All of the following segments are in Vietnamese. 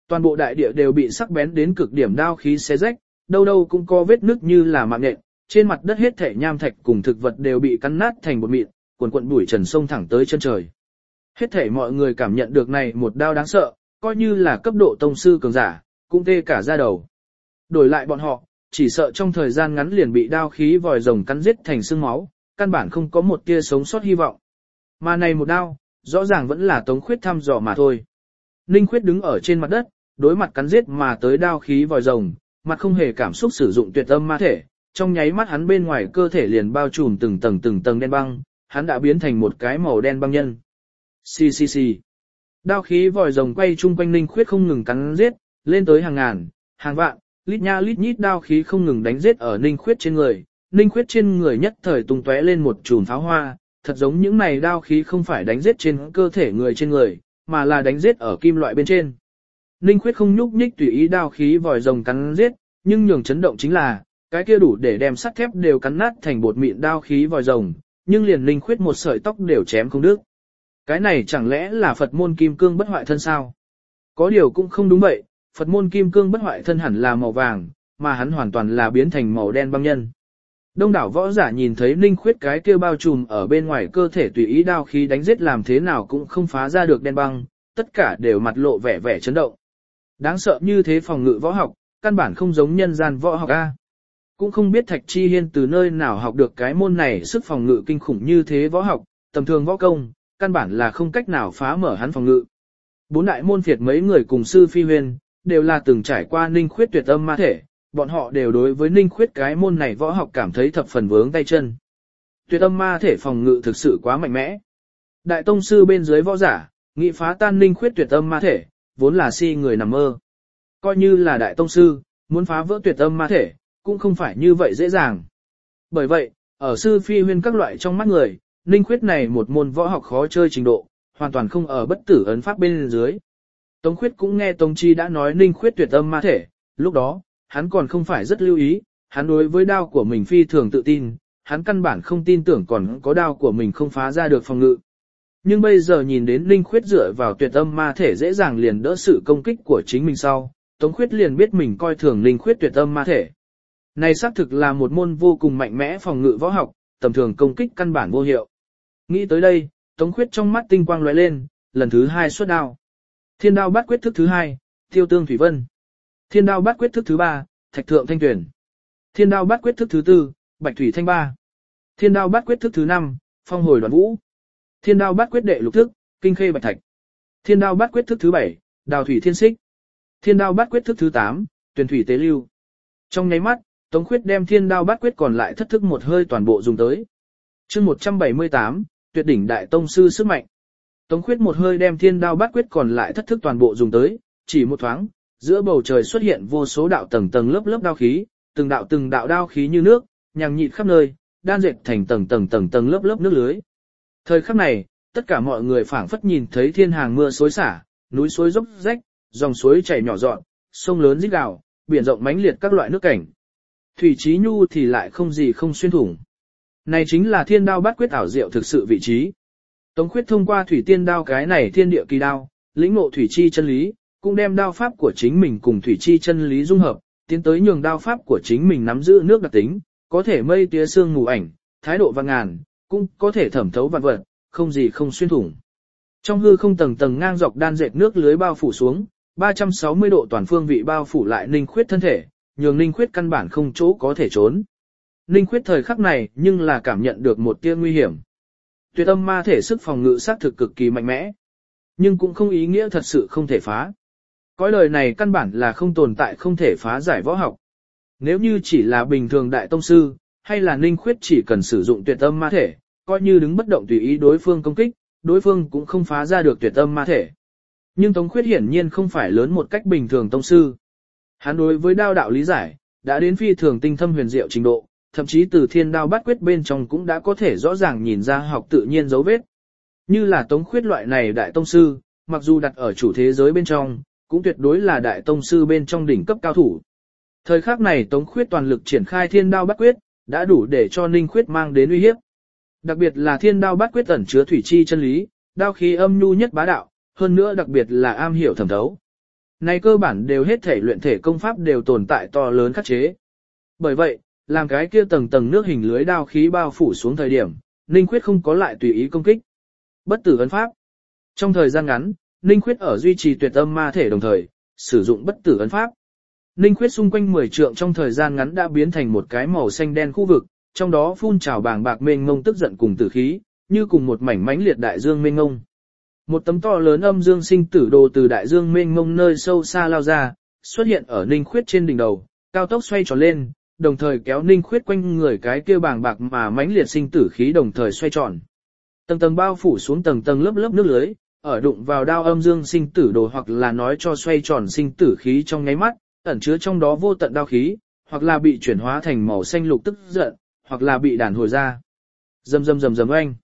Toàn bộ đại địa đều bị sắc bén đến cực điểm đao khí xé rách, đâu đâu cũng có vết nứt như là mạng nhện, trên mặt đất hết thảy nham thạch cùng thực vật đều bị cắn nát thành bột mịn, cuồn cuộn bụi trần sông thẳng tới chân trời. Hết thảy mọi người cảm nhận được này một đao đáng sợ, coi như là cấp độ tông sư cường giả, cũng tê cả da đầu. Đổi lại bọn họ, chỉ sợ trong thời gian ngắn liền bị đao khí vòi rồng cắn giết thành xương máu, căn bản không có một tia sống sót hy vọng. Mà này một đao, rõ ràng vẫn là Tống Khuyết thăm dò mà thôi. Ninh Khuyết đứng ở trên mặt đất, đối mặt cắn giết mà tới đao khí vòi rồng, mặt không hề cảm xúc sử dụng tuyệt âm ma thể, trong nháy mắt hắn bên ngoài cơ thể liền bao trùm từng tầng đen băng, hắn đã biến thành một cái màu đen băng nhân. Xì xì xì. Đao khí vòi rồng quay chung quanh Ninh Khuyết không ngừng cắn giết, lên tới hàng ngàn, hàng vạn, lít nha lít nhít đao khí không ngừng đánh giết ở Ninh Khuyết trên người. Ninh Khuyết trên người nhất thời tung tóe lên một chùm pháo hoa, thật giống những này đao khí không phải đánh giết trên cơ thể người trên người, mà là đánh giết ở kim loại bên trên. Ninh Khuyết không nhúc nhích tùy ý đao khí vòi rồng cắn giết, nhưng nhường chấn động chính là, cái kia đủ để đem sắt thép đều cắn nát thành bột mịn đao khí vòi rồng, nhưng liền Ninh Khuyết một sợi tóc đều chém không đứt. Cái này chẳng lẽ là Phật môn kim cương bất hoại thân sao? Có điều cũng không đúng vậy, Phật môn kim cương bất hoại thân hẳn là màu vàng, mà hắn hoàn toàn là biến thành màu đen băng nhân. Đông đảo võ giả nhìn thấy Ninh Khuyết cái kia bao trùm ở bên ngoài cơ thể tùy ý đao khí đánh giết làm thế nào cũng không phá ra được đen băng, tất cả đều mặt lộ vẻ vẻ chấn động. Đáng sợ như thế phòng ngự võ học, căn bản không giống nhân gian võ học A. Cũng không biết Thạch Chi Hiên từ nơi nào học được cái môn này sức phòng ngự kinh khủng như thế võ học, tầm thường võ công, căn bản là không cách nào phá mở hắn phòng ngự. Bốn đại môn phiệt mấy người cùng sư Phi Huyền, đều là từng trải qua Ninh Khuyết tuyệt âm ma thể, bọn họ đều đối với Ninh Khuyết cái môn này võ học cảm thấy thập phần vướng tay chân. Tuyệt âm ma thể phòng ngự thực sự quá mạnh mẽ. Đại tông sư bên dưới võ giả, nghị phá tan Ninh Khuyết tuyệt âm ma thể, vốn là si người nằm mơ. Coi như là đại tông sư, muốn phá vỡ tuyệt âm ma thể, cũng không phải như vậy dễ dàng. Bởi vậy, ở sư Phi Huyên các loại trong mắt người, Ninh Khuyết này một môn võ học khó chơi trình độ, hoàn toàn không ở bất tử ấn pháp bên dưới. Tống Khuyết cũng nghe Tống Chi đã nói Ninh Khuyết tuyệt âm ma thể, lúc đó, hắn còn không phải rất lưu ý, hắn đối với đao của mình phi thường tự tin, hắn căn bản không tin tưởng còn có đao của mình không phá ra được phòng ngự. Nhưng bây giờ nhìn đến Ninh Khuyết dựa vào tuyệt âm ma thể dễ dàng liền đỡ sự công kích của chính mình sau, Tống Khuyết liền biết mình coi thường Ninh Khuyết tuyệt âm ma thể. Này xác thực là một môn vô cùng mạnh mẽ phòng ngự võ học, tầm thường công kích căn bản vô hiệu. Nghĩ tới đây, Tống Khuyết trong mắt tinh quang lóe lên, lần thứ 2 xuất đao. Thiên đao bát quyết thức thứ 2, Tiêu Tương Thủy Vân. Thiên đao bát quyết thức thứ 3, Thạch Thượng Thanh Tuyển. Thiên đao bát quyết thức thứ 4, Bạch Thủy Thanh Ba. Thiên đao bát quyết thức thứ 5, Phong Hồi Đoàn Vũ. Thiên đao bát quyết đệ lục thức, Kinh Khê Bạch Thạch. Thiên đao bát quyết thức thứ 7, Đào Thủy Thiên Xích. Thiên đao bát quyết thức thứ 8, Tuyền Thủy Tế Lưu. Trong nháy mắt, Tống Khuyết đem thiên đao bát quyết còn lại thất thức một hơi toàn bộ dùng tới. Chương 178, tuyệt đỉnh đại tông sư sức mạnh. Tống Khuyết một hơi đem thiên đao bát quyết còn lại thất thức toàn bộ dùng tới, chỉ một thoáng, giữa bầu trời xuất hiện vô số đạo tầng tầng lớp lớp đao khí, từng đạo đao khí như nước, nhằng nhịt khắp nơi, đan dệt thành tầng tầng lớp lớp nước lưới. Thời khắc này, tất cả mọi người phảng phất nhìn thấy thiên hàng mưa xối xả, núi suối dốc rách, dòng suối chảy nhỏ giọt, sông lớn rít gào, biển rộng mãnh liệt các loại nước cảnh. Thủy Chí Nhu thì lại không gì không xuyên thủng. Này chính là thiên đao bát quyết ảo diệu thực sự vị trí. Tống Khuyết thông qua thủy tiên đao cái này thiên địa kỳ đao, lĩnh ngộ thủy chi chân lý, cũng đem đao pháp của chính mình cùng thủy chi chân lý dung hợp, tiến tới nhường đao pháp của chính mình nắm giữ nước đặc tính, có thể mây tía sương mù ảnh, thái độ vạn ngàn, cũng có thể thẩm thấu vạn vật, không gì không xuyên thủng. Trong hư không tầng tầng ngang dọc đan dệt nước lưới bao phủ xuống, 360 độ toàn phương vị bao phủ lại Ninh Khuyết thân thể, nhường Ninh Khuyết căn bản không chỗ có thể trốn. Ninh Khuyết thời khắc này nhưng là cảm nhận được một tia nguy hiểm. Tuyệt âm ma thể sức phòng ngự xác thực cực kỳ mạnh mẽ, nhưng cũng không ý nghĩa thật sự không thể phá. Cõi đời này căn bản là không tồn tại không thể phá giải võ học. Nếu như chỉ là bình thường đại tông sư, hay là Ninh Khuyết chỉ cần sử dụng tuyệt âm ma thể, coi như đứng bất động tùy ý đối phương công kích, đối phương cũng không phá ra được tuyệt âm ma thể. Nhưng Tống Khuyết hiển nhiên không phải lớn một cách bình thường tông sư. Hắn đối với đao đạo lý giải, đã đến phi thường tinh thâm huyền diệu trình độ, thậm chí từ thiên đao bát quyết bên trong cũng đã có thể rõ ràng nhìn ra học tự nhiên dấu vết. Như là Tống Khuyết loại này đại tông sư, mặc dù đặt ở chủ thế giới bên trong, cũng tuyệt đối là đại tông sư bên trong đỉnh cấp cao thủ. Thời khắc này Tống Khuyết toàn lực triển khai thiên đao bát quyết, đã đủ để cho Ninh Khuyết mang đến uy hiếp. Đặc biệt là thiên đao bát quyết ẩn chứa thủy chi chân lý, đao khí âm nhu nhất bá đạo, hơn nữa đặc biệt là am hiểu thẩm thấu. này cơ bản đều hết thể luyện thể công pháp đều tồn tại to lớn khắc chế. Bởi vậy, làm cái kia tầng tầng nước hình lưới đao khí bao phủ xuống thời điểm, Ninh Khuyết không có lại tùy ý công kích. Bất tử ấn pháp. Trong thời gian ngắn, Ninh Khuyết ở duy trì tuyệt âm ma thể đồng thời, sử dụng bất tử ấn pháp. Ninh Khuyết xung quanh 10 trượng trong thời gian ngắn đã biến thành một cái màu xanh đen khu vực, trong đó phun trào bàng bạc mênh mông tức giận cùng tử khí, như cùng một mảnh mãnh liệt đại dương mênh mông. Một tấm to lớn âm dương sinh tử đồ từ đại dương mênh mông nơi sâu xa lao ra, xuất hiện ở Ninh Khuyết trên đỉnh đầu, cao tốc xoay tròn lên, đồng thời kéo Ninh Khuyết quanh người cái kia bàng bạc mà mãnh liệt sinh tử khí đồng thời xoay tròn. Tầng tầng bao phủ xuống tầng tầng lớp lớp nước lưới, ở đụng vào đao âm dương sinh tử đồ hoặc là nói cho xoay tròn sinh tử khí trong nháy mắt, ẩn chứa trong đó vô tận đao khí, hoặc là bị chuyển hóa thành màu xanh lục tức giận, hoặc là bị đàn hồi ra. Rầm rầm rầm rầm oanh.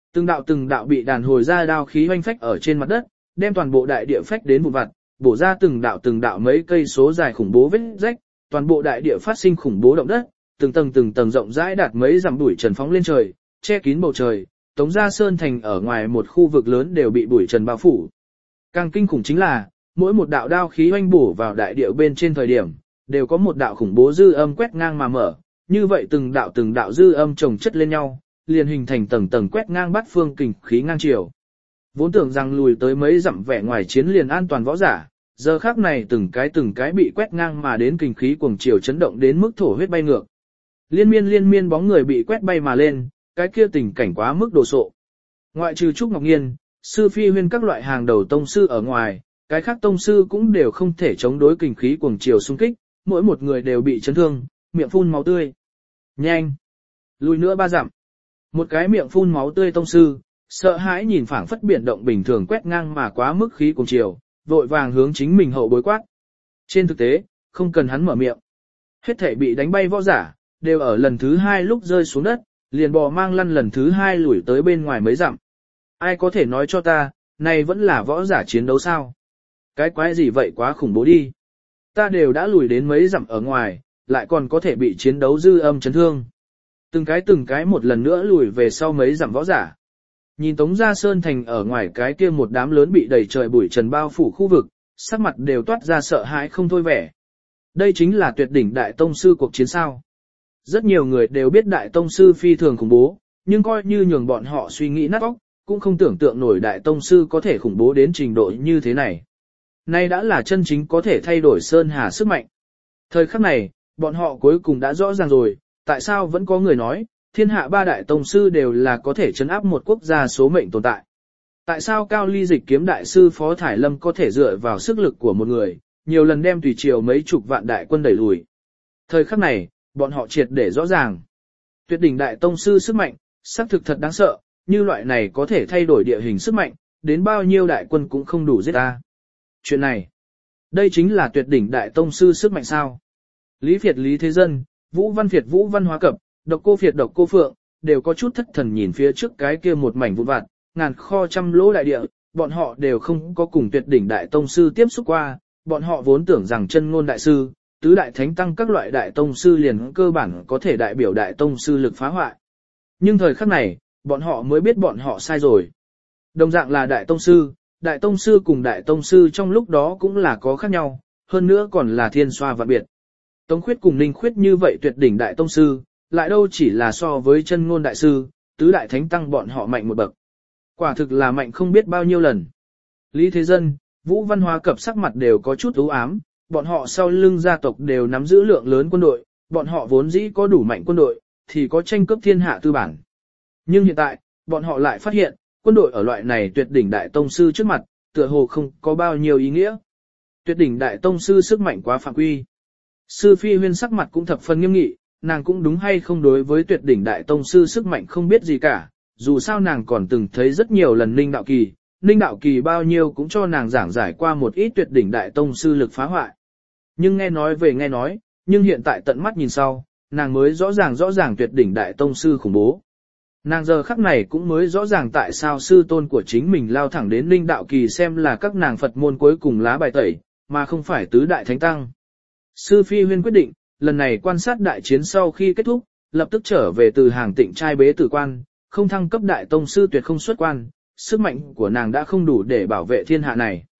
Từng đạo bị đàn hồi ra đao khí oanh phách ở trên mặt đất, đem toàn bộ đại địa phách đến vụn vặt, bổ ra từng đạo mấy cây số dài khủng bố vết rách, toàn bộ đại địa phát sinh khủng bố động đất, từng tầng rộng rãi đạt mấy dặm bụi trần phóng lên trời, che kín bầu trời, Tống Gia Sơn thành ở ngoài một khu vực lớn đều bị bụi trần bao phủ. Càng kinh khủng chính là, mỗi một đạo đao khí oanh bổ vào đại địa bên trên thời điểm, đều có một đạo khủng bố dư âm quét ngang mà mở, như vậy từng đạo dư âm chồng chất lên nhau, liền hình thành tầng tầng quét ngang bát phương kình khí ngang chiều. Vốn tưởng rằng lùi tới mấy dặm vẻ ngoài chiến liền an toàn võ giả, giờ khắc này từng cái bị quét ngang mà đến kình khí cuồng chiều chấn động đến mức thổ huyết bay ngược. Liên miên bóng người bị quét bay mà lên, cái kia tình cảnh quá mức đồ sộ. Ngoại trừ Trúc Ngọc Nghiên, Sư Phi Huyên các loại hàng đầu tông sư ở ngoài, cái khác tông sư cũng đều không thể chống đối kình khí cuồng chiều xung kích, mỗi một người đều bị chấn thương, miệng phun máu tươi. Nhanh! Lùi nữa 3 dặm. Một cái miệng phun máu tươi tông sư, sợ hãi nhìn phảng phất biển động bình thường quét ngang mà quá mức khí cuồng chiều, vội vàng hướng chính mình hậu bối quát. Trên thực tế, không cần hắn mở miệng. Hết thể bị đánh bay võ giả, đều ở lần thứ 2 lúc rơi xuống đất, liền bò mang lăn lần thứ 2 lùi tới bên ngoài mấy dặm. Ai có thể nói cho ta, này vẫn là võ giả chiến đấu sao? Cái quái gì vậy quá khủng bố đi. Ta đều đã lùi đến mấy dặm ở ngoài, lại còn có thể bị chiến đấu dư âm chấn thương. Từng cái một lần nữa lùi về sau mấy dặm võ giả. Nhìn Tống Gia Sơn thành ở ngoài cái kia một đám lớn bị đầy trời bụi trần bao phủ khu vực, sắc mặt đều toát ra sợ hãi không thôi vẻ. Đây chính là tuyệt đỉnh đại tông sư cuộc chiến sao. Rất nhiều người đều biết đại tông sư phi thường khủng bố, nhưng coi như nhường bọn họ suy nghĩ nát óc, cũng không tưởng tượng nổi đại tông sư có thể khủng bố đến trình độ như thế này. Nay đã là chân chính có thể thay đổi sơn hà sức mạnh. Thời khắc này, bọn họ cuối cùng đã rõ ràng rồi, tại sao vẫn có người nói, thiên hạ 3 đại tông sư đều là có thể trấn áp một quốc gia số mệnh tồn tại. Tại sao Cao Ly Dịch kiếm đại sư Phó Thải Lâm có thể dựa vào sức lực của một người, nhiều lần đem tùy triều mấy chục vạn đại quân đẩy lùi. Thời khắc này, bọn họ triệt để rõ ràng. Tuyệt đỉnh đại tông sư sức mạnh, xác thực thật đáng sợ, như loại này có thể thay đổi địa hình sức mạnh, đến bao nhiêu đại quân cũng không đủ giết ta. Chuyện này, đây chính là tuyệt đỉnh đại tông sư sức mạnh sao? Lý Việt Lý Thế Dân, Vũ Văn Việt Vũ Văn Hóa Cập, Độc Cô Việt Độc Cô Phượng, đều có chút thất thần nhìn phía trước cái kia một mảnh vụn vặt, ngàn kho trăm lỗ đại địa, bọn họ đều không có cùng tuyệt đỉnh đại tông sư tiếp xúc qua, bọn họ vốn tưởng rằng chân ngôn đại sư, tứ đại thánh tăng các loại đại tông sư liền cơ bản có thể đại biểu đại tông sư lực phá hoại. Nhưng thời khắc này, bọn họ mới biết bọn họ sai rồi. Đồng dạng là đại tông sư cùng đại tông sư trong lúc đó cũng là có khác nhau, hơn nữa còn là thiên xoa vạn biệt. Tống Khuyết cùng Ninh Khuyết như vậy tuyệt đỉnh đại tông sư, lại đâu chỉ là so với chân ngôn đại sư, tứ đại thánh tăng bọn họ mạnh một bậc. Quả thực là mạnh không biết bao nhiêu lần. Lý Thế Dân, Vũ Văn Hóa Cập sắc mặt đều có chút u ám, bọn họ sau lưng gia tộc đều nắm giữ lượng lớn quân đội, bọn họ vốn dĩ có đủ mạnh quân đội, thì có tranh cướp thiên hạ tư bản. Nhưng hiện tại, bọn họ lại phát hiện, quân đội ở loại này tuyệt đỉnh đại tông sư trước mặt, tựa hồ không có bao nhiêu ý nghĩa. Tuyệt đỉnh đại tông sư sức mạnh quá phạm quy. Sư Phi Huyên sắc mặt cũng thập phần nghiêm nghị, nàng cũng đúng hay không đối với tuyệt đỉnh đại tông sư sức mạnh không biết gì cả, dù sao nàng còn từng thấy rất nhiều lần Ninh Đạo Kỳ bao nhiêu cũng cho nàng giảng giải qua một ít tuyệt đỉnh đại tông sư lực phá hoại. Nhưng nghe nói, nhưng hiện tại tận mắt nhìn sau, nàng mới rõ ràng tuyệt đỉnh đại tông sư khủng bố. Nàng giờ khắc này cũng mới rõ ràng tại sao sư tôn của chính mình lao thẳng đến Ninh Đạo Kỳ xem là các nàng Phật môn cuối cùng lá bài tẩy, mà không phải tứ đại thánh tăng. Sư Phi Huyên quyết định, lần này quan sát đại chiến sau khi kết thúc, lập tức trở về từ Hàng Tịnh trai bế tử quan, không thăng cấp đại tông sư tuyệt không xuất quan, sức mạnh của nàng đã không đủ để bảo vệ thiên hạ này.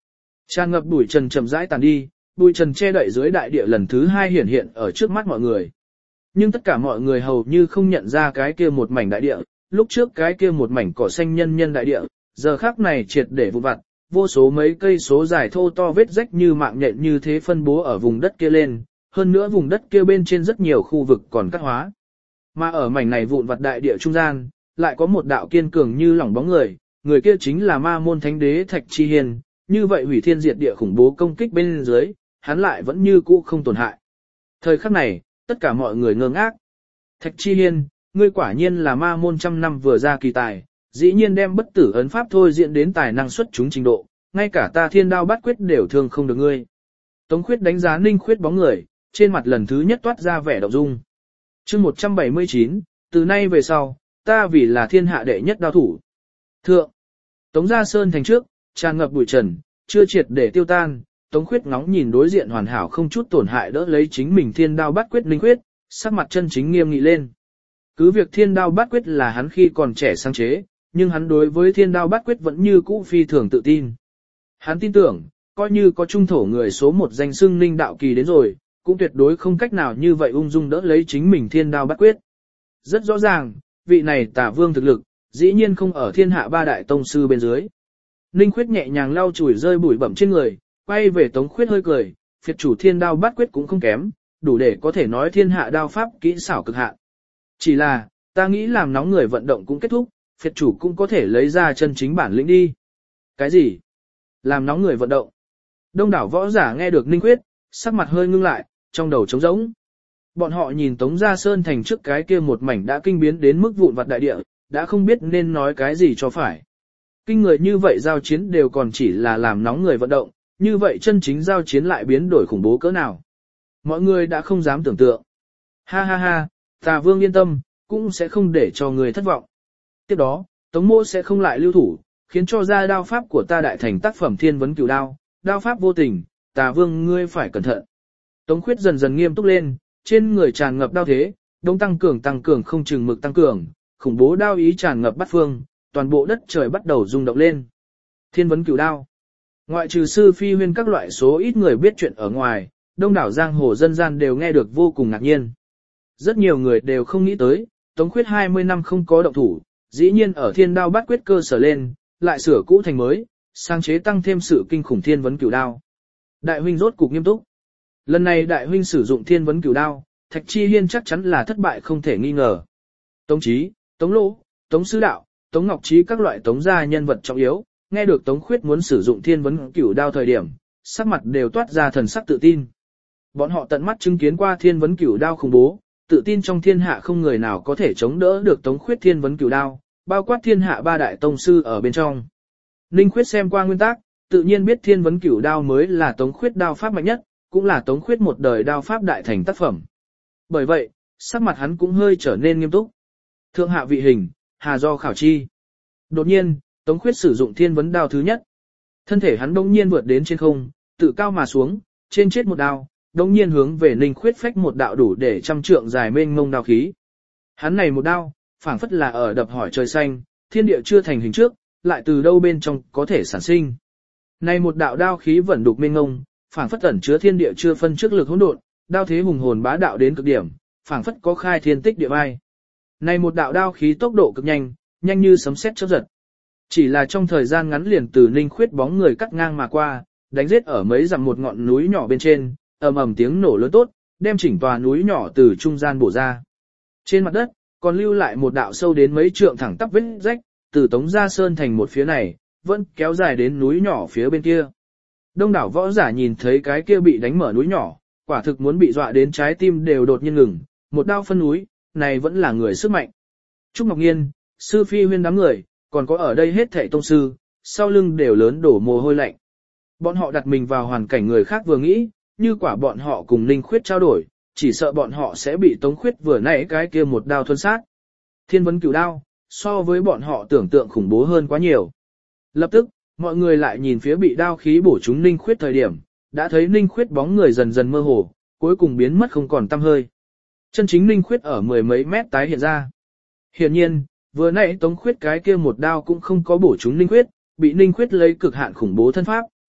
Tràn ngập bụi trần chậm rãi tàn đi, bụi trần che đậy dưới đại địa lần thứ hai hiển hiện ở trước mắt mọi người. Nhưng tất cả mọi người hầu như không nhận ra cái kia một mảnh đại địa, lúc trước cái kia một mảnh cỏ xanh nhân nhân đại địa, giờ khắc này triệt để vụn vặt, vô số mấy cây số dài thô to vết rách như mạng nhện như thế phân bố ở vùng đất kia lên, hơn nữa vùng đất kia bên trên rất nhiều khu vực còn cắt hóa. Mà ở mảnh này vụn vặt đại địa trung gian, lại có một đạo kiên cường như lỏng bóng người, người kia chính là ma môn thánh đế Thạch Chi Hiên, như vậy hủy thiên diệt địa khủng bố công kích bên dưới, hắn lại vẫn như cũ không tổn hại. Thời khắc này, tất cả mọi người ngơ ngác. Thạch Chi Hiên, ngươi quả nhiên là ma môn trăm năm vừa ra kỳ tài, dĩ nhiên đem bất tử ấn pháp thôi diễn đến tài năng xuất chúng trình độ, ngay cả ta thiên đao bát quyết đều thương không được ngươi. Tống Khuyết đánh giá Ninh Khuyết bóng người, trên mặt lần thứ nhất toát ra vẻ động dung. Chương 179, từ nay về sau, ta vì là thiên hạ đệ nhất đao thủ. Thượng, Tống Gia Sơn thành trước, tràn ngập bụi trần, chưa triệt để tiêu tan, Tống Khuyết ngóng nhìn đối diện hoàn hảo không chút tổn hại đỡ lấy chính mình thiên đao bát quyết Ninh Khuyết, sắc mặt chân chính nghiêm nghị lên. Cứ việc thiên đao bát quyết là hắn khi còn trẻ sáng chế, nhưng hắn đối với thiên đao bát quyết vẫn như cũ phi thường tự tin. Hắn tin tưởng, coi như có trung thổ người số một danh xưng Ninh Đạo Kỳ đến rồi, cũng tuyệt đối không cách nào như vậy ung dung đỡ lấy chính mình thiên đao bát quyết. Rất rõ ràng, vị này Tả Vương thực lực, dĩ nhiên không ở thiên hạ ba đại tông sư bên dưới. Ninh Khuyết nhẹ nhàng lau chùi rơi bụi bẩm trên người, quay về Tống Khuyết hơi cười, phiệt chủ thiên đao bát quyết cũng không kém, đủ để có thể nói thiên hạ đao pháp kỹ xảo cực hạn. Chỉ là, ta nghĩ làm nóng người vận động cũng kết thúc, phiệt chủ cũng có thể lấy ra chân chính bản lĩnh đi. Cái gì? Làm nóng người vận động? Đông đảo võ giả nghe được Ninh Khuyết, sắc mặt hơi ngưng lại, trong đầu trống rỗng. Bọn họ nhìn Tống Gia Sơn thành trước cái kia một mảnh đã kinh biến đến mức vụn vặt đại địa, đã không biết nên nói cái gì cho phải. Kinh người như vậy giao chiến đều còn chỉ là làm nóng người vận động, như vậy chân chính giao chiến lại biến đổi khủng bố cỡ nào. Mọi người đã không dám tưởng tượng. Ha ha ha, Tà Vương yên tâm, cũng sẽ không để cho người thất vọng. Tiếp đó, Tống Mỗ sẽ không lại lưu thủ, khiến cho ra đao pháp của ta đại thành tác phẩm Thiên Vấn Cửu Đao, đao pháp vô tình, Tà Vương ngươi phải cẩn thận. Tống Khuyết dần dần nghiêm túc lên, trên người tràn ngập đao thế, đông tăng cường không chừng mực tăng cường, khủng bố đao ý tràn ngập bát phương, toàn bộ đất trời bắt đầu rung động lên. Thiên Vấn Cửu Đao. Ngoại trừ sư phi huyên các loại số ít người biết chuyện ở ngoài, đông đảo giang hồ dân gian đều nghe được vô cùng ngạc nhiên. Rất nhiều người đều không nghĩ tới, Tống Khuyết 20 năm không có động thủ, dĩ nhiên ở thiên đao bát quyết cơ sở lên, lại sửa cũ thành mới, sáng chế tăng thêm sự kinh khủng Thiên Vấn Cửu Đao. Đại huynh rốt cục nghiêm túc. Lần này đại huynh sử dụng Thiên Vấn Cửu Đao, Thạch Chi Hiên chắc chắn là thất bại không thể nghi ngờ. Tống Chí, Tống Lỗ, Tống Sư Đạo, Tống Ngọc Trí các loại Tống gia nhân vật trọng yếu, nghe được Tống Khuyết muốn sử dụng Thiên Vấn Cửu Đao thời điểm, sắc mặt đều toát ra thần sắc tự tin. Bọn họ tận mắt chứng kiến qua Thiên Vấn Cửu Đao khủng bố, tự tin trong thiên hạ không người nào có thể chống đỡ được Tống Khuyết Thiên Vấn Cửu Đao, bao quát thiên hạ ba đại tông sư ở bên trong. Ninh Khuyết xem qua nguyên tắc, tự nhiên biết Thiên Vấn Cửu Đao mới là Tống Khuyết đao pháp mạnh nhất, cũng là Tống Khuyết một đời đao pháp đại thành tác phẩm. Bởi vậy, sắc mặt hắn cũng hơi trở nên nghiêm túc. Thượng hạ vị hình, hà do khảo chi. Đột nhiên, Tống Khuyết sử dụng Thiên Vấn Đao thứ nhất. Thân thể hắn đông nhiên vượt đến trên không, tự cao mà xuống, trên chết một đao, đông nhiên hướng về Ninh Khuyết phách một đạo đủ để trăm trượng dài mênh mông đao khí. Hắn này một đao, phảng phất là ở đập hỏi trời xanh, thiên địa chưa thành hình trước, lại từ đâu bên trong có thể sản sinh. Này một đạo đao khí vẫn đục mênh mông, phảng phất ẩn chứa thiên địa chưa phân trước lực hỗn độn, đao thế hùng hồn bá đạo đến cực điểm, phảng phất có khai thiên tích địa vai. Này một đạo đao khí tốc độ cực nhanh, nhanh như sấm sét chớp giật. Chỉ là trong thời gian ngắn liền từ Ninh Khuyết bóng người cắt ngang mà qua, đánh giết ở mấy dặm một ngọn núi nhỏ bên trên, ầm ầm tiếng nổ lớn tốt, đem chỉnh tòa núi nhỏ từ trung gian bổ ra. Trên mặt đất, còn lưu lại một đạo sâu đến mấy trượng thẳng tắp vết rách, từ Tống Gia Sơn thành một phía này, vẫn kéo dài đến núi nhỏ phía bên kia. Đông đảo võ giả nhìn thấy cái kia bị đánh mở núi nhỏ, quả thực muốn bị dọa đến trái tim đều đột nhiên ngừng, một đao phân núi, này vẫn là người sức mạnh. Trúc Ngọc Nghiên, Sư Phi Huyên đám người, còn có ở đây hết thảy tông sư, sau lưng đều lớn đổ mồ hôi lạnh. Bọn họ đặt mình vào hoàn cảnh người khác vừa nghĩ, như quả bọn họ cùng Ninh Khuyết trao đổi, chỉ sợ bọn họ sẽ bị Tống Khuyết vừa nãy cái kia một đao thuần sát. Thiên Vấn Cửu Đao, so với bọn họ tưởng tượng khủng bố hơn quá nhiều. Lập tức, mọi người lại nhìn phía bị đao khí bổ trúng Ninh Khuyết thời điểm, đã thấy Ninh Khuyết bóng người dần dần mơ hồ, cuối cùng biến mất không còn tăm hơi. Chân chính Ninh Khuyết ở mười mấy mét tái hiện ra. Hiển nhiên, vừa nãy Tống Khuyết cái kia một đao cũng không có bổ trúng Ninh Khuyết, bị Ninh Khuyết lấy cực hạn khủng bố thân pháp,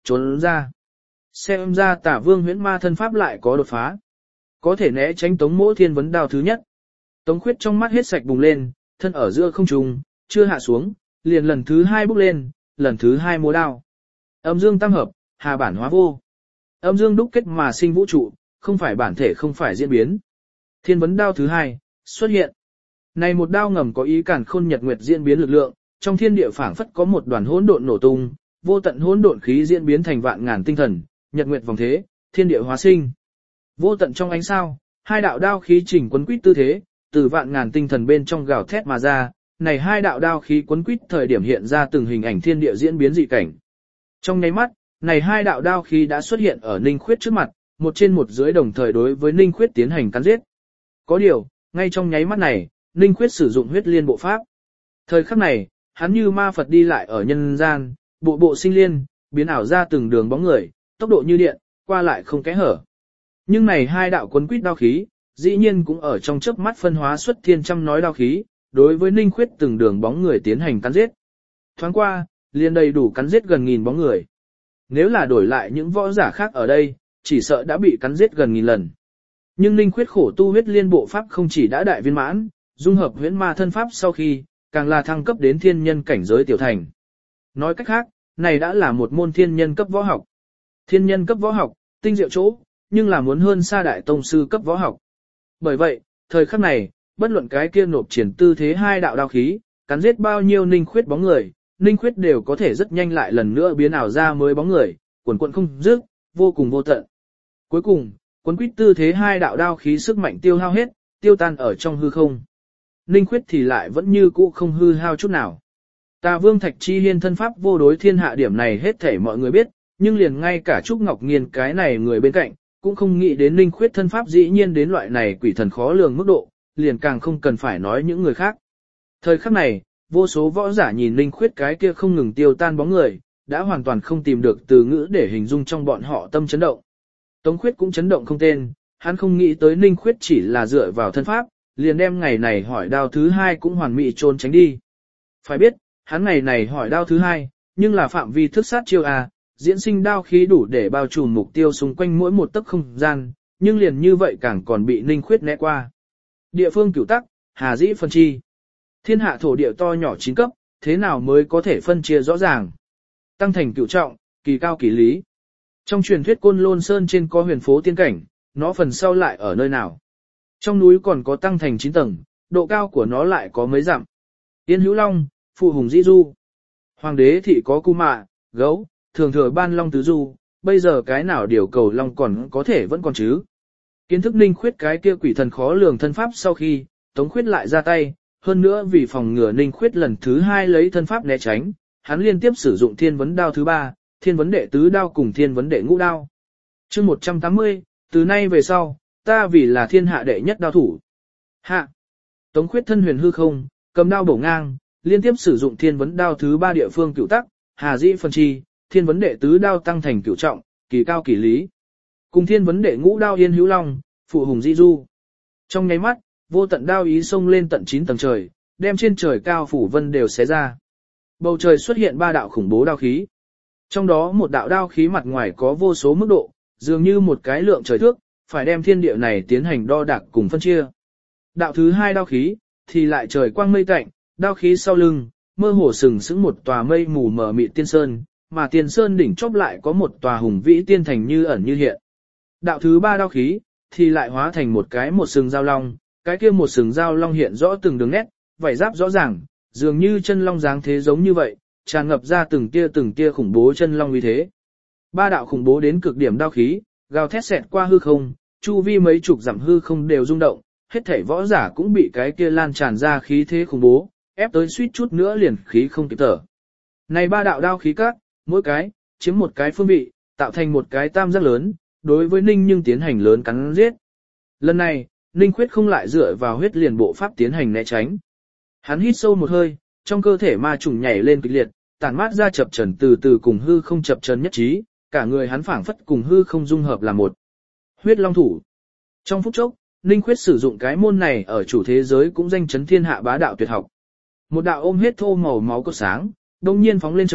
trốn ra. Xem ra Tả Vương huyễn ma thân pháp lại có đột phá. Có thể né tránh Tống Mỗ Thiên vấn đao thứ nhất. Tống Khuyết trong mắt hết sạch bùng lên, thân ở giữa không trung, chưa hạ xuống, liền lần thứ hai bước lên, lần thứ hai múa đao. Âm dương tam hợp, hà bản hóa vô. Âm dương đúc kết mà sinh vũ trụ, không phải bản thể không phải diễn biến. Thiên vấn đao thứ hai, xuất hiện. Này một đao ngầm có ý càn khôn nhật nguyệt diễn biến lực lượng, trong thiên địa phảng phất có một đoàn hỗn độn nổ tung, vô tận hỗn độn khí diễn biến thành vạn ngàn tinh thần, nhật nguyệt vòng thế, thiên địa hóa sinh. Vô tận trong ánh sao, hai đạo đao khí chỉnh quấn quýt tư thế, từ vạn ngàn tinh thần bên trong gào thét mà ra, này hai đạo đao khí quấn quýt thời điểm hiện ra từng hình ảnh thiên địa diễn biến dị cảnh. Trong nháy mắt, này hai đạo đao khí đã xuất hiện ở Ninh Khuyết trước mặt, một trên một dưới đồng thời đối với Ninh Khuyết tiến hành cắn giết. Có điều, ngay trong nháy mắt này, Ninh Khuyết sử dụng huyết liên bộ pháp. Thời khắc này, hắn như ma Phật đi lại ở nhân gian, bộ bộ sinh liên, biến ảo ra từng đường bóng người, tốc độ như điện, qua lại không kẽ hở. Nhưng này hai đạo quấn quýt đao khí, dĩ nhiên cũng ở trong chớp mắt phân hóa xuất thiên trăm nói đao khí, đối với Ninh Khuyết từng đường bóng người tiến hành cắn giết. Thoáng qua, liền đầy đủ cắn giết gần nghìn bóng người. Nếu là đổi lại những võ giả khác ở đây, chỉ sợ đã bị cắn giết gần nghìn lần. Nhưng Ninh Khuyết khổ tu huyết liên bộ pháp không chỉ đã đại viên mãn, dung hợp huyễn ma thân pháp sau khi, càng là thăng cấp đến thiên nhân cảnh giới tiểu thành. Nói cách khác, này đã là một môn thiên nhân cấp võ học. Thiên nhân cấp võ học, tinh diệu chỗ, nhưng là muốn hơn xa đại tông sư cấp võ học. Bởi vậy, thời khắc này, bất luận cái kia nộp triển tư thế hai đạo đao khí, cắn giết bao nhiêu Ninh Khuyết bóng người, Ninh Khuyết đều có thể rất nhanh lại lần nữa biến ảo ra mới bóng người, quần quần không dứt, vô cùng vô tận. Cuối cùng, quấn quýt tư thế hai đạo đao khí sức mạnh tiêu hao hết, tiêu tan ở trong hư không. Ninh Khuyết thì lại vẫn như cũ không hư hao chút nào. Tà Vương Thạch Chi Hiên thân pháp vô đối thiên hạ điểm này hết thảy mọi người biết, nhưng liền ngay cả Trúc Ngọc Nghiên cái này người bên cạnh, cũng không nghĩ đến Ninh Khuyết thân pháp dĩ nhiên đến loại này quỷ thần khó lường mức độ, liền càng không cần phải nói những người khác. Thời khắc này, vô số võ giả nhìn Ninh Khuyết cái kia không ngừng tiêu tan bóng người, đã hoàn toàn không tìm được từ ngữ để hình dung trong bọn họ tâm chấn động. Tống Khuyết cũng chấn động không tên, hắn không nghĩ tới Ninh Khuyết chỉ là dựa vào thân pháp, liền đem ngày này hỏi đao thứ hai cũng hoàn mỹ trốn tránh đi. Phải biết, hắn ngày này hỏi đao thứ hai, nhưng là phạm vi thức sát chiêu A, diễn sinh đao khí đủ để bao trùm mục tiêu xung quanh mỗi một tấc không gian, nhưng liền như vậy càng còn bị Ninh Khuyết né qua. Địa phương cửu tắc, hà dĩ phân chi. Thiên hạ thổ địa to nhỏ 9 cấp, thế nào mới có thể phân chia rõ ràng. Tăng thành cửu trọng, kỳ cao kỳ lý. Trong truyền thuyết Côn Lôn Sơn trên có huyền phố tiên cảnh, nó phần sau lại ở nơi nào? Trong núi còn có tăng thành 9 tầng, độ cao của nó lại có mấy dặm. Yên Hữu Long, Phụ Hùng Dĩ Du. Hoàng đế thị có cu mạ, gấu, thường thừa ban long tứ du, bây giờ cái nào điều cầu long còn có thể vẫn còn chứ. Kiến thức Ninh Khuyết cái kia quỷ thần khó lường thân pháp sau khi, Tống Khuyết lại ra tay, hơn nữa vì phòng ngừa Ninh Khuyết lần thứ hai lấy thân pháp né tránh, hắn liên tiếp sử dụng thiên vấn đao thứ ba, thiên vấn đệ tứ đao cùng thiên vấn đệ ngũ đao. Chương 180, từ nay về sau, ta vì là thiên hạ đệ nhất đao thủ. Hạ. Tống Khuyết thân huyền hư không, cầm đao bổ ngang, liên tiếp sử dụng thiên vấn đao thứ ba địa phương cửu tắc, hà dĩ phân chi, thiên vấn đệ tứ đao tăng thành cửu trọng, kỳ cao kỳ lý. Cùng thiên vấn đệ ngũ đao Yên Hữu Long, Phụ Hùng Dĩ Du. Trong nháy mắt, vô tận đao ý xông lên tận 9 tầng trời, đem trên trời cao phủ vân đều xé ra. Bầu trời xuất hiện 3 đạo khủng bố đao khí. Trong đó một đạo đao khí mặt ngoài có vô số mức độ, dường như một cái lượng trời thước, phải đem thiên địa này tiến hành đo đạc cùng phân chia. Đạo thứ hai đao khí, thì lại trời quang mây tạnh, đao khí sau lưng, mơ hồ sừng sững một tòa mây mù mờ mịt tiên sơn, mà tiên sơn đỉnh chóp lại có một tòa hùng vĩ tiên thành như ẩn như hiện. Đạo thứ ba đao khí, thì lại hóa thành một sừng dao long, cái kia một sừng dao long hiện rõ từng đường nét, vảy giáp rõ ràng, dường như chân long dáng thế giống như vậy, tràn ngập ra từng tia khủng bố chân long uy thế. Ba đạo khủng bố đến cực điểm đao khí, gào thét xẹt qua hư không, chu vi mấy chục dặm hư không đều rung động, hết thảy võ giả cũng bị cái kia lan tràn ra khí thế khủng bố, ép tới suýt chút nữa liền khí không kịp thở. Này ba đạo đao khí các, mỗi cái chiếm một cái phương vị, tạo thành một cái tam giác lớn, đối với Ninh nhưng tiến hành lớn cắn giết. Lần này, Ninh Khuyết không lại dựa vào huyết liền bộ pháp tiến hành né tránh. Hắn hít sâu một hơi, trong cơ thể ma trùng nhảy lên kịch liệt, tản mát ra chập chờn từ từ cùng hư không chập chờn nhất trí, cả người hắn phảng phất cùng hư không dung hợp là một. Huyết Long thủ. Trong phút chốc, Ninh Khuyết sử dụng cái môn này ở chủ thế giới cũng danh chấn thiên hạ bá đạo tuyệt học. Một đạo ôm hết thô màu máu cột sáng, đông nhiên phóng lên trời,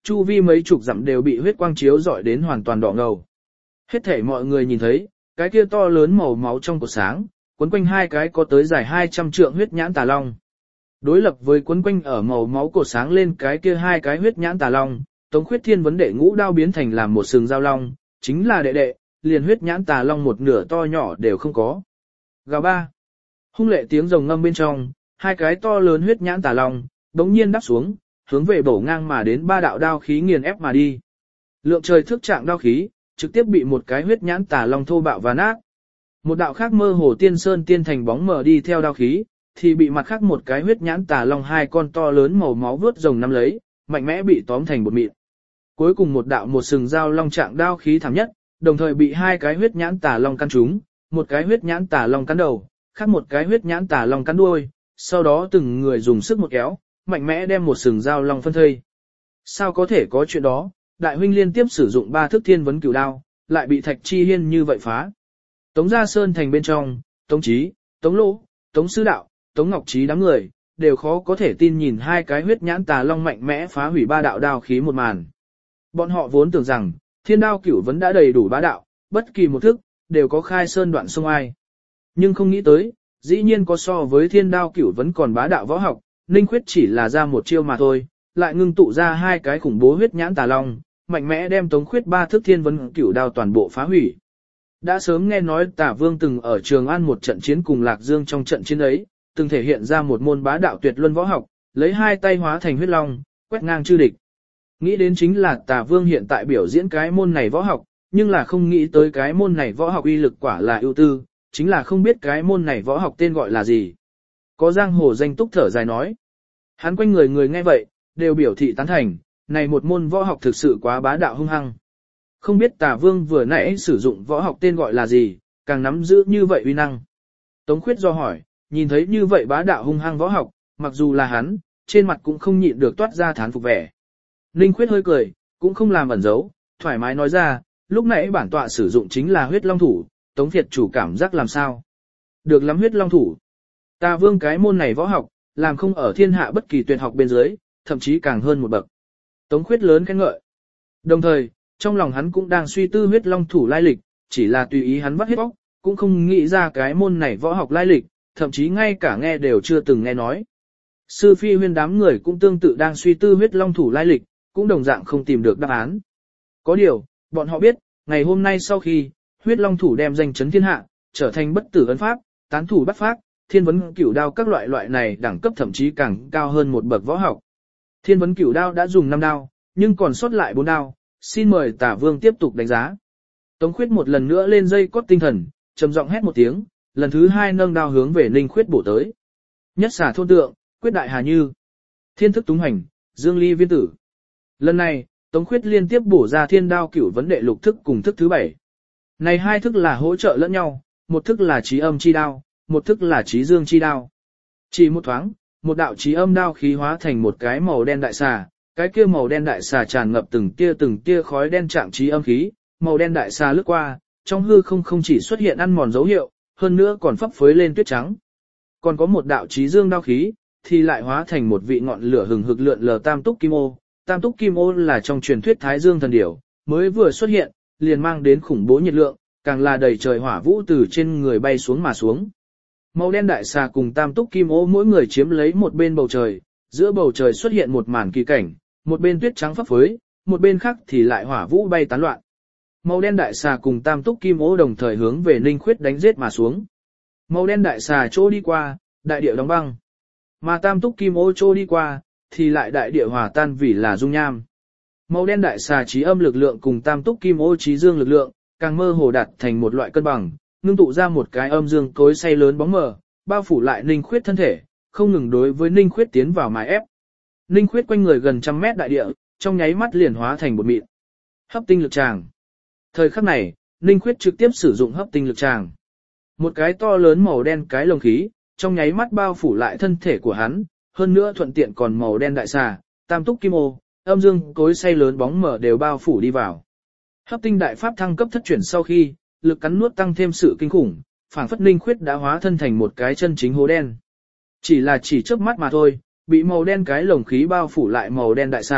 chu vi mấy chục dặm đều bị huyết quang chiếu rọi đến hoàn toàn đỏ ngầu. Hết thảy mọi người nhìn thấy, cái kia to lớn màu máu trong cột sáng, quấn quanh hai cái có tới dài 200 trượng huyết nhãn tà long. Đối lập với quấn quanh ở màu máu cột sáng lên cái kia hai cái huyết nhãn tà long, Tống Khuyết Thiên vấn đệ ngũ đao biến thành làm một sừng dao long, chính là đệ đệ, liền huyết nhãn tà long một nửa to nhỏ đều không có. Gào ba. Hung lệ tiếng rồng ngâm bên trong, hai cái to lớn huyết nhãn tà long, đống nhiên đáp xuống, hướng về bổ ngang mà đến ba đạo đao khí nghiền ép mà đi. Lượng trời thước trạng đao khí, trực tiếp bị một cái huyết nhãn tà long thô bạo và nát. Một đạo khác mơ hồ tiên sơn tiên thành bóng mờ đi theo đao khí, thì bị mặt khác một cái huyết nhãn tà long hai con to lớn màu máu vướt rồng nắm lấy, mạnh mẽ bị tóm thành bột mịn. Cuối cùng một đạo một sừng dao long trạng đao khí thảm nhất, đồng thời bị hai cái huyết nhãn tà long căn trúng, một cái huyết nhãn tà long cắn đầu, khác một cái huyết nhãn tà long cắn đuôi, sau đó từng người dùng sức một kéo, mạnh mẽ đem một sừng dao long phân thây. Sao có thể có chuyện đó, đại huynh liên tiếp sử dụng ba thức thiên vấn cửu đao, lại bị Thạch Chi Hiên như vậy phá. Tống Gia Sơn thành bên trong, Tống Chí, Tống Lỗ, Tống Sư Đạo, Tống Ngọc Trí đám người, đều khó có thể tin nhìn hai cái huyết nhãn tà long mạnh mẽ phá hủy ba đạo đao khí một màn. Bọn họ vốn tưởng rằng, thiên đao cửu vấn đã đầy đủ bá đạo, bất kỳ một thức, đều có khai sơn đoạn sông ai. Nhưng không nghĩ tới, dĩ nhiên có so với thiên đao cửu vấn còn bá đạo võ học, Ninh Khuyết chỉ là ra một chiêu mà thôi, lại ngưng tụ ra hai cái khủng bố huyết nhãn tà long, mạnh mẽ đem Tống Khuyết ba thức thiên vấn cửu đao toàn bộ phá hủy. Đã sớm nghe nói Tả Vương từng ở Trường An một trận chiến cùng Lạc Dương, trong trận chiến ấy, từng thể hiện ra một môn bá đạo tuyệt luân võ học, lấy hai tay hóa thành huyết long, quét ngang chư địch. Nghĩ đến chính là Tả Vương hiện tại biểu diễn cái môn này võ học, nhưng là không nghĩ tới cái môn này võ học uy lực quả là ưu tư, chính là không biết cái môn này võ học tên gọi là gì. Có giang hồ danh túc thở dài nói. Hắn quanh người người nghe vậy, đều biểu thị tán thành, này một môn võ học thực sự quá bá đạo hung hăng. Không biết Tả Vương vừa nãy sử dụng võ học tên gọi là gì, càng nắm giữ như vậy uy năng. Tống Khuyết do hỏi, nhìn thấy như vậy bá đạo hung hăng võ học, mặc dù là hắn, trên mặt cũng không nhịn được toát ra thán phục vẻ. Ninh Khuyết hơi cười, cũng không làm ẩn giấu, thoải mái nói ra, lúc nãy bản tọa sử dụng chính là huyết long thủ, Tống Việt chủ cảm giác làm sao? Được lắm huyết long thủ. Tả Vương cái môn này võ học, làm không ở thiên hạ bất kỳ tuyệt học bên dưới, thậm chí càng hơn một bậc. Tống Khuyết lớn khen ngợi. Đồng thời, trong lòng hắn cũng đang suy tư huyết long thủ lai lịch, chỉ là tùy ý hắn vắt hết óc, cũng không nghĩ ra cái môn này võ học lai lịch, thậm chí ngay cả nghe đều chưa từng nghe nói. Sư Phi Huyên đám người cũng tương tự đang suy tư huyết long thủ lai lịch, cũng đồng dạng không tìm được đáp án. Có điều, bọn họ biết, ngày hôm nay sau khi, huyết long thủ đem danh chấn thiên hạ, trở thành bất tử ấn pháp, tán thủ bắt phát, thiên vấn cửu đao các loại này đẳng cấp thậm chí càng cao hơn một bậc võ học. Thiên vấn cửu đao đã dùng 5 đao, nhưng còn sót lại 4 đao, xin mời Tả Vương tiếp tục đánh giá. Tống Khuyết một lần nữa lên dây cót tinh thần, trầm giọng hét một tiếng, lần thứ 2 nâng đao hướng về Ninh Khuyết bổ tới. Nhất xả thôn tượng, quyết đại hà như, thiên thức túng hành, dương ly viên tử. Lần này, Tống Khuyết liên tiếp bổ ra thiên đao cửu vấn đệ lục thức cùng thức thứ 7. Này hai thức là hỗ trợ lẫn nhau, một thức là trí âm chi đao, một thức là trí dương chi đao. Chỉ một thoáng, một đạo trí âm đao khí hóa thành một cái màu đen đại xà, cái kia màu đen đại xà tràn ngập từng tia khói đen trạng trí âm khí, màu đen đại xà lướt qua, trong hư không chỉ xuất hiện ăn mòn dấu hiệu, hơn nữa còn phấp phới lên tuyết trắng. Còn có một đạo trí dương đao khí, thì lại hóa thành một vị ngọn lửa hừng hực lượn lờ tam túc kim ô. Tam túc kim ô là trong truyền thuyết Thái Dương thần điểu, mới vừa xuất hiện, liền mang đến khủng bố nhiệt lượng, càng là đầy trời hỏa vũ từ trên người bay xuống mà xuống. Màu đen đại xà cùng tam túc kim ô mỗi người chiếm lấy một bên bầu trời, giữa bầu trời xuất hiện một màn kỳ cảnh, một bên tuyết trắng phấp phới, một bên khác thì lại hỏa vũ bay tán loạn. Màu đen đại xà cùng tam túc kim ô đồng thời hướng về Ninh Khuyết đánh giết mà xuống. Màu đen đại xà chỗ đi qua, đại địa đóng băng, mà tam túc kim ô chỗ đi qua, thì lại đại địa hòa tan vì là dung nham. Màu đen đại xà trí âm lực lượng cùng tam túc kim ô trí dương lực lượng, càng mơ hồ đạt thành một loại cân bằng, ngưng tụ ra một cái âm dương cối xay lớn bóng mờ, bao phủ lại Ninh Khuyết thân thể, không ngừng đối với Ninh Khuyết tiến vào mài ép. Ninh Khuyết quanh người gần trăm mét đại địa, trong nháy mắt liền hóa thành bột mịn. Hấp tinh lực tràng. Thời khắc này, Ninh Khuyết trực tiếp sử dụng hấp tinh lực tràng. Một cái to lớn màu đen cái lồng khí, trong nháy mắt bao phủ lại thân thể của hắn, hơn nữa thuận tiện còn màu đen đại xà, tam túc kim ô, âm dương cối xay lớn bóng mở đều bao phủ đi vào. Hấp tinh đại pháp thăng cấp thất chuyển sau khi, lực cắn nuốt tăng thêm sự kinh khủng, phảng phất Ninh Khuyết đã hóa thân thành một cái chân chính hố đen. Chỉ chớp mắt mà thôi, bị màu đen cái lồng khí bao phủ lại màu đen đại xà,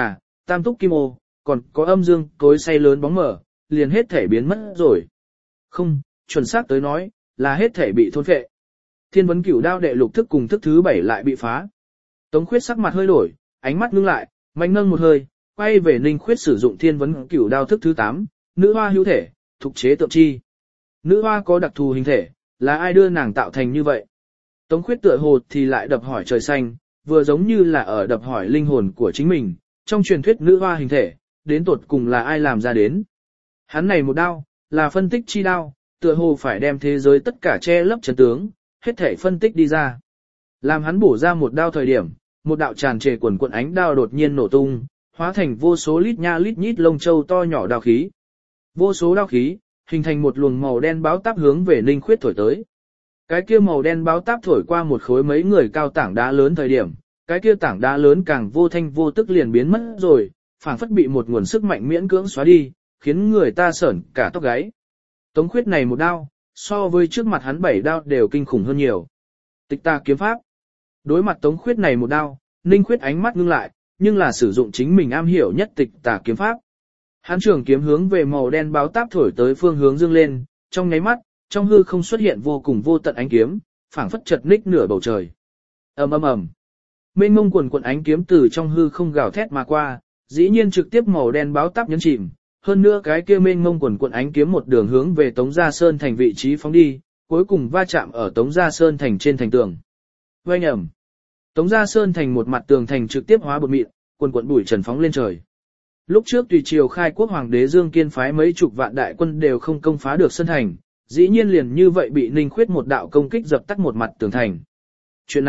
tam túc kim ô, còn có âm dương cối xay lớn bóng mở, liền hết thể biến mất rồi. Không, chuẩn xác tới nói, là hết thể bị thôn phệ. Thiên vấn cửu đao đệ lục thức cùng thức thứ 7 lại bị phá. Tống Khuyết sắc mặt hơi đổi, ánh mắt ngưng lại, mạnh nâng một hơi, quay về Ninh Khuyết sử dụng thiên vấn cửu đao thức thứ 8, nữ hoa hữu thể, thục chế tượng chi. Nữ hoa có đặc thù hình thể, là ai đưa nàng tạo thành như vậy? Tống Khuyết tựa hồ thì lại đập hỏi trời xanh, vừa giống như là ở đập hỏi linh hồn của chính mình, trong truyền thuyết nữ hoa hình thể, đến tột cùng là ai làm ra đến. Hắn này một đao, là phân tích chi đao, tựa hồ phải đem thế giới tất cả che lấp chân tướng, hết thể phân tích đi ra. Làm hắn bổ ra một đao thời điểm, một đạo tràn trề quần quần ánh đao đột nhiên nổ tung, hóa thành vô số lít nha lít nhít lông châu to nhỏ đao khí. Vô số đao khí, hình thành một luồng màu đen báo táp hướng về Ninh Khuyết thổi tới. Cái kia màu đen báo táp thổi qua một khối mấy người cao tảng đá lớn thời điểm, cái kia tảng đá lớn càng vô thanh vô tức liền biến mất rồi, phảng phất bị một nguồn sức mạnh miễn cưỡng xóa đi, khiến người ta sởn cả tóc gáy. Tống Khuyết này một đao, so với trước mặt hắn 7 đao đều kinh khủng hơn nhiều. Tịch tà kiếm pháp. Đối mặt Tống Khuyết này một đao, Ninh Khuyết ánh mắt ngưng lại, nhưng là sử dụng chính mình am hiểu nhất tịch tà kiếm pháp. Hắn trường kiếm hướng về màu đen báo táp thổi tới phương hướng dương lên, trong nháy mắt, trong hư không xuất hiện vô cùng vô tận ánh kiếm, phảng phất chật ních nửa bầu trời. Ầm ầm ầm. Mênh mông quần quần ánh kiếm từ trong hư không gào thét mà qua, dĩ nhiên trực tiếp màu đen báo táp nhấn chìm, hơn nữa cái kia mênh mông quần quần ánh kiếm một đường hướng về Tống Gia Sơn thành vị trí phóng đi, cuối cùng va chạm ở Tống Gia Sơn thành trên thành tường. Oanh ầm. Tống Gia Sơn thành một mặt tường thành trực tiếp hóa bột mịn, quần quần bụi trần phóng lên trời. Lúc trước tùy triều khai quốc hoàng đế Dương Kiên phái mấy chục vạn đại quân đều không công phá được Sơn thành, dĩ nhiên liền như vậy bị Ninh Khuyết một đạo công kích dập tắt một mặt tường thành. Chuyện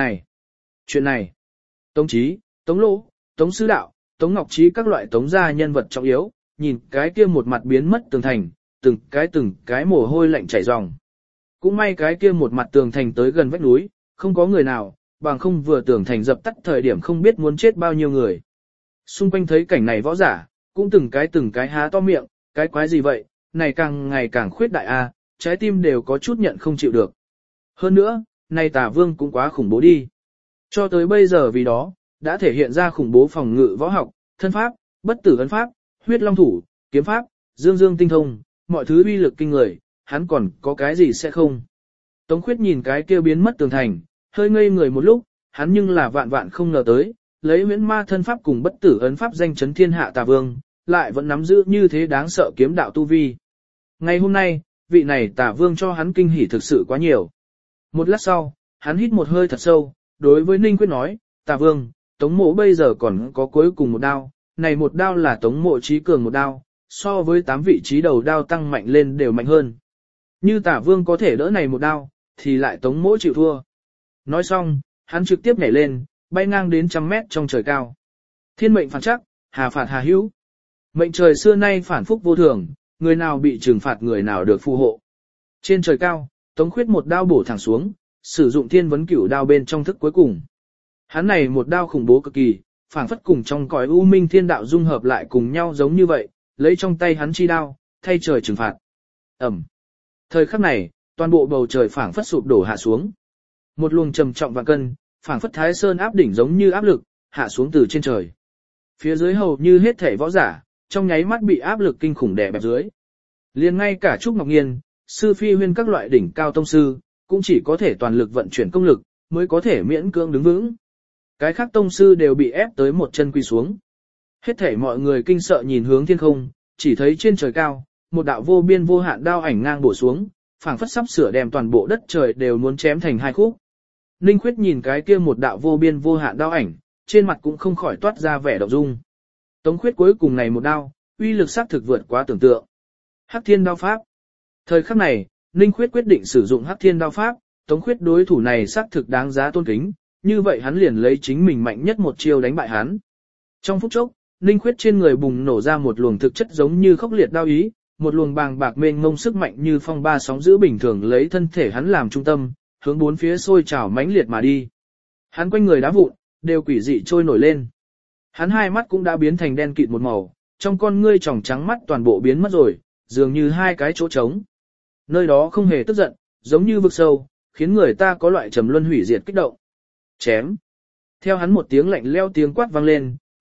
này, Tống Chí, Tống Lỗ, Tống Sư Đạo, Tống Ngọc Trí các loại Tống gia nhân vật trọng yếu, nhìn cái kia một mặt biến mất tường thành, từng cái mồ hôi lạnh chảy ròng. Cũng may cái kia một mặt tường thành tới gần vách núi, không có người nào, bằng không vừa tường thành dập tắt thời điểm không biết muốn chết bao nhiêu người. Xung quanh thấy cảnh này võ giả, cũng từng cái há to miệng, cái quái gì vậy, này càng ngày càng khuyết đại a, trái tim đều có chút nhận không chịu được. Hơn nữa, này Tả Vương cũng quá khủng bố đi. Cho tới bây giờ vì đó, đã thể hiện ra khủng bố phòng ngự võ học, thân pháp, bất tử ấn pháp, huyết long thủ, kiếm pháp, dương tinh thông, mọi thứ uy lực kinh người, hắn còn có cái gì sẽ không. Tống Khuyết nhìn cái kia biến mất tường thành, hơi ngây người một lúc, hắn nhưng là vạn vạn không ngờ tới, lấy huyễn ma thân pháp cùng bất tử ấn pháp danh chấn thiên hạ Tà Vương, lại vẫn nắm giữ như thế đáng sợ kiếm đạo tu vi. Ngày hôm nay, vị này Tà Vương cho hắn kinh hỉ thực sự quá nhiều. Một lát sau, hắn hít một hơi thật sâu, đối với Ninh Quyết nói, Tà Vương, Tống Mộ bây giờ còn có cuối cùng một đao, này một đao là Tống Mộ trí cường một đao, so với 8 vị trí đầu đao tăng mạnh lên đều mạnh hơn. Như Tả Vương có thể đỡ này một đao, thì lại Tống Mộ chịu thua. Nói xong, hắn trực tiếp nhảy lên, bay ngang đến 100 mét trong trời cao. Thiên mệnh phản chắc, hà phạt hà hữu. Mệnh trời xưa nay phản phúc vô thường, người nào bị trừng phạt người nào được phù hộ. Trên trời cao, Tống Khuyết một đao bổ thẳng xuống, sử dụng thiên vấn cửu đao bên trong thức cuối cùng. Hắn này một đao khủng bố cực kỳ, phảng phất cùng trong cõi u minh thiên đạo dung hợp lại cùng nhau giống như vậy, lấy trong tay hắn chi đao, thay trời trừng phạt. Ẩm. Thời khắc này, toàn bộ bầu trời phảng phất sụp đổ hạ xuống. Một luồng trầm trọng vạn cân, phảng phất Thái Sơn áp đỉnh giống như áp lực, hạ xuống từ trên trời. Phía dưới hầu như hết thảy võ giả, trong nháy mắt bị áp lực kinh khủng đè bẹp dưới. Liền ngay cả Trúc Ngọc Nghiên, Sư Phi Huyên các loại đỉnh cao tông sư, cũng chỉ có thể toàn lực vận chuyển công lực, mới có thể miễn cưỡng đứng vững. Cái khác tông sư đều bị ép tới một chân quỳ xuống. Hết thảy mọi người kinh sợ nhìn hướng thiên không, chỉ thấy trên trời cao, một đạo vô biên vô hạn đao ảnh ngang bổ xuống, phảng phất sắp sửa đem toàn bộ đất trời đều muốn chém thành hai khúc. Ninh Khuyết nhìn cái kia một đạo vô biên vô hạn đao ảnh, trên mặt cũng không khỏi toát ra vẻ động dung. Tống Khuyết cuối cùng này một đao, uy lực xác thực vượt quá tưởng tượng. Hắc Thiên đao pháp. Thời khắc này, Ninh Khuyết quyết định sử dụng Hắc Thiên đao pháp, Tống Khuyết đối thủ này xác thực đáng giá tôn kính, như vậy hắn liền lấy chính mình mạnh nhất một chiêu đánh bại hắn. Trong phút chốc, Ninh Khuyết trên người bùng nổ ra một luồng thực chất giống như khốc liệt đao ý, một luồng bàng bạc mênh mông sức mạnh như phong ba sóng dữ bình thường lấy thân thể hắn làm trung tâm, hướng bốn phía sôi trào mãnh liệt mà đi. Hắn quanh người đá vụn, đều quỷ dị trôi nổi lên. Hắn hai mắt cũng đã biến thành đen kịt một màu, trong con ngươi tròng trắng mắt toàn bộ biến mất rồi, dường như hai cái chỗ trống. Nơi đó không hề tức giận, giống như vực sâu, khiến người ta có loại trầm luân hủy diệt kích động. Chém. Theo hắn một tiếng lạnh leo tiếng quát vang lên,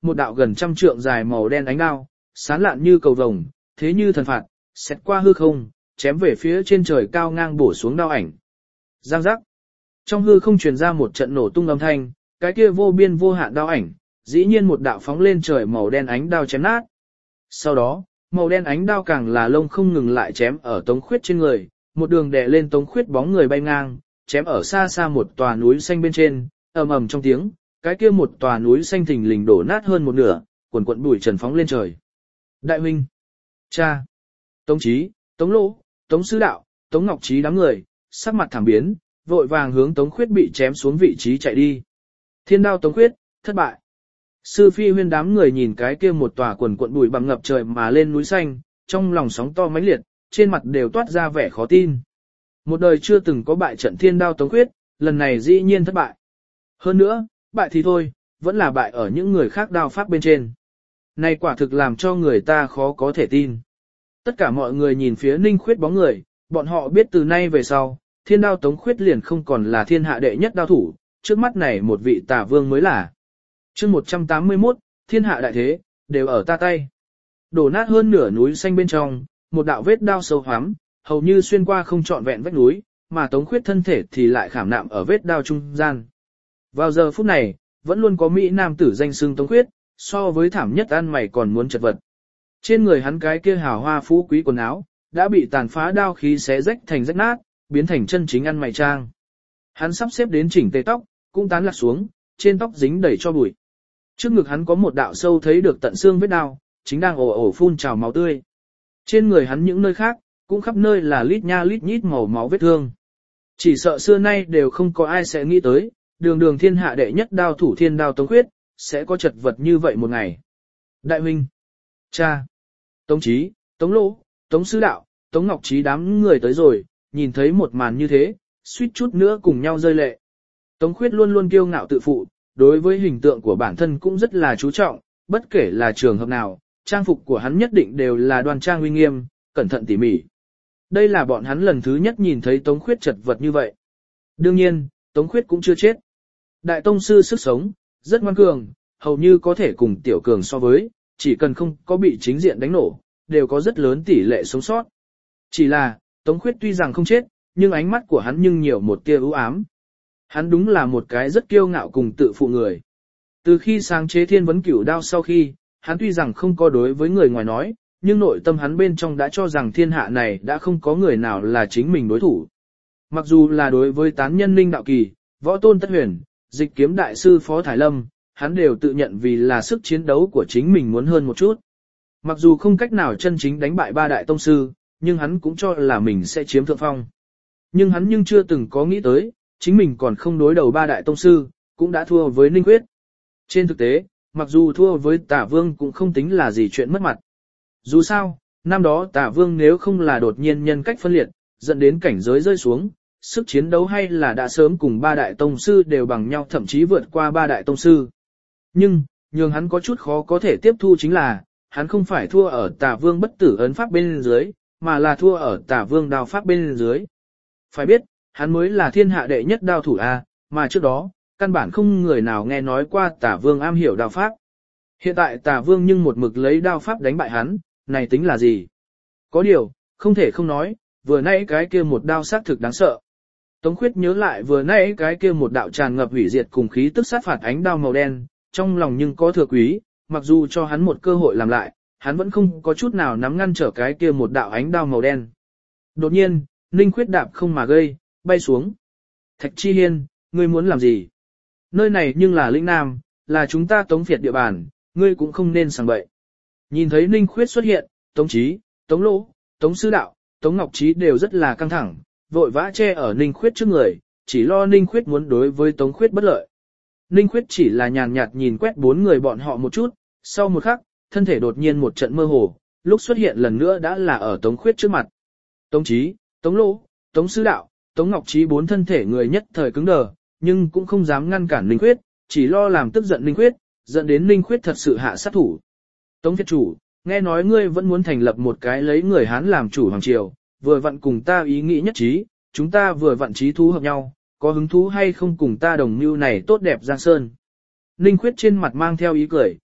một đạo gần trăm trượng dài màu đen ánh đao, sán lạn như cầu vồng, thế như thần phạt, xẹt qua hư không, chém về phía trên trời cao ngang bổ xuống đao ảnh. Giang giác. Trong hư không truyền ra một trận nổ tung âm thanh, cái kia vô biên vô hạn đao ảnh, dĩ nhiên một đạo phóng lên trời màu đen ánh đao chém nát. Sau đó, màu đen ánh đao càng là lông không ngừng lại chém ở Tống Khuyết trên người, một đường đè lên Tống Khuyết bóng người bay ngang, chém ở xa xa một tòa núi xanh bên trên, ầm ầm trong tiếng, cái kia một tòa núi xanh thình lình đổ nát hơn một nửa, quần quần bụi trần phóng lên trời. Đại huynh, cha, Tống Chí, Tống Lỗ, Tống Sư Đạo, Tống Ngọc Trí đám người, sắc mặt thảm biến, vội vàng hướng Tống Khuyết bị chém xuống vị trí chạy đi. Thiên đao Tống Khuyết, thất bại. Sư Phi Huyên đám người nhìn cái kia một tòa quần quần bụi bằng ngập trời mà lên núi xanh, trong lòng sóng to mãnh liệt, trên mặt đều toát ra vẻ khó tin. Một đời chưa từng có bại trận thiên đao Tống Khuyết, lần này dĩ nhiên thất bại. Hơn nữa, bại thì thôi, vẫn là bại ở những người khác đao pháp bên trên. Này quả thực làm cho người ta khó có thể tin. Tất cả mọi người nhìn phía Ninh Khuyết bóng người, bọn họ biết từ nay về sau, thiên đao Tống Khuyết liền không còn là thiên hạ đệ nhất đao thủ, trước mắt này một vị tả vương mới là. Chương 181, thiên hạ đại thế, đều ở ta tay. Đổ nát hơn nửa núi xanh bên trong, một đạo vết đao sâu hoắm, hầu như xuyên qua không trọn vẹn vách núi, mà Tống Khuyết thân thể thì lại khảm nạm ở vết đao trung gian. Vào giờ phút này, vẫn luôn có mỹ nam tử danh xưng Tống Khuyết, so với thảm nhất ăn mày còn muốn chật vật. Trên người hắn cái kia hào hoa phú quý quần áo, đã bị tàn phá đao khí xé rách thành rách nát, biến thành chân chính ăn mày trang. Hắn sắp xếp đến chỉnh tề tóc, cũng tán lạc xuống, trên tóc dính đầy cho bụi. Trước ngực hắn có một đạo sâu thấy được tận xương vết đao, chính đang ồ ồ phun trào máu tươi. Trên người hắn những nơi khác, cũng khắp nơi là lít nha lít nhít màu máu vết thương. Chỉ sợ xưa nay đều không có ai sẽ nghĩ tới, đường đường thiên hạ đệ nhất đao thủ thiên đao Tống Khuyết, sẽ có chật vật như vậy một ngày. Đại huynh, cha, Tống Chí, Tống Lỗ, Tống Sư Đạo, Tống Ngọc Trí đám người tới rồi, nhìn thấy một màn như thế, suýt chút nữa cùng nhau rơi lệ. Tống Khuyết luôn luôn kiêu ngạo tự phụ, đối với hình tượng của bản thân cũng rất là chú trọng, bất kể là trường hợp nào, trang phục của hắn nhất định đều là đoan trang uy nghiêm, cẩn thận tỉ mỉ. Đây là bọn hắn lần thứ nhất nhìn thấy Tống Khuyết chật vật như vậy. Đương nhiên, Tống Khuyết cũng chưa chết. Đại tông sư sức sống, rất ngoan cường, hầu như có thể cùng tiểu cường so với, chỉ cần không có bị chính diện đánh nổ, đều có rất lớn tỷ lệ sống sót. Chỉ là, Tống Khuyết tuy rằng không chết, nhưng ánh mắt của hắn nhưng nhiều một tia ưu ám. Hắn đúng là một cái rất kiêu ngạo cùng tự phụ người. Từ khi sáng chế thiên vấn cửu đao sau khi, hắn tuy rằng không có đối với người ngoài nói, nhưng nội tâm hắn bên trong đã cho rằng thiên hạ này đã không có người nào là chính mình đối thủ. Mặc dù là đối với tán nhân Ninh Đạo Kỳ, Võ Tôn Tất Huyền, Dịch Kiếm Đại Sư Phó Thái Lâm, hắn đều tự nhận vì là sức chiến đấu của chính mình muốn hơn một chút. Mặc dù không cách nào chân chính đánh bại ba đại tông sư, nhưng hắn cũng cho là mình sẽ chiếm thượng phong. Nhưng hắn chưa từng có nghĩ tới, chính mình còn không đối đầu ba đại tông sư, cũng đã thua với Ninh Khuyết. Trên thực tế, mặc dù thua với Tả Vương cũng không tính là gì chuyện mất mặt. Dù sao, năm đó Tả Vương nếu không là đột nhiên nhân cách phân liệt, dẫn đến cảnh giới rơi xuống, sức chiến đấu hay là đã sớm cùng ba đại tông sư đều bằng nhau, thậm chí vượt qua ba đại tông sư. Nhưng, nhường hắn có chút khó có thể tiếp thu chính là, hắn không phải thua ở Tả Vương bất tử ấn pháp bên dưới, mà là thua ở Tả Vương đao pháp bên dưới. Phải biết, hắn mới là thiên hạ đệ nhất đao thủ A, mà trước đó, căn bản không người nào nghe nói qua Tả Vương am hiểu đao pháp. Hiện tại Tả Vương nhưng một mực lấy đao pháp đánh bại hắn, này tính là gì? Có điều, không thể không nói, vừa nãy cái kia một đao sát thực đáng sợ. Tống Khuyết nhớ lại vừa nãy cái kia một đạo tràn ngập hủy diệt cùng khí tức sát phạt ánh đao màu đen, trong lòng nhưng có thừa quý, mặc dù cho hắn một cơ hội làm lại, hắn vẫn không có chút nào nắm ngăn trở cái kia một đạo ánh đao màu đen. Đột nhiên, Ninh Khuyết đạp không mà gây, bay xuống. Thạch Chi Hiên, ngươi muốn làm gì? Nơi này nhưng là lĩnh Nam, là chúng ta Tống Việt địa bàn, ngươi cũng không nên sảng bậy. Nhìn thấy Ninh Khuyết xuất hiện, Tống Chí, Tống Lỗ, Tống Sư Đạo, Tống Ngọc Trí đều rất là căng thẳng, vội vã che ở Ninh Khuyết trước người, chỉ lo Ninh Khuyết muốn đối với Tống Khuyết bất lợi. Ninh Khuyết chỉ là nhàn nhạt nhìn quét bốn người bọn họ một chút, sau một khắc, thân thể đột nhiên một trận mơ hồ, lúc xuất hiện lần nữa đã là ở Tống Khuyết trước mặt. Tống Chí, Tống Lỗ, Tống Sư Đạo, Tống Ngọc Trí bốn thân thể người nhất thời cứng đờ, nhưng cũng không dám ngăn cản Ninh Khuyết, chỉ lo làm tức giận Ninh Khuyết, dẫn đến Ninh Khuyết thật sự hạ sát thủ. Tống Việt chủ, nghe nói ngươi vẫn muốn thành lập một cái lấy người Hán làm chủ hoàng triều, vừa vặn cùng ta ý nghĩ nhất trí, chúng ta vừa vặn trí thú hợp nhau, có hứng thú hay không cùng ta đồng mưu này tốt đẹp Giang Sơn. Ninh Khuyết trên mặt mang theo ý cười,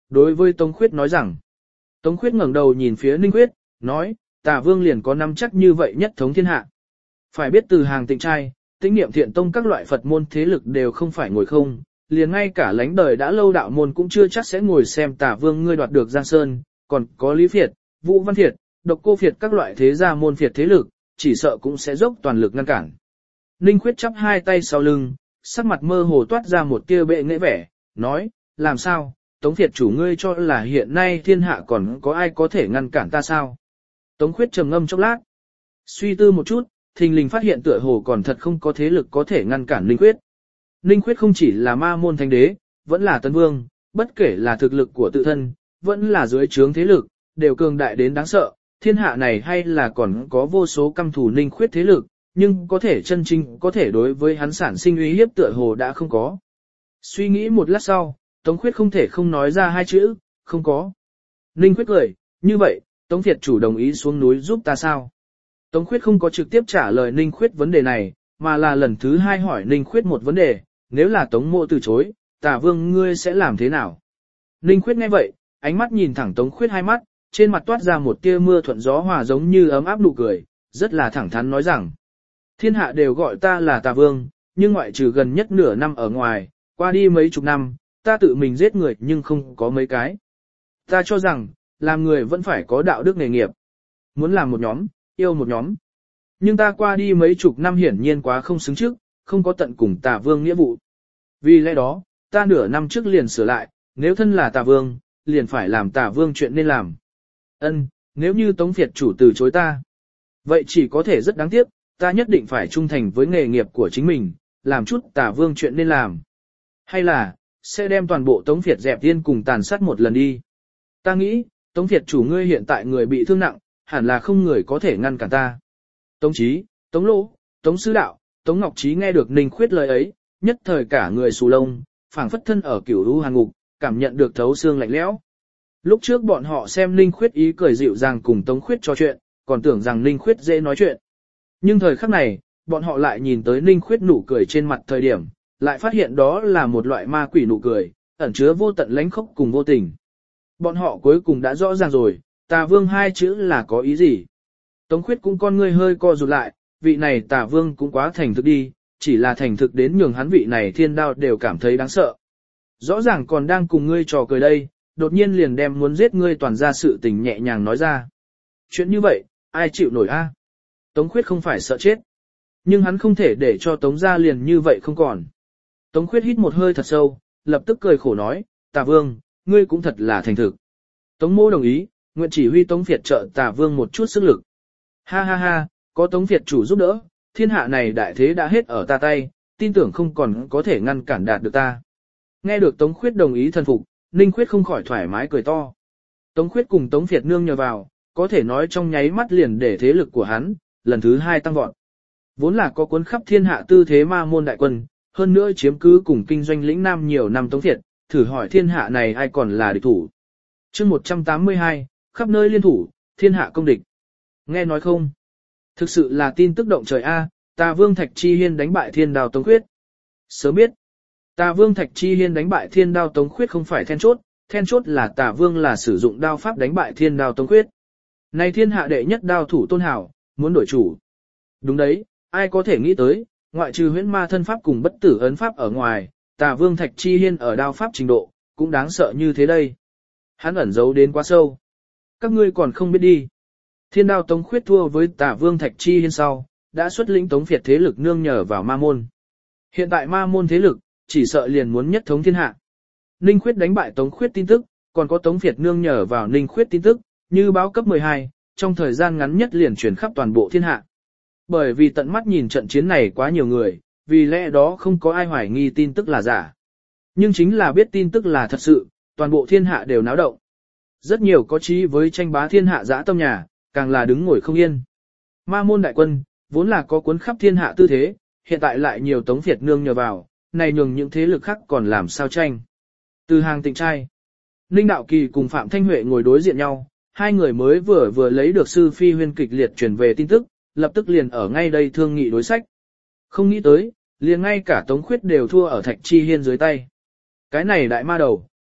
đối với Tống Khuyết nói rằng. Tống Khuyết ngẩng đầu nhìn phía Ninh Khuyết, nói, Tả Vương liền có nắm chắc như vậy nhất thống thiên hạ. Phải biết từ hàng tịnh trai, tĩnh niệm thiện tông các loại Phật môn thế lực đều không phải ngồi không, liền ngay cả lánh đời đã lâu đạo môn cũng chưa chắc sẽ ngồi xem Tả Vương ngươi đoạt được Giang Sơn, còn có Lý Phiệt, Vũ Văn Phiệt, Độc Cô Phiệt các loại thế gia môn phiệt thế lực, chỉ sợ cũng sẽ dốc toàn lực ngăn cản. Ninh Khuyết chắp hai tay sau lưng, sắc mặt mơ hồ toát ra một tia bệ nghệ vẻ, nói, làm sao, Tống Phiệt chủ ngươi cho là hiện nay thiên hạ còn có ai có thể ngăn cản ta sao? Tống Khuyết trầm ngâm chốc lát, suy tư một chút, thình lình phát hiện tựa hồ còn thật không có thế lực có thể ngăn cản Ninh Khuyết. Ninh Khuyết không chỉ là ma môn thánh đế, vẫn là tân vương, bất kể là thực lực của tự thân, vẫn là dưới trướng thế lực, đều cường đại đến đáng sợ, thiên hạ này hay là còn có vô số căm thù Ninh Khuyết thế lực, nhưng có thể chân chính có thể đối với hắn sản sinh uy hiếp tựa hồ đã không có. Suy nghĩ một lát sau, Tống Khuyết không thể không nói ra hai chữ, không có. Ninh Khuyết cười, như vậy, Tống Việt chủ đồng ý xuống núi giúp ta sao? Tống Khuyết không có trực tiếp trả lời Ninh Khuyết vấn đề này, mà là lần thứ hai hỏi Ninh Khuyết một vấn đề, nếu là Tống Mộ từ chối, Tả Vương ngươi sẽ làm thế nào? Ninh Khuyết nghe vậy, ánh mắt nhìn thẳng Tống Khuyết hai mắt, trên mặt toát ra một tia mưa thuận gió hòa giống như ấm áp nụ cười, rất là thẳng thắn nói rằng, thiên hạ đều gọi ta là Tả Vương, nhưng ngoại trừ gần nhất nửa năm ở ngoài, qua đi mấy chục năm, ta tự mình giết người nhưng không có mấy cái. Ta cho rằng, làm người vẫn phải có đạo đức nghề nghiệp. Muốn làm một nhóm, yêu một nhóm. Nhưng ta qua đi mấy chục năm hiển nhiên quá không xứng trước, không có tận cùng Tả Vương nghĩa vụ. Vì lẽ đó, ta nửa năm trước liền sửa lại, nếu thân là Tả Vương, liền phải làm Tả Vương chuyện nên làm. Nếu như Tống Việt chủ từ chối ta, vậy chỉ có thể rất đáng tiếc, ta nhất định phải trung thành với nghề nghiệp của chính mình, làm chút Tả Vương chuyện nên làm. Hay là, sẽ đem toàn bộ Tống Việt dẹp tiên cùng tàn sát một lần đi. Ta nghĩ, Tống Việt chủ ngươi hiện tại người bị thương nặng, hẳn là không người có thể ngăn cản ta. Tống Chí, Tống Lỗ, Tống Sư Đạo, Tống Ngọc Chí nghe được Ninh Khuyết lời ấy, nhất thời cả người xù lông, phảng phất thân ở cửu u hàn ngục, cảm nhận được thấu xương lạnh lẽo. Lúc trước bọn họ xem Ninh Khuyết ý cười dịu dàng cùng Tống Khuyết trò chuyện, còn tưởng rằng Ninh Khuyết dễ nói chuyện. Nhưng thời khắc này, bọn họ lại nhìn tới Ninh Khuyết nụ cười trên mặt thời điểm, lại phát hiện đó là một loại ma quỷ nụ cười, ẩn chứa vô tận lãnh khốc cùng vô tình. Bọn họ cuối cùng đã rõ ràng rồi, Tả Vương hai chữ là có ý gì. Tống Khuyết cũng con ngươi hơi co rụt lại, vị này Tả Vương cũng quá thành thực đi, chỉ là thành thực đến nhường hắn vị này thiên đao đều cảm thấy đáng sợ. Rõ ràng còn đang cùng ngươi trò cười đây, đột nhiên liền đem muốn giết ngươi toàn ra sự tình nhẹ nhàng nói ra. Chuyện như vậy, ai chịu nổi a? Tống Khuyết không phải sợ chết, nhưng hắn không thể để cho Tống gia liền như vậy không còn. Tống Khuyết hít một hơi thật sâu, lập tức cười khổ nói, Tả Vương, ngươi cũng thật là thành thực. Tống Mỗ đồng ý, nguyện chỉ huy Tống Việt trợ Tả Vương một chút sức lực. Ha ha ha, có Tống Việt chủ giúp đỡ, thiên hạ này đại thế đã hết ở ta tay, tin tưởng không còn có thể ngăn cản đạt được ta. Nghe được Tống Khuyết đồng ý thần phục, Ninh Khuyết không khỏi thoải mái cười to. Tống Khuyết cùng Tống Việt nương nhờ vào, có thể nói trong nháy mắt liền để thế lực của hắn, lần thứ hai tăng vọt. Vốn là có cuốn khắp thiên hạ tư thế ma môn đại quân, hơn nữa chiếm cứ cùng kinh doanh lĩnh nam nhiều năm Tống Việt, thử hỏi thiên hạ này ai còn là địch thủ. Chương 182, khắp nơi liên thủ, thiên hạ công địch. Nghe nói không? Thực sự là tin tức động trời A, Tà Vương Thạch Chi Hiên đánh bại Thiên Đao Tống Khuyết. Sớm biết, Tà Vương Thạch Chi Hiên đánh bại Thiên Đao Tống Khuyết không phải then chốt là Tà Vương là sử dụng đao pháp đánh bại Thiên Đao Tống Khuyết. Này thiên hạ đệ nhất đao thủ tôn hảo, muốn đổi chủ. Đúng đấy, ai có thể nghĩ tới, ngoại trừ huyễn ma thân pháp cùng bất tử ấn pháp ở ngoài, Tà Vương Thạch Chi Hiên ở đao pháp trình độ, cũng đáng sợ như thế đây. Hắn ẩn giấu đến quá sâu. Các ngươi còn không biết đi. Thiên Đao Tống Khuyết thua với Tà Vương Thạch Chi Hiên sau, đã xuất lĩnh Tống Việt thế lực nương nhờ vào ma môn. Hiện tại ma môn thế lực, chỉ sợ liền muốn nhất thống thiên hạ. Ninh Khuyết đánh bại Tống Khuyết tin tức, còn có Tống Việt nương nhờ vào Ninh Khuyết tin tức, như báo cấp 12, trong thời gian ngắn nhất liền truyền khắp toàn bộ thiên hạ. Bởi vì tận mắt nhìn trận chiến này quá nhiều người, vì lẽ đó không có ai hoài nghi tin tức là giả. Nhưng chính là biết tin tức là thật sự, toàn bộ thiên hạ đều náo động. Rất nhiều có chí với tranh bá thiên hạ dã tâm nhà, càng là đứng ngồi không yên. Ma môn đại quân, vốn là có cuốn khắp thiên hạ tư thế, hiện tại lại nhiều Tống Việt nương nhờ vào, này nhường những thế lực khác còn làm sao tranh. Từ hàng tịnh trai, Ninh Đạo Kỳ cùng Phạm Thanh Huệ ngồi đối diện nhau, hai người mới vừa lấy được sư phi huyên kịch liệt truyền về tin tức, lập tức liền ở ngay đây thương nghị đối sách. Không nghĩ tới, liền ngay cả Tống Khuyết đều thua ở Thạch Chi Hiên dưới tay. Cái này đại ma đầu,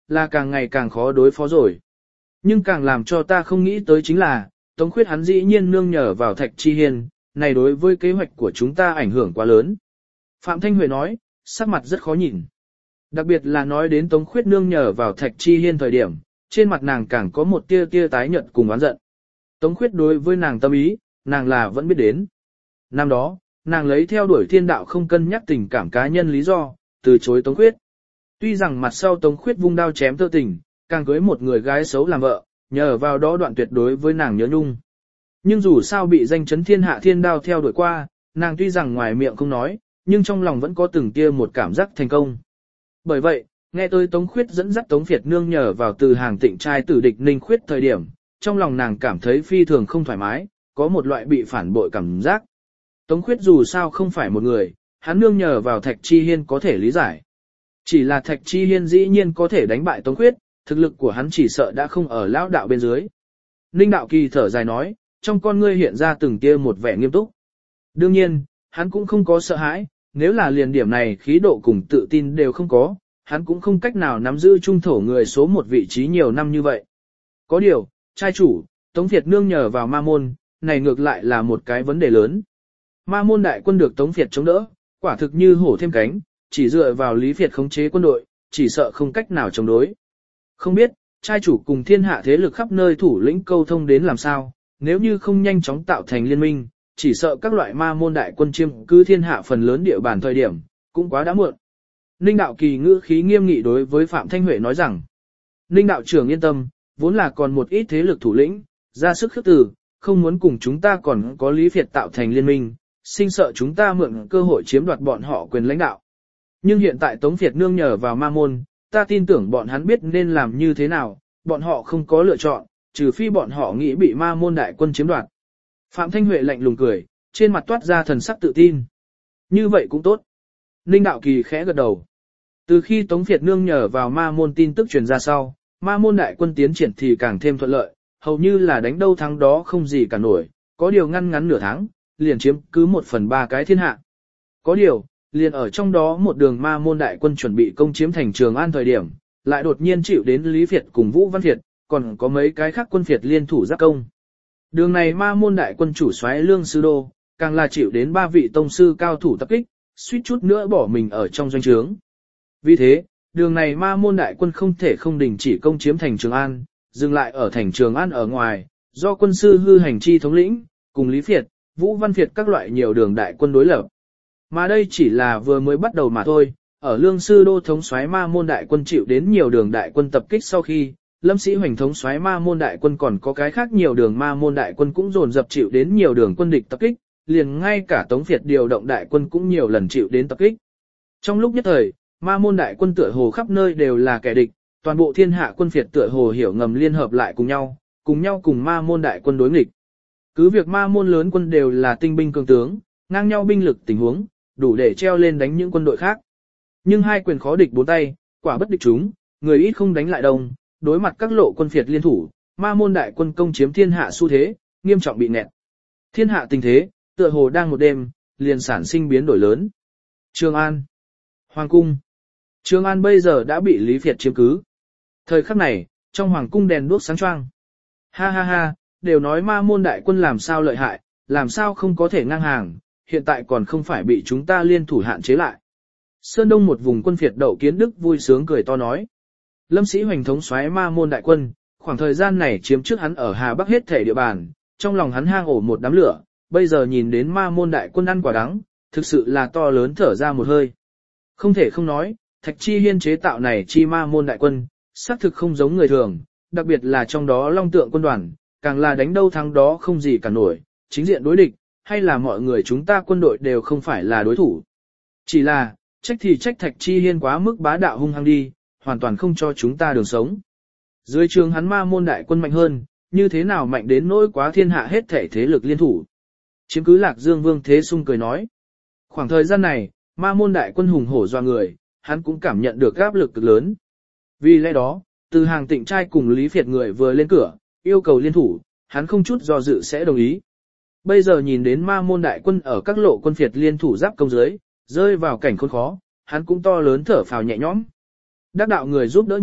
là càng ngày càng khó đối phó rồi. Nhưng càng làm cho ta không nghĩ tới chính là, Tống Khuyết hắn dĩ nhiên nương nhờ vào Thạch Chi Hiên, này đối với kế hoạch của chúng ta ảnh hưởng quá lớn. Phạm Thanh Huệ nói, sắc mặt rất khó nhìn. Đặc biệt là nói đến Tống Khuyết nương nhờ vào Thạch Chi Hiên thời điểm, trên mặt nàng càng có một tia tia tái nhợt cùng oán giận. Tống Khuyết đối với nàng tâm ý, nàng là vẫn biết đến. Năm đó, nàng lấy theo đuổi thiên đạo không cân nhắc tình cảm cá nhân lý do, từ chối Tống Khuyết. Tuy rằng mặt sau Tống Khuyết vung đao chém tơ tình, càng cưới một người gái xấu làm vợ, nhờ vào đó đoạn tuyệt đối với nàng nhớ nhung. Nhưng dù sao bị danh chấn thiên hạ thiên đao theo đuổi qua, nàng tuy rằng ngoài miệng không nói, nhưng trong lòng vẫn có từng tia một cảm giác thành công. Bởi vậy, nghe tôi Tống Khuyết dẫn dắt Tống Việt nương nhờ vào từ hàng tịnh trai tử địch Ninh Khuyết thời điểm, trong lòng nàng cảm thấy phi thường không thoải mái, có một loại bị phản bội cảm giác. Tống Khuyết dù sao không phải một người, hắn nương nhờ vào Thạch Chi Hiên có thể lý giải. Chỉ là Thạch Chi Hiên dĩ nhiên có thể đánh bại Tống Khuyết, thực lực của hắn chỉ sợ đã không ở lão đạo bên dưới. Ninh Đạo Kỳ thở dài nói, trong con ngươi hiện ra từng tia một vẻ nghiêm túc. Đương nhiên, hắn cũng không có sợ hãi, nếu là liền điểm này khí độ cùng tự tin đều không có, hắn cũng không cách nào nắm giữ trung thổ người số một vị trí nhiều năm như vậy. Có điều, trai chủ, Tống Việt nương nhờ vào ma môn, này ngược lại là một cái vấn đề lớn. Ma môn đại quân được Tống Việt chống đỡ, quả thực như hổ thêm cánh, chỉ dựa vào Lý Việt khống chế quân đội, chỉ sợ không cách nào chống đối. Không biết, trai chủ cùng thiên hạ thế lực khắp nơi thủ lĩnh câu thông đến làm sao, nếu như không nhanh chóng tạo thành liên minh, chỉ sợ các loại ma môn đại quân chiêm cứ thiên hạ phần lớn địa bàn thời điểm, cũng quá đã muộn. Ninh Đạo Kỳ ngữ khí nghiêm nghị đối với Phạm Thanh Huệ nói rằng, Ninh Đạo trưởng yên tâm, vốn là còn một ít thế lực thủ lĩnh, ra sức khước từ, không muốn cùng chúng ta còn có Lý Việt tạo thành liên minh, sinh sợ chúng ta mượn cơ hội chiếm đoạt bọn họ quyền lãnh đạo. Nhưng hiện tại Tống Việt nương nhờ vào ma môn, ta tin tưởng bọn hắn biết nên làm như thế nào, bọn họ không có lựa chọn, trừ phi bọn họ nghĩ bị ma môn đại quân chiếm đoạt. Phạm Thanh Huệ lạnh lùng cười, trên mặt toát ra thần sắc tự tin. Như vậy cũng tốt. Ninh Đạo Kỳ khẽ gật đầu. Từ khi Tống Việt nương nhờ vào ma môn tin tức truyền ra sau, ma môn đại quân tiến triển thì càng thêm thuận lợi, hầu như là đánh đâu thắng đó không gì cả nổi, có điều ngăn ngắn nửa tháng, liền chiếm cứ 1/3 cái thiên hạ. Có điều, liền ở trong đó một đường ma môn đại quân chuẩn bị công chiếm thành Trường An thời điểm, lại đột nhiên chịu đến Lý Việt cùng Vũ Văn Việt, còn có mấy cái khác quân Việt liên thủ giáp công. Đường này ma môn đại quân chủ soái Lương Sư Đô, càng là chịu đến 3 vị tông sư cao thủ tập kích, suýt chút nữa bỏ mình ở trong doanh trướng. Vì thế, đường này ma môn đại quân không thể không đình chỉ công chiếm thành Trường An, dừng lại ở thành Trường An ở ngoài, do quân sư Hư Hành Chi thống lĩnh, cùng Lý Việt, Vũ Văn Việt các loại nhiều đường đại quân đối lập. Mà đây chỉ là vừa mới bắt đầu mà thôi, ở Lương Sư Đô thống soái ma môn đại quân chịu đến nhiều đường đại quân tập kích sau khi, Lâm Sĩ Hoành thống soái ma môn đại quân còn có cái khác nhiều đường ma môn đại quân cũng dồn dập chịu đến nhiều đường quân địch tập kích, liền ngay cả Tống Việt điều động đại quân cũng nhiều lần chịu đến tập kích. Trong lúc nhất thời, ma môn đại quân tựa hồ khắp nơi đều là kẻ địch, toàn bộ thiên hạ quân Việt tựa hồ hiểu ngầm liên hợp lại cùng nhau cùng ma môn đại quân đối nghịch. Cứ việc ma môn lớn quân đều là tinh binh cường tướng, ngang nhau binh lực tình huống, đủ để treo lên đánh những quân đội khác. Nhưng hai quyền khó địch bốn tay, quả bất địch chúng, người ít không đánh lại đông, đối mặt các lộ quân Việt liên thủ, ma môn đại quân công chiếm thiên hạ xu thế, nghiêm trọng bị nẹt. Thiên hạ tình thế, tựa hồ đang một đêm, liền sản sinh biến đổi lớn. Trường An, Hoàng cung. Trường An bây giờ đã bị Lý Việt chiếm cứ. Thời khắc này, trong hoàng cung đèn đuốc sáng choang. Ha ha ha, đều nói ma môn đại quân làm sao lợi hại, làm sao không có thể ngang hàng, hiện tại còn không phải bị chúng ta liên thủ hạn chế lại. Sơn Đông một vùng quân Việt Đậu Kiến Đức vui sướng cười to nói. Lâm Sĩ Hoành thống soái ma môn đại quân, khoảng thời gian này chiếm trước hắn ở Hà Bắc hết thể địa bàn, trong lòng hắn hang ổ một đám lửa, bây giờ nhìn đến ma môn đại quân ăn quả đắng, thực sự là to lớn thở ra một hơi. Không thể không nói, Thạch Chi Hiên chế tạo này chi ma môn đại quân, xác thực không giống người thường, đặc biệt là trong đó Long Tượng quân đoàn, càng là đánh đâu thắng đó không gì cả nổi, chính diện đối địch, hay là mọi người chúng ta quân đội đều không phải là đối thủ. Chỉ là, trách thì trách Thạch Chi Hiên quá mức bá đạo hung hăng đi, hoàn toàn không cho chúng ta đường sống. Dưới trường hắn ma môn đại quân mạnh hơn, như thế nào mạnh đến nỗi quá thiên hạ hết thể thế lực liên thủ. Chiếm cứ Lạc Dương Vương Thế Sung cười nói. Khoảng thời gian này, ma môn đại quân hùng hổ doa người, hắn cũng cảm nhận được áp lực cực lớn. Vì lẽ đó, từ hàng tịnh trai cùng Lý Việt người vừa lên cửa, yêu cầu liên thủ, hắn không chút do dự sẽ đồng ý. Bây giờ nhìn đến ma môn đại quân ở các lộ quân Việt liên thủ giáp công dưới, rơi vào cảnh khốn khó, hắn cũng to lớn thở phào nhẹ nhõm. Đắc đạo người giúp đỡ nhiều,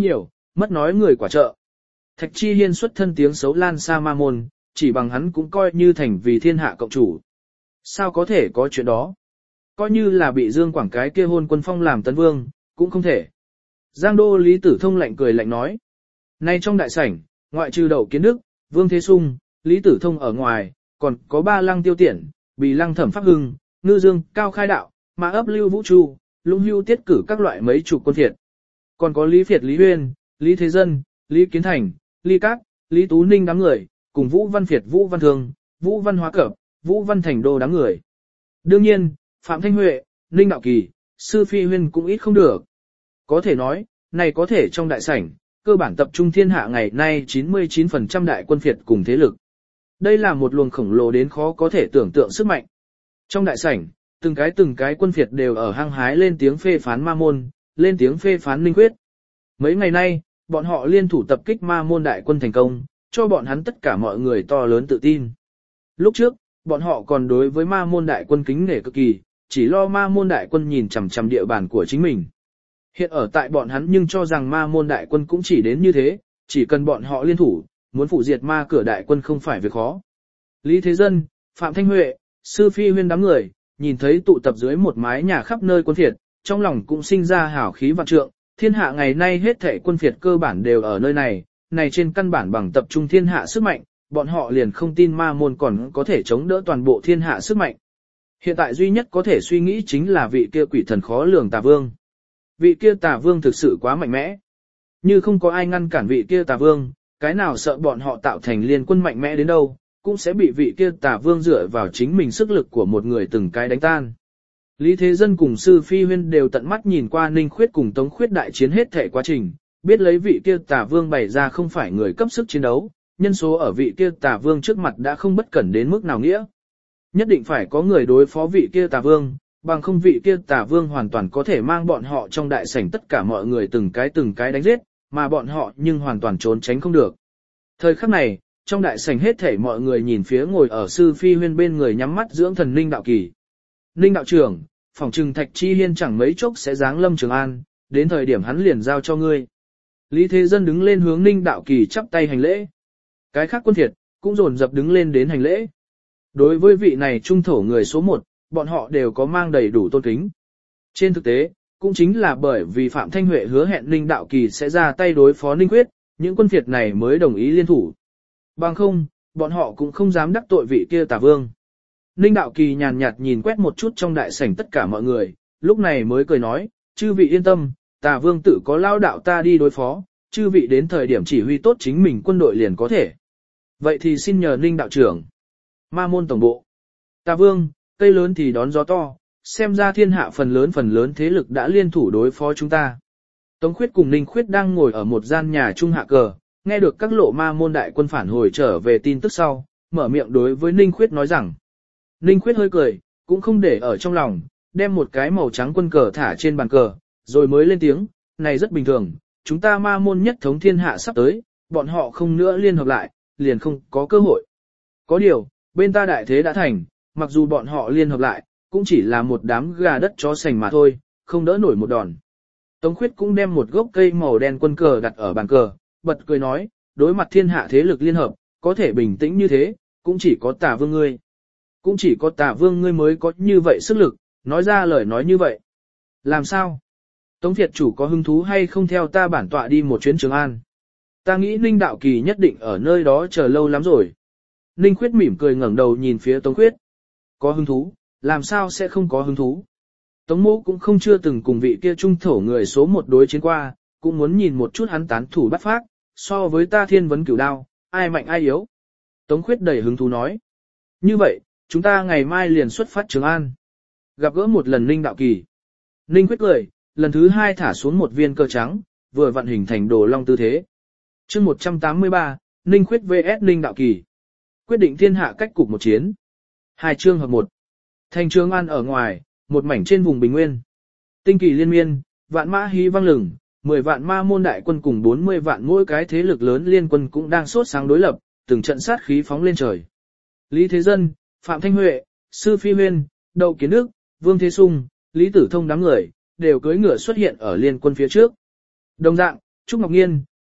mất nói người quả trợ. Thạch Chi Hiên xuất thân tiếng xấu lan xa ma môn, chỉ bằng hắn cũng coi như thành vì thiên hạ cộng chủ. Sao có thể có chuyện đó? Coi như là bị Dương Quảng cái kia hôn quân phong làm tấn vương, cũng không thể. Giang đô Lý Tử Thông lạnh cười lạnh nói. Nay trong đại sảnh, ngoại trừ Đậu Kiến Đức, Vương Thế Sung, Lý Tử Thông ở ngoài, còn có 3 lăng tiêu tiện, Bì lăng Thẩm Pháp Hưng, Ngư Dương, Cao Khai Đạo, Mã ấp Lưu Vũ Chu, Lũng Hưu tiết cử các loại mấy chục quân phiệt. Còn có Lý Phiệt Lý Huyên, Lý Thế Dân, Lý Kiến Thành, Lý Cát, Lý Tú Ninh đám người, cùng Vũ Văn Phiệt Vũ Văn Thương, Vũ Văn Hóa Cập, Vũ Văn Thành Đô đám người. Đương nhiên, Phạm Thanh Huệ, Ninh Đạo Kỳ, Sư Phi Huyên cũng ít không được. Có thể nói, này có thể trong đại sảnh, cơ bản tập trung thiên hạ ngày nay 99% đại quân phiệt cùng thế lực. Đây là một luồng khổng lồ đến khó có thể tưởng tượng sức mạnh. Trong đại sảnh, từng cái quân phiệt đều ở hăng hái lên tiếng phê phán ma môn, lên tiếng phê phán Ninh Khuyết. Mấy ngày nay, bọn họ liên thủ tập kích ma môn đại quân thành công, cho bọn hắn tất cả mọi người to lớn tự tin. Lúc trước, bọn họ còn đối với ma môn đại quân kính nể cực kỳ, chỉ lo ma môn đại quân nhìn chằm chằm địa bàn của chính mình. Hiện ở tại bọn hắn nhưng cho rằng ma môn đại quân cũng chỉ đến như thế, chỉ cần bọn họ liên thủ, muốn phủ diệt ma cửa đại quân không phải việc khó. Lý Thế Dân, Phạm Thanh Huệ, Sư Phi Huyên đám người, nhìn thấy tụ tập dưới một mái nhà khắp nơi quân phiệt, trong lòng cũng sinh ra hào khí vạn trượng, thiên hạ ngày nay hết thảy quân phiệt cơ bản đều ở nơi này, này trên căn bản bằng tập trung thiên hạ sức mạnh, bọn họ liền không tin ma môn còn có thể chống đỡ toàn bộ thiên hạ sức mạnh. Hiện tại duy nhất có thể suy nghĩ chính là vị kia quỷ thần khó lường Tà Vương. Vị kia Tà Vương thực sự quá mạnh mẽ. Như không có ai ngăn cản vị kia Tà Vương, cái nào sợ bọn họ tạo thành liên quân mạnh mẽ đến đâu, cũng sẽ bị vị kia Tà Vương dựa vào chính mình sức lực của một người từng cái đánh tan. Lý Thế Dân cùng Sư Phi Huyên đều tận mắt nhìn qua Ninh Khuyết cùng Tống Khuyết đại chiến hết thể quá trình, biết lấy vị kia Tà Vương bày ra không phải người cấp sức chiến đấu, nhân số ở vị kia Tà Vương trước mặt đã không bất cẩn đến mức nào nghĩa. Nhất định phải có người đối phó vị kia Tà Vương, bằng không vị kia Tà Vương hoàn toàn có thể mang bọn họ trong đại sảnh tất cả mọi người từng cái đánh giết, mà bọn họ nhưng hoàn toàn trốn tránh không được. Thời khắc này, trong đại sảnh hết thảy mọi người nhìn phía ngồi ở Sư Phi Huyên bên người nhắm mắt dưỡng thần Ninh Đạo Kỳ. Ninh đạo trưởng, phòng trừng Thạch Chi Hiên chẳng mấy chốc sẽ giáng lâm Trường An, đến thời điểm hắn liền giao cho ngươi. Lý Thế Dân đứng lên hướng Ninh Đạo Kỳ chắp tay hành lễ. Cái khác quân thiệt, cũng dồn dập đứng lên đến hành lễ. Đối với vị này trung thổ người số 1, bọn họ đều có mang đầy đủ tôn kính. Trên thực tế, cũng chính là bởi vì Phạm Thanh Huệ hứa hẹn Ninh Đạo Kỳ sẽ ra tay đối phó Ninh Khuyết, những quân phiệt này mới đồng ý liên thủ. Bằng không, bọn họ cũng không dám đắc tội vị kia Tà Vương. Ninh Đạo Kỳ nhàn nhạt nhìn quét một chút trong đại sảnh tất cả mọi người, lúc này mới cười nói, chư vị yên tâm, Tà Vương tự có lao đạo ta đi đối phó, chư vị đến thời điểm chỉ huy tốt chính mình quân đội liền có thể. Vậy thì xin nhờ Ninh đạo trưởng. Ma môn tổng bộ. Tà Vương, cây lớn thì đón gió to, xem ra thiên hạ phần lớn thế lực đã liên thủ đối phó chúng ta. Tống Khuyết cùng Ninh Khuyết đang ngồi ở một gian nhà trung hạ cờ, nghe được các lộ ma môn đại quân phản hồi trở về tin tức sau, mở miệng đối với Ninh Khuyết nói rằng. Ninh Khuyết hơi cười, cũng không để ở trong lòng, đem một cái màu trắng quân cờ thả trên bàn cờ, rồi mới lên tiếng, này rất bình thường, chúng ta ma môn nhất thống thiên hạ sắp tới, bọn họ không nữa liên hợp lại, liền không có cơ hội. Có điều, bên ta đại thế đã thành, mặc dù bọn họ liên hợp lại, cũng chỉ là một đám gà đất chó sành mà thôi, không đỡ nổi một đòn. Tống Khuyết cũng đem một gốc cây màu đen quân cờ đặt ở bàn cờ, bật cười nói, đối mặt thiên hạ thế lực liên hợp, có thể bình tĩnh như thế, cũng chỉ có Tà Vương ngươi. Cũng chỉ có Tà Vương ngươi mới có như vậy sức lực, nói ra lời nói như vậy. Làm sao? Tống Việt chủ có hứng thú hay không theo ta bản tọa đi một chuyến Trường An? Ta nghĩ Ninh Đạo Kỳ nhất định ở nơi đó chờ lâu lắm rồi. Ninh Khuyết mỉm cười ngẩng đầu nhìn phía Tống Khuyết. Có hứng thú, làm sao sẽ không có hứng thú? Tống Mỗ cũng không chưa từng cùng vị kia trung thổ người số 1 đối chiến qua, cũng muốn nhìn một chút hắn tán thủ bắt phát, so với ta thiên vấn cửu đao, ai mạnh ai yếu. Tống Khuyết đầy hứng thú nói. Như vậy, chúng ta ngày mai liền xuất phát Trường An. Gặp gỡ một lần Ninh Đạo Kỳ. Ninh Khuyết cười, lần thứ 2 thả xuống một viên cờ trắng, vừa vận hình thành đồ long tư thế. Chương 183, Ninh Khuyết vs Ninh Đạo Kỳ. Quyết định thiên hạ cách cục một chiến. 2 chương hợp 1. Thành Trường An ở ngoài, một mảnh trên vùng Bình Nguyên. Tinh kỳ liên miên, vạn mã hí vang lừng, 10 vạn ma môn đại quân cùng 40 vạn mỗi cái thế lực lớn liên quân cũng đang sốt sáng đối lập, từng trận sát khí phóng lên trời. Lý Thế Dân, Phạm Thanh Huệ, Sư Phi Huyên, Đậu Kiến Đức, Vương Thế Sung, Lý Tử Thông đám người, đều cưỡi ngựa xuất hiện ở liên quân phía trước. Đồng dạng, Trúc Ngọc Nghiên,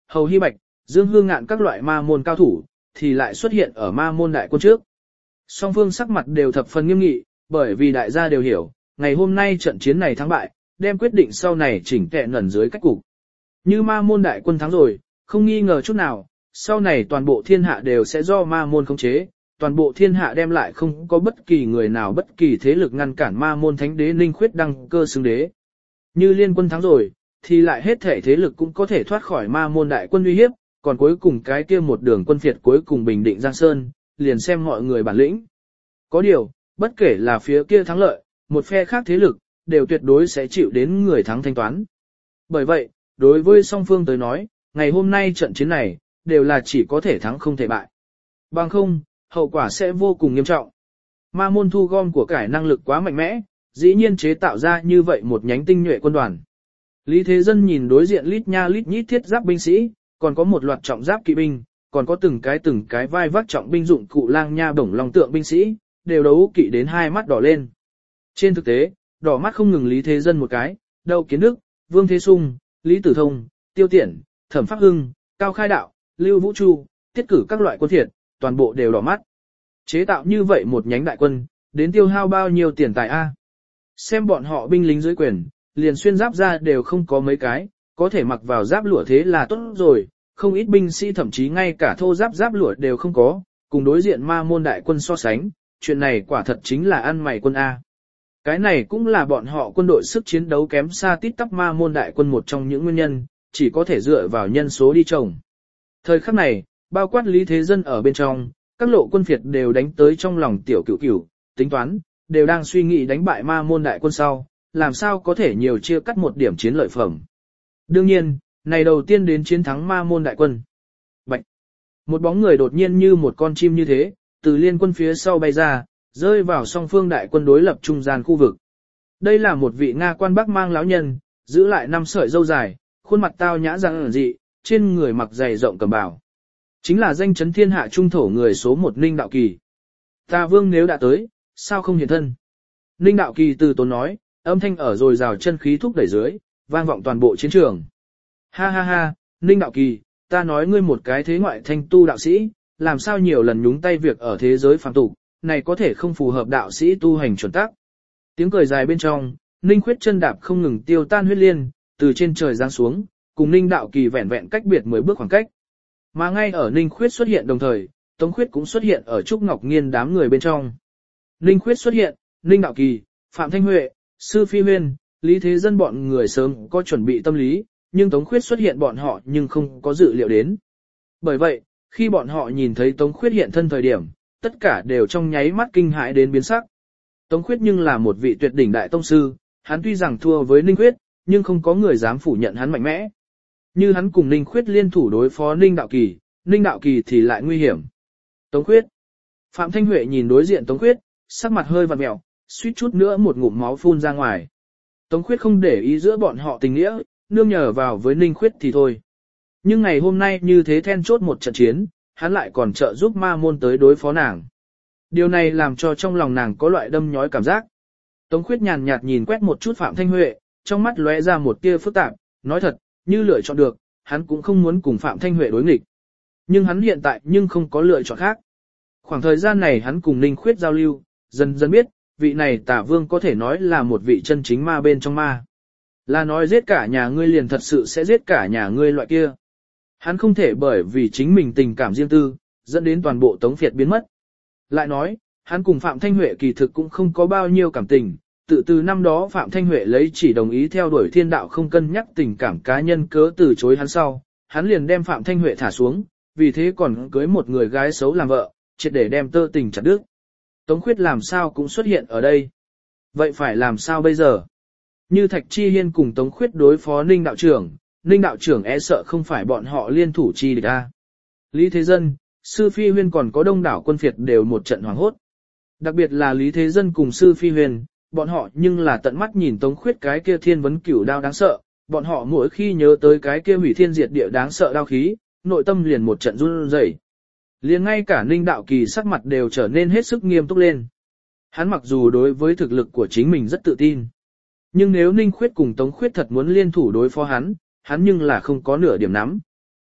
Hầu Hy Bạch, Dương Hương Ngạn các loại ma môn cao thủ, thì lại xuất hiện ở ma môn đại quân trước. Song phương sắc mặt đều thập phần nghiêm nghị, bởi vì đại gia đều hiểu, ngày hôm nay trận chiến này thắng bại, đem quyết định sau này chỉnh tệ ngẩn dưới cách cục. Như ma môn đại quân thắng rồi, không nghi ngờ chút nào, sau này toàn bộ thiên hạ đều sẽ do ma môn khống chế, toàn bộ thiên hạ đem lại không có bất kỳ người nào bất kỳ thế lực ngăn cản ma môn thánh đế Ninh Khuyết đăng cơ xưng đế. Như liên quân thắng rồi, thì lại hết thể thế lực cũng có thể thoát khỏi ma môn đại quân uy hiếp, còn cuối cùng cái kia một đường quân phiệt cuối cùng bình định Giang Sơn, liền xem mọi người bản lĩnh. Có điều, bất kể là phía kia thắng lợi, một phe khác thế lực, đều tuyệt đối sẽ chịu đến người thắng thanh toán. Bởi vậy, đối với song phương tới nói, ngày hôm nay trận chiến này, đều là chỉ có thể thắng không thể bại. Bằng không, hậu quả sẽ vô cùng nghiêm trọng. Ma môn thu gom của cải năng lực quá mạnh mẽ, dĩ nhiên chế tạo ra như vậy một nhánh tinh nhuệ quân đoàn. Lý Thế Dân nhìn đối diện lít nha lít nhít thiết giáp binh sĩ, còn có một loạt trọng giáp kỵ binh, còn có từng cái vai vác trọng binh dụng cụ lang nha bổng long tượng binh sĩ, đều đấu kỵ đến hai mắt đỏ lên. Trên thực tế, đỏ mắt không ngừng Lý Thế Dân một cái, Đậu Kiến Đức, Vương Thế Sung, Lý Tử Thông, Tiêu Tiễn, Thẩm Pháp Hưng, Cao Khai Đạo, Lưu Vũ Chu, tiết cử các loại quân thiệt, toàn bộ đều đỏ mắt. Chế tạo như vậy một nhánh đại quân, đến tiêu hao bao nhiêu tiền tài a? Xem bọn họ binh lính dưới quyền, liền xuyên giáp ra đều không có mấy cái, có thể mặc vào giáp lụa thế là tốt rồi, không ít binh sĩ thậm chí ngay cả thô giáp lụa đều không có, cùng đối diện ma môn đại quân so sánh, chuyện này quả thật chính là ăn mày quân A. Cái này cũng là bọn họ quân đội sức chiến đấu kém xa tít tắp ma môn đại quân một trong những nguyên nhân, chỉ có thể dựa vào nhân số đi trồng. Thời khắc này, bao quát Lý Thế Dân ở bên trong, các lộ quân phiệt đều đánh tới trong lòng tiểu cửu cửu, tính toán, đều đang suy nghĩ đánh bại ma môn đại quân sau, làm sao có thể nhiều chia cắt một điểm chiến lợi phẩm. Đương nhiên, này đầu tiên đến chiến thắng ma môn đại quân. Bạch! Một bóng người đột nhiên như một con chim như thế, từ liên quân phía sau bay ra, rơi vào song phương đại quân đối lập trung gian khu vực. Đây là một vị Nga quan Bắc mang lão nhân, giữ lại 5 sợi râu dài, khuôn mặt tao nhã rạng ẩn dị, trên người mặc giày rộng cẩm bào. Chính là danh chấn thiên hạ trung thổ người số 1 Ninh Đạo Kỳ. Ta vương nếu đã tới, sao không hiện thân? Ninh Đạo Kỳ từ tốn nói, âm thanh ở rồi rào chân khí thúc đẩy dưới, vang vọng toàn bộ chiến trường. Ha ha ha, Ninh Đạo Kỳ, ta nói ngươi một cái thế ngoại thanh tu đạo sĩ, làm sao nhiều lần nhúng tay việc ở thế giới phàm tục, này có thể không phù hợp đạo sĩ tu hành chuẩn tắc. Tiếng cười dài bên trong, Ninh Khuyết chân đạp không ngừng tiêu tan huyết liên, từ trên trời giáng xuống, cùng Ninh Đạo Kỳ vẹn vẹn cách biệt 10 bước khoảng cách. Mà ngay ở Ninh Khuyết xuất hiện đồng thời, Tống Khuyết cũng xuất hiện ở Trúc Ngọc Nghiên đám người bên trong. Ninh Khuyết xuất hiện, Ninh Đạo Kỳ, Phạm Thanh Huệ, Sư Phi Huyên, Lý Thế Dân bọn người sớm có chuẩn bị tâm lý, nhưng Tống Khuyết xuất hiện bọn họ nhưng không có dự liệu đến. Bởi vậy, khi bọn họ nhìn thấy Tống Khuyết hiện thân thời điểm, tất cả đều trong nháy mắt kinh hãi đến biến sắc. Tống Khuyết nhưng là một vị tuyệt đỉnh đại tông sư, hắn tuy rằng thua với Ninh Khuyết, nhưng không có người dám phủ nhận hắn mạnh mẽ. Như hắn cùng Ninh Khuyết liên thủ đối phó Ninh Đạo Kỳ thì lại nguy hiểm. Tống Khuyết. Phạm Thanh Huệ nhìn đối diện Tống Khuyết, sắc mặt hơi vặn mèo, suýt chút nữa một ngụm máu phun ra ngoài. Tống Khuyết không để ý giữa bọn họ tình nghĩa, nương nhờ vào với Ninh Khuyết thì thôi. Nhưng ngày hôm nay như thế then chốt một trận chiến, hắn lại còn trợ giúp ma môn tới đối phó nàng. Điều này làm cho trong lòng nàng có loại đâm nhói cảm giác. Tống Khuyết nhàn nhạt nhìn quét một chút Phạm Thanh Huệ, trong mắt lóe ra một tia phức tạp, nói thật, như lựa chọn được, hắn cũng không muốn cùng Phạm Thanh Huệ đối nghịch. Nhưng hắn hiện tại nhưng không có lựa chọn khác. Khoảng thời gian này hắn cùng Ninh Khuyết giao lưu, dần dần biết, vị này Tả Vương có thể nói là một vị chân chính ma bên trong ma. Là nói giết cả nhà ngươi liền thật sự sẽ giết cả nhà ngươi loại kia. Hắn không thể bởi vì chính mình tình cảm riêng tư, dẫn đến toàn bộ Tống Việt biến mất. Lại nói, hắn cùng Phạm Thanh Huệ kỳ thực cũng không có bao nhiêu cảm tình, từ năm đó Phạm Thanh Huệ lấy chỉ đồng ý theo đuổi thiên đạo không cân nhắc tình cảm cá nhân cớ từ chối hắn sau, hắn liền đem Phạm Thanh Huệ thả xuống, vì thế còn cưới một người gái xấu làm vợ, triệt để đem tơ tình chặt đứt. Tống Khuyết làm sao cũng xuất hiện ở đây. Vậy phải làm sao bây giờ? Như Thạch Chi Hiên cùng Tống Khuyết đối phó Ninh đạo trưởng e sợ không phải bọn họ liên thủ chi địch a. Lý Thế Dân, Sư Phi Huyên còn có đông đảo quân phiệt đều một trận hoảng hốt. Đặc biệt là Lý Thế Dân cùng Sư Phi Huyên, bọn họ nhưng là tận mắt nhìn Tống Khuyết cái kia thiên vấn cửu đao đáng sợ, bọn họ mỗi khi nhớ tới cái kia hủy thiên diệt địa đáng sợ đao khí, nội tâm liền một trận run rẩy. Liền ngay cả Ninh Đạo Kỳ sắc mặt đều trở nên hết sức nghiêm túc lên. Hắn mặc dù đối với thực lực của chính mình rất tự tin, nhưng nếu Ninh Khuyết cùng Tống Khuyết thật muốn liên thủ đối phó hắn nhưng là không có nửa điểm nắm.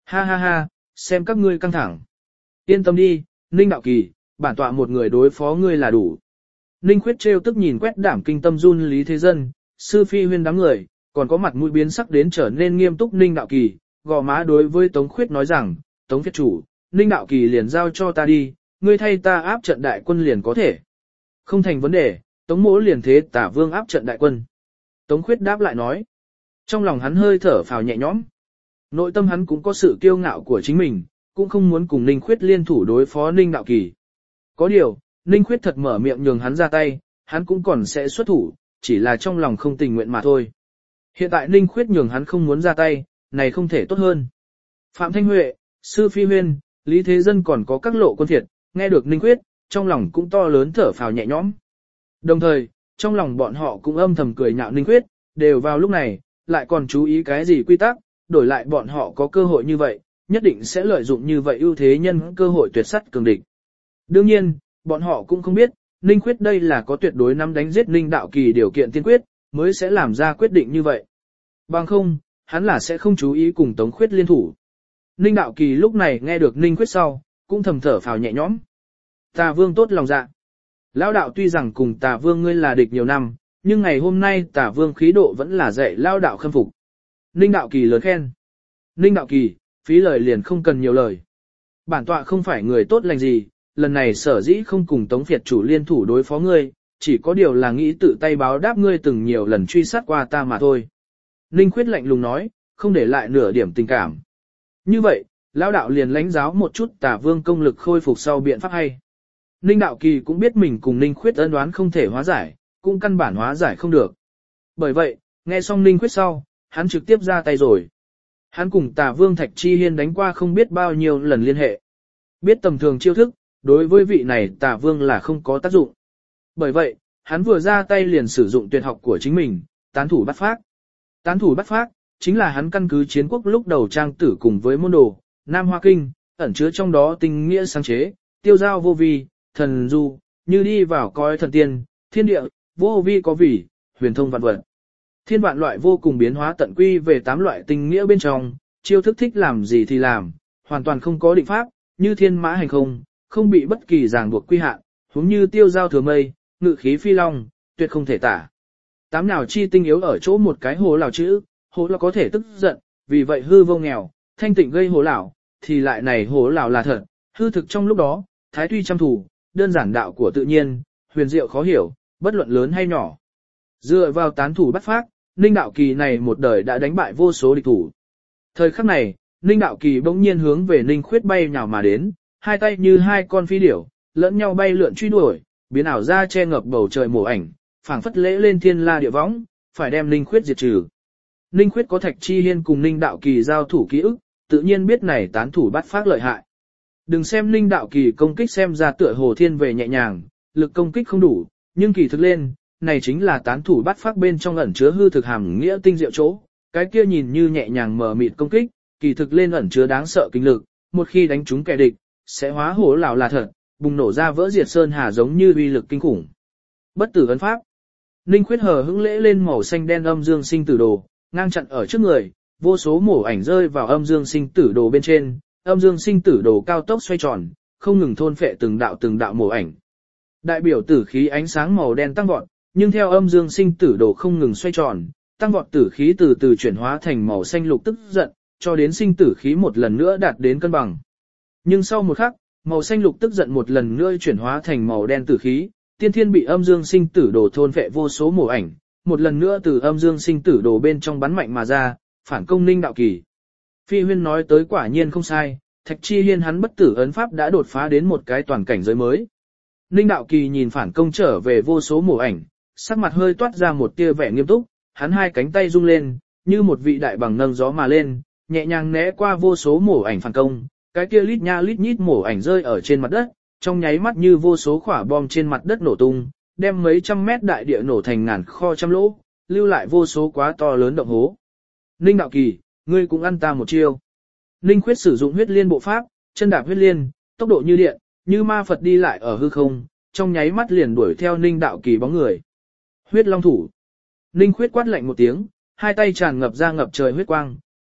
Ha ha ha, xem các ngươi căng thẳng. Yên tâm đi, Ninh Đạo Kỳ, bản tọa một người đối phó ngươi là đủ. Ninh Khuyết trêu tức nhìn quét đảm kinh tâm run Lý Thế Dân, Sư Phi Huyên đám người, còn có mặt mũi biến sắc đến trở nên nghiêm túc Ninh Đạo Kỳ, gò má đối với Tống Khuyết nói rằng, Tống Phiệt chủ, Ninh Đạo Kỳ liền giao cho ta đi, ngươi thay ta áp trận đại quân liền có thể. Không thành vấn đề, Tống mỗ liền thế Tả Vương áp trận đại quân. Tống Khuyết đáp lại nói. Trong lòng hắn hơi thở phào nhẹ nhõm. Nội tâm hắn cũng có sự kiêu ngạo của chính mình, cũng không muốn cùng Ninh Khuyết liên thủ đối phó Ninh Đạo Kỳ. Có điều, Ninh Khuyết thật mở miệng nhường hắn ra tay, hắn cũng còn sẽ xuất thủ, chỉ là trong lòng không tình nguyện mà thôi. Hiện tại Ninh Khuyết nhường hắn không muốn ra tay, này không thể tốt hơn. Phạm Thanh Huệ, Sư Phi Huyên, Lý Thế Dân còn có các lộ quân thiệt, nghe được Ninh Khuyết, trong lòng cũng to lớn thở phào nhẹ nhõm. Đồng thời, trong lòng bọn họ cũng âm thầm cười nhạo Ninh Khuyết, đều vào lúc này, lại còn chú ý cái gì quy tắc, đổi lại bọn họ có cơ hội như vậy, nhất định sẽ lợi dụng như vậy ưu thế nhân cơ hội tuyệt sắt cường địch. Đương nhiên, bọn họ cũng không biết, Ninh Khuyết đây là có tuyệt đối nắm đánh giết Ninh Đạo Kỳ điều kiện tiên quyết, mới sẽ làm ra quyết định như vậy. Bằng không, hắn là sẽ không chú ý cùng Tống Khuyết liên thủ. Ninh Đạo Kỳ lúc này nghe được Ninh Khuyết sau, cũng thầm thở phào nhẹ nhõm. Tà Vương tốt lòng dạ. Lão đạo tuy rằng cùng Tà Vương ngươi là địch nhiều năm, nhưng ngày hôm nay Tà Vương khí độ vẫn là dạy Lão đạo khâm phục. Ninh Đạo Kỳ lớn khen. Ninh Đạo Kỳ, phí lời liền không cần nhiều lời. Bản tọa không phải người tốt lành gì, lần này sở dĩ không cùng Tống Phiệt chủ liên thủ đối phó ngươi, chỉ có điều là nghĩ tự tay báo đáp ngươi từng nhiều lần truy sát qua ta mà thôi. Ninh Khuyết lạnh lùng nói, không để lại nửa điểm tình cảm. Như vậy, Lão đạo liền lãnh giáo một chút Tả Vương công lực khôi phục sau biện pháp hay. Ninh Đạo Kỳ cũng biết mình cùng Ninh Khuyết ân đoán không thể hóa giải, cũng căn bản hóa giải không được. Bởi vậy, nghe xong Ninh Khuyết sau, hắn trực tiếp ra tay rồi. Hắn cùng Tả Vương Thạch Chi Hiên đánh qua không biết bao nhiêu lần liên hệ. Biết tầm thường chiêu thức, đối với vị này Tả Vương là không có tác dụng. Bởi vậy, hắn vừa ra tay liền sử dụng tuyệt học của chính mình, tán thủ bắt phác. Tán thủ bắt phác, chính là hắn căn cứ chiến quốc lúc đầu trang tử cùng với môn đồ, Nam Hoa Kinh, ẩn chứa trong đó tinh nghĩa sáng chế, tiêu giao vô vi, thần du, như đi vào coi thần tiên, thiên địa, vô vi có vì, huyền thông vạn vật. Thiên vạn loại vô cùng biến hóa tận quy về 8 loại tinh nghĩa bên trong, chiêu thức thích làm gì thì làm, hoàn toàn không có định pháp, như thiên mã hành không, không bị bất kỳ ràng buộc quy hạn, huống như tiêu giao thừa mây, ngự khí phi long, tuyệt không thể tả. 8 nào chi tinh yếu ở chỗ một cái hồ lào chữ, hồ là có thể tức giận, vì vậy hư vô nghèo, thanh tịnh gây hồ lào, thì lại này hồ lào là thật, hư thực trong lúc đó, thái tuy trăm thủ, đơn giản đạo của tự nhiên, huyền diệu khó hiểu, bất luận lớn hay nhỏ. Dựa vào tán thủ bắt phác, Ninh Đạo Kỳ này một đời đã đánh bại vô số địch thủ. Thời khắc này, Ninh Đạo Kỳ bỗng nhiên hướng về Ninh Khuyết bay nhào mà đến, hai tay như hai con phi điểu, lẫn nhau bay lượn truy đuổi, biến ảo ra che ngập bầu trời mổ ảnh, phảng phất lễ lên thiên la địa võng, phải đem Ninh Khuyết diệt trừ. Ninh Khuyết có Thạch Chi Hiên cùng Ninh Đạo Kỳ giao thủ ký ức, tự nhiên biết này tán thủ bắt phác lợi hại. Đừng xem Ninh Đạo Kỳ công kích xem ra tựa hồ thiên về nhẹ nhàng, lực công kích không đủ, nhưng kỳ thực lên, này chính là tán thủ bắt phác bên trong ẩn chứa hư thực hàm nghĩa tinh diệu chỗ, cái kia nhìn như nhẹ nhàng mờ mịt công kích, kỳ thực lên ẩn chứa đáng sợ kinh lực, một khi đánh trúng kẻ địch, sẽ hóa hổ lão là thật, bùng nổ ra vỡ diệt sơn hà giống như uy lực kinh khủng. Bất tử ấn pháp. Ninh Khuyết hờ hững lễ lên màu xanh đen âm dương sinh tử đồ, ngang chặn ở trước người, vô số mổ ảnh rơi vào âm dương sinh tử đồ bên trên, âm dương sinh tử đồ cao tốc xoay tròn, không ngừng thôn phệ từng đạo mổ ảnh. Đại biểu tử khí ánh sáng màu đen tăng vọt, nhưng theo âm dương sinh tử đồ không ngừng xoay tròn, tăng vọt tử khí từ từ chuyển hóa thành màu xanh lục tức giận, cho đến sinh tử khí một lần nữa đạt đến cân bằng. Nhưng sau một khắc, màu xanh lục tức giận một lần nữa chuyển hóa thành màu đen tử khí, tiên thiên bị âm dương sinh tử đồ thôn phệ vô số mổ ảnh, một lần nữa từ âm dương sinh tử đồ bên trong bắn mạnh mà ra, phản công Ninh Đạo Kỳ. Phi Huyên nói tới quả nhiên không sai, Thạch Chi Hiên hắn bất tử ấn pháp đã đột phá đến một cái toàn cảnh giới mới. Ninh Đạo Kỳ nhìn phản công trở về vô số mổ ảnh, sắc mặt hơi toát ra một tia vẻ nghiêm túc, hắn hai cánh tay rung lên, như một vị đại bằng nâng gió mà lên, nhẹ nhàng né qua vô số mổ ảnh phản công, cái kia lít nha lít nhít mổ ảnh rơi ở trên mặt đất, trong nháy mắt như vô số quả bom trên mặt đất nổ tung, đem mấy trăm mét đại địa nổ thành ngàn kho trăm lỗ, lưu lại vô số quá to lớn động hố. Ninh Đạo Kỳ, ngươi cũng ăn ta một chiêu. Ninh Khuyết sử dụng huyết liên bộ pháp, chân đạp huyết liên, tốc độ như điện, như ma Phật đi lại ở hư không, trong nháy mắt liền đuổi theo Ninh Đạo Kỳ bóng người. Huyết Long thủ. Ninh Khuyết quát lạnh một tiếng, hai tay tràn ngập ra ngập trời huyết quang,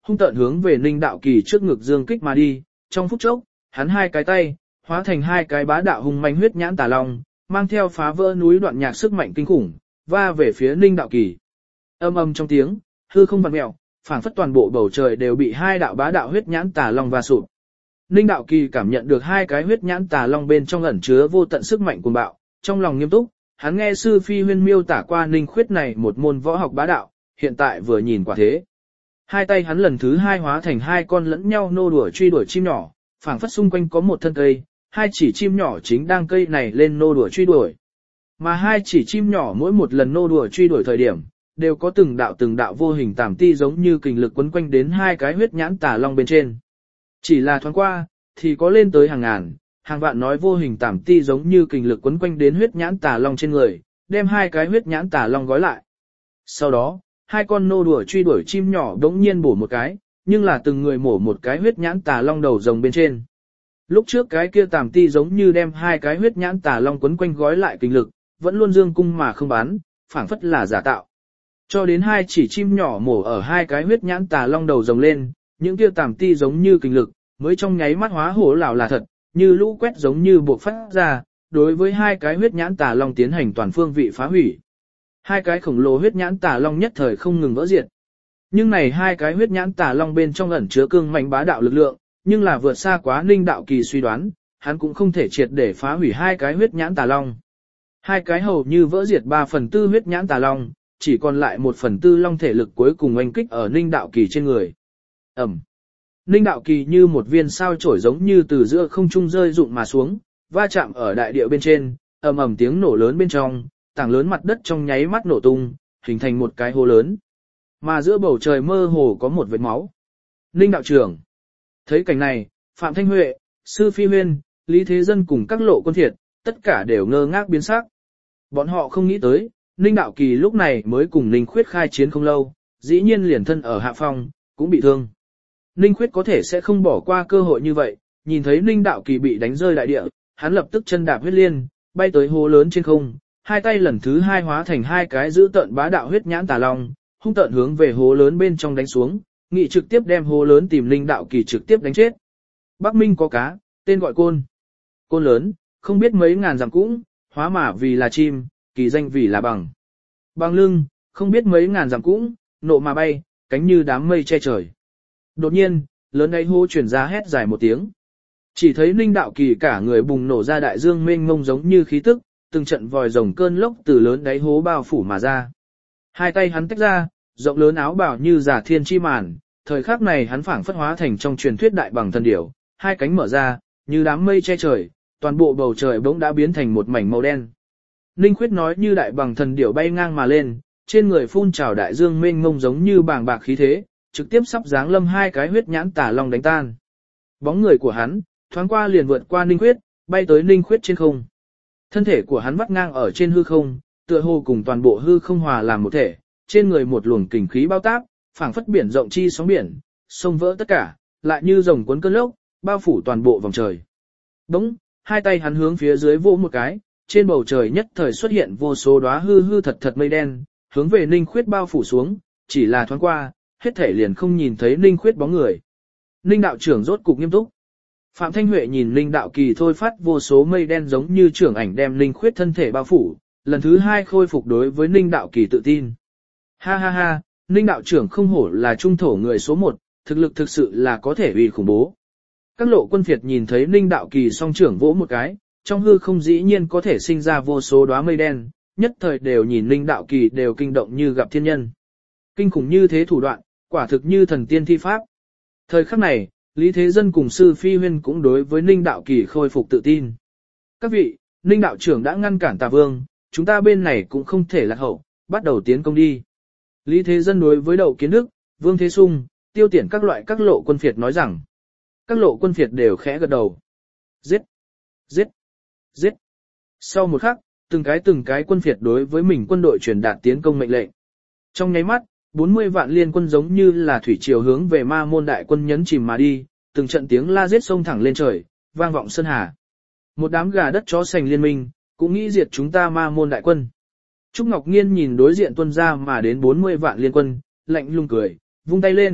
hung tợn hướng về Ninh Đạo Kỳ trước ngực dương kích mà đi, trong phút chốc, hắn hai cái tay, hóa thành hai cái bá đạo hung manh huyết nhãn tà long, mang theo phá vỡ núi đoạn nhạc sức mạnh kinh khủng, va về phía Ninh Đạo Kỳ. Âm ầm trong tiếng, hư không vặn mèo, phảng phất toàn bộ bầu trời đều bị hai đạo bá đạo huyết nhãn tà long va sụp. Ninh Đạo Kỳ cảm nhận được hai cái huyết nhãn tà long bên trong ẩn chứa vô tận sức mạnh cuồng bạo, trong lòng nghiêm túc, hắn nghe sư Phi Huyên miêu tả qua Ninh Khuyết này một môn võ học bá đạo, hiện tại vừa nhìn quả thế. Hai tay hắn lần thứ hai hóa thành hai con lẫn nhau nô đùa truy đuổi chim nhỏ, phảng phất xung quanh có một thân cây, hai chỉ chim nhỏ chính đang cây này lên nô đùa truy đuổi. Mà hai chỉ chim nhỏ mỗi một lần nô đùa truy đuổi thời điểm, đều có từng đạo vô hình tàm ti giống như kình lực quấn quanh đến hai cái huyết nhãn tà long bên trên. Chỉ là thoáng qua, thì có lên tới hàng ngàn, hàng vạn nói vô hình tàm ti giống như kình lực quấn quanh đến huyết nhãn tà long trên người, đem hai cái huyết nhãn tà long gói lại. Sau đó, hai con nô đùa truy đuổi chim nhỏ đống nhiên bổ một cái, nhưng là từng người mổ một cái huyết nhãn tà long đầu rồng bên trên. Lúc trước cái kia tàm ti giống như đem hai cái huyết nhãn tà long quấn quanh gói lại kình lực, vẫn luôn dương cung mà không bắn, phảng phất là giả tạo. Cho đến hai chỉ chim nhỏ mổ ở hai cái huyết nhãn tà long đầu rồng lên, những kia tàm ti giống như kình lực, mới trong nháy mắt hóa hổ lão là thật, như lũ quét giống như buộc phát ra, đối với hai cái huyết nhãn tà long tiến hành toàn phương vị phá hủy. Hai cái khổng lồ huyết nhãn tà long nhất thời không ngừng vỡ diệt. Nhưng này hai cái huyết nhãn tà long bên trong ẩn chứa cương mạnh bá đạo lực lượng, nhưng là vượt xa quá Ninh Đạo Kỳ suy đoán, hắn cũng không thể triệt để phá hủy hai cái huyết nhãn tà long. Hai cái hầu như vỡ diệt 3/4 huyết nhãn tà long, chỉ còn lại 1/4 long thể lực cuối cùng oanh kích ở Ninh Đạo Kỳ trên người. Ẩm. Ninh Đạo Kỳ như một viên sao chổi giống như từ giữa không trung rơi rụng mà xuống, va chạm ở đại địa bên trên, ầm ầm tiếng nổ lớn bên trong, tảng lớn mặt đất trong nháy mắt nổ tung, hình thành một cái hố lớn. Mà giữa bầu trời mơ hồ có một vệt máu. Ninh đạo trưởng. Thấy cảnh này, Phạm Thanh Huệ, Sư Phi Huyên, Lý Thế Dân cùng các lộ quân thiệt, tất cả đều ngơ ngác biến sắc. Bọn họ không nghĩ tới, Ninh Đạo Kỳ lúc này mới cùng Ninh Khuyết khai chiến không lâu, dĩ nhiên liền thân ở hạ phong, cũng bị thương. Ninh Khuyết có thể sẽ không bỏ qua cơ hội như vậy, nhìn thấy Ninh Đạo Kỳ bị đánh rơi đại địa, hắn lập tức chân đạp huyết liên, bay tới hố lớn trên không, hai tay lần thứ hai hóa thành hai cái giữ tợn bá đạo huyết nhãn tà long, hung tợn hướng về hố lớn bên trong đánh xuống, nghị trực tiếp đem hố lớn tìm Ninh Đạo Kỳ trực tiếp đánh chết. Bắc Minh có cá, tên gọi côn. Côn lớn, không biết mấy ngàn dặm cũng, hóa mà vì là chim, kỳ danh vì là bằng. Bằng lưng, không biết mấy ngàn dặm cũng, nộ mà bay, cánh như đám mây che trời. Đột nhiên, lớn ấy hô truyền ra hét dài một tiếng. Chỉ thấy Ninh Đạo Kỳ cả người bùng nổ ra đại dương mênh mông giống như khí tức, từng trận vòi rồng cơn lốc từ lớn đáy hố bao phủ mà ra. Hai tay hắn tách ra, rộng lớn áo bào như giả thiên chi màn, thời khắc này hắn phảng phất hóa thành trong truyền thuyết đại bằng thần điểu, hai cánh mở ra, như đám mây che trời, toàn bộ bầu trời bỗng đã biến thành một mảnh màu đen. Ninh Khuyết nói như đại bằng thần điểu bay ngang mà lên, trên người phun trào đại dương mênh mông giống như bàng bạc khí thế, trực tiếp sắp giáng lâm hai cái huyết nhãn tà long đánh tan. Bóng người của hắn, thoáng qua liền vượt qua Ninh Khuyết, bay tới Ninh Khuyết trên không. Thân thể của hắn vắt ngang ở trên hư không, tựa hồ cùng toàn bộ hư không hòa làm một thể, trên người một luồng kình khí bao táp, phảng phất biển rộng chi sóng biển, sông vỡ tất cả, lại như rồng cuốn cơn lốc, bao phủ toàn bộ vòng trời. Bỗng, hai tay hắn hướng phía dưới vỗ một cái, trên bầu trời nhất thời xuất hiện vô số đóa hư hư thật thật mây đen, hướng về Ninh Khuyết bao phủ xuống, chỉ là thoáng qua, hết thể liền không nhìn thấy Ninh Khuyết bóng người. Ninh đạo trưởng rốt cục nghiêm túc. Phạm Thanh Huệ nhìn Ninh Đạo Kỳ thôi phát vô số mây đen giống như trưởng ảnh đem Ninh Khuyết thân thể bao phủ, lần thứ hai khôi phục đối với Ninh Đạo Kỳ tự tin. Ha ha ha, Ninh đạo trưởng không hổ là trung thổ người số 1, thực lực thực sự là có thể uy khủng bố. Các lộ quân phiệt nhìn thấy Ninh Đạo Kỳ song trưởng vỗ một cái, trong hư không dĩ nhiên có thể sinh ra vô số đóa mây đen, nhất thời đều nhìn Ninh Đạo Kỳ đều kinh động như gặp thiên nhân. Kinh khủng như thế thủ đoạn, quả thực như thần tiên thi pháp. Thời khắc này, Lý Thế Dân cùng Sư Phi Huyên cũng đối với Ninh Đạo Kỳ khôi phục tự tin. Các vị, Ninh đạo trưởng đã ngăn cản Tà Vương, chúng ta bên này cũng không thể lạc hậu, bắt đầu tiến công đi. Lý Thế Dân đối với Đậu Kiến Đức, Vương Thế Sung, Tiêu Tiễn các lộ quân phiệt nói rằng. Các lộ quân phiệt đều khẽ gật đầu. Giết! Giết! Giết! Sau một khắc, từng cái quân phiệt đối với mình quân đội truyền đạt tiến công mệnh lệnh. Trong nháy mắt, 40 vạn liên quân giống như là thủy triều hướng về Ma Môn đại quân nhấn chìm mà đi, từng trận tiếng la giết sông thẳng lên trời, vang vọng sơn hà. Một đám gà đất chó sành liên minh, cũng nghĩ diệt chúng ta Ma Môn đại quân. Trúc Ngọc Nghiên nhìn đối diện tuân ra mà đến 40 vạn liên quân, lạnh lùng cười, vung tay lên,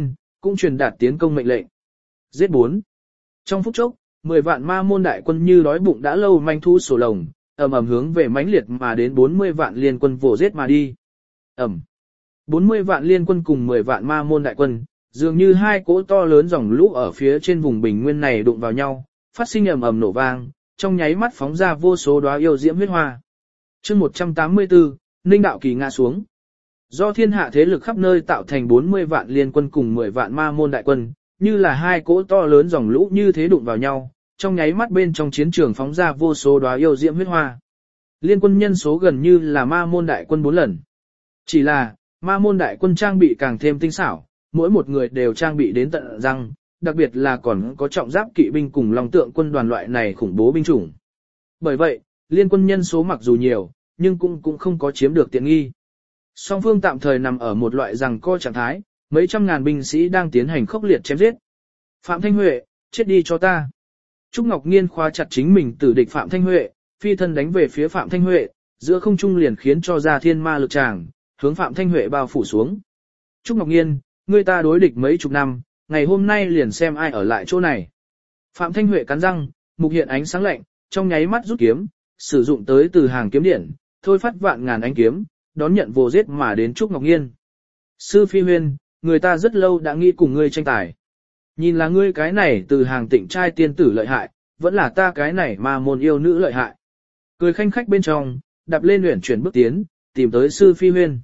cũng truyền đạt tiến công mệnh lệnh. Giết 4. Trong phút chốc, 10 vạn ma môn đại quân như đói bụng đã lâu manh thu sổ lồng, ầm ầm hướng về mãnh liệt mà đến 40 vạn liên quân vồ giết mà đi. 40 vạn liên quân cùng 10 vạn ma môn đại quân, dường như hai cỗ to lớn dòng lũ ở phía trên vùng bình nguyên này đụng vào nhau, phát sinh ầm ầm nổ vang, trong nháy mắt phóng ra vô số đóa yêu diễm huyết hoa. Chương 184, Ninh Đạo Kỳ ngã xuống. Do thiên hạ thế lực khắp nơi tạo thành 40 vạn liên quân cùng 10 vạn ma môn đại quân, như là hai cỗ to lớn dòng lũ như thế đụng vào nhau, trong nháy mắt bên trong chiến trường phóng ra vô số đóa yêu diễm huyết hoa. Liên quân nhân số gần như là ma môn đại quân 4 lần. Chỉ là, ma môn đại quân trang bị càng thêm tinh xảo, mỗi một người đều trang bị đến tận răng, đặc biệt là còn có trọng giáp kỵ binh cùng long tượng quân đoàn loại này khủng bố binh chủng. Bởi vậy, liên quân nhân số mặc dù nhiều, nhưng cũng không có chiếm được tiện nghi. Song phương tạm thời nằm ở một loại giằng co trạng thái, mấy trăm ngàn binh sĩ đang tiến hành khốc liệt chém giết. Phạm Thanh Huệ, chết đi cho ta. Trúc Ngọc Nghiên khóa chặt chính mình tử địch Phạm Thanh Huệ, phi thân đánh về phía Phạm Thanh Huệ, giữa không trung liền khiến cho ra thiên ma lực tràng, hướng Phạm Thanh Huệ bao phủ xuống. Trúc Ngọc Nghiên, ngươi ta đối địch mấy chục năm, ngày hôm nay liền xem ai ở lại chỗ này. Phạm Thanh Huệ cắn răng, mục hiện ánh sáng lạnh, trong nháy mắt rút kiếm, sử dụng tới từ hàng kiếm điển, thôi phát vạn ngàn ánh kiếm, đón nhận vô giết mà đến Trúc Ngọc Nghiên. Sư Phi Huyên, người ta rất lâu đã nghĩ cùng ngươi tranh tài. Nhìn là ngươi cái này từ hàng tịnh trai tiên tử lợi hại, vẫn là ta cái này mà môn yêu nữ lợi hại. Cười khanh khách bên trong, đạp lên luyện chuyển bước tiến, tìm tới Sư Phi Huyên.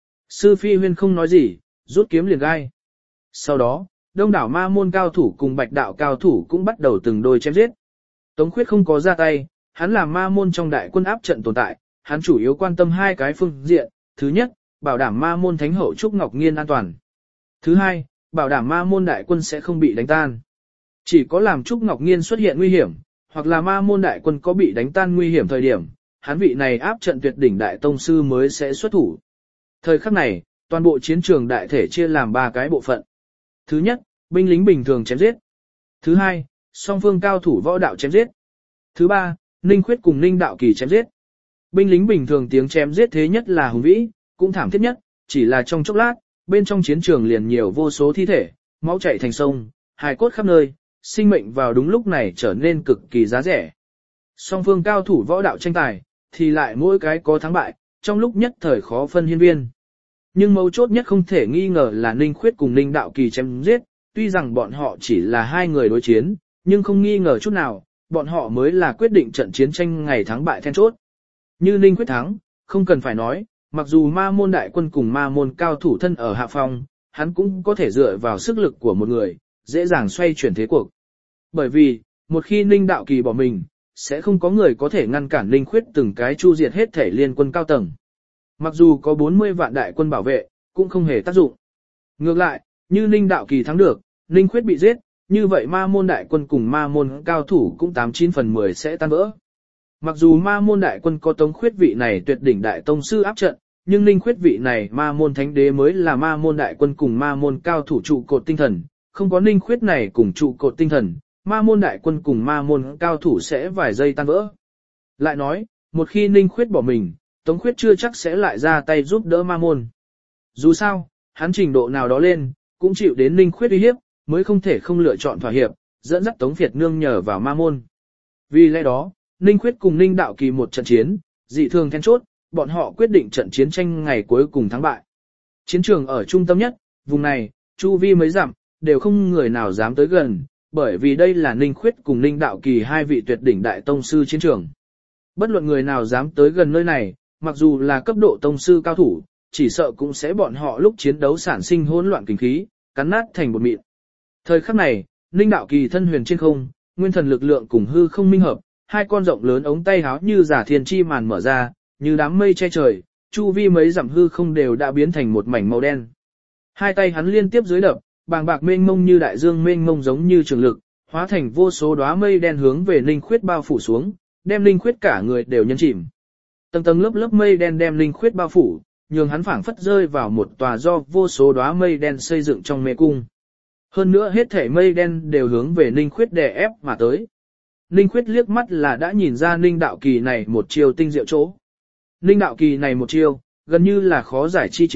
Sư Phi Huyên không nói gì, rút kiếm liền gai. Sau đó, đông đảo ma môn cao thủ cùng bạch đạo cao thủ cũng bắt đầu từng đôi chém giết. Tống Khuyết không có ra tay, hắn là ma môn trong đại quân áp trận tồn tại, hắn chủ yếu quan tâm hai cái phương diện, thứ nhất, bảo đảm ma môn thánh hậu Trúc Ngọc Nghiên an toàn. Thứ hai, bảo đảm ma môn đại quân sẽ không bị đánh tan. Chỉ có làm Trúc Ngọc Nghiên xuất hiện nguy hiểm, hoặc là ma môn đại quân có bị đánh tan nguy hiểm thời điểm, hắn vị này áp trận tuyệt đỉnh đại tông sư mới sẽ xuất thủ. Thời khắc này, toàn bộ chiến trường đại thể chia làm 3 cái bộ phận. Thứ nhất, binh lính bình thường chém giết. Thứ hai, song phương cao thủ võ đạo chém giết. Thứ ba, Ninh Khuyết cùng Ninh Đạo Kỳ chém giết. Binh lính bình thường tiếng chém giết thế nhất là hùng vĩ, cũng thảm thiết nhất, chỉ là trong chốc lát, bên trong chiến trường liền nhiều vô số thi thể, máu chảy thành sông, hài cốt khắp nơi, sinh mệnh vào đúng lúc này trở nên cực kỳ giá rẻ. Song phương cao thủ võ đạo tranh tài, thì lại mỗi cái có thắng bại, trong lúc nhất thời khó phân hiên viên. Nhưng mấu chốt nhất không thể nghi ngờ là Ninh Khuyết cùng Ninh Đạo Kỳ chém giết, tuy rằng bọn họ chỉ là hai người đối chiến, nhưng không nghi ngờ chút nào, bọn họ mới là quyết định trận chiến tranh ngày thắng bại then chốt. Như Ninh Khuyết thắng, không cần phải nói, mặc dù ma môn đại quân cùng ma môn cao thủ thân ở hạ phong, hắn cũng có thể dựa vào sức lực của một người, dễ dàng xoay chuyển thế cuộc. Bởi vì, một khi Ninh Đạo Kỳ bỏ mình, sẽ không có người có thể ngăn cản Ninh Khuyết từng cái chu diệt hết thể liên quân cao tầng. Mặc dù có 40 vạn đại quân bảo vệ, cũng không hề tác dụng. Ngược lại, như Ninh Đạo Kỳ thắng được, Ninh Khuyết bị giết, như vậy ma môn đại quân cùng ma môn cao thủ cũng 89 phần 10 sẽ tan vỡ. Mặc dù ma môn đại quân có Tống Khuyết vị này tuyệt đỉnh đại tông sư áp trận, nhưng Ninh Khuyết vị này ma môn thánh đế mới là ma môn đại quân cùng ma môn cao thủ trụ cột tinh thần, không có Ninh Khuyết này cùng trụ cột tinh thần, ma môn đại quân cùng ma môn cao thủ sẽ vài giây tan vỡ. Lại nói, một khi Ninh Khuyết bỏ mình, Tống Khuyết chưa chắc sẽ lại ra tay giúp đỡ ma môn. Dù sao, hắn trình độ nào đó lên, cũng chịu đến Ninh Khuyết uy hiếp, mới không thể không lựa chọn thỏa hiệp, dẫn dắt Tống Việt nương nhờ vào ma môn. Vì lẽ đó, Ninh Khuyết cùng Ninh Đạo Kỳ một trận chiến, dị thường then chốt, bọn họ quyết định trận chiến tranh ngày cuối cùng thắng bại. Chiến trường ở trung tâm nhất, vùng này, chu vi mấy dặm, đều không người nào dám tới gần, bởi vì đây là Ninh Khuyết cùng Ninh Đạo Kỳ hai vị tuyệt đỉnh đại tông sư chiến trường. Bất luận người nào dám tới gần nơi này, mặc dù là cấp độ tông sư cao thủ, chỉ sợ cũng sẽ bọn họ lúc chiến đấu sản sinh hỗn loạn kinh khí, cắn nát thành bột mịn. Thời khắc này, Ninh Đạo Kỳ thân huyền trên không, nguyên thần lực lượng cùng hư không minh hợp, hai con rộng lớn ống tay háo như giả thiên chi màn mở ra, như đám mây che trời, chu vi mấy dặm hư không đều đã biến thành một mảnh màu đen. Hai tay hắn liên tiếp dưới đập, bàng bạc mênh mông như đại dương mênh mông giống như trường lực, hóa thành vô số đóa mây đen hướng về Ninh Khuyết bao phủ xuống, đem Ninh Khuyết cả người đều nhấn chìm. Tầng tầng lớp lớp mây đen đem Ninh Khuyết bao phủ, nhường hắn phảng phất rơi vào một tòa do vô số đóa mây đen xây dựng trong mê cung. Hơn nữa hết thảy mây đen đều hướng về Ninh Khuyết đè ép mà tới. Ninh Khuyết liếc mắt là đã nhìn ra Ninh Đạo Kỳ này một chiêu tinh diệu chỗ. Ninh Đạo Kỳ này một chiêu, gần như là khó giải chi chiêu,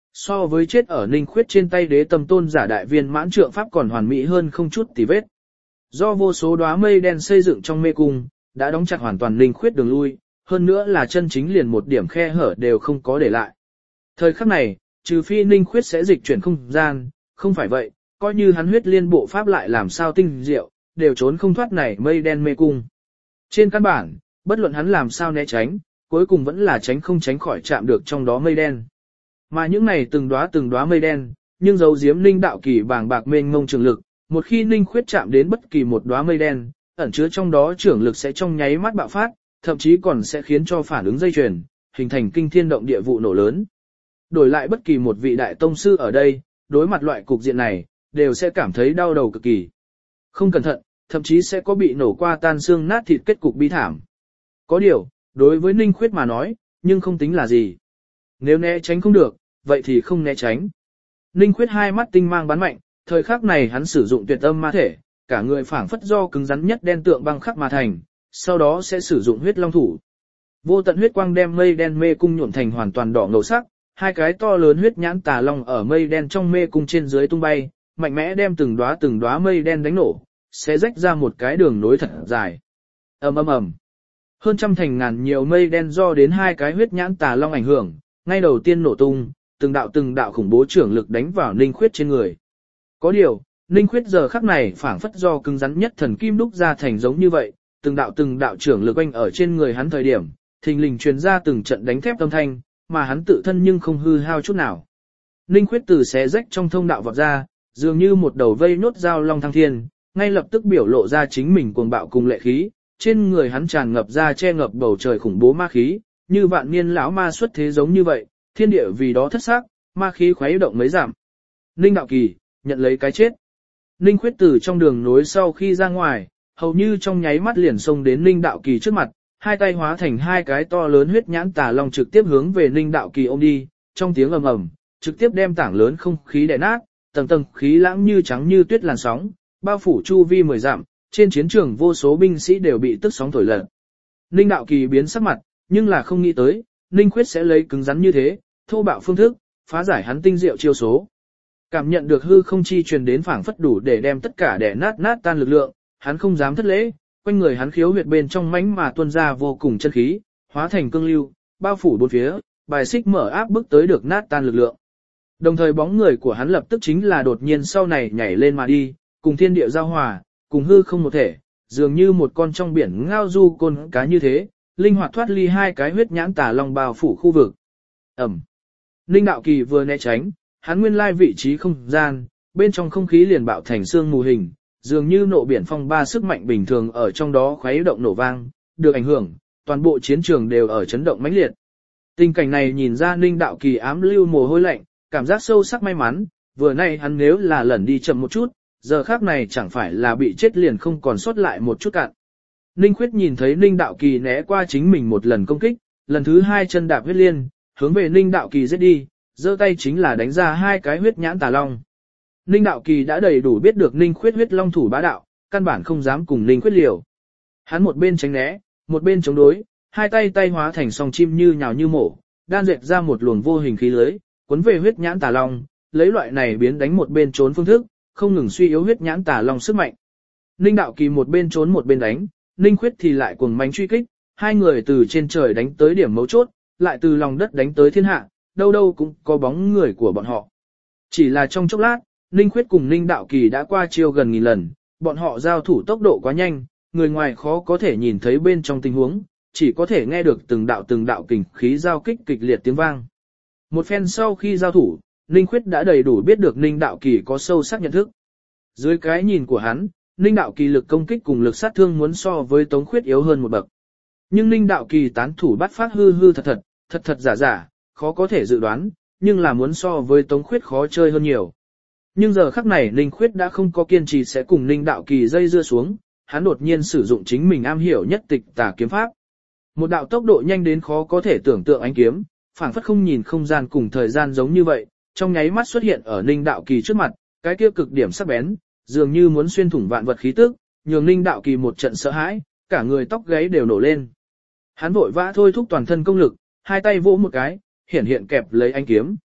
So với chết ở Ninh Khuyết trên tay đế tâm tôn giả đại viên mãn trượng pháp còn hoàn mỹ hơn không chút tì vết. Do vô số đóa mây đen xây dựng trong mê cung, đã đóng chặt hoàn toàn Ninh Khuyết đường lui, hơn nữa là chân chính liền một điểm khe hở đều không có để lại. Thời khắc này, trừ phi Ninh Khuyết sẽ dịch chuyển không gian, không phải vậy, coi như hắn huyết liên bộ pháp lại làm sao tinh diệu, đều trốn không thoát này mây đen mê cung. Trên căn bản, bất luận hắn làm sao né tránh, cuối cùng vẫn là tránh không tránh khỏi chạm được trong đó mây đen. Mà những này từng đóa mây đen, nhưng giấu giếm Ninh đạo kỳ bàng bạc mênh mông trường lực, một khi Ninh Khuyết chạm đến bất kỳ một đóa mây đen, ẩn chứa trong đó trưởng lực sẽ trong nháy mắt bạo phát, thậm chí còn sẽ khiến cho phản ứng dây chuyền, hình thành kinh thiên động địa vụ nổ lớn. Đổi lại bất kỳ một vị đại tông sư ở đây, đối mặt loại cục diện này, đều sẽ cảm thấy đau đầu cực kỳ. Không cẩn thận, thậm chí sẽ có bị nổ qua tan xương nát thịt kết cục bi thảm. Có điều, đối với Ninh Khuyết mà nói, nhưng không tính là gì. Nếu né tránh không được, vậy thì không né tránh. Ninh Khuyết hai mắt tinh mang bắn mạnh, thời khắc này hắn sử dụng tuyệt âm ma thể, cả người phảng phất do cứng rắn nhất đen tượng băng khắc mà thành, sau đó sẽ sử dụng huyết long thủ. Vô tận huyết quang đem mây đen mê cung nhuộm thành hoàn toàn đỏ ngầu sắc, hai cái to lớn huyết nhãn tà long ở mây đen trong mê cung trên dưới tung bay, mạnh mẽ đem từng đóa mây đen đánh nổ, sẽ rách ra một cái đường nối thật dài. Ầm ầm ầm. Hơn trăm thành ngàn nhiều mây đen do đến hai cái huyết nhãn tà long ảnh hưởng, ngay đầu tiên nổ tung, từng đạo khủng bố trưởng lực đánh vào Ninh Khuyết trên người. Có điều, Ninh Khuyết giờ khắc này phảng phất do cứng rắn nhất thần kim đúc ra thành giống như vậy, từng đạo trưởng lực oanh ở trên người hắn thời điểm, thình lình truyền ra từng trận đánh thép âm thanh, mà hắn tự thân nhưng không hư hao chút nào. Ninh Khuyết từ xé rách trong thông đạo vọt ra, dường như một đầu vây nốt dao long thăng thiên, ngay lập tức biểu lộ ra chính mình cuồng bạo cùng lệ khí, trên người hắn tràn ngập ra che ngập bầu trời khủng bố ma khí, như vạn niên lão ma xuất thế giống như vậy, thiên địa vì đó thất xác, ma khí khuấy động mấy giảm. Ninh đạo kỳ, nhận lấy cái chết. Ninh Khuyết từ trong đường nối sau khi ra ngoài, hầu như trong nháy mắt liền xông đến Ninh đạo kỳ trước mặt, hai tay hóa thành hai cái to lớn huyết nhãn tà long trực tiếp hướng về Ninh đạo kỳ ôm đi, trong tiếng ầm ầm, trực tiếp đem tảng lớn không khí đè nát, tầng tầng khí lãng như trắng như tuyết làn sóng, bao phủ chu vi 10 dặm, trên chiến trường vô số binh sĩ đều bị tức sóng thổi lật. Ninh đạo kỳ biến sắc mặt, nhưng là không nghĩ tới, Ninh Khuyết sẽ lấy cứng rắn như thế, thô bạo phương thức, phá giải hắn tinh diệu chiêu số. Cảm nhận được hư không chi truyền đến phảng phất đủ để đem tất cả đè nát tan lực lượng, hắn không dám thất lễ, quanh người hắn khiếu huyệt bên trong mãnh mà tuôn ra vô cùng chân khí, hóa thành cương lưu, bao phủ bốn phía, bài xích mở áp bức tới được nát tan lực lượng. Đồng thời bóng người của hắn lập tức chính là đột nhiên sau này nhảy lên mà đi, cùng thiên địa giao hòa, cùng hư không một thể, dường như một con trong biển ngao du côn cá như thế, linh hoạt thoát ly hai cái huyết nhãn tà long bao phủ khu vực. Ẩm. Ninh đạo kỳ vừa né tránh, hắn nguyên lai vị trí không gian, bên trong không khí liền bạo thành xương mù hình, dường như nộ biển phong ba sức mạnh bình thường ở trong đó khuấy động nổ vang, được ảnh hưởng, toàn bộ chiến trường đều ở chấn động mãnh liệt. Tình cảnh này nhìn ra Ninh đạo kỳ ám lưu mồ hôi lạnh, cảm giác sâu sắc may mắn, vừa nay hắn nếu là lẩn đi chậm một chút, giờ khác này chẳng phải là bị chết liền không còn sót lại một chút cạn. Ninh Khuyết nhìn thấy Ninh đạo kỳ né qua chính mình một lần công kích, lần thứ hai chân đạp huyết liên, hướng về Ninh đạo kỳ giết đi, giơ tay chính là đánh ra hai cái huyết nhãn tà long. Ninh đạo kỳ đã đầy đủ biết được Ninh Khuyết huyết long thủ bá đạo, căn bản không dám cùng Ninh Khuyết liều. Hắn một bên tránh né, một bên chống đối, hai tay hóa thành song chim như nhào như mổ, đan dệt ra một luồng vô hình khí lưới, cuốn về huyết nhãn tà long, lấy loại này biến đánh một bên trốn phương thức, không ngừng suy yếu huyết nhãn tà long sức mạnh. Ninh đạo kỳ một bên trốn một bên đánh, Ninh Khuyết thì lại cuồng mãnh truy kích, hai người từ trên trời đánh tới điểm mấu chốt, lại từ lòng đất đánh tới thiên hạ, đâu đâu cũng có bóng người của bọn họ. Chỉ là trong chốc lát, Ninh Khuyết cùng Ninh đạo kỳ đã qua chiêu gần nghìn lần, bọn họ giao thủ tốc độ quá nhanh, người ngoài khó có thể nhìn thấy bên trong tình huống, chỉ có thể nghe được từng đạo kình khí giao kích kịch liệt tiếng vang. Một phen sau khi giao thủ, Ninh Khuyết đã đầy đủ biết được Ninh đạo kỳ có sâu sắc nhận thức. Dưới cái nhìn của hắn, Ninh đạo kỳ lực công kích cùng lực sát thương muốn so với Tống Khuyết yếu hơn một bậc. Nhưng Ninh đạo kỳ tán thủ bắt phát hư thật giả, khó có thể dự đoán, nhưng là muốn so với Tống Khuyết khó chơi hơn nhiều. Nhưng giờ khắc này Ninh Khuyết đã không có kiên trì sẽ cùng Ninh đạo kỳ dây dưa xuống, hắn đột nhiên sử dụng chính mình am hiểu nhất tịch tà kiếm pháp. Một đạo tốc độ nhanh đến khó có thể tưởng tượng ánh kiếm, phảng phất không nhìn không gian cùng thời gian giống như vậy, trong nháy mắt xuất hiện ở Ninh đạo kỳ trước mặt, cái kia cực điểm sắc bén, dường như muốn xuyên thủng vạn vật khí tức, nhường Ninh đạo kỳ một trận sợ hãi, cả người tóc gáy đều nổ lên. Hắn vội vã thôi thúc toàn thân công lực, hai tay vỗ một cái, hiện kẹp lấy ánh kiếm.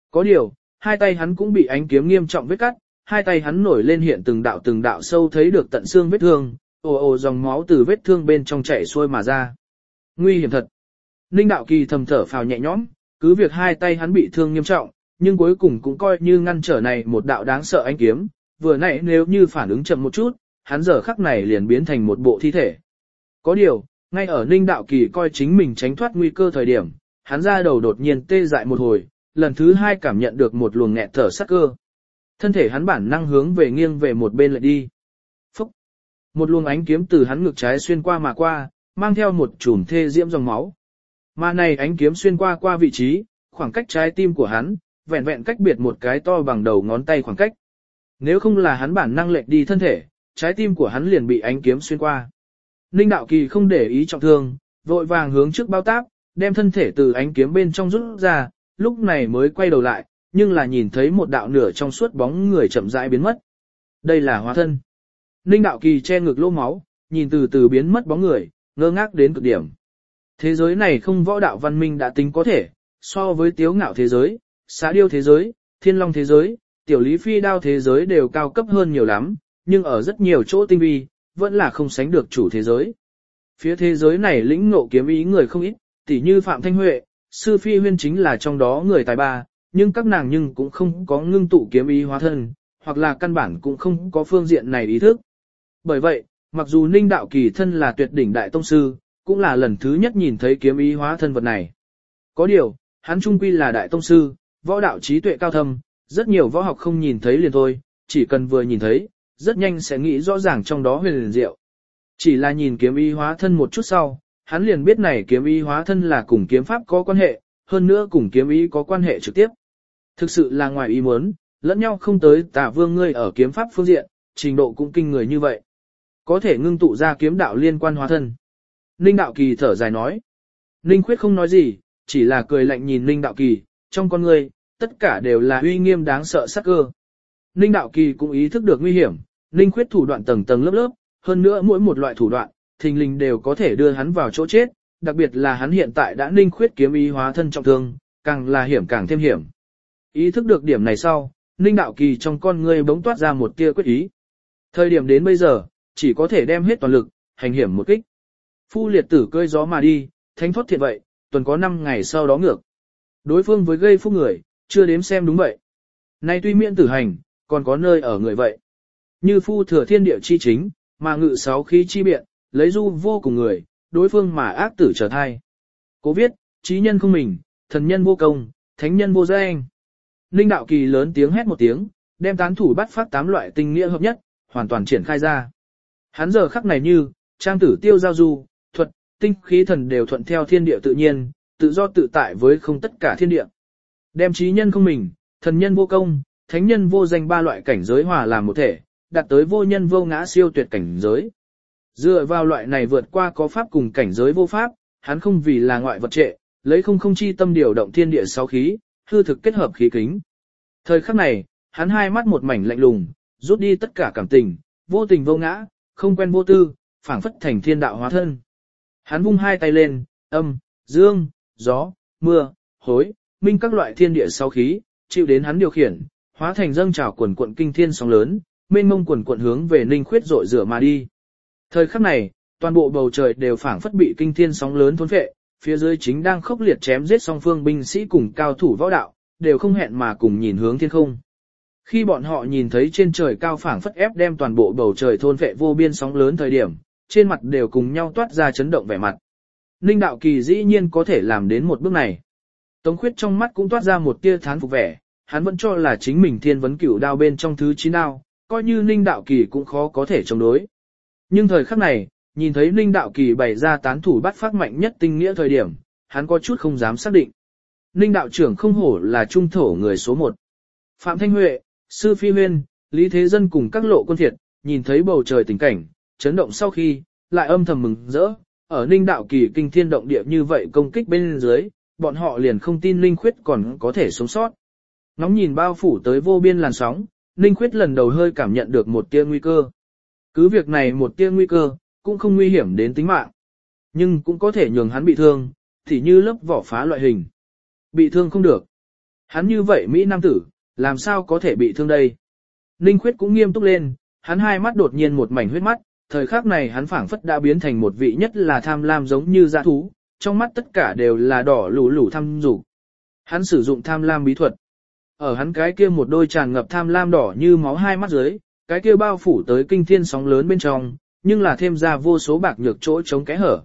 Có điều, hai tay hắn cũng bị ánh kiếm nghiêm trọng vết cắt, hai tay hắn nổi lên hiện từng đạo sâu thấy được tận xương vết thương, ồ ồ dòng máu từ vết thương bên trong chảy xuôi mà ra. Nguy hiểm thật. Ninh Đạo Kỳ thầm thở phào nhẹ nhõm, cứ việc hai tay hắn bị thương nghiêm trọng, nhưng cuối cùng cũng coi như ngăn trở này một đạo đáng sợ ánh kiếm, vừa nãy nếu như phản ứng chậm một chút, hắn giờ khắc này liền biến thành một bộ thi thể. Có điều, ngay ở Ninh Đạo Kỳ coi chính mình tránh thoát nguy cơ thời điểm, hắn ra đầu đột nhiên tê dại một hồi, lần thứ hai cảm nhận được một luồng nghẹt thở sát cơ. Thân thể hắn bản năng hướng về nghiêng về một bên lại đi. Phúc! Một luồng ánh kiếm từ hắn ngực trái xuyên qua mà qua, mang theo một chùm thê diễm dòng máu. Mà này ánh kiếm xuyên qua vị trí, khoảng cách trái tim của hắn, vẹn vẹn cách biệt một cái to bằng đầu ngón tay khoảng cách. Nếu không là hắn bản năng lệch đi thân thể, trái tim của hắn liền bị ánh kiếm xuyên qua. Ninh Đạo Kỳ không để ý trọng thương, vội vàng hướng trước bao táp, đem thân thể từ ánh kiếm bên trong rút ra, lúc này mới quay đầu lại, nhưng là nhìn thấy một đạo nửa trong suốt bóng người chậm rãi biến mất. Đây là hóa thân. Ninh Đạo Kỳ che ngực lỗ máu, nhìn từ từ biến mất bóng người, ngơ ngác đến cực điểm. Thế giới này không võ đạo văn minh đã tính có thể, so với tiếu ngạo thế giới, xá điêu thế giới, thiên long thế giới, tiểu lý phi đao thế giới đều cao cấp hơn nhiều lắm, nhưng ở rất nhiều chỗ tinh vi, vẫn là không sánh được chủ thế giới. Phía thế giới này lĩnh ngộ kiếm ý người không ít, tỉ như Phạm Thanh Huệ, Sư Phi Huyên chính là trong đó người tài ba, nhưng các nàng nhưng cũng không có ngưng tụ kiếm ý hóa thân, hoặc là căn bản cũng không có phương diện này ý thức. Bởi vậy, mặc dù Ninh Đạo Kỳ thân là tuyệt đỉnh đại tông sư, cũng là lần thứ nhất nhìn thấy kiếm ý hóa thân vật này. Có điều, hắn trung quy là đại tông sư, võ đạo trí tuệ cao thâm, rất nhiều võ học không nhìn thấy liền thôi, chỉ cần vừa nhìn thấy, rất nhanh sẽ nghĩ rõ ràng trong đó huyền liền diệu. Chỉ là nhìn kiếm ý hóa thân một chút sau, hắn liền biết này kiếm ý hóa thân là cùng kiếm pháp có quan hệ, hơn nữa cùng kiếm ý có quan hệ trực tiếp. Thực sự là ngoài ý muốn, lẫn nhau không tới Tả Vương ngươi ở kiếm pháp phương diện, trình độ cũng kinh người như vậy. Có thể ngưng tụ ra kiếm đạo liên quan hóa thân. Ninh Đạo Kỳ thở dài nói. Ninh Khuyết không nói gì, chỉ là cười lạnh nhìn Ninh Đạo Kỳ, trong con ngươi, tất cả đều là uy nghiêm đáng sợ sắc cơ. Ninh Đạo Kỳ cũng ý thức được nguy hiểm, Ninh Khuyết thủ đoạn tầng tầng lớp lớp, hơn nữa mỗi một loại thủ đoạn, thình lình đều có thể đưa hắn vào chỗ chết, đặc biệt là hắn hiện tại đã Ninh Khuyết kiếm ý hóa thân trọng thương, càng là hiểm càng thêm hiểm. Ý thức được điểm này sau, Ninh Đạo Kỳ trong con ngươi bỗng toát ra một tia quyết ý. Thời điểm đến bây giờ, chỉ có thể đem hết toàn lực, hành hiểm một kích. Phu liệt tử cơi gió mà đi, thánh thoát thiện vậy, tuần có 5 ngày sau đó ngược. Đối phương với gây phúc người, chưa đếm xem đúng vậy. Nay tuy miễn tử hành, còn có nơi ở người vậy. Như phu thừa thiên địa chi chính, mà ngự sáu khí chi biện, lấy du vô cùng người, đối phương mà ác tử trở thai. Cố viết, trí nhân không mình, thần nhân vô công, thánh nhân vô danh. Ninh Đạo Kỳ lớn tiếng hét một tiếng, đem tán thủ bắt phát 8 loại tinh nghĩa hợp nhất, hoàn toàn triển khai ra. Hắn giờ khắc này như, trang tử tiêu giao du, thuật, tinh khí thần đều thuận theo thiên địa tự nhiên, tự do tự tại với không tất cả thiên địa. Đem trí nhân không mình, thần nhân vô công, thánh nhân vô danh 3 loại cảnh giới hòa làm một thể, đạt tới vô nhân vô ngã siêu tuyệt cảnh giới. Dựa vào loại này vượt qua có pháp cùng cảnh giới vô pháp, hắn không vì là ngoại vật trệ, lấy không chi tâm điều động thiên địa 6 khí, hư thực kết hợp khí kính. Thời khắc này, hắn hai mắt một mảnh lạnh lùng, rút đi tất cả cảm tình, vô tình vô ngã, không quen vô tư, phảng phất thành thiên đạo hóa thân. Hắn vung hai tay lên, âm, dương, gió, mưa, hối, minh các loại thiên địa 6 khí, chịu đến hắn điều khiển, hóa thành dâng trào quần quận kinh thiên sóng lớn, mênh mông quần quận hướng về Ninh Khuyết rội rửa mà đi. Thời khắc này, toàn bộ bầu trời đều phảng phất bị kinh thiên sóng lớn thôn phệ, phía dưới chính đang khốc liệt chém giết song phương binh sĩ cùng cao thủ võ đạo, đều không hẹn mà cùng nhìn hướng thiên không. Khi bọn họ nhìn thấy trên trời cao phảng phất ép đem toàn bộ bầu trời thôn phệ vô biên sóng lớn thời điểm, trên mặt đều cùng nhau toát ra chấn động vẻ mặt. Ninh Đạo Kỳ dĩ nhiên có thể làm đến một bước này. Tống Khuyết trong mắt cũng toát ra một tia thán phục vẻ, hắn vẫn cho là chính mình thiên vấn cửu đao bên trong thứ 9 đao, coi như Ninh Đạo Kỳ cũng khó có thể chống đối. Nhưng thời khắc này, nhìn thấy Ninh Đạo Kỳ bày ra tán thủ bắt phát mạnh nhất tinh nghĩa thời điểm, hắn có chút không dám xác định. Ninh đạo trưởng không hổ là trung thổ người số 1. Phạm Thanh Huệ, Sư Phi Huyên, Lý Thế Dân cùng các lộ quân thiệt, nhìn thấy bầu trời tình cảnh, chấn động sau khi, lại âm thầm mừng rỡ, ở Ninh Đạo Kỳ kinh thiên động địa như vậy công kích bên dưới, bọn họ liền không tin Ninh Khuyết còn có thể sống sót. Nóng nhìn bao phủ tới vô biên làn sóng, Ninh Khuyết lần đầu hơi cảm nhận được một tia nguy cơ. Cứ việc này một tia nguy cơ, cũng không nguy hiểm đến tính mạng, nhưng cũng có thể nhường hắn bị thương, thì như lớp vỏ phá loại hình. Bị thương không được. Hắn như vậy Mỹ nam tử, làm sao có thể bị thương đây? Ninh Khuyết cũng nghiêm túc lên, hắn hai mắt đột nhiên một mảnh huyết mắt, thời khắc này hắn phảng phất đã biến thành một vị nhất là tham lam giống như dã thú, trong mắt tất cả đều là đỏ lù lù tham dục. Hắn sử dụng tham lam bí thuật. Ở hắn cái kia một đôi tràn ngập tham lam đỏ như máu hai mắt dưới, cái kia bao phủ tới kinh thiên sóng lớn bên trong, nhưng là thêm ra vô số bạc nhược chỗ chống kẽ hở.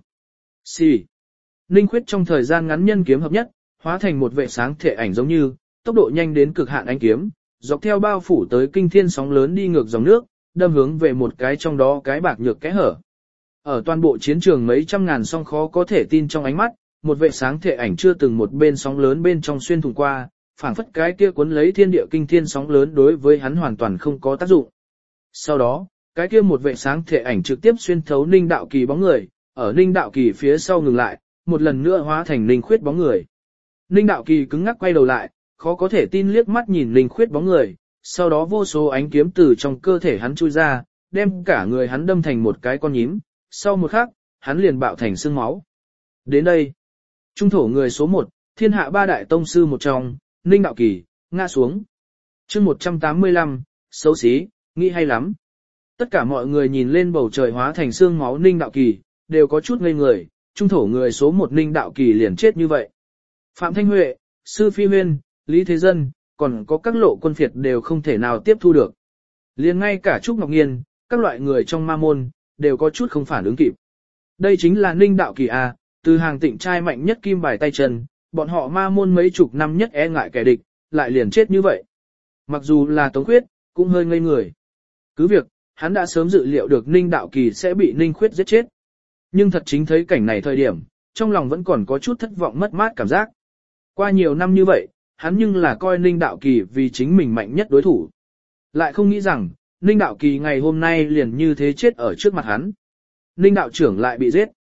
Xì. Ninh Khuyết trong thời gian ngắn nhân kiếm hợp nhất, hóa thành một vệ sáng thể ảnh giống như, tốc độ nhanh đến cực hạn ánh kiếm, dọc theo bao phủ tới kinh thiên sóng lớn đi ngược dòng nước, đâm hướng về một cái trong đó cái bạc nhược kẽ hở. Ở toàn bộ chiến trường mấy trăm ngàn song khó có thể tin trong ánh mắt, một vệ sáng thể ảnh chưa từng một bên sóng lớn bên trong xuyên thủng qua, phảng phất cái kia cuốn lấy thiên địa kinh thiên sóng lớn đối với hắn hoàn toàn không có tác dụng. Sau đó, cái kia một vệ sáng thể ảnh trực tiếp xuyên thấu Ninh Đạo Kỳ bóng người, ở Ninh Đạo Kỳ phía sau ngừng lại, một lần nữa hóa thành Ninh Khuyết bóng người. Ninh Đạo Kỳ cứng ngắc quay đầu lại, khó có thể tin liếc mắt nhìn Ninh Khuyết bóng người, sau đó vô số ánh kiếm từ trong cơ thể hắn chui ra, đem cả người hắn đâm thành một cái con nhím, sau một khắc, hắn liền bạo thành xương máu. Đến đây, trung thổ người số 1, thiên hạ ba đại tông sư một trong, Ninh Đạo Kỳ, ngã xuống. Chương 185, xấu xí, nghĩ hay lắm. Tất cả mọi người nhìn lên bầu trời hóa thành xương máu Ninh Đạo Kỳ, đều có chút ngây người, trung thổ người số 1 Ninh Đạo Kỳ liền chết như vậy. Phạm Thanh Huệ, Sư Phi Huyên, Lý Thế Dân, còn có các lộ quân phiệt đều không thể nào tiếp thu được. Liền ngay cả Trúc Ngọc Nghiên, các loại người trong ma môn, đều có chút không phản ứng kịp. Đây chính là Ninh Đạo Kỳ à, từ hàng tịnh trai mạnh nhất kim bài tay chân, bọn họ ma môn mấy chục năm nhất e ngại kẻ địch, lại liền chết như vậy. Mặc dù là Tống Khuyết, cũng hơi ngây người. Cứ việc, hắn đã sớm dự liệu được Ninh Đạo Kỳ sẽ bị Ninh Khuyết giết chết. Nhưng thật chính thấy cảnh này thời điểm, trong lòng vẫn còn có chút thất vọng mất mát cảm giác. Qua nhiều năm như vậy, hắn nhưng là coi Ninh Đạo Kỳ vì chính mình mạnh nhất đối thủ. Lại không nghĩ rằng, Ninh Đạo Kỳ ngày hôm nay liền như thế chết ở trước mặt hắn. Ninh Đạo trưởng lại bị giết.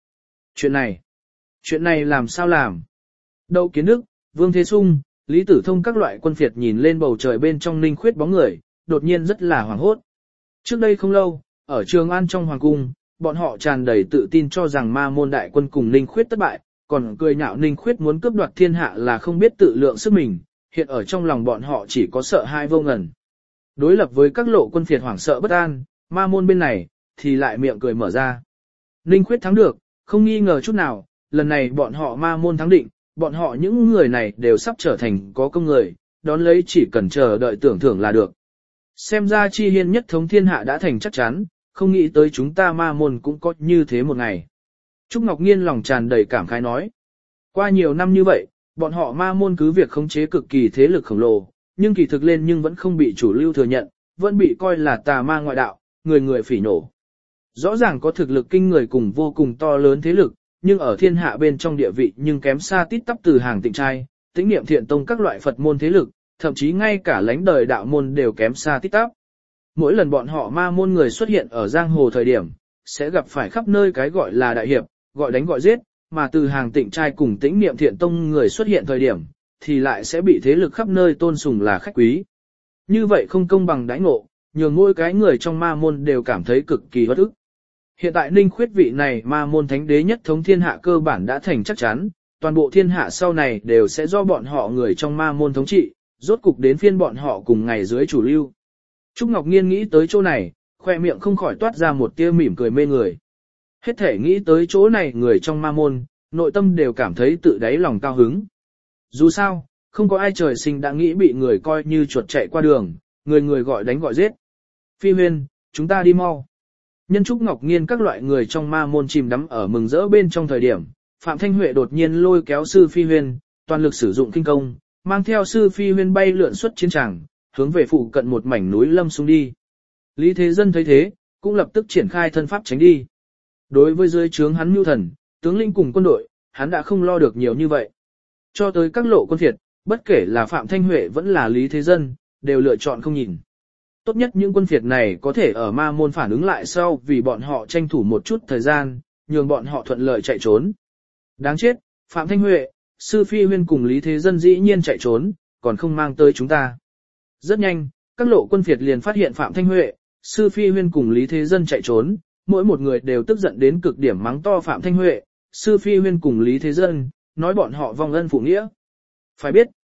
Chuyện này làm sao làm? Đậu Kiến Đức, Vương Thế Sung, Lý Tử Thông các loại quân phiệt nhìn lên bầu trời bên trong Ninh Khuyết bóng người, đột nhiên rất là hoảng hốt. Trước đây không lâu, ở Trường An trong Hoàng Cung, bọn họ tràn đầy tự tin cho rằng ma môn đại quân cùng Ninh Khuyết thất bại, còn cười nhạo Ninh Khuyết muốn cướp đoạt thiên hạ là không biết tự lượng sức mình, hiện ở trong lòng bọn họ chỉ có sợ hai vô ngần. Đối lập với các lộ quân phiệt hoảng sợ bất an, ma môn bên này, thì lại miệng cười mở ra. Ninh Khuyết thắng được, không nghi ngờ chút nào, lần này bọn họ ma môn thắng định, bọn họ những người này đều sắp trở thành có công người, đón lấy chỉ cần chờ đợi tưởng thưởng là được. Xem ra chi hiên nhất thống thiên hạ đã thành chắc chắn, không nghĩ tới chúng ta ma môn cũng có như thế một ngày. Trúc Ngọc Nghiên lòng tràn đầy cảm khái nói. Qua nhiều năm như vậy, bọn họ ma môn cứ việc khống chế cực kỳ thế lực khổng lồ, nhưng kỳ thực lên nhưng vẫn không bị chủ lưu thừa nhận, vẫn bị coi là tà ma ngoại đạo, người người phỉ nổ. Rõ ràng có thực lực kinh người cùng vô cùng to lớn thế lực, nhưng ở thiên hạ bên trong địa vị nhưng kém xa tít tắp từ hàng tịnh trai, tĩnh niệm thiện tông các loại Phật môn thế lực, thậm chí ngay cả lãnh đời đạo môn đều kém xa tít tắp. Mỗi lần bọn họ ma môn người xuất hiện ở giang hồ thời điểm, sẽ gặp phải khắp nơi cái gọi là đại hiệp, gọi đánh gọi giết, mà từ hàng tịnh trai cùng tĩnh niệm thiện tông người xuất hiện thời điểm, thì lại sẽ bị thế lực khắp nơi tôn sùng là khách quý. Như vậy không công bằng đãi ngộ, nhường mỗi cái người trong ma môn đều cảm thấy cực kỳ bất ức. Hiện tại Ninh Khuyết vị này ma môn thánh đế nhất thống thiên hạ cơ bản đã thành chắc chắn, toàn bộ thiên hạ sau này đều sẽ do bọn họ người trong ma môn thống trị, rốt cục đến phiên bọn họ cùng ngày dưới chủ lưu. Trúc Ngọc Nghiên nghĩ tới chỗ này, khoe miệng không khỏi toát ra một tia mỉm cười mê người. Hết thể nghĩ tới chỗ này người trong ma môn, nội tâm đều cảm thấy tự đáy lòng cao hứng. Dù sao, không có ai trời sinh đã nghĩ bị người coi như chuột chạy qua đường, người người gọi đánh gọi giết. Phi Huyên, chúng ta đi mau. Nhân Trúc Ngọc Nghiên các loại người trong ma môn chìm đắm ở mừng rỡ bên trong thời điểm, Phạm Thanh Huệ đột nhiên lôi kéo Sư Phi Huyên, toàn lực sử dụng kinh công, mang theo Sư Phi Huyên bay lượn xuất chiến trường, hướng về phụ cận một mảnh núi lâm xung đi. Lý Thế Dân thấy thế, cũng lập tức triển khai thân pháp tránh đi. Đối với dưới trướng hắn mưu thần, tướng lĩnh cùng quân đội, hắn đã không lo được nhiều như vậy. Cho tới các lộ quân phiệt, bất kể là Phạm Thanh Huệ vẫn là Lý Thế Dân, đều lựa chọn không nhìn. Tốt nhất những quân phiệt này có thể ở ma môn phản ứng lại sau vì bọn họ tranh thủ một chút thời gian, nhường bọn họ thuận lợi chạy trốn. Đáng chết, Phạm Thanh Huệ, Sư Phi Huyên cùng Lý Thế Dân dĩ nhiên chạy trốn, còn không mang tới chúng ta. Rất nhanh, các lộ quân phiệt liền phát hiện Phạm Thanh Huệ, Sư Phi Huyên cùng Lý Thế Dân chạy trốn, mỗi một người đều tức giận đến cực điểm mắng to Phạm Thanh Huệ, Sư Phi Huyên cùng Lý Thế Dân, nói bọn họ vong ân phụ nghĩa. Phải biết,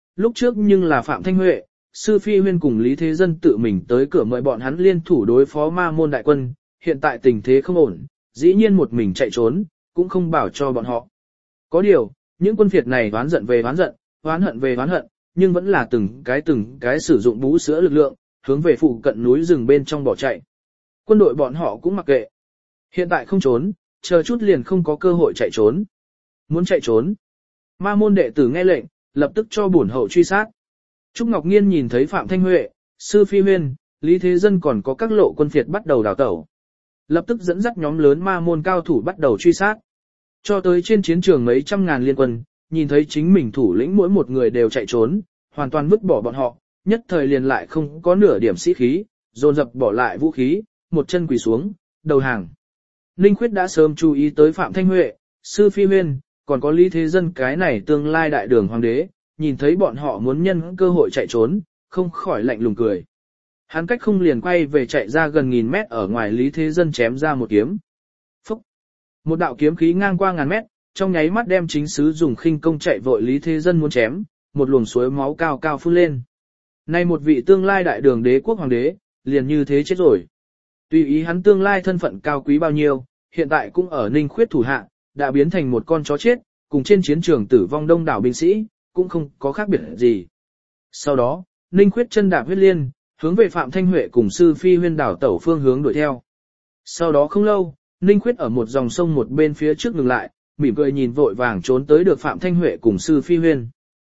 lúc trước nhưng là Phạm Thanh Huệ, Sư Phi Huyên cùng Lý Thế Dân tự mình tới cửa mời bọn hắn liên thủ đối phó ma môn đại quân, hiện tại tình thế không ổn, dĩ nhiên một mình chạy trốn, cũng không bảo cho bọn họ. Có điều, những quân phiệt này oán giận về oán giận, oán hận về oán hận, nhưng vẫn là từng cái sử dụng bú sữa lực lượng, hướng về phụ cận núi rừng bên trong bỏ chạy. Quân đội bọn họ cũng mặc kệ. Hiện tại không trốn, chờ chút liền không có cơ hội chạy trốn. Muốn chạy trốn. Ma môn đệ tử nghe lệnh, lập tức cho bổn hậu truy sát. Trúc Ngọc Nghiên nhìn thấy Phạm Thanh Huệ, Sư Phi Huyên, Lý Thế Dân còn có các lộ quân phiệt bắt đầu đào tẩu. Lập tức dẫn dắt nhóm lớn ma môn cao thủ bắt đầu truy sát. Cho tới trên chiến trường mấy trăm ngàn liên quân, nhìn thấy chính mình thủ lĩnh mỗi một người đều chạy trốn, hoàn toàn vứt bỏ bọn họ, nhất thời liền lại không có nửa điểm sĩ khí, dồn dập bỏ lại vũ khí, một chân quỳ xuống, đầu hàng. Ninh Khuyết đã sớm chú ý tới Phạm Thanh Huệ, Sư Phi Huyên, còn có Lý Thế Dân cái này tương lai đại đường hoàng đế, nhìn thấy bọn họ muốn nhân cơ hội chạy trốn, không khỏi lạnh lùng cười. Hắn cách không liền quay về chạy ra gần nghìn mét ở ngoài Lý Thế Dân chém ra một kiếm. Phúc! Một đạo kiếm khí ngang qua ngàn mét, trong nháy mắt đem chính sứ dùng khinh công chạy vội Lý Thế Dân muốn chém, một luồng suối máu cao cao phun lên. Nay một vị tương lai đại đường đế quốc hoàng đế, liền như thế chết rồi. Tùy ý hắn tương lai thân phận cao quý bao nhiêu, hiện tại cũng ở Ninh Khuyết thủ hạ, đã biến thành một con chó chết, cùng trên chiến trường tử vong đông đảo binh sĩ, cũng không có khác biệt gì. Sau đó, Ninh Khuyết chân đạp huyết liên, hướng về Phạm Thanh Huệ cùng Sư Phi Huyên đảo tẩu phương hướng đuổi theo. Sau đó không lâu, Ninh Khuyết ở một dòng sông một bên phía trước ngừng lại, mỉm cười nhìn vội vàng trốn tới được Phạm Thanh Huệ cùng Sư Phi Huyên.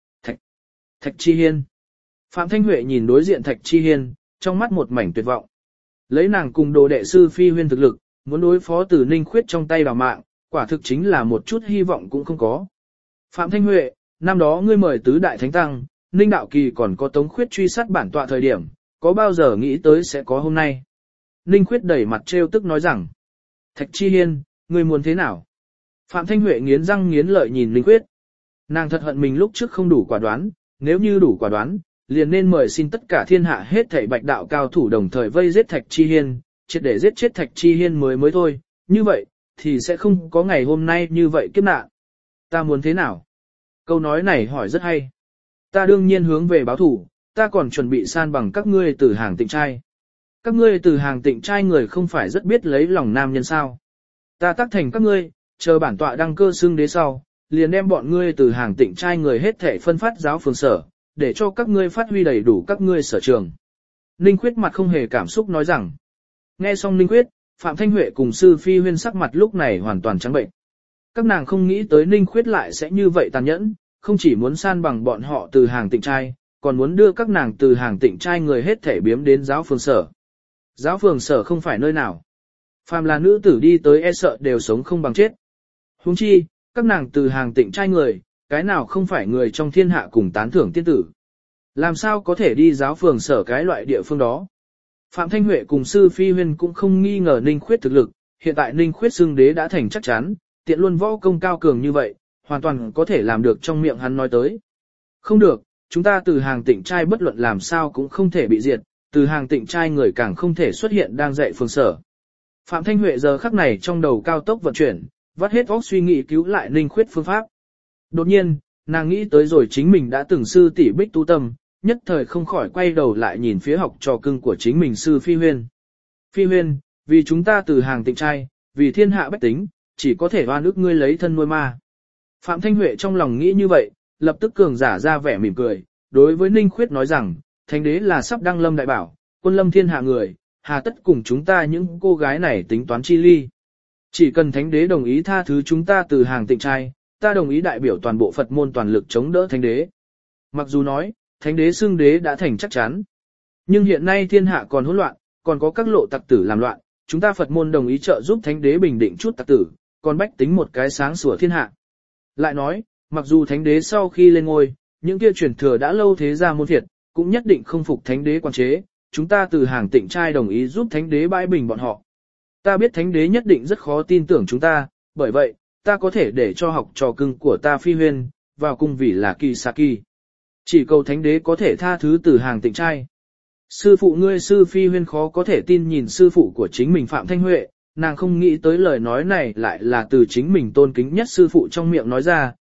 Thạch Chi Hiên. Phạm Thanh Huệ nhìn đối diện Thạch Chi Hiên, trong mắt một mảnh tuyệt vọng. Lấy nàng cùng đồ đệ Sư Phi Huyên thực lực, muốn đối phó từ Ninh Khuyết trong tay đào mạng, quả thực chính là một chút hy vọng cũng không có. Phạm Thanh Huệ, năm đó ngươi mời tứ đại thánh tăng, Ninh Đạo Kỳ còn có Tống Khuyết truy sát bản tọa thời điểm, có bao giờ nghĩ tới sẽ có hôm nay. Ninh Khuyết đẩy mặt trêu tức nói rằng, Thạch Chi Hiên, ngươi muốn thế nào? Phạm Thanh Huệ nghiến răng nghiến lợi nhìn Ninh Khuyết. Nàng thật hận mình lúc trước không đủ quả đoán, nếu như đủ quả đoán, liền nên mời xin tất cả thiên hạ hết thảy bạch đạo cao thủ đồng thời vây giết Thạch Chi Hiên, triệt để giết chết Thạch Chi Hiên mới thôi, như vậy, thì sẽ không có ngày hôm nay như vậy kiếp nạn. Ta muốn thế nào? Câu nói này hỏi rất hay. Ta đương nhiên hướng về báo thủ, ta còn chuẩn bị san bằng các ngươi từ hàng tịnh trai. Các ngươi từ hàng tịnh trai người không phải rất biết lấy lòng nam nhân sao. Ta tác thành các ngươi, chờ bản tọa đăng cơ xưng đế sau, liền đem bọn ngươi từ hàng tịnh trai người hết thể phân phát giáo phường sở, để cho các ngươi phát huy đầy đủ các ngươi sở trường. Ninh Khuyết mặt không hề cảm xúc nói rằng. Nghe xong Ninh Khuyết, Phạm Thanh Huệ cùng Sư Phi Huyên sắc mặt lúc này hoàn toàn trắng bệnh. Các nàng không nghĩ tới Ninh Khuyết lại sẽ như vậy tàn nhẫn, không chỉ muốn san bằng bọn họ từ hàng tịnh trai, còn muốn đưa các nàng từ hàng tịnh trai người hết thể biếm đến giáo phường sở. Giáo phường sở không phải nơi nào. Phàm là nữ tử đi tới e sợ đều sống không bằng chết. Huống chi, các nàng từ hàng tịnh trai người, cái nào không phải người trong thiên hạ cùng tán thưởng tiên tử. Làm sao có thể đi giáo phường sở cái loại địa phương đó. Phạm Thanh Huệ cùng Sư Phi Huyên cũng không nghi ngờ Ninh Khuyết thực lực, hiện tại Ninh Khuyết xưng đế đã thành chắc chắn, tiện luôn võ công cao cường như vậy, hoàn toàn có thể làm được trong miệng hắn nói tới. Không được, chúng ta từ hàng tịnh trai bất luận làm sao cũng không thể bị diệt, từ hàng tịnh trai người càng không thể xuất hiện đang dạy phường sở. Phạm Thanh Huệ giờ khắc này trong đầu cao tốc vận chuyển, vắt hết óc suy nghĩ cứu lại Ninh Khuyết phương pháp. Đột nhiên, nàng nghĩ tới rồi chính mình đã từng sư tỷ Bích Tu Tâm, nhất thời không khỏi quay đầu lại nhìn phía học trò cưng của chính mình Sư Phi Huyên. Phi Huyên, vì chúng ta từ hàng tịnh trai, vì thiên hạ bách tính, chỉ có thể oan ức ngươi lấy thân nuôi ma. Phạm Thanh Huệ trong lòng nghĩ như vậy, lập tức cường giả ra vẻ mỉm cười, đối với Ninh Khuyết nói rằng, Thánh đế là sắp đăng lâm đại bảo, quân lâm thiên hạ người, hà tất cùng chúng ta những cô gái này tính toán chi ly. Chỉ cần Thánh đế đồng ý tha thứ chúng ta từ hàng tịnh trai, ta đồng ý đại biểu toàn bộ Phật môn toàn lực chống đỡ Thánh đế. Mặc dù nói, Thánh đế xưng đế đã thành chắc chắn, nhưng hiện nay thiên hạ còn hỗn loạn, còn có các lộ tặc tử làm loạn, chúng ta Phật môn đồng ý trợ giúp Thánh đế bình định chút tặc tử, còn bách tính một cái sáng sủa thiên hạ. Lại nói, mặc dù Thánh đế sau khi lên ngôi, những kia truyền thừa đã lâu thế gia môn thiệt, cũng nhất định không phục Thánh đế quản chế, chúng ta từ hàng tịnh trai đồng ý giúp Thánh đế bãi bình bọn họ. Ta biết Thánh đế nhất định rất khó tin tưởng chúng ta, bởi vậy, ta có thể để cho học trò cưng của ta Phi Huyên, vào cung vì là kỳ xà kỳ. Chỉ cầu Thánh đế có thể tha thứ từ hàng tịnh trai. Sư phụ ngươi Sư Phi Huyên khó có thể tin nhìn sư phụ của chính mình Phạm Thanh Huệ, nàng không nghĩ tới lời nói này lại là từ chính mình tôn kính nhất sư phụ trong miệng nói ra,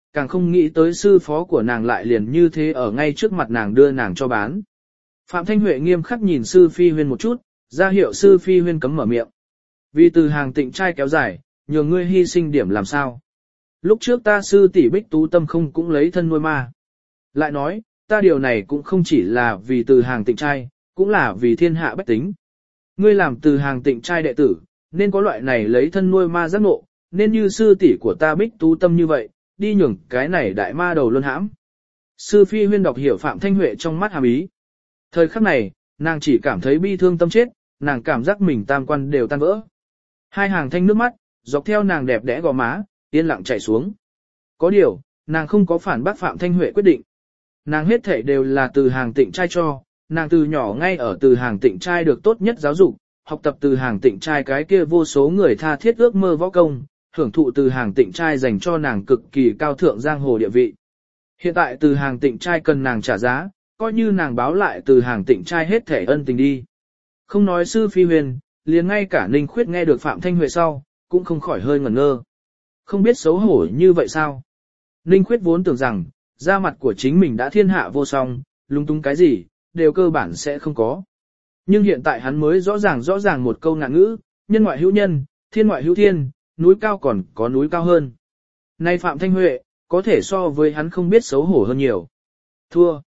càng không nghĩ tới sư phó của nàng lại liền như thế ở ngay trước mặt nàng đưa nàng cho bán. Phạm Thanh Huệ nghiêm khắc nhìn sư phi huyên một chút, ra hiệu sư phi huyên cấm mở miệng. Vì từ hàng tịnh trai kéo dài, nhờ ngươi hy sinh điểm làm sao. Lúc trước ta sư tỷ Bích Tú Tâm không cũng lấy thân nuôi ma. Lại nói, ta điều này cũng không chỉ là vì từ hàng tịnh trai, cũng là vì thiên hạ bách tính. Ngươi làm từ hàng tịnh trai đệ tử, nên có loại này lấy thân nuôi ma giác ngộ, nên như sư tỷ của ta Bích Tú Tâm như vậy, đi nhường cái này đại ma đầu luân hãm. Sư phi huyên đọc hiểu Phạm Thanh Huệ trong mắt hàm ý. Thời khắc này, nàng chỉ cảm thấy bi thương tâm chết, nàng cảm giác mình tam quan đều tan vỡ. Hai hàng thanh nước mắt, dọc theo nàng đẹp đẽ gò má, yên lặng chảy xuống. Có điều, nàng không có phản bác Phạm Thanh Huệ quyết định. Nàng hết thảy đều là từ hàng tịnh trai cho, nàng từ nhỏ ngay ở từ hàng tịnh trai được tốt nhất giáo dục, học tập từ hàng tịnh trai cái kia vô số người tha thiết ước mơ võ công, hưởng thụ từ hàng tịnh trai dành cho nàng cực kỳ cao thượng giang hồ địa vị. Hiện tại từ hàng tịnh trai cần nàng trả giá, coi như nàng báo lại từ hàng tịnh trai hết thể ân tình đi. Không nói sư phi huyền, liền ngay cả Ninh Khuyết nghe được Phạm Thanh Huệ sau, cũng không khỏi hơi ngẩn ngơ. Không biết xấu hổ như vậy sao? Ninh Khuyết vốn tưởng rằng, da mặt của chính mình đã thiên hạ vô song, lung tung cái gì, đều cơ bản sẽ không có. Nhưng hiện tại hắn mới rõ ràng một câu ngạn ngữ, nhân ngoại hữu nhân, thiên ngoại hữu thiên, núi cao còn có núi cao hơn. Nay Phạm Thanh Huệ, có thể so với hắn không biết xấu hổ hơn nhiều. Thua.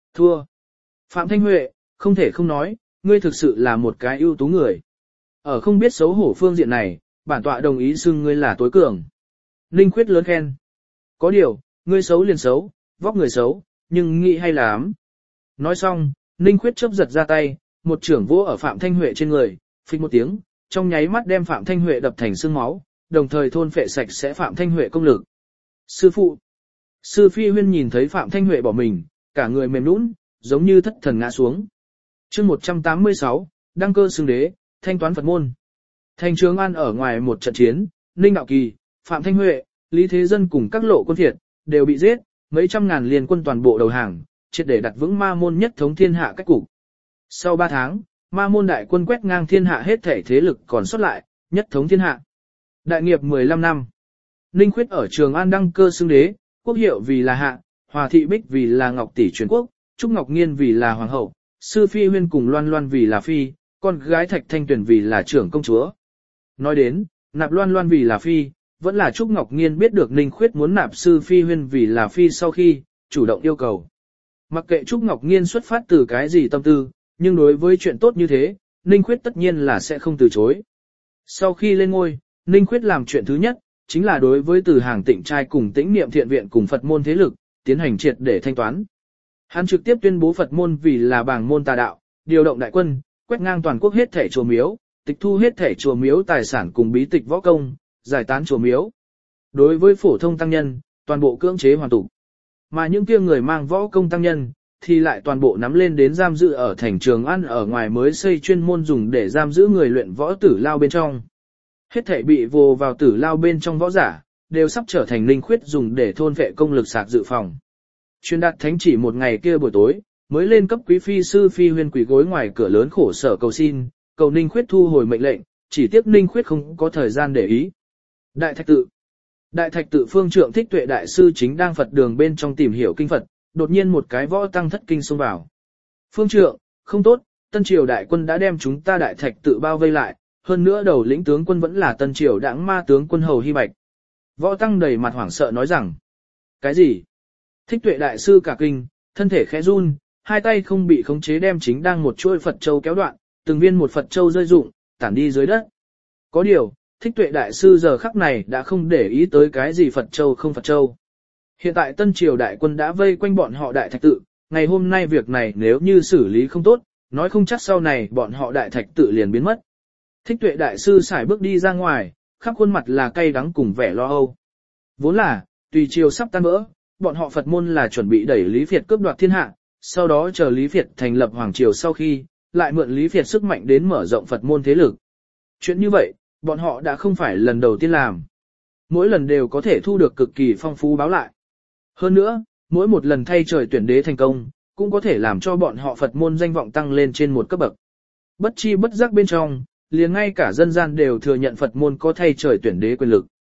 Phạm Thanh Huệ, không thể không nói, ngươi thực sự là một cái ưu tú người. Ở không biết xấu hổ phương diện này, bản tọa đồng ý xưng ngươi là tối cường. Ninh Khuyết lớn khen. Có điều, ngươi xấu liền xấu, vóc người xấu, nhưng nghĩ hay lắm. Nói xong, Ninh Khuyết chớp giật ra tay, một trưởng vỗ ở Phạm Thanh Huệ trên người, phịch một tiếng, trong nháy mắt đem Phạm Thanh Huệ đập thành xương máu, đồng thời thôn phệ sạch sẽ Phạm Thanh Huệ công lực. Sư phụ. Sư phi huyên nhìn thấy Phạm Thanh Huệ bỏ mình, cả người mềm nhũn, giống như thất thần ngã xuống. Chương 186, đăng cơ xưng đế, thanh toán Phật môn. Thành Trường An ở ngoài một trận chiến, Ninh Đạo Kỳ, Phạm Thanh Huệ, Lý Thế Dân cùng các lộ quân phiệt đều bị giết, mấy trăm ngàn liên quân toàn bộ đầu hàng, triệt để đặt vững ma môn nhất thống thiên hạ cách cục. Sau 3 tháng, ma môn đại quân quét ngang thiên hạ hết thể thế lực còn sót lại, nhất thống thiên hạ. Đại nghiệp 15 năm. Ninh Khuyết ở Trường An đăng cơ xưng đế, quốc hiệu vì là Hạ, Hòa Thị Bích vì là Ngọc Tỷ truyền quốc, Trúc Ngọc Nghiên vì là Hoàng hậu, Sư Phi Huyên cùng Loan Loan vì là Phi, con gái Thạch Thanh Tuyền vì là trưởng công chúa. Nói đến, nạp Loan Loan vì là Phi, vẫn là Trúc Ngọc Nghiên biết được Ninh Khuyết muốn nạp Sư Phi Huyên vì là Phi sau khi, chủ động yêu cầu. Mặc kệ Trúc Ngọc Nghiên xuất phát từ cái gì tâm tư, nhưng đối với chuyện tốt như thế, Ninh Khuyết tất nhiên là sẽ không từ chối. Sau khi lên ngôi, Ninh Khuyết làm chuyện thứ nhất, chính là đối với từ hàng tịnh trai cùng tĩnh niệm thiện viện cùng Phật môn thế lực, tiến hành triệt để thanh toán. Hắn trực tiếp tuyên bố Phật môn vì là bảng môn tà đạo, điều động đại quân, quét ngang toàn quốc hết thảy chùa miếu, tịch thu hết thảy chùa miếu tài sản cùng bí tịch võ công, giải tán chùa miếu. Đối với phổ thông tăng nhân, toàn bộ cưỡng chế hoàn tụ. Mà những kia người mang võ công tăng nhân, thì lại toàn bộ nắm lên đến giam giữ ở thành Trường An ở ngoài mới xây chuyên môn dùng để giam giữ người luyện võ tử lao bên trong. Hết thảy bị vồ vào tử lao bên trong võ giả, đều sắp trở thành Ninh Khuyết dùng để thôn vệ công lực sạc dự phòng. Truyền đạt thánh chỉ một ngày kia buổi tối, mới lên cấp quý phi sư phi huyên quỳ gối ngoài cửa lớn khổ sở cầu xin, cầu Ninh Khuyết thu hồi mệnh lệnh, chỉ tiếc Ninh Khuyết không có thời gian để ý. Đại Thạch tự phương trượng Thích Tuệ đại sư chính đang Phật đường bên trong tìm hiểu kinh Phật, đột nhiên một cái võ tăng thất kinh xông vào. Phương trượng, không tốt, Tân Triều đại quân đã đem chúng ta Đại Thạch tự bao vây lại, hơn nữa đầu lĩnh tướng quân vẫn là Tân Triều đãng ma tướng quân Hầu Hy Bạch. Võ tăng đầy mặt hoảng sợ nói rằng, cái gì? Thích Tuệ đại sư cả kinh, thân thể khẽ run, hai tay không bị khống chế đem chính đang một chuôi Phật châu kéo đoạn, từng viên một Phật châu rơi rụng, tản đi dưới đất. Có điều, Thích Tuệ đại sư giờ khắc này đã không để ý tới cái gì Phật châu không Phật châu. Hiện tại Tân Triều đại quân đã vây quanh bọn họ Đại Thạch tự, ngày hôm nay việc này nếu như xử lý không tốt, nói không chắc sau này bọn họ Đại Thạch tự liền biến mất. Thích Tuệ đại sư sải bước đi ra ngoài, khắp khuôn mặt là cay đắng cùng vẻ lo âu. Vốn là, tùy triều sắp tan vỡ, bọn họ Phật môn là chuẩn bị đẩy Lý Việt cướp đoạt thiên hạ, sau đó chờ Lý Việt thành lập hoàng triều sau khi, lại mượn Lý Việt sức mạnh đến mở rộng Phật môn thế lực. Chuyện như vậy, bọn họ đã không phải lần đầu tiên làm. Mỗi lần đều có thể thu được cực kỳ phong phú báo lại. Hơn nữa, mỗi một lần thay trời tuyển đế thành công, cũng có thể làm cho bọn họ Phật môn danh vọng tăng lên trên một cấp bậc. Bất chi bất giác bên trong, liền ngay cả dân gian đều thừa nhận Phật môn có thay trời tuyển đế quyền lực.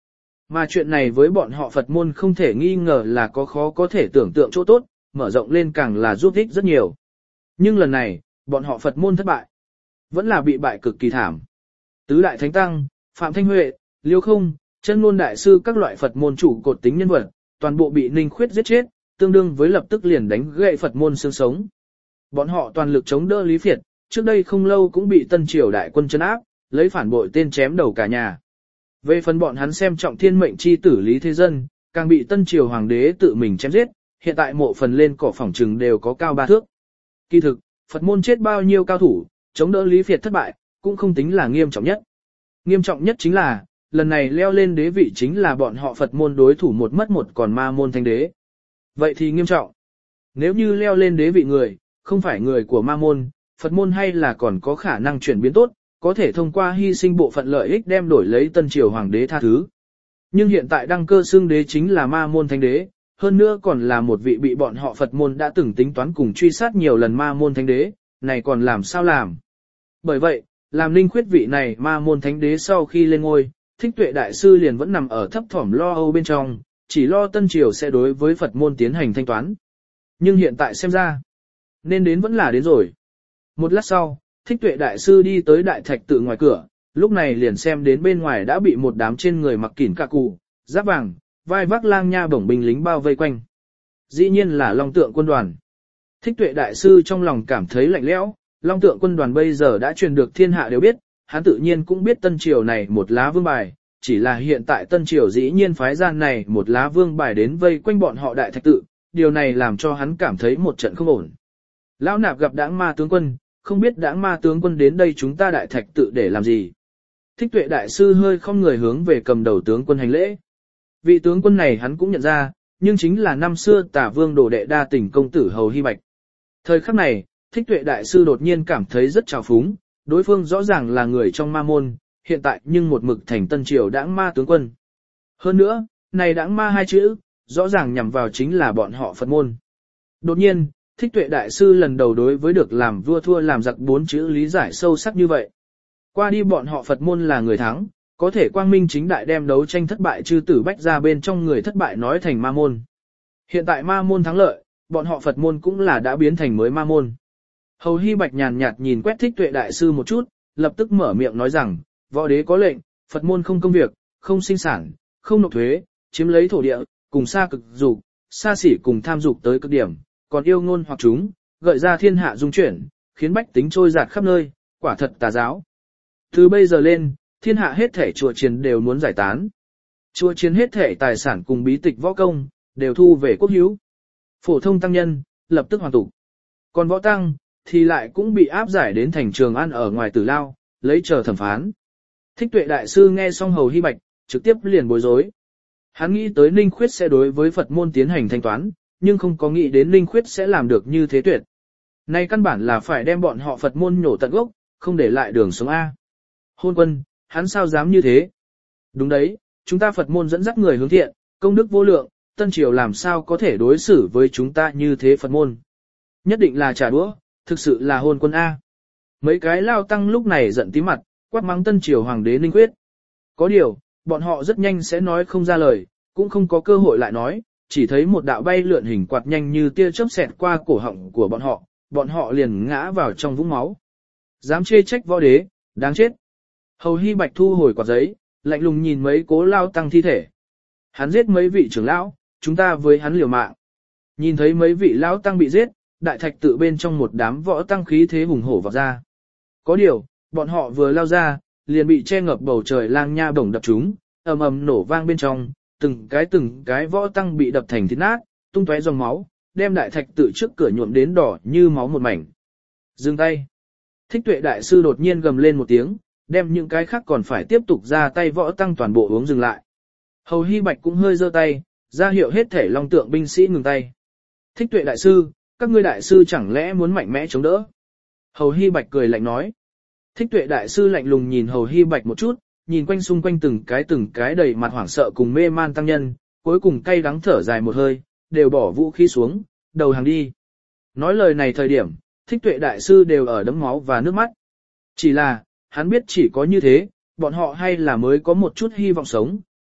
Mà chuyện này với bọn họ Phật môn không thể nghi ngờ là có khó có thể tưởng tượng chỗ tốt, mở rộng lên càng là giúp ích rất nhiều. Nhưng lần này, bọn họ Phật môn thất bại. Vẫn là bị bại cực kỳ thảm. Tứ đại thánh tăng, Phạm Thanh Huệ, Liêu Không, Chân Ngôn đại sư các loại Phật môn chủ cột tính nhân vật, toàn bộ bị Ninh Khuyết giết chết, tương đương với lập tức liền đánh gãy Phật môn xương sống. Bọn họ toàn lực chống đỡ Lý Phiệt, trước đây không lâu cũng bị Tân Triều đại quân trấn áp, lấy phản bội tên chém đầu cả nhà. Về phần bọn hắn xem trọng thiên mệnh chi tử Lý Thế Dân, càng bị Tân Triều hoàng đế tự mình chém giết, hiện tại mộ phần lên cỏ phỏng trừng đều có cao 3 thước. Kỳ thực, Phật môn chết bao nhiêu cao thủ, chống đỡ Lý Phiệt thất bại, cũng không tính là nghiêm trọng nhất. Nghiêm trọng nhất chính là, lần này leo lên đế vị chính là bọn họ Phật môn đối thủ một mất một còn ma môn thánh đế. Vậy thì nghiêm trọng. Nếu như leo lên đế vị người, không phải người của ma môn, Phật môn hay là còn có khả năng chuyển biến tốt, có thể thông qua hy sinh bộ phận lợi ích đem đổi lấy Tân Triều hoàng đế tha thứ. Nhưng hiện tại đăng cơ xưng đế chính là ma môn thánh đế, hơn nữa còn là một vị bị bọn họ Phật môn đã từng tính toán cùng truy sát nhiều lần ma môn thánh đế, này còn làm sao làm. Bởi vậy, làm Ninh Khuyết vị này ma môn thánh đế sau khi lên ngôi, Thích Tuệ đại sư liền vẫn nằm ở thấp thỏm lo âu bên trong, chỉ lo Tân Triều sẽ đối với Phật môn tiến hành thanh toán. Nhưng hiện tại xem ra, nên đến vẫn là đến rồi. Một lát sau, Thích Tuệ đại sư đi tới đại thạch tự ngoài cửa, lúc này liền xem đến bên ngoài đã bị một đám trên người mặc kỉn ca cụ, giáp vàng, vai vác lang nha bổng binh lính bao vây quanh. Dĩ nhiên là Long Tượng quân đoàn. Thích Tuệ đại sư trong lòng cảm thấy lạnh lẽo, Long Tượng quân đoàn bây giờ đã truyền được thiên hạ đều biết, hắn tự nhiên cũng biết Tân Triều này một lá vương bài, chỉ là hiện tại Tân Triều dĩ nhiên phái gian này một lá vương bài đến vây quanh bọn họ đại thạch tự, điều này làm cho hắn cảm thấy một trận không ổn. Lão nạp gặp Đãng Ma tướng quân, không biết Đãng Ma tướng quân đến đây chúng ta đại thạch tự để làm gì. Thích Tuệ đại sư hơi không người hướng về cầm đầu tướng quân hành lễ. Vị tướng quân này hắn cũng nhận ra, nhưng chính là năm xưa Tả Vương đồ đệ đa tình công tử Hầu Hy Bạch. Thời khắc này, Thích Tuệ đại sư đột nhiên cảm thấy rất trào phúng, đối phương rõ ràng là người trong ma môn, hiện tại nhưng một mực thành Tân Triều Đãng Ma tướng quân. Hơn nữa, này Đãng Ma hai chữ, rõ ràng nhằm vào chính là bọn họ Phật môn. Đột nhiên, Thích Tuệ đại sư lần đầu đối với được làm vua thua làm giặc 4 chữ lý giải sâu sắc như vậy. Qua đi bọn họ Phật môn là người thắng, có thể quang minh chính đại đem đấu tranh thất bại chư tử bách ra bên trong người thất bại nói thành ma môn. Hiện tại ma môn thắng lợi, bọn họ Phật môn cũng là đã biến thành mới ma môn. Hầu Hy Bạch nhàn nhạt nhìn quét Thích Tuệ đại sư một chút, lập tức mở miệng nói rằng, võ đế có lệnh, Phật môn không công việc, không sinh sản, không nộp thuế, chiếm lấy thổ địa, cùng xa cực dục, xa xỉ cùng tham dục tới cực điểm, còn yêu ngôn hoặc chúng, gợi ra thiên hạ dung chuyển, khiến bách tính trôi dạt khắp nơi, quả thật tà giáo. Từ bây giờ lên, thiên hạ hết thể chùa chiền đều muốn giải tán. Chùa chiền hết thể tài sản cùng bí tịch võ công, đều thu về quốc hữu. Phổ thông tăng nhân, lập tức hoàn tụ. Còn võ tăng, thì lại cũng bị áp giải đến thành Trường An ở ngoài tử lao, lấy chờ thẩm phán. Thích Tuệ đại sư nghe xong Hầu Hy Bạch, trực tiếp liền bối rối. Hắn nghĩ tới Ninh Khuyết sẽ đối với Phật môn tiến hành thanh toán, nhưng không có nghĩ đến Ninh Khuyết sẽ làm được như thế tuyệt. Này căn bản là phải đem bọn họ Phật môn nhổ tận gốc, không để lại đường sống A. Hôn quân, hắn sao dám như thế? Đúng đấy, chúng ta Phật môn dẫn dắt người hướng thiện, công đức vô lượng, Tân Triều làm sao có thể đối xử với chúng ta như thế Phật môn? Nhất định là trả đũa, thực sự là hôn quân A. Mấy cái lao tăng lúc này giận tí mặt, quát mắng Tân Triều hoàng đế Ninh Khuyết. Có điều, bọn họ rất nhanh sẽ nói không ra lời, cũng không có cơ hội lại nói, chỉ thấy một đạo bay lượn hình quạt nhanh như tia chớp xẹt qua cổ họng của bọn họ liền ngã vào trong vũng máu. Dám chê trách võ đế, đáng chết. Hầu Hy Bạch thu hồi quạt giấy, lạnh lùng nhìn mấy cố lao tăng thi thể. Hắn giết mấy vị trưởng lão, chúng ta với hắn liều mạng. Nhìn thấy mấy vị lão tăng bị giết, đại thạch tự bên trong một đám võ tăng khí thế hùng hổ vọt ra. Có điều, bọn họ vừa lao ra, liền bị che ngập bầu trời lang nha bổng đập trúng, ầm ầm nổ vang bên trong, từng cái võ tăng bị đập thành thịt nát, tung tóe dòng máu, đem đại thạch tự trước cửa nhuộm đến đỏ như máu một mảnh. Dừng tay. Thích Tuệ đại sư đột nhiên gầm lên một tiếng, đem những cái khác còn phải tiếp tục ra tay võ tăng toàn bộ uống dừng lại. Hầu Hy Bạch cũng hơi giơ tay, ra hiệu hết thể Long Tượng binh sĩ ngừng tay. Thích Tuệ đại sư, các ngươi đại sư chẳng lẽ muốn mạnh mẽ chống đỡ? Hầu Hy Bạch cười lạnh nói. Thích Tuệ đại sư lạnh lùng nhìn Hầu Hy Bạch một chút, nhìn quanh xung quanh từng cái đầy mặt hoảng sợ cùng mê man tăng nhân, cuối cùng cay đắng thở dài một hơi, đều bỏ vũ khí xuống, đầu hàng đi. Nói lời này thời điểm, Thích Tuệ đại sư đều ở đẫm máu và nước mắt. Chỉ là, hắn biết chỉ có như thế, bọn họ hay là mới có một chút hy vọng sống,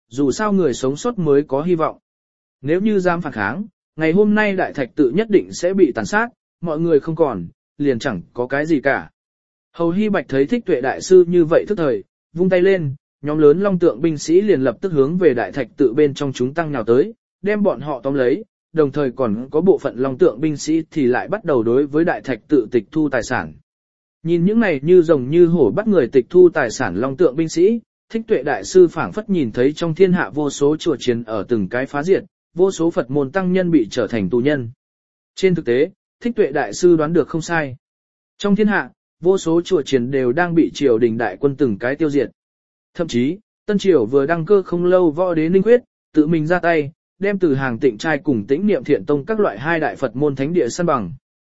dù sao người sống sót mới có hy vọng. Nếu như dám phản kháng, ngày hôm nay đại thạch tự nhất định sẽ bị tàn sát, mọi người không còn, liền chẳng có cái gì cả. Hầu Hy Bạch thấy Thích Tuệ đại sư như vậy thức thời, vung tay lên, nhóm lớn long tượng binh sĩ liền lập tức hướng về đại thạch tự bên trong chúng tăng nhào tới, đem bọn họ tóm lấy, đồng thời còn có bộ phận long tượng binh sĩ thì lại bắt đầu đối với đại thạch tự tịch thu tài sản. Nhìn những này như rồng như hổ bắt người tịch thu tài sản long tượng binh sĩ, Thích Tuệ đại sư phảng phất nhìn thấy trong thiên hạ vô số chùa chiền ở từng cái phá diệt, vô số Phật môn tăng nhân bị trở thành tù nhân. Trên thực tế, Thích Tuệ đại sư đoán được không sai. Trong thiên hạ, vô số chùa chiền đều đang bị triều đình đại quân từng cái tiêu diệt. Thậm chí, Tân Triều vừa đăng cơ không lâu võ đế Ninh Quyết, tự mình ra tay, đem từ hàng Tịnh trai cùng Tĩnh Niệm Thiện Tông các loại hai đại Phật môn thánh địa săn bằng.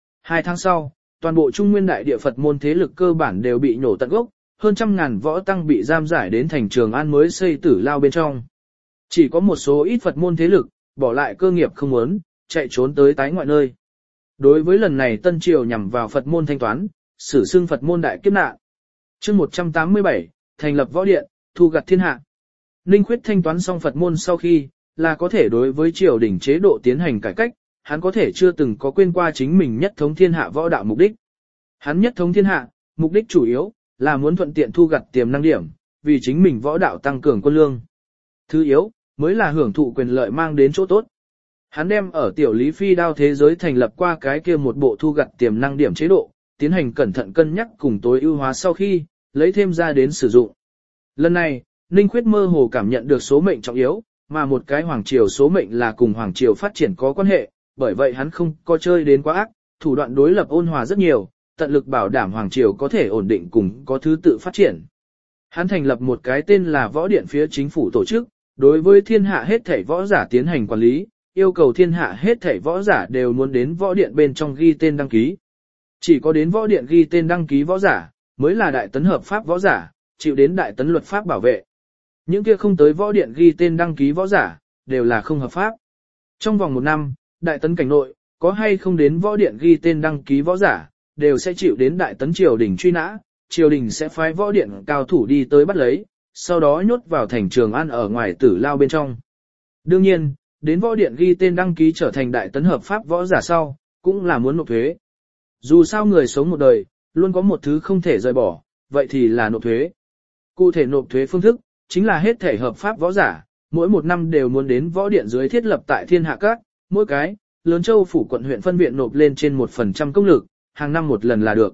2 tháng sau, toàn bộ Trung Nguyên đại địa Phật môn thế lực cơ bản đều bị nhổ tận gốc, hơn trăm ngàn võ tăng bị giam giải đến thành Trường An mới xây tử lao bên trong. Chỉ có một số ít Phật môn thế lực, bỏ lại cơ nghiệp không muốn, chạy trốn tới tái ngoại nơi. Đối với lần này Tân Triều nhằm vào Phật môn thanh toán, xử xưng Phật môn đại kiếp nạn. Chương 187, thành lập võ điện, thu gặt thiên hạ. Ninh Khuyết thanh toán xong Phật môn sau khi, là có thể đối với triều đình chế độ tiến hành cải cách, hắn có thể chưa từng có quên qua chính mình nhất thống thiên hạ võ đạo mục đích. Hắn nhất thống thiên hạ, mục đích chủ yếu là muốn thuận tiện thu gặt tiềm năng điểm, vì chính mình võ đạo tăng cường quân lương. Thứ yếu, mới là hưởng thụ quyền lợi mang đến chỗ tốt. Hắn đem ở tiểu lý phi đao thế giới thành lập qua cái kia một bộ thu gặt tiềm năng điểm chế độ, tiến hành cẩn thận cân nhắc cùng tối ưu hóa sau khi, lấy thêm ra đến sử dụng. Lần này, Ninh Khuyết mơ hồ cảm nhận được số mệnh trọng yếu, mà một cái hoàng triều số mệnh là cùng hoàng triều phát triển có quan hệ, bởi vậy hắn không có chơi đến quá ác, thủ đoạn đối lập ôn hòa rất nhiều, tận lực bảo đảm hoàng triều có thể ổn định cùng có thứ tự phát triển. Hắn thành lập một cái tên là Võ Điện phía chính phủ tổ chức, đối với thiên hạ hết thảy võ giả tiến hành quản lý, yêu cầu thiên hạ hết thảy võ giả đều muốn đến võ điện bên trong ghi tên đăng ký. Chỉ có đến võ điện ghi tên đăng ký võ giả, mới là đại tấn hợp pháp võ giả, chịu đến đại tấn luật pháp bảo vệ. Những kia không tới võ điện ghi tên đăng ký võ giả, đều là không hợp pháp. Trong vòng 1 năm, đại tấn cảnh nội, có hay không đến võ điện ghi tên đăng ký võ giả, đều sẽ chịu đến đại tấn triều đình truy nã, triều đình sẽ phái võ điện cao thủ đi tới bắt lấy, sau đó nhốt vào thành Trường An ở ngoài tử lao bên trong. Đương nhiên, đến võ điện ghi tên đăng ký trở thành đại tấn hợp pháp võ giả sau, cũng là muốn nộp thuế. Dù sao người sống một đời, luôn có một thứ không thể rời bỏ, vậy thì là nộp thuế. Cụ thể nộp thuế phương thức, chính là hết thể hợp pháp võ giả, mỗi 1 năm đều muốn đến võ điện dưới thiết lập tại thiên hạ các, mỗi cái, lớn châu phủ quận huyện phân viện nộp lên trên 1% công lực, hàng năm một lần là được.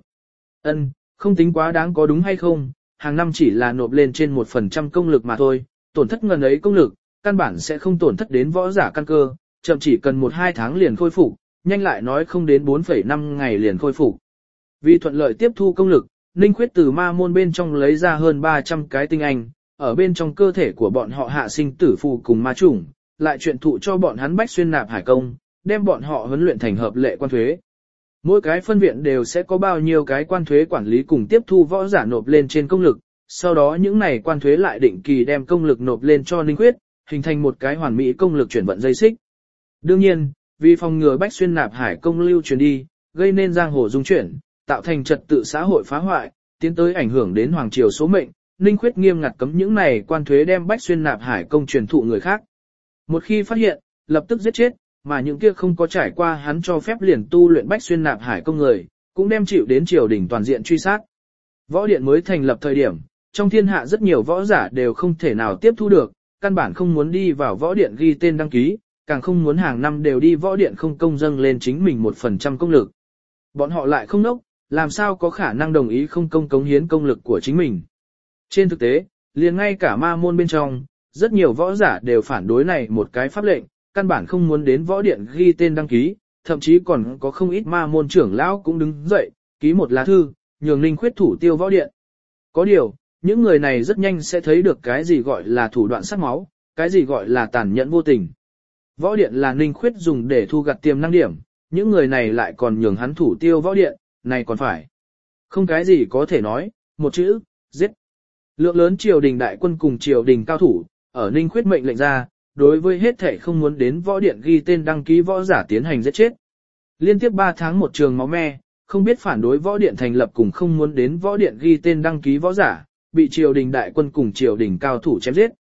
Không tính quá đáng có đúng hay không, hàng năm chỉ là nộp lên trên 1% công lực mà thôi, tổn thất ngần ấy công lực, căn bản sẽ không tổn thất đến võ giả căn cơ, chậm chỉ cần 1-2 tháng liền khôi phục, nhanh lại nói không đến 4,5 ngày liền khôi phục. Vì thuận lợi tiếp thu công lực, Ninh Khuyết từ ma môn bên trong lấy ra hơn 300 cái tinh anh, ở bên trong cơ thể của bọn họ hạ sinh tử phù cùng ma chủng, lại truyền thụ cho bọn hắn bách xuyên nạp hải công, đem bọn họ huấn luyện thành hợp lệ quan thuế. Mỗi cái phân viện đều sẽ có bao nhiêu cái quan thuế quản lý cùng tiếp thu võ giả nộp lên trên công lực, sau đó những này quan thuế lại định kỳ đem công lực nộp lên cho Ninh Khuyết, hình thành một cái hoàn mỹ công lực chuyển vận dây xích. Đương nhiên, vì phòng ngừa bách xuyên nạp hải công lưu truyền đi, gây nên giang hồ dung chuyển, tạo thành trật tự xã hội phá hoại, tiến tới ảnh hưởng đến hoàng triều số mệnh, Ninh Khuyết nghiêm ngặt cấm những này quan thuế đem bách xuyên nạp hải công truyền thụ người khác. Một khi phát hiện, lập tức giết chết, mà những kia không có trải qua hắn cho phép liền tu luyện bách xuyên nạp hải công người, cũng đem chịu đến triều đình toàn diện truy sát. Võ điện mới thành lập thời điểm, trong thiên hạ rất nhiều võ giả đều không thể nào tiếp thu được, căn bản không muốn đi vào võ điện ghi tên đăng ký, càng không muốn hàng năm đều đi võ điện không công dâng lên chính mình 1% công lực. Bọn họ lại không nốc, làm sao có khả năng đồng ý không công cống hiến công lực của chính mình. Trên thực tế, liền ngay cả ma môn bên trong, rất nhiều võ giả đều phản đối này một cái pháp lệnh, căn bản không muốn đến võ điện ghi tên đăng ký, thậm chí còn có không ít ma môn trưởng lão cũng đứng dậy, ký một lá thư, nhường Ninh Khuyết thủ tiêu võ điện. Có điều, những người này rất nhanh sẽ thấy được cái gì gọi là thủ đoạn sắc máu, cái gì gọi là tàn nhẫn vô tình. Võ điện là Ninh Khuyết dùng để thu gặt tiềm năng điểm, những người này lại còn nhường hắn thủ tiêu võ điện, này còn phải. Không cái gì có thể nói, một chữ, giết. Lượng lớn triều đình đại quân cùng triều đình cao thủ, ở Ninh Khuyết mệnh lệnh ra, đối với hết thể không muốn đến võ điện ghi tên đăng ký võ giả tiến hành giết chết. Liên tiếp 3 tháng một trường máu me, không biết phản đối võ điện thành lập cùng không muốn đến võ điện ghi tên đăng ký võ giả, bị triều đình đại quân cùng triều đình cao thủ chém giết.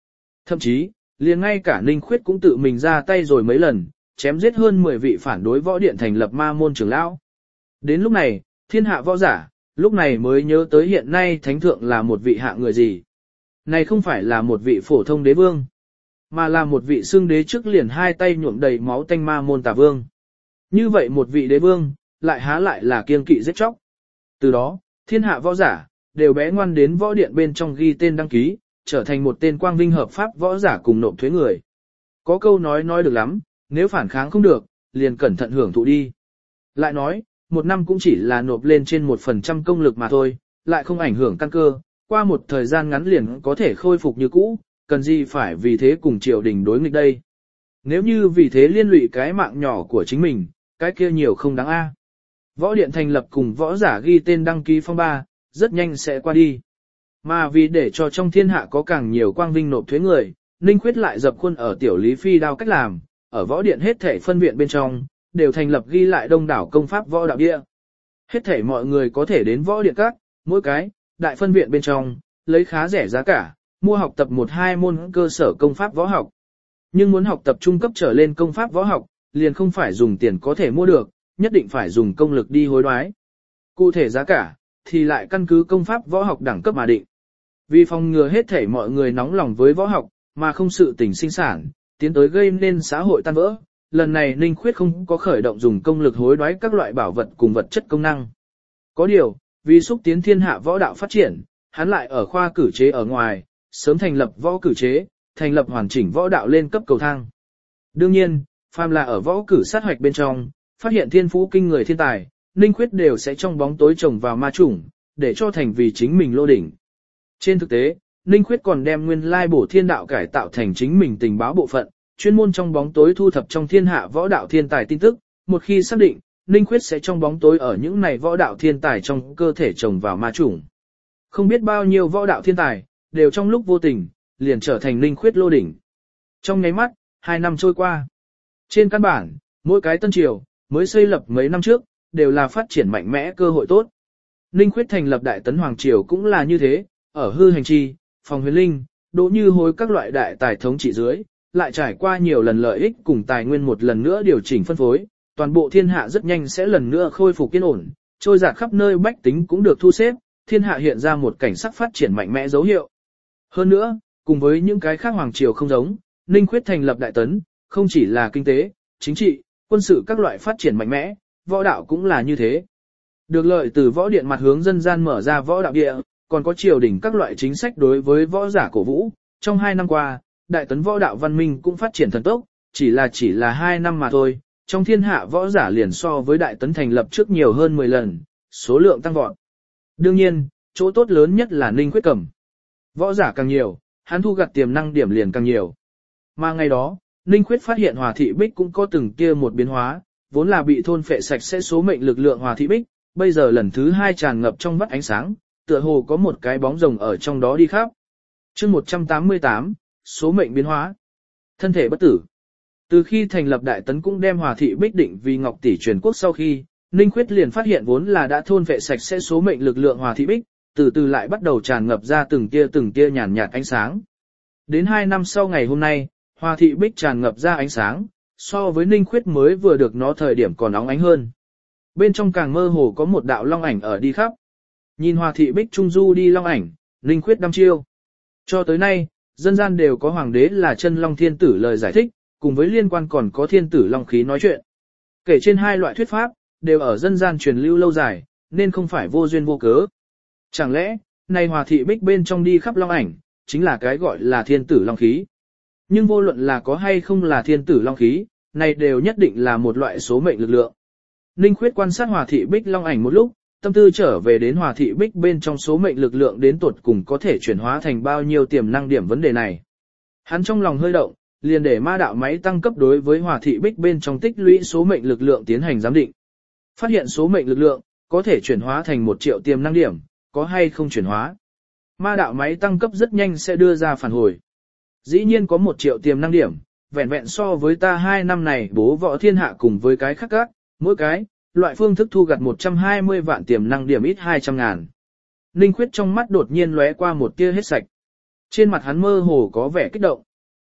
Thậm chí, liền ngay cả Ninh Khuyết cũng tự mình ra tay rồi mấy lần, chém giết hơn 10 vị phản đối võ điện thành lập ma môn trưởng lão. Đến lúc này, thiên hạ võ giả, lúc này mới nhớ tới hiện nay thánh thượng là một vị hạ người gì. Này không phải là một vị phổ thông đế vương, mà là một vị xương đế trước liền hai tay nhuộm đầy máu tanh ma môn tà vương. Như vậy một vị đế vương, lại há lại là kiêng kỵ giết chóc. Từ đó, thiên hạ võ giả, đều bé ngoan đến võ điện bên trong ghi tên đăng ký, trở thành một tên quang vinh hợp pháp võ giả cùng nộp thuế người. Có câu nói được lắm, nếu phản kháng không được, liền cẩn thận hưởng thụ đi. Lại nói, một năm cũng chỉ là nộp lên trên 1% công lực mà thôi, lại không ảnh hưởng căn cơ, qua một thời gian ngắn liền có thể khôi phục như cũ, cần gì phải vì thế cùng triều đình đối nghịch đây. Nếu như vì thế liên lụy cái mạng nhỏ của chính mình, cái kia nhiều không đáng a. Võ điện thành lập cùng võ giả ghi tên đăng ký phong ba, rất nhanh sẽ qua đi. Mà vì để cho trong thiên hạ có càng nhiều quang vinh nộp thuế người, Ninh Khuyết lại dập khuôn ở tiểu lý phi đao cách làm, ở võ điện hết thể phân viện bên trong, đều thành lập ghi lại đông đảo công pháp võ đạo địa. Hết thể mọi người có thể đến võ điện các, mỗi cái, đại phân viện bên trong, lấy khá rẻ giá cả, mua học tập 1-2 môn cơ sở công pháp võ học. Nhưng muốn học tập trung cấp trở lên công pháp võ học, liền không phải dùng tiền có thể mua được, nhất định phải dùng công lực đi hối đoái. Cụ thể giá cả, thì lại căn cứ công pháp võ học đẳng cấp mà định. Vì phòng ngừa hết thể mọi người nóng lòng với võ học, mà không sự tình sinh sản, tiến tới gây nên xã hội tan vỡ. Lần này Ninh Khuyết không có khởi động dùng công lực hối đoái các loại bảo vật cùng vật chất công năng. Có điều, vì xúc tiến thiên hạ võ đạo phát triển, hắn lại ở khoa cử chế ở ngoài, sớm thành lập võ cử chế, thành lập hoàn chỉnh võ đạo lên cấp cầu thang. Đương nhiên, phàm là ở võ cử sát hoạch bên trong, phát hiện thiên phú kinh người thiên tài, Ninh Khuyết đều sẽ trong bóng tối trồng vào ma chủng, để cho thành vì chính mình lô đỉnh. Trên thực tế, Ninh Khuyết còn đem nguyên lai bổ thiên đạo cải tạo thành chính mình tình báo bộ phận, chuyên môn trong bóng tối thu thập trong thiên hạ võ đạo thiên tài tin tức, một khi xác định, Ninh Khuyết sẽ trong bóng tối ở những này võ đạo thiên tài trong cơ thể trồng vào ma chủng. Không biết bao nhiêu võ đạo thiên tài, đều trong lúc vô tình, liền trở thành Ninh Khuyết lô đỉnh. Trong nháy mắt, 2 năm trôi qua. Trên căn bản, mỗi cái tân triều, mới xây lập mấy năm trước, đều là phát triển mạnh mẽ cơ hội tốt. Ninh Khuyết thành lập Đại Tấn Hoàng Triều cũng là như thế, ở hư hành chi, phòng huyền linh, đỗ như hối các loại đại tài thống trị dưới, lại trải qua nhiều lần lợi ích cùng tài nguyên một lần nữa điều chỉnh phân phối, toàn bộ thiên hạ rất nhanh sẽ lần nữa khôi phục yên ổn, trôi dạt khắp nơi bách tính cũng được thu xếp, thiên hạ hiện ra một cảnh sắc phát triển mạnh mẽ dấu hiệu. Hơn nữa, cùng với những cái khác hoàng triều không giống, Ninh Khuyết thành lập Đại Tấn, không chỉ là kinh tế, chính trị, quân sự các loại phát triển mạnh mẽ, võ đạo cũng là như thế. Được lợi từ võ điện mặt hướng dân gian mở ra võ đạo địa, còn có triều đình các loại chính sách đối với võ giả cổ vũ. Trong 2 năm qua, Đại Tấn võ đạo văn minh cũng phát triển thần tốc, chỉ là 2 năm mà thôi, trong thiên hạ võ giả liền so với Đại Tấn thành lập trước nhiều hơn 10 lần, số lượng tăng vọt. Đương nhiên, chỗ tốt lớn nhất là Ninh Khuyết cầm. Võ giả càng nhiều, hắn thu gặt tiềm năng điểm liền càng nhiều. Mà ngày đó, Ninh Khuyết phát hiện Hòa Thị Bích cũng có từng kia một biến hóa, vốn là bị thôn phệ sạch sẽ số mệnh lực lượng Hòa Thị Bích, bây giờ lần thứ 2 tràn ngập trong vắt ánh sáng, tựa hồ có một cái bóng rồng ở trong đó đi khắp. Chương 188, số mệnh biến hóa. Thân thể bất tử. Từ khi thành lập Đại Tấn cũng đem Hòa Thị Bích định vì Ngọc Tỷ truyền quốc sau khi, Ninh Khuyết liền phát hiện vốn là đã thôn phệ sạch sẽ số mệnh lực lượng Hòa Thị Bích, từ từ lại bắt đầu tràn ngập ra từng tia nhàn nhạt ánh sáng. Đến 2 năm sau ngày hôm nay, Hòa Thị Bích tràn ngập ra ánh sáng, so với Ninh Khuyết mới vừa được nó thời điểm còn óng ánh hơn. Bên trong càng mơ hồ có một đạo long ảnh ở đi khắp. Nhìn Hòa Thị Bích trung du đi long ảnh, Ninh Khuyết đăm chiêu. Cho tới nay, dân gian đều có hoàng đế là chân long thiên tử lời giải thích, cùng với liên quan còn có thiên tử long khí nói chuyện. Kể trên 2 loại thuyết pháp, đều ở dân gian truyền lưu lâu dài, nên không phải vô duyên vô cớ. Chẳng lẽ, này Hòa Thị Bích bên trong đi khắp long ảnh, chính là cái gọi là thiên tử long khí. Nhưng vô luận là có hay không là thiên tử long khí, này đều nhất định là một loại số mệnh lực lượng. Ninh Khuyết quan sát Hòa Thị Bích long ảnh một lúc, tâm tư trở về đến Hòa Thị Bích bên trong số mệnh lực lượng đến tuột cùng có thể chuyển hóa thành bao nhiêu tiềm năng điểm vấn đề này. Hắn trong lòng hơi động, liền để ma đạo máy tăng cấp đối với Hòa Thị Bích bên trong tích lũy số mệnh lực lượng tiến hành giám định. Phát hiện số mệnh lực lượng có thể chuyển hóa thành 1 triệu tiềm năng điểm, có hay không chuyển hóa. Ma đạo máy tăng cấp rất nhanh sẽ đưa ra phản hồi. Dĩ nhiên có 1 triệu tiềm năng điểm, vẹn vẹn so với ta 2 năm này bố võ thiên hạ cùng với cái khác các, mỗi cái, loại phương thức thu gặt 120 vạn tiềm năng điểm ít 200.000. Ninh Khuyết trong mắt đột nhiên lóe qua một tia hết sạch. Trên mặt hắn mơ hồ có vẻ kích động.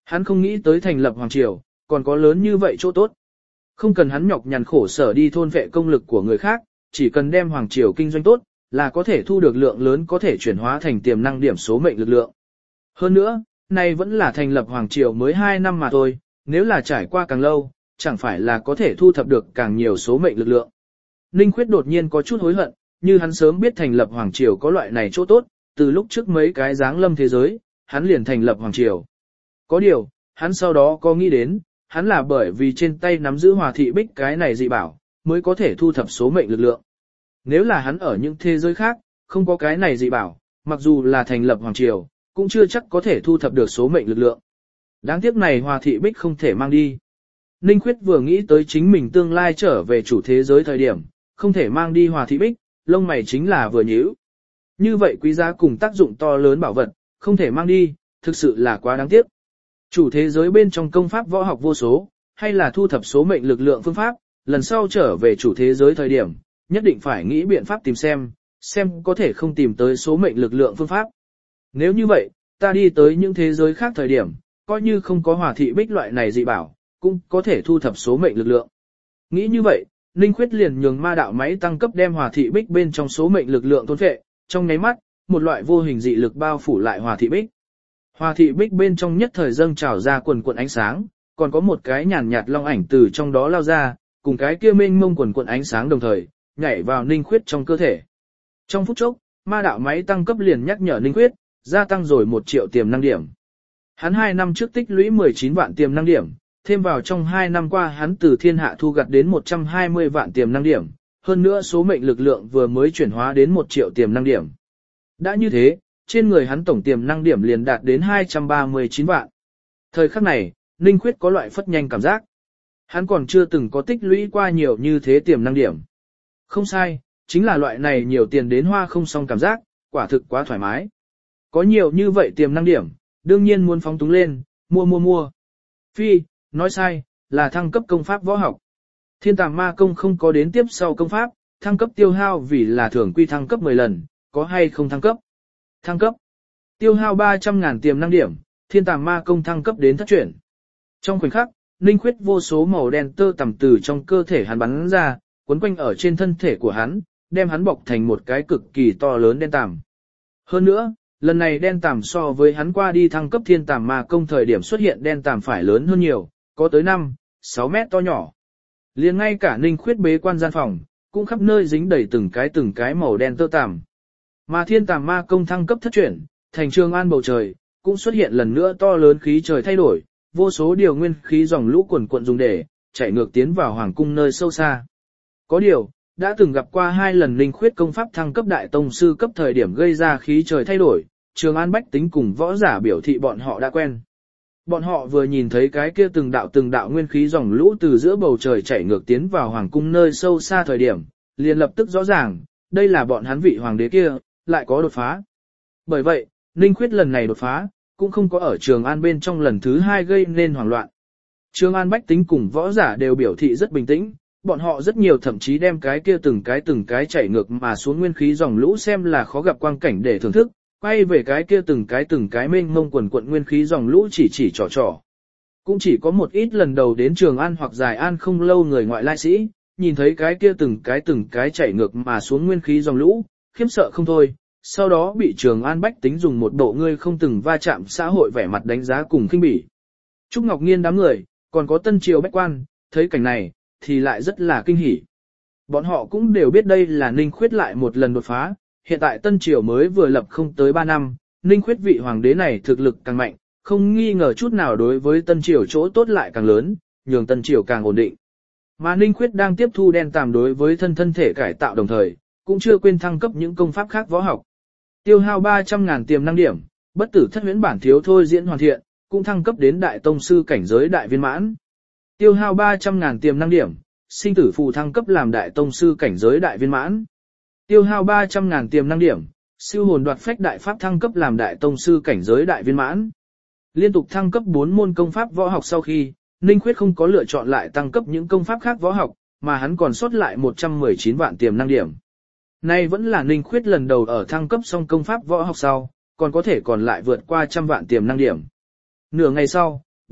Hắn không nghĩ tới thành lập hoàng triều, còn có lớn như vậy chỗ tốt. Không cần hắn nhọc nhằn khổ sở đi thôn vệ công lực của người khác, chỉ cần đem hoàng triều kinh doanh tốt, là có thể thu được lượng lớn có thể chuyển hóa thành tiềm năng điểm số mệnh lực lượng. Hơn nữa, nay vẫn là thành lập hoàng triều mới 2 năm mà thôi, nếu là trải qua càng lâu, chẳng phải là có thể thu thập được càng nhiều số mệnh lực lượng. Ninh Khuyết đột nhiên có chút hối hận, như hắn sớm biết thành lập hoàng triều có loại này chỗ tốt, từ lúc trước mấy cái giáng lâm thế giới, hắn liền thành lập hoàng triều. Có điều, hắn sau đó có nghĩ đến, hắn là bởi vì trên tay nắm giữ Hòa Thị Bích cái này dị bảo, mới có thể thu thập số mệnh lực lượng. Nếu là hắn ở những thế giới khác, không có cái này dị bảo, mặc dù là thành lập hoàng triều, cũng chưa chắc có thể thu thập được số mệnh lực lượng. Đáng tiếc này Hòa Thị Bích không thể mang đi. Ninh Khuyết vừa nghĩ tới chính mình tương lai trở về chủ thế giới thời điểm, không thể mang đi Hòa Thị Bích, lông mày chính là vừa nhíu. Như vậy quý giá cùng tác dụng to lớn bảo vật, không thể mang đi, thực sự là quá đáng tiếc. Chủ thế giới bên trong công pháp võ học vô số, hay là thu thập số mệnh lực lượng phương pháp, lần sau trở về chủ thế giới thời điểm, nhất định phải nghĩ biện pháp tìm xem có thể không tìm tới số mệnh lực lượng phương pháp. Nếu như vậy, ta đi tới những thế giới khác thời điểm, coi như không có Hòa Thị Bích loại này dị bảo, cũng có thể thu thập số mệnh lực lượng. Nghĩ như vậy, Ninh Khuyết liền nhường ma đạo máy tăng cấp đem Hòa Thị Bích bên trong số mệnh lực lượng thôn phệ, trong nháy mắt, một loại vô hình dị lực bao phủ lại Hòa Thị Bích. Hòa Thị Bích bên trong nhất thời dâng trào ra quần quần ánh sáng, còn có một cái nhàn nhạt long ảnh từ trong đó lao ra, cùng cái kia mênh mông quần quần ánh sáng đồng thời, nhảy vào Ninh Khuyết trong cơ thể. Trong phút chốc, ma đạo máy tăng cấp liền nhắc nhở Ninh Khuyết, gia tăng rồi 1 triệu tiềm năng điểm. Hắn 2 năm trước tích lũy 19 vạn tiềm năng điểm, thêm vào trong 2 năm qua hắn từ thiên hạ thu gặt đến 120 vạn tiềm năng điểm, hơn nữa số mệnh lực lượng vừa mới chuyển hóa đến 1 triệu tiềm năng điểm. Đã như thế, trên người hắn tổng tiềm năng điểm liền đạt đến 239 vạn. Thời khắc này, Ninh Khuyết có loại phất nhanh cảm giác. Hắn còn chưa từng có tích lũy qua nhiều như thế tiềm năng điểm. Không sai, chính là loại này nhiều tiền đến hoa không xong cảm giác, quả thực quá thoải mái. Có nhiều như vậy tiềm năng điểm, đương nhiên muốn phóng túng lên, mua. Phi, nói sai, là thăng cấp công pháp võ học. Thiên Tàm Ma Công không có đến tiếp sau công pháp, thăng cấp tiêu hao vì là thường quy thăng cấp 10 lần, có hay không thăng cấp? Thăng cấp. Tiêu hao 300.000 tiềm năng điểm, Thiên Tàm Ma Công thăng cấp đến thất chuyển. Trong khoảnh khắc, Ninh Khuyết vô số màu đen tơ tằm từ trong cơ thể hắn bắn ra, quấn quanh ở trên thân thể của hắn, đem hắn bọc thành một cái cực kỳ to lớn đen tằm. Hơn nữa, lần này đen tằm so với hắn qua đi thăng cấp Thiên Tàm Ma Công thời điểm xuất hiện đen tằm phải lớn hơn nhiều, có tới 5-6 mét to nhỏ. Liền ngay cả Ninh Khuyết bế quan gian phòng, cũng khắp nơi dính đầy từng cái màu đen tơ tằm. Mà Thiên Tàm Ma Công thăng cấp thất chuyển, thành Trường An bầu trời, cũng xuất hiện lần nữa to lớn khí trời thay đổi, vô số điều nguyên khí dòng lũ quần cuộn dùng để chạy ngược tiến vào hoàng cung nơi sâu xa. Có điều, đã từng gặp qua 2 lần Ninh Khuyết công pháp thăng cấp đại tông sư cấp thời điểm gây ra khí trời thay đổi, Trường An bách tính cùng võ giả biểu thị bọn họ đã quen. Bọn họ vừa nhìn thấy cái kia từng đạo nguyên khí dòng lũ từ giữa bầu trời chảy ngược tiến vào hoàng cung nơi sâu xa thời điểm, liền lập tức rõ ràng, đây là bọn hắn vị hoàng đế kia, lại có đột phá. Bởi vậy, Ninh Khuyết lần này đột phá, cũng không có ở Trường An bên trong lần thứ 2 gây nên hoảng loạn. Trường An bách tính cùng võ giả đều biểu thị rất bình tĩnh, bọn họ rất nhiều thậm chí đem cái kia từng cái chảy ngược mà xuống nguyên khí dòng lũ xem là khó gặp quang cảnh để thưởng thức, quay về cái kia từng cái mênh mông quần quận nguyên khí dòng lũ chỉ trò. Cũng chỉ có một ít lần đầu đến Trường An hoặc Giải An không lâu người ngoại lai sĩ, nhìn thấy cái kia từng cái chảy ngược mà xuống nguyên khí dòng lũ, khiếp sợ không thôi, sau đó bị Trường An bách tính dùng một bộ ngươi không từng va chạm xã hội vẻ mặt đánh giá cùng khinh bỉ. Trúc Ngọc Nghiên đám người, còn có Tân Triều bách quan, thấy cảnh này, thì lại rất là kinh hỉ. Bọn họ cũng đều biết đây là Ninh Khuyết lại một lần đột phá, hiện tại Tân Triều mới vừa lập không tới 3 năm, Ninh Khuyết vị hoàng đế này thực lực càng mạnh, không nghi ngờ chút nào đối với Tân Triều chỗ tốt lại càng lớn, nhường Tân Triều càng ổn định. Mà Ninh Khuyết đang tiếp thu đen tàm đối với thân thể cải tạo đồng thời, cũng chưa quên thăng cấp những công pháp khác võ học. Tiêu hao 300.000 tiềm năng điểm, bất tử thất huyễn bản thiếu thôi diễn hoàn thiện, cũng thăng cấp đến đại tông sư cảnh giới đại viên mãn. Tiêu hao 300.000 tiềm năng điểm, sinh tử phù thăng cấp làm đại tông sư cảnh giới đại viên mãn. Tiêu hao 300.000 tiềm năng điểm, siêu hồn đoạt phách đại pháp thăng cấp làm đại tông sư cảnh giới đại viên mãn. Liên tục thăng cấp 4 môn công pháp võ học sau khi, Ninh Khuyết không có lựa chọn lại tăng cấp những công pháp khác võ học, mà hắn còn sót lại 119 vạn tiềm năng điểm. Nay vẫn là Ninh Khuyết lần đầu ở thăng cấp xong công pháp võ học sau, còn có thể còn lại vượt qua 100 vạn tiềm năng điểm. Nửa ngày sau,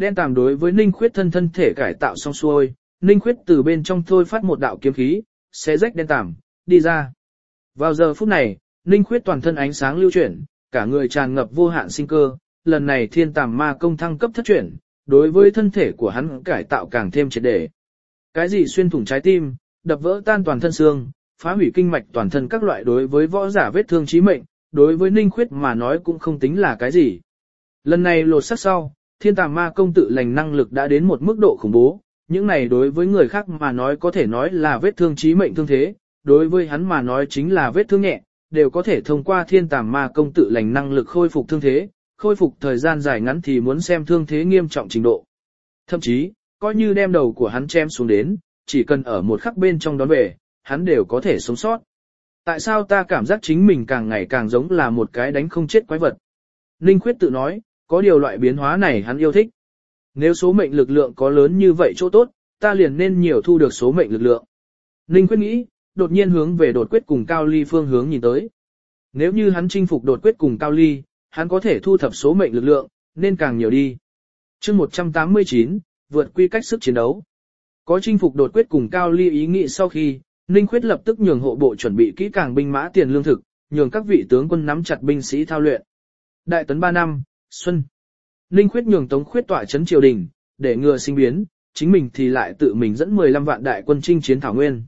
đen tàm đối với Ninh Khuyết thân thể cải tạo xong xuôi, Ninh Khuyết từ bên trong thôi phát một đạo kiếm khí, xé rách đen tàm, đi ra. Vào giờ phút này, Ninh Khuyết toàn thân ánh sáng lưu chuyển, cả người tràn ngập vô hạn sinh cơ, lần này thiên tàm ma công thăng cấp thất chuyển, đối với thân thể của hắn cải tạo càng thêm triệt để. Cái gì xuyên thủng trái tim, đập vỡ tan toàn thân xương, phá hủy kinh mạch toàn thân các loại đối với võ giả vết thương chí mệnh, đối với Ninh Khuyết mà nói cũng không tính là cái gì. Lần này lột xác sau, thiên tàm ma công tự lành năng lực đã đến một mức độ khủng bố, những này đối với người khác mà nói có thể nói là vết thương chí mệnh thương thế, đối với hắn mà nói chính là vết thương nhẹ, đều có thể thông qua thiên tàm ma công tự lành năng lực khôi phục thương thế, khôi phục thời gian dài ngắn thì muốn xem thương thế nghiêm trọng trình độ. Thậm chí, coi như đem đầu của hắn chém xuống đến, chỉ cần ở một khắc bên trong đón về, hắn đều có thể sống sót. Tại sao ta cảm giác chính mình càng ngày càng giống là một cái đánh không chết quái vật? Ninh Khuyết tự nói, có điều loại biến hóa này hắn yêu thích. Nếu số mệnh lực lượng có lớn như vậy chỗ tốt, ta liền nên nhiều thu được số mệnh lực lượng. Ninh Khuyết nghĩ, đột nhiên hướng về đột quyết cùng Cao Ly phương hướng nhìn tới. Nếu như hắn chinh phục đột quyết cùng Cao Ly, hắn có thể thu thập số mệnh lực lượng, nên càng nhiều đi. Chương 189, vượt quy cách sức chiến đấu. Có chinh phục đột quyết cùng Cao Ly ý nghĩ sau khi, Ninh Khuyết lập tức nhường hộ bộ chuẩn bị kỹ càng binh mã tiền lương thực, nhường các vị tướng quân nắm chặt binh sĩ thao luyện. Đại tấn 3 năm, xuân. Ninh Khuyết nhường Tống Khuyết tọa trấn triều đình, để ngừa sinh biến, chính mình thì lại tự mình dẫn 15 vạn đại quân chinh chiến Thảo Nguyên.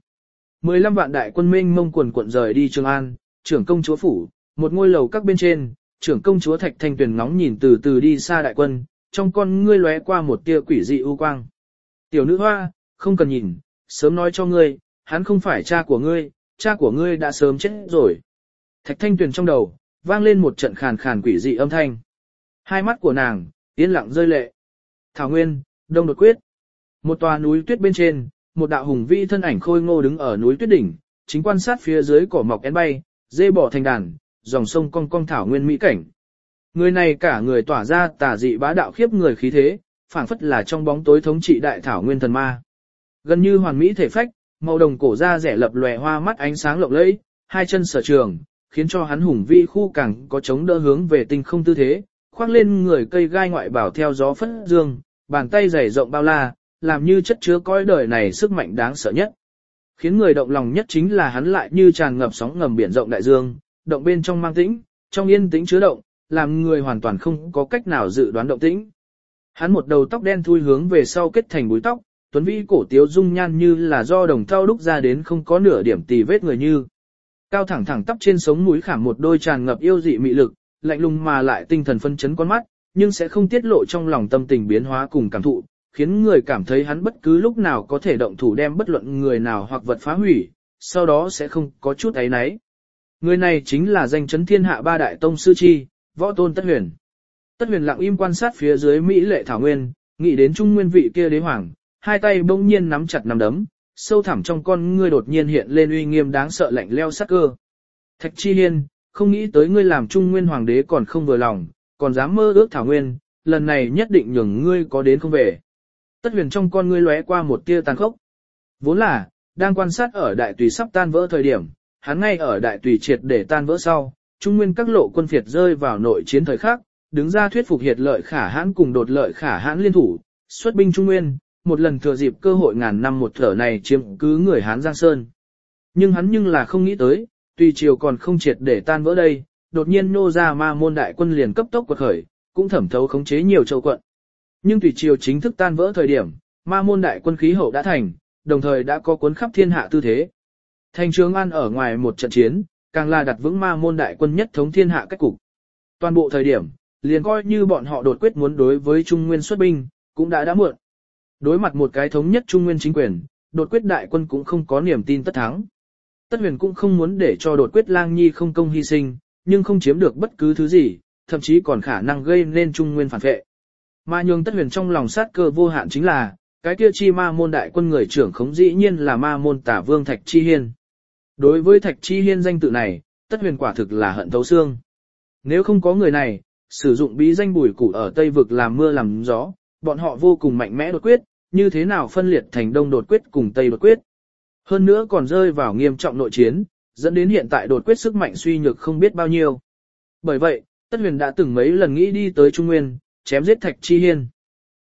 15 vạn đại quân mênh mông quần quận rời đi Trường An, trưởng công chúa phủ, một ngôi lầu các bên trên, trưởng công chúa Thạch Thanh Tuyền ngóng nhìn từ từ đi xa đại quân, trong con ngươi lóe qua một tia quỷ dị u quang. Tiểu nữ hoa, không cần nhìn, sớm nói cho ngươi, hắn không phải cha của ngươi đã sớm chết rồi. Thạch Thanh Tuyền trong đầu, vang lên một trận khàn khàn quỷ dị âm thanh. Hai mắt của nàng, yên lặng rơi lệ. Thảo Nguyên, Đông Đột Quyết. Một tòa núi tuyết bên trên, một đạo hùng vĩ thân ảnh khôi ngô đứng ở núi tuyết đỉnh, chính quan sát phía dưới cỏ mọc én bay, dê bò thành đàn, dòng sông cong cong Thảo Nguyên mỹ cảnh. Người này cả người tỏa ra tà dị bá đạo khiếp người khí thế, phảng phất là trong bóng tối thống trị đại Thảo Nguyên thần ma. Gần như hoàn mỹ thể phách, màu đồng cổ da rẻ lập lòe hoa mắt ánh sáng lộng lẫy, hai chân sở trường, khiến cho hắn hùng vĩ khu càng có chống đỡ hướng về tinh không tư thế, khoác lên người cây gai ngoại bảo theo gió phất dương, bàn tay dày rộng bao la, làm như chất chứa cõi đời này sức mạnh đáng sợ nhất. Khiến người động lòng nhất chính là hắn lại như tràn ngập sóng ngầm biển rộng đại dương, động bên trong mang tĩnh, trong yên tĩnh chứa động, làm người hoàn toàn không có cách nào dự đoán động tĩnh. Hắn một đầu tóc đen thui hướng về sau kết thành búi tóc, tuấn vĩ cổ tiếu dung nhan như là do đồng thau đúc ra đến không có nửa điểm tì vết người như. Cao thẳng thẳng tắp trên sống mũi khảm một đôi tràn ngập yêu dị mị lực, lạnh lùng mà lại tinh thần phân chấn con mắt, nhưng sẽ không tiết lộ trong lòng tâm tình biến hóa cùng cảm thụ, khiến người cảm thấy hắn bất cứ lúc nào có thể động thủ đem bất luận người nào hoặc vật phá hủy, sau đó sẽ không có chút áy náy. Người này chính là danh chấn thiên hạ ba đại tông sư chi, Võ Tôn Tất Huyền. Tất Huyền lặng im quan sát phía dưới mỹ lệ Thảo Nguyên, nghĩ đến Trung Nguyên vị kia đế hoàng, hai tay bỗng nhiên nắm chặt nắm đấm, sâu thẳm trong con ngươi đột nhiên hiện lên uy nghiêm đáng sợ lạnh lẽo sắc cơ. Thạch Chi Hiên, không nghĩ tới ngươi làm Trung Nguyên hoàng đế còn không vừa lòng, còn dám mơ ước Thảo Nguyên, lần này nhất định nhường ngươi có đến không về. Tất Huyền trong con ngươi lóe qua một tia tàn khốc. Vốn là, đang quan sát ở đại tùy sắp tan vỡ thời điểm, hắn ngay ở đại tùy triệt để tan vỡ sau, Trung Nguyên các lộ quân phiệt rơi vào nội chiến thời khắc, đứng ra thuyết phục Hiệt Lợi Khả Hãn cùng Đột Lợi Khả Hãn liên thủ, xuất binh Trung Nguyên, một lần thừa dịp cơ hội ngàn năm một thở này chiếm cứ người Hán Giang Sơn. Nhưng hắn là không nghĩ tới, tùy triều còn không triệt để tan vỡ đây, đột nhiên nô ra Ma Môn đại quân liền cấp tốc quật khởi, cũng thẩm thấu khống chế nhiều châu quận. Nhưng tùy triều chính thức tan vỡ thời điểm, Ma Môn đại quân khí hậu đã thành, đồng thời đã có cuốn khắp thiên hạ tư thế. Thành Trường An ở ngoài một trận chiến, càng là đặt vững Ma Môn đại quân nhất thống thiên hạ cách cục. Toàn bộ thời điểm, liền coi như bọn họ đột quyết muốn đối với Trung Nguyên xuất binh, cũng đã muộn. Đối mặt một cái thống nhất Trung Nguyên chính quyền, đột quyết đại quân cũng không có niềm tin tất thắng. Tất Huyền cũng không muốn để cho đột quyết lang nhi không công hy sinh, nhưng không chiếm được bất cứ thứ gì, thậm chí còn khả năng gây nên Trung Nguyên phản vệ. Mà nhường Tất Huyền trong lòng sát cơ vô hạn chính là, cái kia chi Ma Môn đại quân người trưởng khống dĩ nhiên là Ma Môn Tả Vương Thạch Chi Hiên. Đối với Thạch Chi Hiên danh tự này, Tất Huyền quả thực là hận thấu xương. Nếu không có người này, sử dụng bí danh Bùi Củ ở Tây Vực làm mưa làm gió, bọn họ vô cùng mạnh mẽ đột quyết, như thế nào phân liệt thành Đông đột quyết cùng Tây đột quyết. Hơn nữa còn rơi vào nghiêm trọng nội chiến, dẫn đến hiện tại đột quyết sức mạnh suy nhược không biết bao nhiêu. Bởi vậy, Tất Huyền đã từng mấy lần nghĩ đi tới Trung Nguyên, chém giết Thạch Chi Hiên.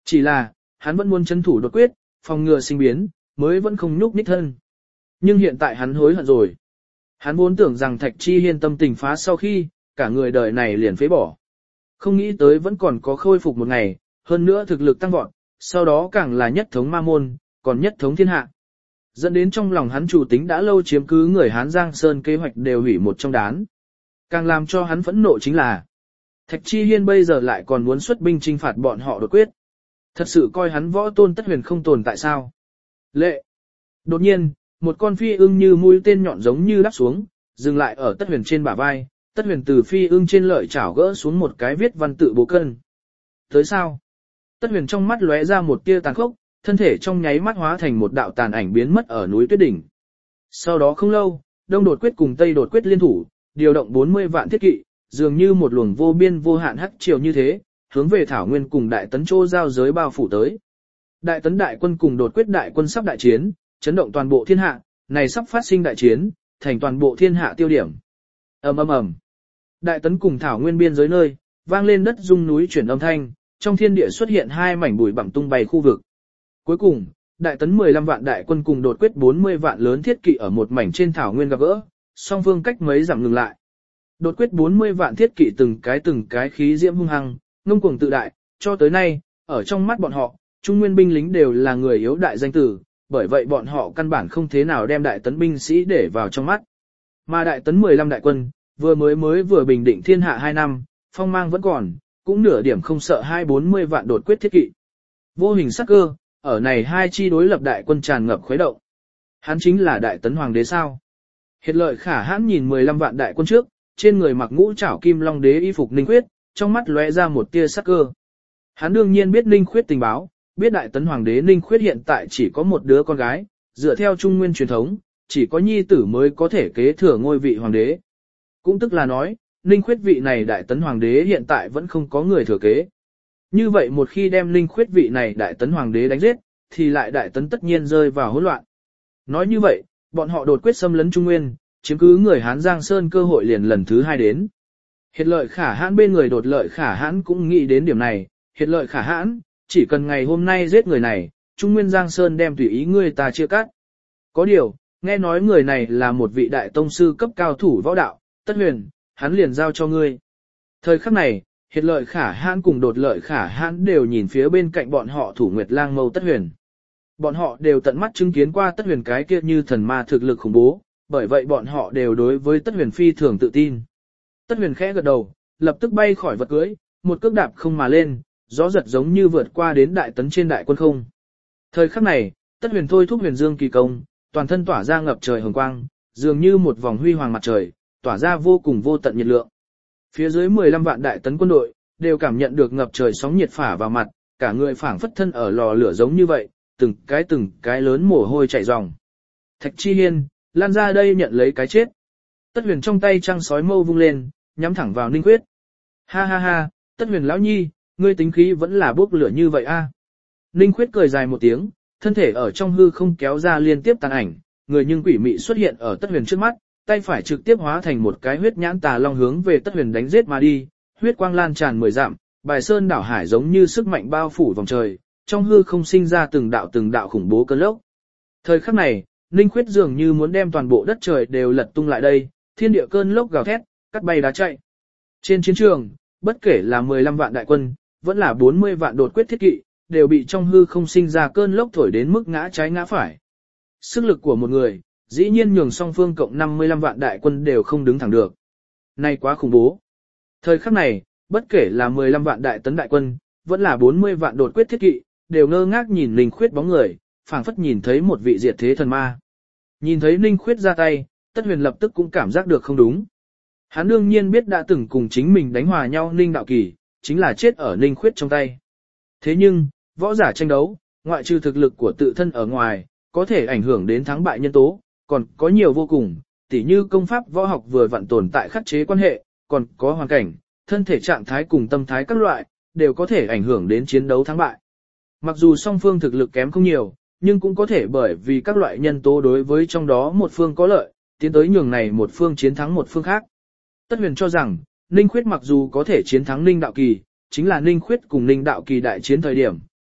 Chỉ là, hắn vẫn muốn chấn thủ đột quyết, phòng ngừa sinh biến, mới vẫn không nhúc nhích thân. Nhưng hiện tại hắn hối hận rồi. Hắn vốn tưởng rằng Thạch Chi Hiên tâm tình phá sau khi, cả người đời này liền phế bỏ. Không nghĩ tới vẫn còn có khôi phục một ngày, hơn nữa thực lực tăng vọt, sau đó càng là nhất thống ma môn, còn nhất thống thiên hạ. Dẫn đến trong lòng hắn chủ tính đã lâu chiếm cứ người Hán Giang Sơn kế hoạch đều hủy một trong đán. Càng làm cho hắn phẫn nộ chính là, Thạch Chi Hiên bây giờ lại còn muốn xuất binh chinh phạt bọn họ đột quyết. Thật sự coi hắn Võ Tôn Tất Huyền không tồn tại sao? Lệ! Đột nhiên, một con phi ưng như mũi tên nhọn giống như đáp xuống, dừng lại ở Tất Huyền trên bả vai. Tất Huyền từ phi ưng trên lợi chảo gỡ xuống một cái viết văn tự bố cân. Tới sao? Tất Huyền trong mắt lóe ra một tia tàn khốc, thân thể trong nháy mắt hóa thành một đạo tàn ảnh biến mất ở núi Tuyết đỉnh. Sau đó không lâu, Đông Đột Quyết cùng Tây Đột Quyết liên thủ, điều động 40 vạn thiết kỵ, dường như một luồng vô biên vô hạn hắc triều như thế, hướng về Thảo Nguyên cùng Đại Tấn Châu giao giới bao phủ tới. Đại Tấn đại quân cùng Đột Quyết đại quân sắp đại chiến, chấn động toàn bộ thiên hạ, này sắp phát sinh đại chiến, thành toàn bộ thiên hạ tiêu điểm. Ầm ầm ầm. Đại Tấn cùng Thảo Nguyên biên giới nơi, vang lên đất rung núi chuyển âm thanh, trong thiên địa xuất hiện hai mảnh bụi bặm tung bay khu vực. Cuối cùng, Đại Tấn 15 vạn đại quân cùng Đột Quyết 40 vạn lớn thiết kỵ ở một mảnh trên Thảo Nguyên gặp gỡ, song phương cách mấy dặm ngừng lại. Đột Quyết 40 vạn thiết kỵ từng cái khí diễm hung hăng, ngông cuồng tự đại, cho tới nay, ở trong mắt bọn họ, Trung Nguyên binh lính đều là người yếu đại danh tử, bởi vậy bọn họ căn bản không thế nào đem Đại Tấn binh sĩ để vào trong mắt. Mà Đại Tấn 15 đại quân, vừa bình định thiên hạ 2 năm, phong mang vẫn còn, cũng nửa điểm không sợ 240 vạn Đột Quyết thiết kỵ. Vô hình sắc cơ, ở này hai chi đối lập đại quân tràn ngập khuấy động. Hắn chính là Đại Tấn Hoàng đế sao? Hiệt Lợi Khả Hãn nhìn 15 vạn đại quân trước, trên người mặc ngũ trảo kim long đế y phục Ninh Khuyết, trong mắt lóe ra một tia sắc cơ. Hắn đương nhiên biết Ninh Khuyết tình báo, biết Đại Tấn Hoàng đế Ninh Khuyết hiện tại chỉ có một đứa con gái, dựa theo Trung Nguyên truyền thống, chỉ có nhi tử mới có thể kế thừa ngôi vị hoàng đế. Cũng tức là nói, Ninh Khuyết vị này Đại Tấn Hoàng đế hiện tại vẫn không có người thừa kế. Như vậy một khi đem Ninh Khuyết vị này Đại Tấn Hoàng đế đánh giết, thì lại Đại Tấn tất nhiên rơi vào hỗn loạn. Nói như vậy, bọn họ đột quyết xâm lấn Trung Nguyên, chiếm cứ người Hán Giang Sơn cơ hội liền lần thứ 2 đến. Hiệt Lợi Khả Hãn bên người Đột Lợi Khả Hãn cũng nghĩ đến điểm này, Hiệt Lợi Khả Hãn, chỉ cần ngày hôm nay giết người này, Trung Nguyên Giang Sơn đem tùy ý ngươi ta chia cắt. Có điều, nghe nói người này là một vị đại tông sư cấp cao thủ võ đạo, Tất Huyền, hắn liền giao cho ngươi. Thời khắc này, Hiệt Lợi Khả Hãn cùng Đột Lợi Khả Hãn đều nhìn phía bên cạnh bọn họ Thủ Nguyệt Lang Mâu Tất Huyền. Bọn họ đều tận mắt chứng kiến qua Tất Huyền cái kia như thần ma thực lực khủng bố, bởi vậy bọn họ đều đối với Tất Huyền phi thường tự tin. Tất Huyền khẽ gật đầu, lập tức bay khỏi vật cưỡi, một cước đạp không mà lên, gió giật giống như vượt qua đến Đại Tấn trên đại quân không. Thời khắc này, Tất Huyền thôi thúc Huyền Dương kỳ công, toàn thân tỏa ra ngập trời hồng quang, dường như một vòng huy hoàng mặt trời, tỏa ra vô cùng vô tận nhiệt lượng. Phía dưới 15 vạn Đại Tấn quân đội đều cảm nhận được ngập trời sóng nhiệt phả vào mặt, cả người phảng phất thân ở lò lửa giống như vậy, từng cái lớn mồ hôi chảy ròng. Thạch Chi Hiên, lan ra đây nhận lấy cái chết. Tất Huyền trong tay trăng sói mâu vung lên, nhắm thẳng vào Ninh Khuyết. Ha ha ha, Tất Huyền lão nhi, ngươi tính khí vẫn là bốc lửa như vậy a. Ninh Khuyết cười dài một tiếng, thân thể ở trong hư không kéo ra liên tiếp tàn ảnh, người nhưng quỷ mị xuất hiện ở Tất Huyền trước mắt, tay phải trực tiếp hóa thành một cái huyết nhãn tà long hướng về Tất Huyền đánh giết mà đi, huyết quang lan tràn 10 dặm, bài sơn đảo hải giống như sức mạnh bao phủ vòng trời, trong hư không sinh ra từng đạo khủng bố cơn lốc. Thời khắc này, Ninh Khuyết dường như muốn đem toàn bộ đất trời đều lật tung lại đây, thiên địa cơn lốc gào thét, cắt bay đá chạy. Trên chiến trường, bất kể là 15 vạn đại quân, vẫn là 40 vạn đột quyết thiết kỵ, đều bị trong hư không sinh ra cơn lốc thổi đến mức ngã trái ngã phải. Sức lực của một người, dĩ nhiên nhường song phương cộng 55 vạn đại quân đều không đứng thẳng được. Này quá khủng bố. Thời khắc này, bất kể là 15 vạn đại tấn đại quân, vẫn là 40 vạn đột quyết thiết kỵ, đều ngơ ngác nhìn Ninh Khuyết bóng người, phảng phất nhìn thấy một vị diệt thế thần ma. Nhìn thấy Ninh Khuyết ra tay, Tất Huyền lập tức cũng cảm giác được không đúng. Hắn đương nhiên biết đã từng cùng chính mình đánh hòa nhau Ninh Đạo Kỳ, chính là chết ở Ninh Khuyết trong tay. Thế nhưng, võ giả tranh đấu, ngoại trừ thực lực của tự thân ở ngoài, có thể ảnh hưởng đến thắng bại nhân tố, còn có nhiều vô cùng, tỉ như công pháp võ học vừa vặn tồn tại khắc chế quan hệ, còn có hoàn cảnh, thân thể trạng thái cùng tâm thái các loại, đều có thể ảnh hưởng đến chiến đấu thắng bại. Mặc dù song phương thực lực kém không nhiều, nhưng cũng có thể bởi vì các loại nhân tố đối với trong đó một phương có lợi, tiến tới nhường này một phương chiến thắng một phương khác. Tất Huyền cho rằng, Ninh Khuyết mặc dù có thể chiến thắng Ninh Đạo Kỳ, chính là Ninh Khuyết cùng Ninh Đạo Kỳ đại chiến thời điểm,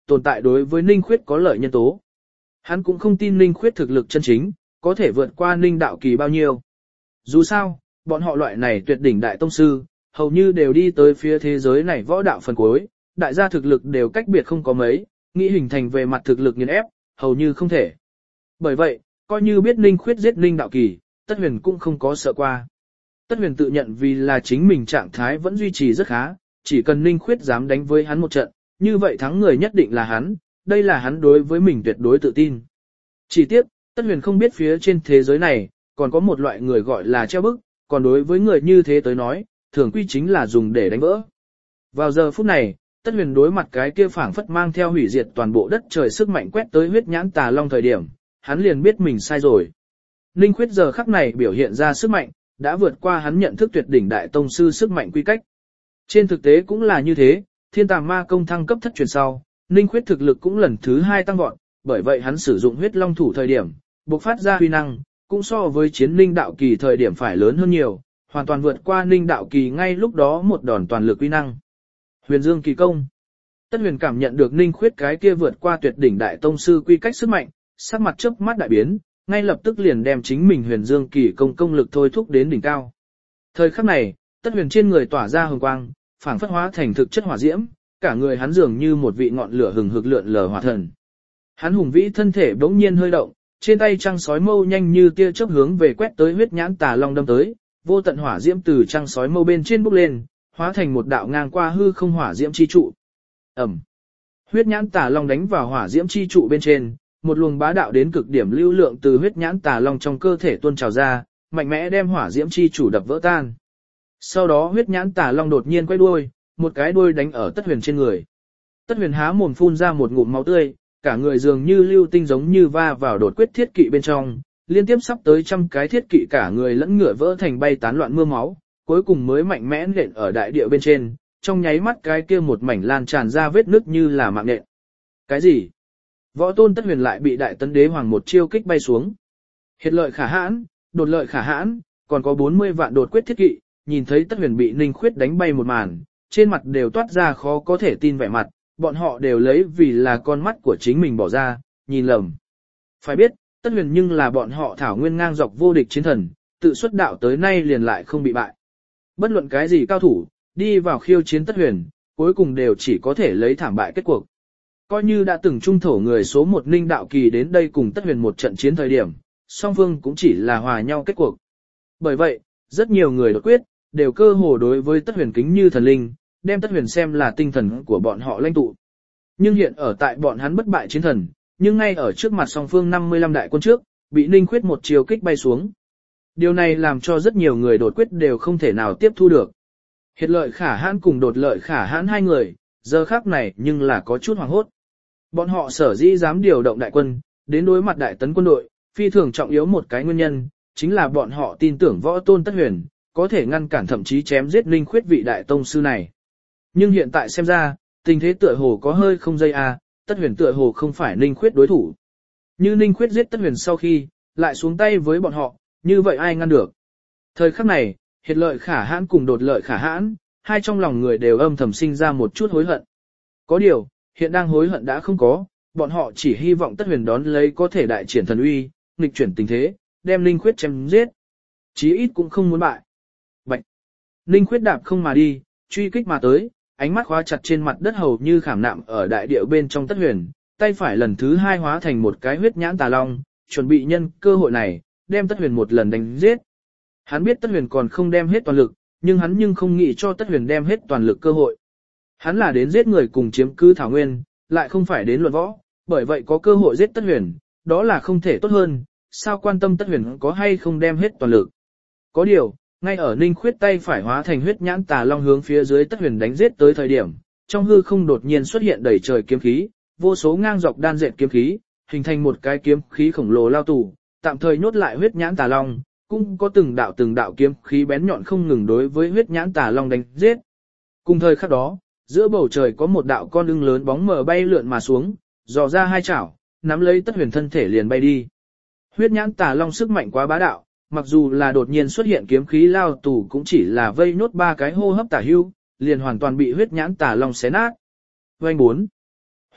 tồn tại đối với Ninh Khuyết có lợi nhân tố. Hắn cũng không tin Ninh Khuyết thực lực chân chính, có thể vượt qua Ninh Đạo Kỳ bao nhiêu. Dù sao, bọn họ loại này tuyệt đỉnh đại tông sư, hầu như đều đi tới phía thế giới này võ đạo phần cuối, đại gia thực lực đều cách biệt không có mấy, nghĩ hình thành về mặt thực lực nghiền ép, hầu như không thể. Bởi vậy, coi như biết Ninh Khuyết giết Ninh Đạo Kỳ, Tất Huyền cũng không có sợ qua. Tất Huyền tự nhận vì là chính mình trạng thái vẫn duy trì rất khá, chỉ cần Ninh Khuyết dám đánh với hắn một trận, như vậy thắng người nhất định là hắn, đây là hắn đối với mình tuyệt đối tự tin. Chỉ tiếc, Tất Huyền không biết phía trên thế giới này, còn có một loại người gọi là treo bức, còn đối với người như thế tới nói, thường quy chính là dùng để đánh vỡ. Vào giờ phút này, Tất Huyền đối mặt cái kia phảng phất mang theo hủy diệt toàn bộ đất trời sức mạnh quét tới huyết nhãn tà long thời điểm, hắn liền biết mình sai rồi. Ninh Khuyết giờ khắc này biểu hiện ra sức mạnh, đã vượt qua hắn nhận thức tuyệt đỉnh đại tông sư sức mạnh quy cách. Trên thực tế cũng là như thế, thiên tàm ma công thăng cấp thất truyền sau, Ninh Khuyết thực lực cũng lần thứ 2 tăng vọt, bởi vậy hắn sử dụng huyết long thủ thời điểm, bộc phát ra huy năng, cũng so với chiến Ninh Đạo Kỳ thời điểm phải lớn hơn nhiều, hoàn toàn vượt qua Ninh Đạo Kỳ ngay lúc đó một đòn toàn lực huy năng. Huyền Dương Kỳ Công. Tất Huyền cảm nhận được Ninh Khuyết cái kia vượt qua tuyệt đỉnh đại tông sư quy cách sức mạnh, sắc mặt chớp mắt đại biến, ngay lập tức liền đem chính mình Huyền Dương Kỳ Công công lực thôi thúc đến đỉnh cao. Thời khắc này, Tất Huyền trên người tỏa ra hồng quang, phảng phất hóa thành thực chất hỏa diễm, cả người hắn dường như một vị ngọn lửa hừng hực lượn lờ hỏa thần. Hắn hùng vĩ thân thể bỗng nhiên hơi động, trên tay trăng sói mâu nhanh như tia chớp hướng về quét tới huyết nhãn tà long đâm tới, vô tận hỏa diễm từ trăng sói mâu bên trên bốc lên, hóa thành một đạo ngang qua hư không hỏa diễm chi trụ. Ầm. Huyết nhãn tà long đánh vào hỏa diễm chi trụ bên trên, một luồng bá đạo đến cực điểm lưu lượng từ huyết nhãn tà long trong cơ thể tuôn trào ra, mạnh mẽ đem hỏa diễm chi trụ đập vỡ tan. Sau đó huyết nhãn tà long đột nhiên quay đuôi, một cái đuôi đánh ở Tất Huyền trên người. Tất Huyền há mồm phun ra một ngụm máu tươi, cả người dường như lưu tinh giống như va vào đột quyết thiết kỵ bên trong, liên tiếp sắp tới 100 cái thiết kỵ cả người lẫn ngựa vỡ thành bay tán loạn mưa máu, cuối cùng mới mạnh mẽ nện ở đại địa bên trên, trong nháy mắt cái kia một mảnh lan tràn ra vết nứt như là mạng nện. Cái gì? Võ tôn Tất Huyền lại bị Đại Tấn Đế Hoàng một chiêu kích bay xuống. Hiệt lợi khả hãn, đột lợi khả hãn, còn có 40 vạn đột quyết thiết kỵ, nhìn thấy Tất Huyền bị Ninh Khuyết đánh bay một màn, trên mặt đều toát ra khó có thể tin vẻ mặt, bọn họ đều lấy vì là con mắt của chính mình bỏ ra, nhìn lầm. Phải biết, Tất Huyền nhưng là bọn họ thảo nguyên ngang dọc vô địch chiến thần, tự xuất đạo tới nay liền lại không bị bại. Bất luận cái gì cao thủ, đi vào khiêu chiến Tất Huyền, cuối cùng đều chỉ có thể lấy thảm bại kết cuộc. Coi như đã từng trung thổ người số 1 Ninh Đạo Kỳ đến đây cùng Tất Huyền một trận chiến thời điểm, song phương cũng chỉ là hòa nhau kết cuộc. Bởi vậy, rất nhiều người đột quyết, đều cơ hồ đối với Tất Huyền kính như thần linh, đem Tất Huyền xem là tinh thần của bọn họ lãnh tụ. Nhưng hiện ở tại bọn hắn bất bại chiến thần, nhưng ngay ở trước mặt song phương 55 đại quân trước, bị Ninh Khuyết một chiều kích bay xuống. Điều này làm cho rất nhiều người đột quyết đều không thể nào tiếp thu được. Hiệt lợi khả hãn cùng đột lợi khả hãn hai người, giờ khác này nhưng là có chút hoảng hốt. Bọn họ sở dĩ dám điều động đại quân, đến đối mặt Đại Tấn quân đội, phi thường trọng yếu một cái nguyên nhân, chính là bọn họ tin tưởng võ tôn Tất Huyền, có thể ngăn cản thậm chí chém giết Ninh Khuyết vị đại tông sư này. Nhưng hiện tại xem ra, tình thế tựa hồ có hơi không dây Tất Huyền tựa hồ không phải Ninh Khuyết đối thủ. Như Ninh Khuyết giết Tất Huyền sau khi, lại xuống tay với bọn họ, như vậy ai ngăn được. Thời khắc này, hiệt lợi khả hãn cùng đột lợi khả hãn, hai trong lòng người đều âm thầm sinh ra một chút hối hận. Có điều, hiện đang hối hận đã không có, bọn họ chỉ hy vọng Tất Huyền đón lấy có thể đại triển thần uy, nghịch chuyển tình thế, đem Ninh Khuyết chém giết. Chí ít cũng không muốn bại. Bạch. Ninh Khuyết đạp không mà đi, truy kích mà tới, ánh mắt khóa chặt trên mặt đất hầu như khảm nạm ở đại địa bên trong Tất Huyền, tay phải lần thứ 2 hóa thành một cái huyết nhãn tà long, chuẩn bị nhân cơ hội này, đem Tất Huyền một lần đánh giết. Hắn biết Tất Huyền còn không đem hết toàn lực, nhưng hắn không nghĩ cho Tất Huyền đem hết toàn lực cơ hội. Hắn là đến giết người cùng chiếm cứ thảo nguyên, lại không phải đến luận võ, bởi vậy có cơ hội giết Tất Huyền, đó là không thể tốt hơn, sao quan tâm Tất Huyền có hay không đem hết toàn lực. Có điều, ngay ở Ninh Khuyết tay phải hóa thành huyết nhãn tà long hướng phía dưới Tất Huyền đánh giết tới thời điểm, trong hư không đột nhiên xuất hiện đầy trời kiếm khí, vô số ngang dọc đan dệt kiếm khí, hình thành một cái kiếm khí khổng lồ lao tù, tạm thời nhốt lại huyết nhãn tà long, cũng có từng đạo kiếm khí bén nhọn không ngừng đối với huyết nhãn tà long đánh giết. Cùng thời khắc đó, giữa bầu trời có một đạo con ưng lớn bóng mờ bay lượn mà xuống, dò ra hai chảo, nắm lấy Tất Huyền thân thể liền bay đi. Huyết nhãn tà long sức mạnh quá bá đạo, mặc dù là đột nhiên xuất hiện kiếm khí lao tù cũng chỉ là vây nốt 3 cái hô hấp tả hưu, liền hoàn toàn bị huyết nhãn tà long xé nát. Vành 4.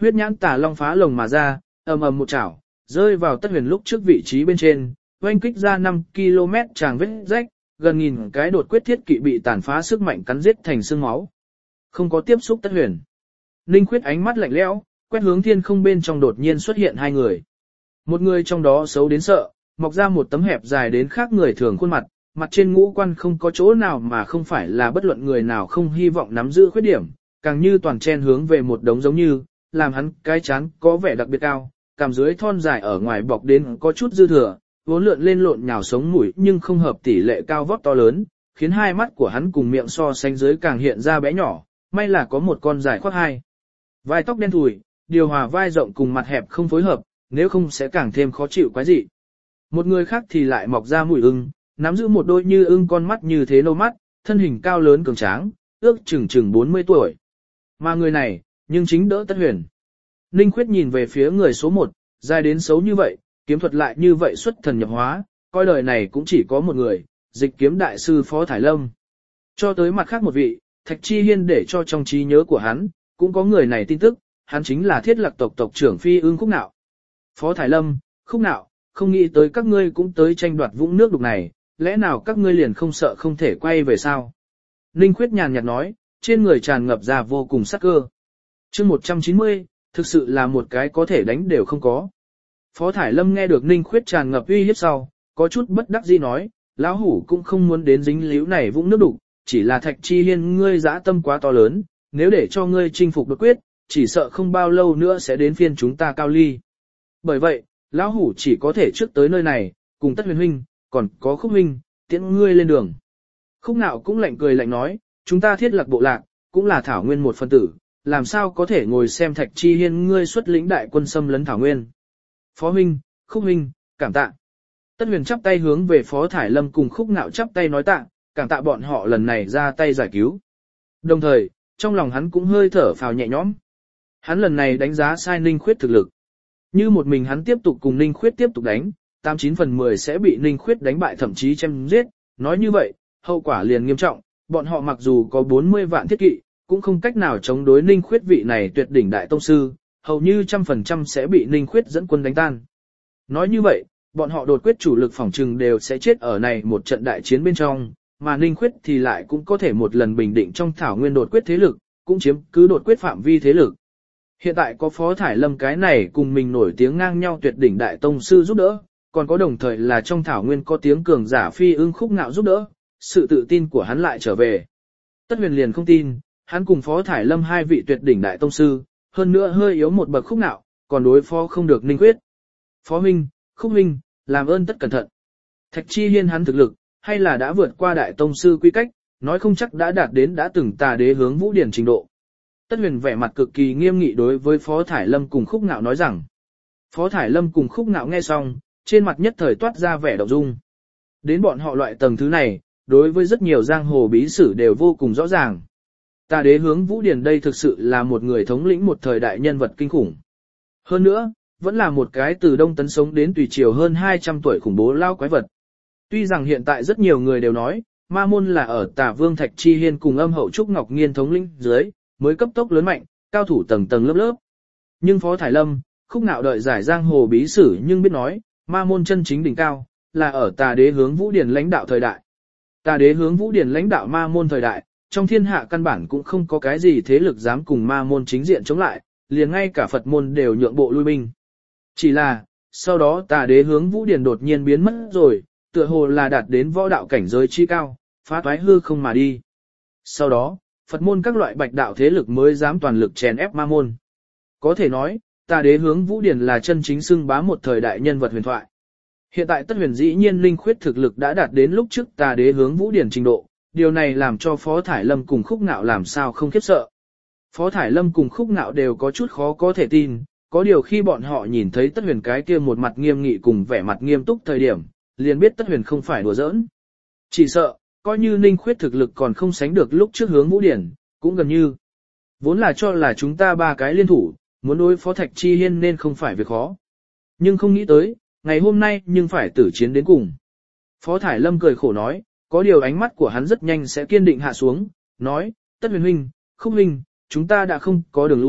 Huyết nhãn tà long phá lồng mà ra, ầm ầm một chảo, rơi vào Tất Huyền lúc trước vị trí bên trên, oanh kích ra 5 km tràng vết rách, gần nghìn cái đột quyết thiết kỵ bị tàn phá sức mạnh cắn giết thành xương máu. Không có tiếp xúc Tất Huyền. Ninh Khuyết ánh mắt lạnh lẽo, quét hướng thiên không bên trong đột nhiên xuất hiện hai người. Một người trong đó xấu đến sợ, mọc ra một tấm hẹp dài đến khác người thường khuôn mặt, mặt trên ngũ quan không có chỗ nào mà không phải là bất luận người nào không hy vọng nắm giữ khuyết điểm, càng như toàn chen hướng về một đống giống như, làm hắn cái chán có vẻ đặc biệt cao, cằm dưới thon dài ở ngoài bọc đến có chút dư thừa, vốn lượn lên lộn nhào sống mũi nhưng không hợp tỷ lệ cao vóc to lớn, khiến hai mắt của hắn cùng miệng so sánh dưới càng hiện ra bé nhỏ, may là có một con dài khoác hai. Vai tóc đen thùi, điều hòa vai rộng cùng mặt hẹp không phối hợp, nếu không sẽ càng thêm khó chịu quái dị. Một người khác thì lại mọc ra mũi ưng, nắm giữ một đôi như ưng con mắt như thế nâu mắt, thân hình cao lớn cường tráng, ước chừng 40 tuổi. Mà người này, nhưng chính đỡ Tất Huyền. Ninh Khuyết nhìn về phía người số 1, dài đến xấu như vậy, kiếm thuật lại như vậy xuất thần nhập hóa, coi đời này cũng chỉ có một người, dịch kiếm đại sư Phó Thải Lâm. Cho tới mặt khác một vị, Thạch Chi Hiên để cho trong trí nhớ của hắn, cũng có người này tin tức, hắn chính là Thiết Lạc tộc tộc trưởng Phi Ưng Khúc Nạo. Phó Thải Lâm, Khúc Nạo, không nghĩ tới các ngươi cũng tới tranh đoạt vũng nước đục này, lẽ nào các ngươi liền không sợ không thể quay về sao? Ninh Khuyết nhàn nhạt nói, trên người tràn ngập ra vô cùng sắc cơ. Chương 190, thực sự là một cái có thể đánh đều không có. Phó Thải Lâm nghe được Ninh Khuyết tràn ngập uy hiếp sau, có chút bất đắc dĩ nói, lão hủ cũng không muốn đến dính líu này vũng nước đục, chỉ là Thạch Chi Hiên ngươi dã tâm quá to lớn, nếu để cho ngươi chinh phục đột quyết, chỉ sợ không bao lâu nữa sẽ đến phiên chúng ta cao ly. Bởi vậy, lão hủ chỉ có thể trước tới nơi này, cùng Tất Huyền huynh, còn có Khúc huynh, tiễn ngươi lên đường. Khúc Nạo cũng lạnh cười lạnh nói, chúng ta Thiết Lạc bộ lạc, cũng là Thảo Nguyên một phân tử, làm sao có thể ngồi xem Thạch Chi Hiên ngươi xuất lĩnh đại quân xâm lấn Thảo Nguyên. Phó huynh, Khúc huynh, cảm tạ. Tất Huyền chắp tay hướng về Phó Thải Lâm cùng Khúc Nạo chắp tay nói tạ, cảm tạ bọn họ lần này ra tay giải cứu. Đồng thời, trong lòng hắn cũng hơi thở phào nhẹ nhõm. Hắn lần này đánh giá sai Ninh Khuyết thực lực. Như một mình hắn tiếp tục cùng Ninh Khuyết tiếp tục đánh, 89 phần 10 sẽ bị Ninh Khuyết đánh bại thậm chí chém giết. Nói như vậy, hậu quả liền nghiêm trọng, bọn họ mặc dù có 40 vạn thiết kỵ, cũng không cách nào chống đối Ninh Khuyết vị này tuyệt đỉnh đại tông sư, hầu như 100% sẽ bị Ninh Khuyết dẫn quân đánh tan. Nói như vậy, bọn họ đột quyết chủ lực phỏng trừng đều sẽ chết ở này một trận đại chiến bên trong, mà Ninh Khuyết thì lại cũng có thể một lần bình định trong Thảo Nguyên đột quyết thế lực, cũng chiếm cứ đột quyết phạm vi thế lực. Hiện tại có Phó Thải Lâm cái này cùng mình nổi tiếng ngang nhau tuyệt đỉnh đại tông sư giúp đỡ, còn có đồng thời là trong Thảo Nguyên có tiếng cường giả Phi Ưng Khúc Nạo giúp đỡ, sự tự tin của hắn lại trở về. Tất Huyền liền không tin, hắn cùng Phó Thải Lâm hai vị tuyệt đỉnh đại tông sư, hơn nữa hơi yếu một bậc Khúc Nạo, còn đối phó không được Ninh Khuyết. Phó huynh, Khúc huynh, làm ơn tất cẩn thận. Thạch Chi Hiên hắn thực lực, hay là đã vượt qua đại tông sư quy cách, nói không chắc đã đạt đến đã từng Tà Đế Hướng Vũ Điển trình độ. Tất Huyền vẻ mặt cực kỳ nghiêm nghị đối với Phó Thải Lâm cùng Khúc Nạo nói rằng. Phó Thải Lâm cùng Khúc Nạo nghe xong, trên mặt nhất thời toát ra vẻ động dung. Đến bọn họ loại tầng thứ này, đối với rất nhiều giang hồ bí sử đều vô cùng rõ ràng. Tà Đế Hướng Vũ Điển đây thực sự là một người thống lĩnh một thời đại nhân vật kinh khủng. Hơn nữa, vẫn là một cái từ Đông Tấn sống đến Tùy Triều hơn 200 tuổi khủng bố lao quái vật. Tuy rằng hiện tại rất nhiều người đều nói, Ma Môn là ở Tả Vương Thạch Chi Hiên cùng Âm Hậu Trúc Ngọc Nghiên thống lĩnh dưới, mới cấp tốc lớn mạnh, cao thủ tầng tầng lớp lớp. Nhưng Phó Thải Lâm, Khúc Nạo đợi giải giang hồ bí sử nhưng biết nói, Ma Môn chân chính đỉnh cao, là ở Tà Đế Hướng Vũ Điển lãnh đạo thời đại. Tà Đế Hướng Vũ Điển lãnh đạo Ma Môn thời đại, trong thiên hạ căn bản cũng không có cái gì thế lực dám cùng Ma Môn chính diện chống lại, liền ngay cả Phật môn đều nhượng bộ lui binh. Chỉ là, sau đó Tà Đế Hướng Vũ Điển đột nhiên biến mất rồi, tựa hồ là đạt đến võ đạo cảnh giới chi cao, phá toái hư không mà đi. Sau đó, Phật môn các loại bạch đạo thế lực mới dám toàn lực chèn ép Ma Môn. Có thể nói, Tà Đế Hướng Vũ Điển là chân chính xưng bá một thời đại nhân vật huyền thoại. Hiện tại Tất Huyền dĩ nhiên Ninh Khuyết thực lực đã đạt đến lúc trước Tà Đế Hướng Vũ Điển trình độ, điều này làm cho Phó Thải Lâm cùng Khúc Nạo làm sao không khiếp sợ. Phó Thải Lâm cùng Khúc Nạo đều có chút khó có thể tin, có điều khi bọn họ nhìn thấy Tất Huyền cái kia một mặt nghiêm nghị cùng vẻ mặt nghiêm túc thời điểm, liền biết Tất Huyền không phải đùa giỡn. Chỉ sợ, coi như Ninh Khuyết thực lực còn không sánh được lúc trước Hướng Vũ Điển, cũng gần như. Vốn là cho là chúng ta ba cái liên thủ, muốn đối phó Thạch Chi Hiên nên không phải việc khó. Nhưng không nghĩ tới, ngày hôm nay nhưng phải tử chiến đến cùng. Phó Thải Lâm cười khổ nói, có điều ánh mắt của hắn rất nhanh sẽ kiên định hạ xuống, nói, Tất Huyền huynh, Khúc huynh, chúng ta đã không có đường lui,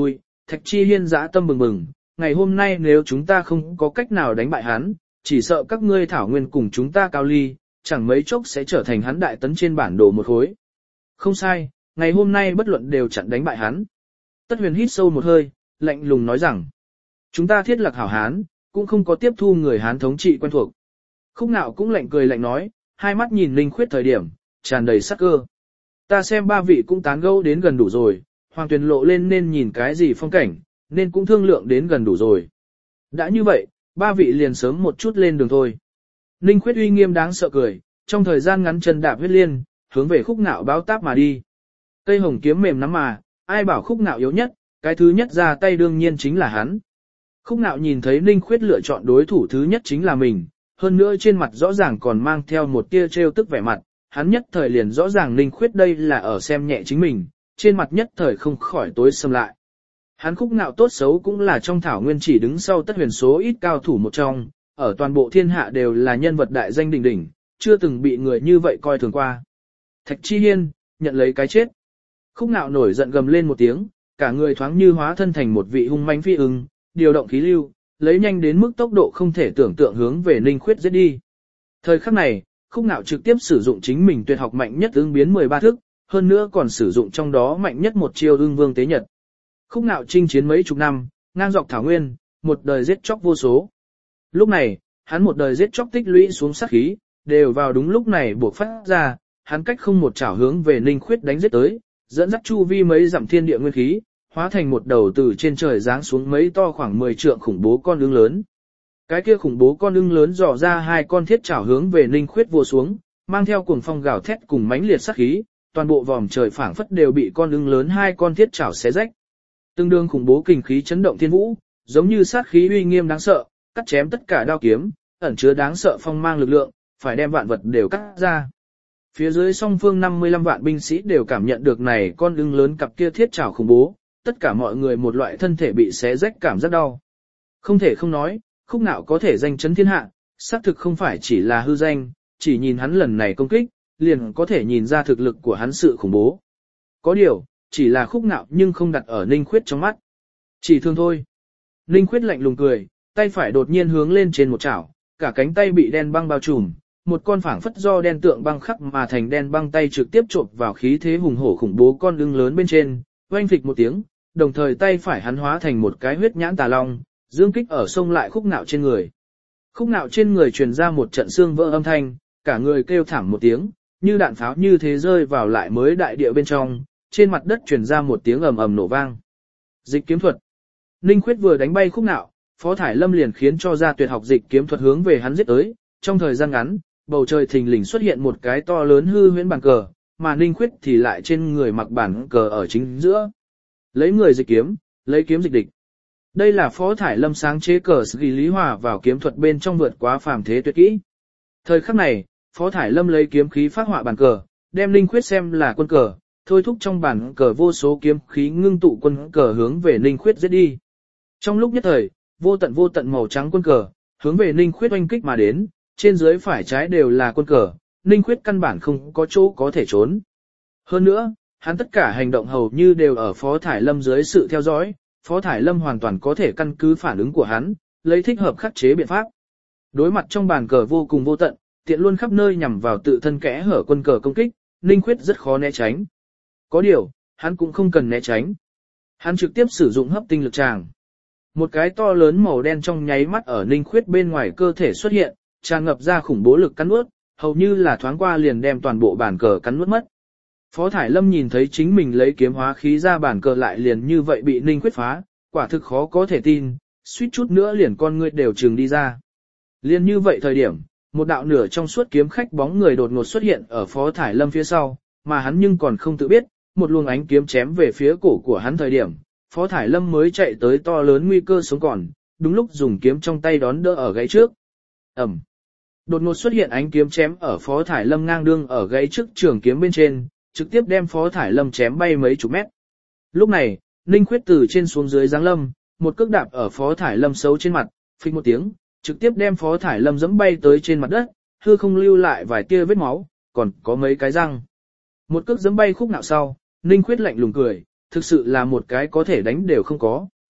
Thạch Chi Hiên dã tâm bừng bừng, ngày hôm nay nếu chúng ta không có cách nào đánh bại hắn, chỉ sợ các ngươi thảo nguyên cùng chúng ta cao ly, chẳng mấy chốc sẽ trở thành hắn đại tấn trên bản đồ một khối. Không sai, ngày hôm nay bất luận đều chặn đánh bại hắn. Tất Huyền hít sâu một hơi, lạnh lùng nói rằng, chúng ta thiết lập hảo Hán, cũng không có tiếp thu người Hán thống trị quen thuộc. Khúc Nạo cũng lạnh cười lạnh nói, hai mắt nhìn Ninh Khuyết thời điểm, tràn đầy sắc cơ. Ta xem ba vị cũng tán gẫu đến gần đủ rồi, Hoàng Tuyền lộ lên nên nhìn cái gì phong cảnh, nên cũng thương lượng đến gần đủ rồi. Đã như vậy, ba vị liền sớm một chút lên đường thôi. Ninh Khuyết uy nghiêm đáng sợ cười, trong thời gian ngắn chân đạp huyết liên, hướng về Khúc Nạo báo táp mà đi. Cây hồng kiếm mềm nắm mà, ai bảo Khúc Nạo yếu nhất, cái thứ nhất ra tay đương nhiên chính là hắn. Khúc Nạo nhìn thấy Ninh Khuyết lựa chọn đối thủ thứ nhất chính là mình, hơn nữa trên mặt rõ ràng còn mang theo một tia trêu tức vẻ mặt, hắn nhất thời liền rõ ràng Ninh Khuyết đây là ở xem nhẹ chính mình, trên mặt nhất thời không khỏi tối sầm lại. Hắn Khúc Nạo tốt xấu cũng là trong thảo nguyên chỉ đứng sau Tất Huyền số ít cao thủ một trong, ở toàn bộ thiên hạ đều là nhân vật đại danh đỉnh đỉnh, chưa từng bị người như vậy coi thường qua. Thạch Chi Hiên, nhận lấy cái chết. Khúc Nạo nổi giận gầm lên một tiếng, cả người thoáng như hóa thân thành một vị hung manh phi ưng, điều động khí lưu, lấy nhanh đến mức tốc độ không thể tưởng tượng hướng về Ninh Khuyết giết đi. Thời khắc này, Khúc Nạo trực tiếp sử dụng chính mình tuyệt học mạnh nhất ứng biến 13 thức, hơn nữa còn sử dụng trong đó mạnh nhất một chiêu ưng vương tế nhật. Khúc Nạo chinh chiến mấy chục năm, ngang dọc thảo nguyên, một đời giết chóc vô số. Lúc này, hắn một đời giết chóc tích lũy xuống sát khí, đều vào đúng lúc này buộc phát ra, hắn cách không một chảo hướng về Ninh Khuyết đánh giết tới, dẫn dắt chu vi mấy dặm thiên địa nguyên khí, hóa thành một đầu từ trên trời giáng xuống mấy to khoảng 10 trượng khủng bố con ưng lớn. Cái kia khủng bố con ưng lớn dò ra hai con thiết chảo hướng về Ninh Khuyết vồ xuống, mang theo cuồng phong gào thét cùng mãnh liệt sát khí, toàn bộ vòm trời phảng phất đều bị con ưng lớn hai con thiết chảo xé rách. Tương đương khủng bố kình khí chấn động thiên vũ, giống như sát khí uy nghiêm đáng sợ, cắt chém tất cả đao kiếm, ẩn chứa đáng sợ phong mang lực lượng, phải đem vạn vật đều cắt ra. Phía dưới song phương 55 vạn binh sĩ đều cảm nhận được này con ưng lớn cặp kia thiết chảo khủng bố, tất cả mọi người một loại thân thể bị xé rách cảm giác đau. Không thể không nói, Khúc Nạo có thể danh chấn thiên hạ, xác thực không phải chỉ là hư danh, chỉ nhìn hắn lần này công kích, liền có thể nhìn ra thực lực của hắn sự khủng bố. Có điều, chỉ là Khúc Nạo nhưng không đặt ở Ninh Khuyết trong mắt. Chỉ thương thôi. Ninh Khuyết lạnh lùng cười, tay phải đột nhiên hướng lên trên một chảo, cả cánh tay bị đen băng bao trùm, một con phảng phất do đen tượng băng khắc mà thành đen băng tay trực tiếp chộp vào khí thế hùng hổ khủng bố con ưng lớn bên trên, oanh phịch một tiếng, đồng thời tay phải hắn hóa thành một cái huyết nhãn tà long, dương kích ở sông lại Khúc Nạo trên người. Khúc Nạo trên người truyền ra một trận xương vỡ âm thanh, cả người kêu thảm một tiếng, như đạn pháo như thế rơi vào lại mới đại địa bên trong, trên mặt đất truyền ra một tiếng ầm ầm nổ vang. Dịch kiếm thuật. Ninh Khuyết vừa đánh bay Khúc Nạo, Phó Thải Lâm liền khiến cho ra tuyệt học dịch kiếm thuật hướng về hắn giết tới, trong thời gian ngắn, bầu trời thình lình xuất hiện một cái to lớn hư huyễn bàn cờ, mà Ninh Khuyết thì lại trên người mặc bàn cờ ở chính giữa. Lấy người dịch kiếm, lấy kiếm dịch địch. Đây là Phó Thải Lâm sáng chế cờ ghi lý hòa vào kiếm thuật bên trong vượt quá phàm thế tuyệt kỹ. Thời khắc này, Phó Thải Lâm lấy kiếm khí phát họa bàn cờ, đem Ninh Khuyết xem là quân cờ, thôi thúc trong bàn cờ vô số kiếm khí ngưng tụ quân cờ hướng về Ninh Khuyết giết đi. Trong lúc nhất thời, vô tận màu trắng quân cờ, hướng về Ninh Khuyết oanh kích mà đến, trên dưới phải trái đều là quân cờ, Ninh Khuyết căn bản không có chỗ có thể trốn. Hơn nữa, hắn tất cả hành động hầu như đều ở Phó Thải Lâm dưới sự theo dõi, Phó Thải Lâm hoàn toàn có thể căn cứ phản ứng của hắn, lấy thích hợp khắc chế biện pháp. Đối mặt trong bàn cờ vô cùng vô tận, tiện luôn khắp nơi nhằm vào tự thân kẽ hở quân cờ công kích, Ninh Khuyết rất khó né tránh. Có điều, hắn cũng không cần né tránh. Hắn trực tiếp sử dụng hấp tinh lực tràng. Một cái to lớn màu đen trong nháy mắt ở Ninh Khuyết bên ngoài cơ thể xuất hiện, tràn ngập ra khủng bố lực cắn nuốt, hầu như là thoáng qua liền đem toàn bộ bàn cờ cắn nuốt mất. Phó Thải Lâm nhìn thấy chính mình lấy kiếm hóa khí ra bàn cờ lại liền như vậy bị Ninh Khuyết phá, quả thực khó có thể tin, suýt chút nữa liền con ngươi đều trừng đi ra. Liền như vậy thời điểm, một đạo nửa trong suốt kiếm khách bóng người đột ngột xuất hiện ở Phó Thải Lâm phía sau, mà hắn nhưng còn không tự biết, một luồng ánh kiếm chém về phía cổ của hắn thời điểm, Phó Thải Lâm mới chạy tới to lớn nguy cơ sống còn, đúng lúc dùng kiếm trong tay đón đỡ ở gãy trước. Ầm. Đột ngột xuất hiện ánh kiếm chém ở Phó Thải Lâm ngang đương ở gãy trước trường kiếm bên trên, trực tiếp đem Phó Thải Lâm chém bay mấy chục mét. Lúc này, Ninh Khuyết từ trên xuống dưới giáng lâm, một cước đạp ở Phó Thải Lâm xấu trên mặt, phịch một tiếng, trực tiếp đem Phó Thải Lâm giẫm bay tới trên mặt đất, hư không lưu lại vài tia vết máu, còn có mấy cái răng. Một cước giẫm bay Khúc Nạo sau, Ninh Khuyết lạnh lùng cười, thực sự là một cái có thể đánh đều không có.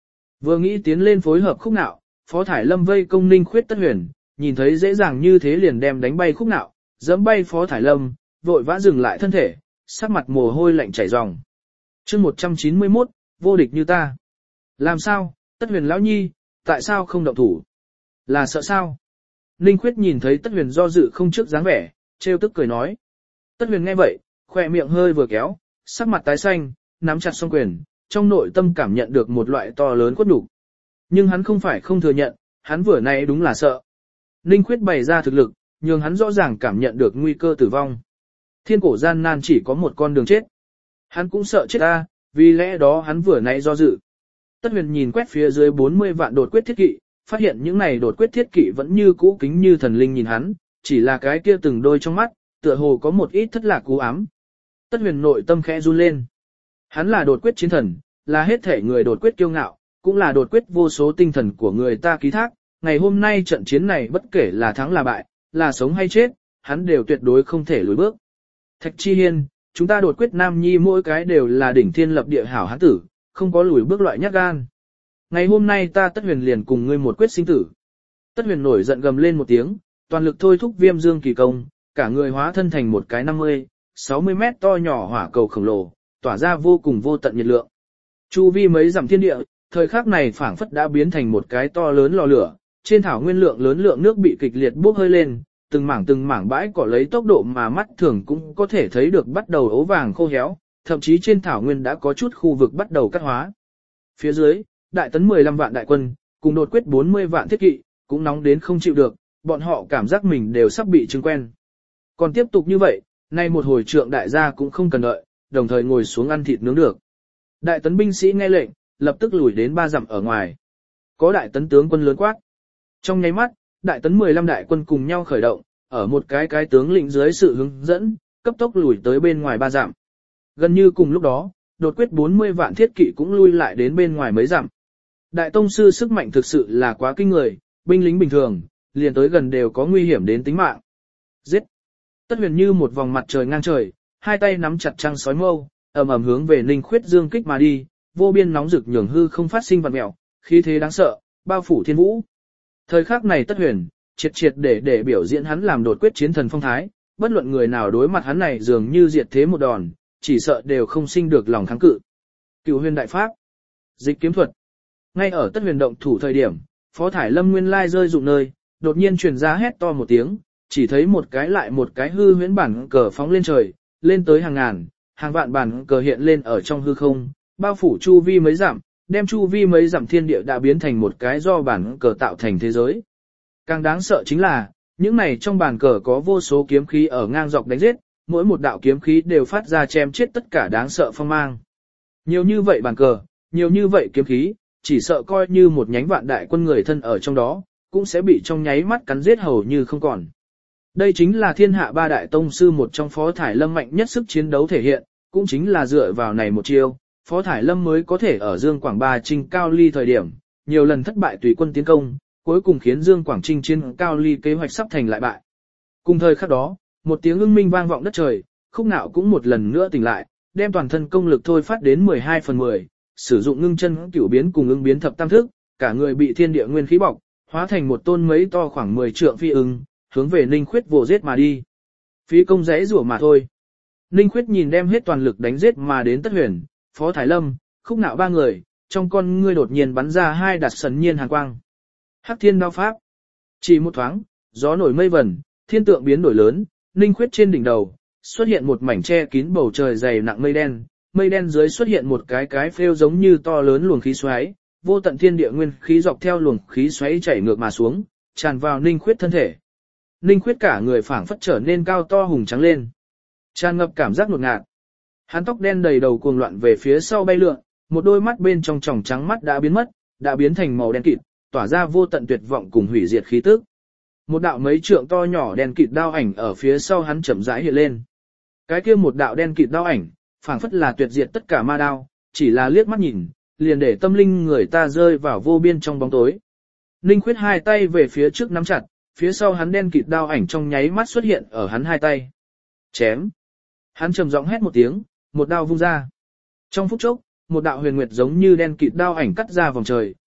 Vừa nghĩ tiến lên phối hợp Khúc Nạo, Phó Thải Lâm vây công Ninh Khuyết Tất Huyền, nhìn thấy dễ dàng như thế liền đem đánh bay Khúc Nạo, giẫm bay Phó Thải Lâm, vội vã dừng lại thân thể, sắc mặt mồ hôi lạnh chảy ròng. Chương 191, vô địch như ta. Làm sao, Tất Huyền lão nhi, tại sao không động thủ? Là sợ sao? Ninh Khuyết nhìn thấy Tất Huyền do dự không trước dáng vẻ, trêu tức cười nói. Tất Huyền nghe vậy, khỏe miệng hơi vừa kéo, sắc mặt tái xanh, nắm chặt song quyền, trong nội tâm cảm nhận được một loại to lớn khuất nhục. Nhưng hắn không phải không thừa nhận, hắn vừa nãy đúng là sợ. Ninh Khuyết bày ra thực lực, nhưng hắn rõ ràng cảm nhận được nguy cơ tử vong. Thiên cổ gian nan chỉ có một con đường chết. Hắn cũng sợ chết a, vì lẽ đó hắn vừa nãy do dự. Tất Huyền nhìn quét phía dưới 40 vạn đột quyết thiết kỵ, phát hiện những này đột quyết thiết kỵ vẫn như cũ kính như thần linh nhìn hắn, chỉ là cái kia từng đôi trong mắt, tựa hồ có một ít thất lạc cú ám. Tất Huyền nội tâm khẽ run lên. Hắn là đột quyết chiến thần, là hết thể người đột quyết kiêu ngạo, cũng là đột quyết vô số tinh thần của người ta ký thác. Ngày hôm nay trận chiến này bất kể là thắng là bại, là sống hay chết, hắn đều tuyệt đối không thể lùi bước. Thạch Chi Hiên, chúng ta đột quyết nam nhi mỗi cái đều là đỉnh thiên lập địa hảo hán tử, không có lùi bước loại nhát gan. Ngày hôm nay ta Tất Huyền liền cùng ngươi một quyết sinh tử. Tất Huyền nổi giận gầm lên một tiếng, toàn lực thôi thúc Viêm Dương kỳ công, cả người hóa thân thành một cái 50-60 mét to nhỏ hỏa cầu khổng lồ, tỏa ra vô cùng vô tận nhiệt lượng. Chu vi mấy dặm thiên địa, thời khắc này phảng phất đã biến thành một cái to lớn lò lửa, trên thảo nguyên lượng lớn lượng nước bị kịch liệt bốc hơi lên, từng mảng bãi cỏ lấy tốc độ mà mắt thường cũng có thể thấy được bắt đầu ố vàng khô héo, thậm chí trên thảo nguyên đã có chút khu vực bắt đầu cắt hóa. Phía dưới, đại tấn 15 vạn đại quân, cùng đột quyết 40 vạn thiết kỵ, cũng nóng đến không chịu được, bọn họ cảm giác mình đều sắp bị chứng quen. Còn tiếp tục như vậy, nay một hồi trượng đại gia cũng không cần đợi, đồng thời ngồi xuống ăn thịt nướng được. Đại tấn binh sĩ nghe lệnh, lập tức lùi đến 3 dặm ở ngoài. Có đại tấn tướng quân lớn quát. Trong nháy mắt, đại tấn 15 đại quân cùng nhau khởi động, ở một cái tướng lĩnh dưới sự hướng dẫn, cấp tốc lùi tới bên ngoài 3 dặm. Gần như cùng lúc đó, đột quyết 40 vạn thiết kỵ cũng lui lại đến bên ngoài mấy dặm. Đại tông sư sức mạnh thực sự là quá kinh người, binh lính bình thường, liền tới gần đều có nguy hiểm đến tính mạng. Giết! Tất Huyền như một vòng mặt trời ngang trời, hai tay nắm chặt trăng sói mâu, ầm ầm hướng về Ninh Khuyết dương kích mà đi, vô biên nóng rực nhường hư không phát sinh vặn mèo, khí thế đáng sợ, bao phủ thiên vũ. Thời khắc này Tất Huyền, triệt để biểu diễn hắn làm đột quyết chiến thần phong thái, bất luận người nào đối mặt hắn này dường như diệt thế một đòn, chỉ sợ đều không sinh được lòng kháng cự. Cửu Huyền đại pháp, dịch kiếm thuật. Ngay ở Tất Huyền động thủ thời điểm, Phó Thải Lâm nguyên lai rơi dụng nơi, đột nhiên truyền ra hét to một tiếng, chỉ thấy một cái lại một cái hư huyễn bản cờ phóng lên trời, lên tới hàng ngàn, hàng vạn bản cờ hiện lên ở trong hư không, bao phủ chu vi mấy dặm, đem chu vi mấy dặm thiên địa đã biến thành một cái do bản cờ tạo thành thế giới. Càng đáng sợ chính là, những này trong bản cờ có vô số kiếm khí ở ngang dọc đánh giết, mỗi một đạo kiếm khí đều phát ra chém chết tất cả đáng sợ phong mang. Nhiều như vậy bản cờ, nhiều như vậy kiếm khí, chỉ sợ coi như một nhánh vạn đại quân người thân ở trong đó, cũng sẽ bị trong nháy mắt cắn giết hầu như không còn. Đây chính là thiên hạ 3 đại tông sư một trong Phó Thải Lâm mạnh nhất sức chiến đấu thể hiện, cũng chính là dựa vào này một chiêu, Phó Thải Lâm mới có thể ở Dương Quảng Ba Trinh Cao Ly thời điểm, nhiều lần thất bại tùy quân tiến công, cuối cùng khiến Dương Quảng Trinh chiến Cao Ly kế hoạch sắp thành lại bại. Cùng thời khắc đó, một tiếng ưng minh vang vọng đất trời, Khúc Nạo cũng một lần nữa tỉnh lại, đem toàn thân công lực thôi phát đến 12/10, sử dụng ngưng chân cửu biến cùng ưng biến thập tam thức, cả người bị thiên địa nguyên khí bọc, hóa thành một tôn mấy to khoảng 10 trượng phi ưng, hướng về Ninh Khuyết vồ giết mà đi. Phí công rẽ rủa mà thôi. Ninh Khuyết nhìn đem hết toàn lực đánh giết mà đến Tất Huyền, Phó Thải Lâm, Khúc Nạo 3 người, trong con ngươi đột nhiên bắn ra hai đặt sần nhiên hàn quang. Hắc Thiên đao pháp. Chỉ một thoáng, gió nổi mây vẩn, thiên tượng biến đổi lớn, Ninh Khuyết trên đỉnh đầu xuất hiện một mảnh che kín bầu trời dày nặng mây đen dưới xuất hiện một cái phêu giống như to lớn luồng khí xoáy, vô tận thiên địa nguyên khí dọc theo luồng khí xoáy chảy ngược mà xuống, tràn vào Ninh Khuyết thân thể. Ninh Khuyết cả người phảng phất trở nên cao to hùng trắng lên, tràn ngập cảm giác ngột ngạt. Hắn tóc đen đầy đầu cuồng loạn về phía sau bay lượn, một đôi mắt bên trong tròng trắng mắt đã biến mất, đã biến thành màu đen kịt, tỏa ra vô tận tuyệt vọng cùng hủy diệt khí tức. Một đạo mấy trượng to nhỏ đen kịt đao ảnh ở phía sau hắn chậm rãi hiện lên. Cái kia một đạo đen kịt đao ảnh, phảng phất là tuyệt diệt tất cả ma đao, chỉ là liếc mắt nhìn, liền để tâm linh người ta rơi vào vô biên trong bóng tối. Ninh Khuyết hai tay về phía trước nắm chặt, phía sau hắn đen kịt đao ảnh trong nháy mắt xuất hiện ở hắn hai tay. Chém! Hắn trầm giọng hét một tiếng, một đao vung ra. Trong phút chốc, một đạo huyền nguyệt giống như đen kịt đao ảnh cắt ra vòng trời,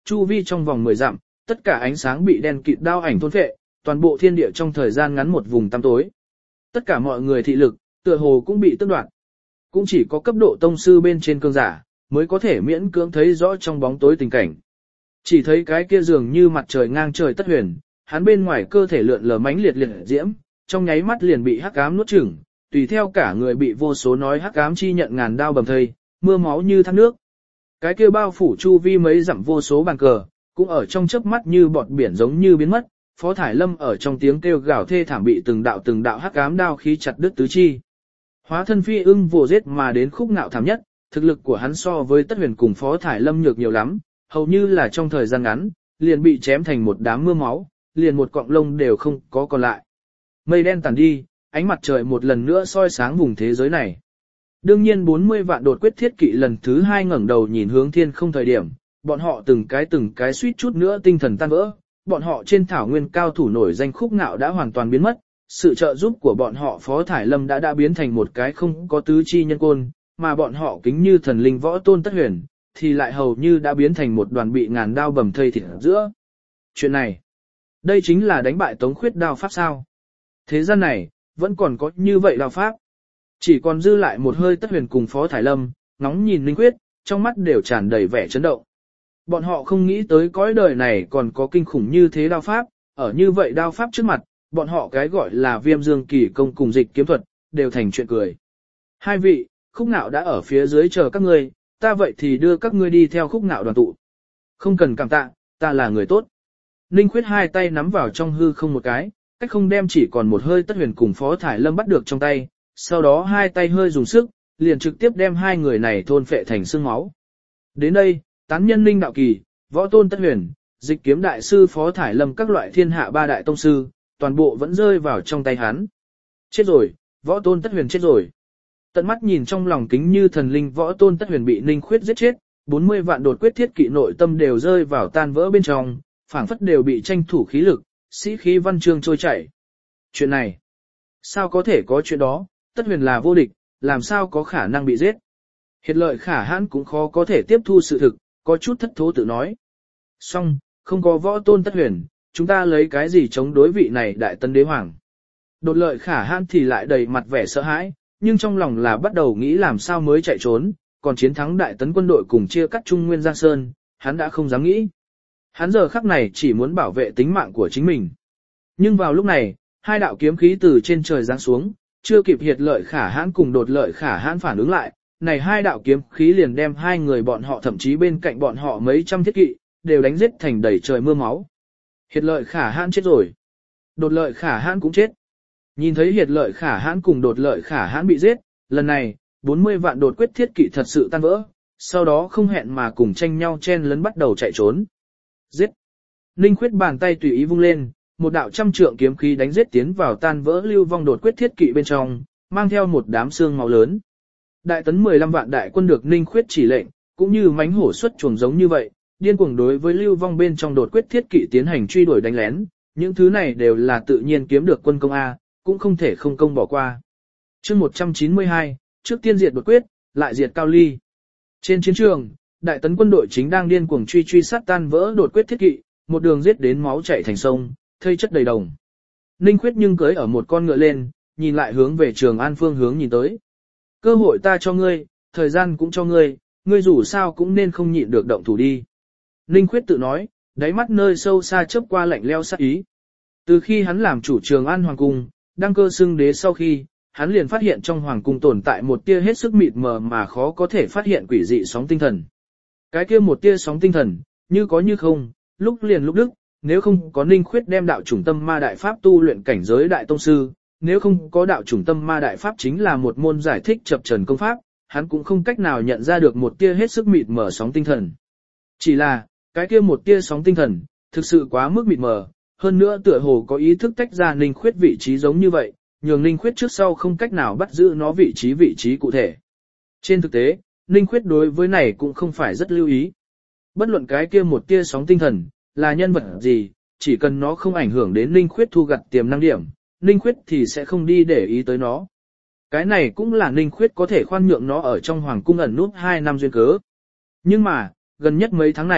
chu vi trong vòng 10 dặm, tất cả ánh sáng bị đen kịt đao ảnh thôn phệ, toàn bộ thiên địa trong thời gian ngắn một vùng tăm tối. Tất cả mọi người thị lực, tựa hồ cũng bị tước đoạt. Cũng chỉ có cấp độ tông sư bên trên cương giả, mới có thể miễn cưỡng thấy rõ trong bóng tối tình cảnh. Chỉ thấy cái kia dường như mặt trời ngang trời Tất Huyền, hắn bên ngoài cơ thể lượn lờ mãnh liệt liệt diễm, trong nháy mắt liền bị hắc ám nuốt chửng, tùy theo cả người bị vô số nói hắc ám chi nhận ngàn đao bầm thây, mưa máu như thác nước. Cái kia bao phủ chu vi mấy dặm vô số bàn cờ, cũng ở trong chớp mắt như bọt biển giống như biến mất. Phó Thải Lâm ở trong tiếng kêu gào thê thảm bị từng đạo hắc ám đao khí chặt đứt tứ chi. Hóa thân phi ưng vồ giết mà đến khúc ngạo thảm nhất, thực lực của hắn so với Tất Huyền cùng Phó Thải Lâm nhược nhiều lắm, hầu như là trong thời gian ngắn, liền bị chém thành một đám mưa máu, liền một cọng lông đều không có còn lại. Mây đen tàn đi, ánh mặt trời một lần nữa soi sáng vùng thế giới này. Đương nhiên 40 vạn đột quyết thiết kỵ lần thứ 2 ngẩng đầu nhìn hướng thiên không thời điểm, bọn họ từng cái suýt chút nữa tinh thần tan vỡ, bọn họ trên thảo nguyên cao thủ nổi danh khúc ngạo đã hoàn toàn biến mất, sự trợ giúp của bọn họ Phó Thải Lâm đã biến thành một cái không có tứ chi nhân côn, mà bọn họ kính như thần linh võ tôn Tất Huyền, thì lại hầu như đã biến thành một đoàn bị ngàn đao bầm thây thịt ở giữa. Chuyện này, đây chính là đánh bại Tống Khuyết đao pháp sao? Thế gian này, vẫn còn có như vậy đao pháp. Chỉ còn dư lại một hơi Tất Huyền cùng Phó Thải Lâm, ngóng nhìn Ninh Khuyết, trong mắt đều tràn đầy vẻ chấn động. Bọn họ không nghĩ tới cõi đời này còn có kinh khủng như thế đao pháp, ở như vậy đao pháp trước mặt, bọn họ cái gọi là Viêm Dương Kỳ công cùng dịch kiếm thuật, đều thành chuyện cười. Hai vị, Khúc Ngạo đã ở phía dưới chờ các ngươi, ta vậy thì đưa các ngươi đi theo Khúc Ngạo đoàn tụ. Không cần cảm tạ, ta là người tốt. Ninh Khuyết hai tay nắm vào trong hư không một cái, cách không đem chỉ còn một hơi Tất Huyền cùng Phó Thải Lâm bắt được trong tay, sau đó hai tay hơi dùng sức, liền trực tiếp đem hai người này thôn phệ thành xương máu. Đến đây, tán nhân Ninh Đạo Kỳ, võ tôn Tất Huyền, dịch kiếm đại sư Phó Thải Lâm các loại thiên hạ ba đại tông sư, toàn bộ vẫn rơi vào trong tay hắn. Chết rồi, võ tôn Tất Huyền chết rồi. Tận mắt nhìn trong lòng kính như thần linh võ tôn Tất Huyền bị Ninh Khuyết giết chết, 40 vạn đột quyết thiết kỵ nội tâm đều rơi vào tan vỡ bên trong, phảng phất đều bị tranh thủ khí lực, sĩ khí văn chương trôi chảy. Chuyện này, sao có thể có chuyện đó, Tất Huyền là vô địch, làm sao có khả năng bị giết. Hiệt Lợi Khả Hãn cũng khó có thể tiếp thu sự thực, có chút thất thố tự nói. Xong, không có võ tôn Tất Huyền, chúng ta lấy cái gì chống đối vị này đại tân đế hoàng. Đột Lợi Khả Hãn thì lại đầy mặt vẻ sợ hãi, nhưng trong lòng là bắt đầu nghĩ làm sao mới chạy trốn, còn chiến thắng đại tấn quân đội cùng chia cắt Trung Nguyên Giang Sơn, hắn đã không dám nghĩ. Hắn giờ khắc này chỉ muốn bảo vệ tính mạng của chính mình. Nhưng vào lúc này, hai đạo kiếm khí từ trên trời giáng xuống, chưa kịp Hiệt Lợi Khả Hãn cùng Đột Lợi Khả Hãn phản ứng lại, này hai đạo kiếm khí liền đem hai người bọn họ thậm chí bên cạnh bọn họ mấy trăm thiết kỵ, đều đánh giết thành đầy trời mưa máu. Hiệt Lợi Khả Hãn chết rồi. Đột Lợi Khả Hãn cũng chết. Nhìn thấy Hiệt Lợi Khả Hãn cùng Đột Lợi Khả Hãn bị giết, lần này, 40 vạn đột quyết thiết kỵ thật sự tan vỡ, sau đó không hẹn mà cùng tranh nhau chen lấn bắt đầu chạy trốn. Giết! Ninh Khuyết bàn tay tùy ý vung lên, một đạo trăm trượng kiếm khí đánh giết tiến vào tan vỡ lưu vong đột quyết thiết kỵ bên trong, mang theo một đám xương máu lớn. Đại tấn 15 vạn đại quân được Ninh Khuyết chỉ lệnh, cũng như mánh hổ xuất chuồng giống như vậy, điên cuồng đối với lưu vong bên trong đột quyết thiết kỵ tiến hành truy đuổi đánh lén, những thứ này đều là tự nhiên kiếm được quân công A, cũng không thể không công bỏ qua. Chương 192, trước tiên diệt đột quyết, lại diệt Cao Ly. Trên chiến trường, đại tấn quân đội chính đang điên cuồng truy sát tan vỡ đột quyết thiết kỵ, một đường giết đến máu chảy thành sông, thây chất đầy đồng. Ninh Khuyết nhưng cưỡi ở một con ngựa lên, nhìn lại hướng về Trường An phương hướng nhìn tới. Cơ hội ta cho ngươi, thời gian cũng cho ngươi, ngươi dù sao cũng nên không nhịn được động thủ đi. Ninh Khuyết tự nói, đáy mắt nơi sâu xa chớp qua lạnh leo sát ý. Từ khi hắn làm chủ Trường An Hoàng Cung, đăng cơ xưng đế sau khi, hắn liền phát hiện trong Hoàng Cung tồn tại một tia hết sức mịt mờ mà khó có thể phát hiện quỷ dị sóng tinh thần. Cái kia một tia sóng tinh thần, như có như không, lúc liền lúc đức, nếu không có Ninh Khuyết đem đạo chủng tâm ma đại pháp tu luyện cảnh giới đại tông sư, nếu không có đạo chủng tâm ma đại pháp chính là một môn giải thích chập trần công pháp, hắn cũng không cách nào nhận ra được một tia hết sức mịt mờ sóng tinh thần. Chỉ là, cái kia một tia sóng tinh thần, thực sự quá mức mịt mờ, hơn nữa tựa hồ có ý thức tách ra Ninh Khuyết vị trí giống như vậy, nhường Ninh Khuyết trước sau không cách nào bắt giữ nó vị trí cụ thể. Trên thực tế, Ninh Khuyết đối với này cũng không phải rất lưu ý. Bất luận cái kia một tia sóng tinh thần, là nhân vật gì, chỉ cần nó không ảnh hưởng đến Ninh Khuyết thu gặt tiềm năng điểm, Ninh Khuyết thì sẽ không đi để ý tới nó. Cái này cũng là Ninh Khuyết có thể khoan nhượng nó ở trong Hoàng Cung ẩn nút 2 năm duyên cớ. Nhưng mà, gần nhất mấy tháng này,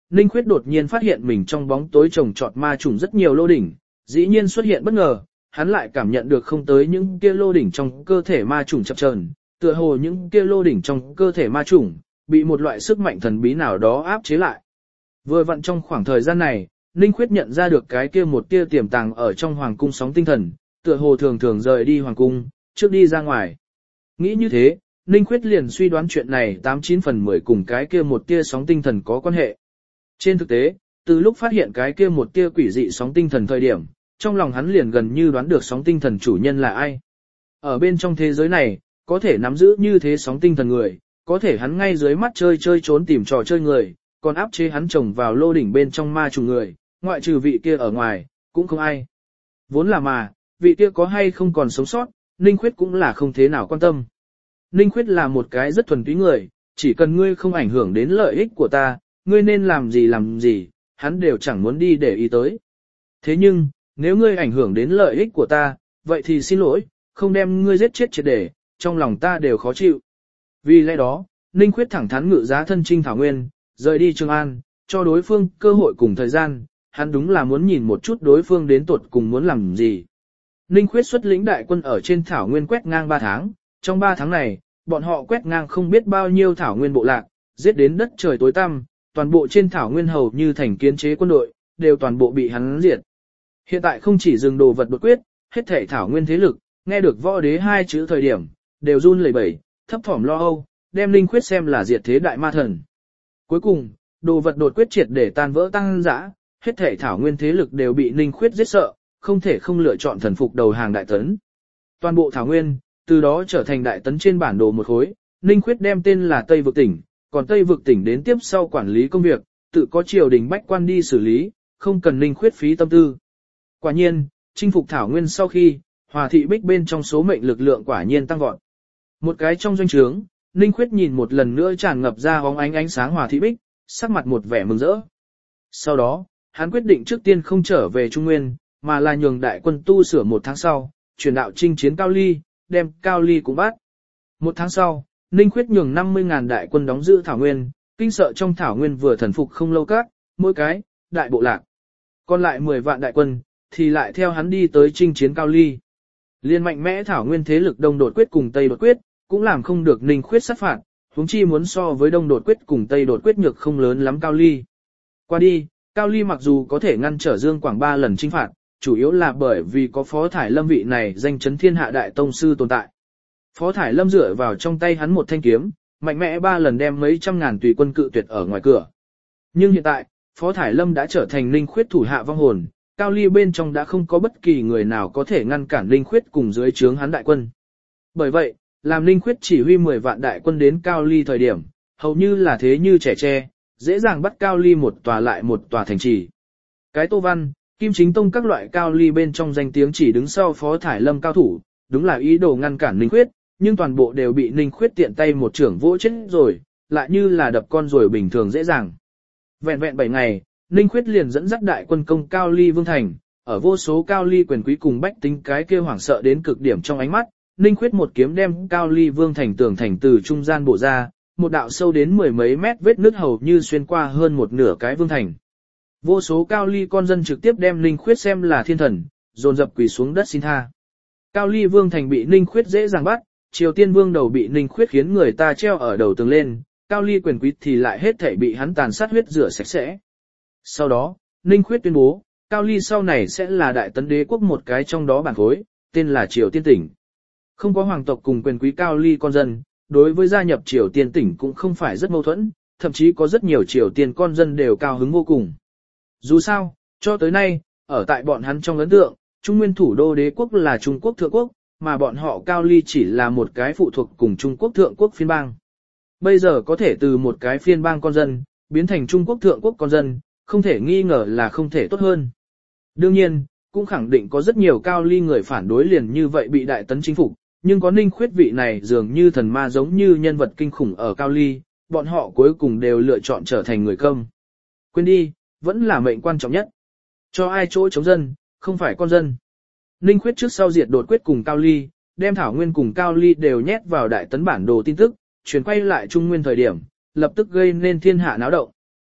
Ninh Khuyết đột nhiên phát hiện mình trong bóng tối trồng trọt ma trùng rất nhiều lô đỉnh, dĩ nhiên xuất hiện bất ngờ, hắn lại cảm nhận được không tới những kia lô đỉnh trong cơ thể ma trùng chập chờn, tựa hồ những kia lô đỉnh trong cơ thể ma trùng bị một loại sức mạnh thần bí nào đó áp chế lại. Vừa vặn trong khoảng thời gian này, Ninh Khuyết nhận ra được cái kia một tia tiềm tàng ở trong hoàng cung sóng tinh thần, tựa hồ thường thường rời đi hoàng cung, trước đi ra ngoài. Nghĩ như thế, Ninh Khuyết liền suy đoán chuyện này 89 phần 10 cùng cái kia một tia sóng tinh thần có quan hệ. Trên thực tế, từ lúc phát hiện cái kia một tia quỷ dị sóng tinh thần thời điểm, trong lòng hắn liền gần như đoán được sóng tinh thần chủ nhân là ai. Ở bên trong thế giới này, có thể nắm giữ như thế sóng tinh thần người, có thể hắn ngay dưới mắt chơi trốn tìm trò chơi người, còn áp chế hắn trồng vào lô đỉnh bên trong ma trùng người, ngoại trừ vị kia ở ngoài, cũng không ai. Vốn là mà, vị kia có hay không còn sống sót, Ninh Khuyết cũng là không thế nào quan tâm. Ninh Khuyết là một cái rất thuần túy người, chỉ cần ngươi không ảnh hưởng đến lợi ích của ta, ngươi nên làm gì, hắn đều chẳng muốn đi để ý tới. Thế nhưng, nếu ngươi ảnh hưởng đến lợi ích của ta, vậy thì xin lỗi, không đem ngươi giết chết triệt để, trong lòng ta đều khó chịu. Vì lẽ đó, Ninh Khuyết thẳng thắn ngự giá thân chinh Thảo Nguyên, rời đi Trường An, cho đối phương cơ hội cùng thời gian, hắn đúng là muốn nhìn một chút đối phương đến tuột cùng muốn làm gì. Ninh Khuyết xuất lĩnh đại quân ở trên Thảo Nguyên quét ngang 3 tháng, trong 3 tháng này, bọn họ quét ngang không biết bao nhiêu Thảo Nguyên bộ lạc, giết đến đất trời tối tăm, toàn bộ trên Thảo Nguyên hầu như thành kiến chế quân đội, đều toàn bộ bị hắn diệt. Hiện tại không chỉ dừng đồ vật đột quyết, hết thảy Thảo Nguyên thế lực, nghe được võ đế 2 chữ thời điểm, đều run lẩy bẩy, thấp thỏm lo âu, đem Ninh Khuyết xem là diệt thế đại ma thần. Cuối cùng, đồ vật đột quyết triệt để tan vỡ tăng dã, hết thảy Thảo Nguyên thế lực đều bị Ninh Khuyết giết sợ, không thể không lựa chọn thần phục đầu hàng đại tấn. Toàn bộ Thảo Nguyên, từ đó trở thành đại tấn trên bản đồ một khối, Ninh Khuyết đem tên là Tây Vực tỉnh, còn Tây Vực tỉnh đến tiếp sau quản lý công việc, tự có triều đình bách quan đi xử lý, không cần Ninh Khuyết phí tâm tư. Quả nhiên, chinh phục Thảo Nguyên sau khi, Hòa thị Bích bên trong số mệnh lực lượng quả nhiên tăng vọt. Một cái trong doanh trướng, Ninh Khuyết nhìn một lần nữa tràn ngập ra bóng ánh sáng Hòa thị Bích, sắc mặt một vẻ mừng rỡ. Sau đó, hắn quyết định trước tiên không trở về Trung Nguyên, mà là nhường đại quân tu sửa 1 tháng sau, chuyển đạo chinh chiến Cao Ly, đem Cao Ly cũng bắt. 1 tháng sau, Ninh Khuyết nhường 50.000 đại quân đóng giữ Thảo Nguyên, kinh sợ trong Thảo Nguyên vừa thần phục không lâu các, mỗi cái, đại bộ lạc. Còn lại 10 vạn đại quân, thì lại theo hắn đi tới chinh chiến Cao Ly. Liên mạnh mẽ Thảo Nguyên thế lực Đông Đột Quyết cùng Tây Đột Quyết, cũng làm không được Ninh Khuyết sát phạt, huống chi muốn so với Đông Đột Quyết cùng Tây Đột Quyết nhược không lớn lắm Cao Ly. Qua đi, Cao Ly mặc dù có thể ngăn trở Dương Quảng 3 lần chinh phạt, chủ yếu là bởi vì có Phó Thải Lâm vị này danh chấn thiên hạ đại tông sư tồn tại. Phó Thải Lâm dựa vào trong tay hắn một thanh kiếm, mạnh mẽ 3 lần đem mấy trăm ngàn tùy quân cự tuyệt ở ngoài cửa. Nhưng hiện tại, Phó Thải Lâm đã trở thành Ninh Khuyết thủ hạ vong hồn, Cao Ly bên trong đã không có bất kỳ người nào có thể ngăn cản Ninh Khuyết cùng dưới trướng hắn đại quân. Bởi vậy, làm Ninh Khuyết chỉ huy 10 vạn đại quân đến Cao Ly thời điểm, hầu như là thế như trẻ tre, dễ dàng bắt Cao Ly một tòa lại một tòa thành trì. Cái Tô Văn, Kim Chính Tông các loại Cao Ly bên trong danh tiếng chỉ đứng sau Phó Thải Lâm cao thủ, đúng là ý đồ ngăn cản Ninh Khuyết, nhưng toàn bộ đều bị Ninh Khuyết tiện tay một trưởng vỗ chết rồi, lại như là đập con rồi bình thường dễ dàng. Vẹn vẹn 7 ngày, Ninh Khuyết liền dẫn dắt đại quân công Cao Ly Vương Thành, ở vô số Cao Ly quyền quý cùng bách tính cái kia hoảng sợ đến cực điểm trong ánh mắt, Ninh Khuyết một kiếm đem Cao Ly Vương Thành tường thành từ trung gian bổ ra, một đạo sâu đến 10 mấy mét vết nứt hầu như xuyên qua hơn một nửa cái vương thành. Vô số Cao Ly con dân trực tiếp đem Ninh Khuyết xem là thiên thần, dồn dập quỳ xuống đất xin tha. Cao Ly Vương Thành bị Ninh Khuyết dễ dàng bắt, Triều Tiên Vương đầu bị Ninh Khuyết khiến người ta treo ở đầu tường lên, Cao Ly quyền quý thì lại hết thảy bị hắn tàn sát huyết rửa sạch sẽ. Sau đó, Ninh Khuyết tuyên bố, Cao Ly sau này sẽ là đại tấn đế quốc một cái trong đó bản khối, tên là Triều Tiên tỉnh. Không có hoàng tộc cùng quyền quý Cao Ly con dân, đối với gia nhập Triều Tiên tỉnh cũng không phải rất mâu thuẫn, thậm chí có rất nhiều Triều Tiên con dân đều cao hứng vô cùng. Dù sao, cho tới nay, ở tại bọn hắn trong ấn tượng, Trung Nguyên thủ đô đế quốc là Trung Quốc thượng quốc, mà bọn họ Cao Ly chỉ là một cái phụ thuộc cùng Trung Quốc thượng quốc phiên bang. Bây giờ có thể từ một cái phiên bang con dân, biến thành Trung Quốc thượng quốc con dân, không thể nghi ngờ là không thể tốt hơn. Đương nhiên, cũng khẳng định có rất nhiều Cao Ly người phản đối liền như vậy bị đại tấn chính phục, nhưng có Ninh Khuyết vị này dường như thần ma giống như nhân vật kinh khủng ở Cao Ly, bọn họ cuối cùng đều lựa chọn trở thành người công. Quên đi, vẫn là mệnh quan trọng nhất. Cho ai chỗ chống dân, không phải con dân. Ninh Khuyết trước sau diệt đột quyết cùng Cao Ly, đem Thảo Nguyên cùng Cao Ly đều nhét vào đại tấn bản đồ tin tức, chuyển quay lại Trung Nguyên thời điểm, lập tức gây nên thiên hạ náo động.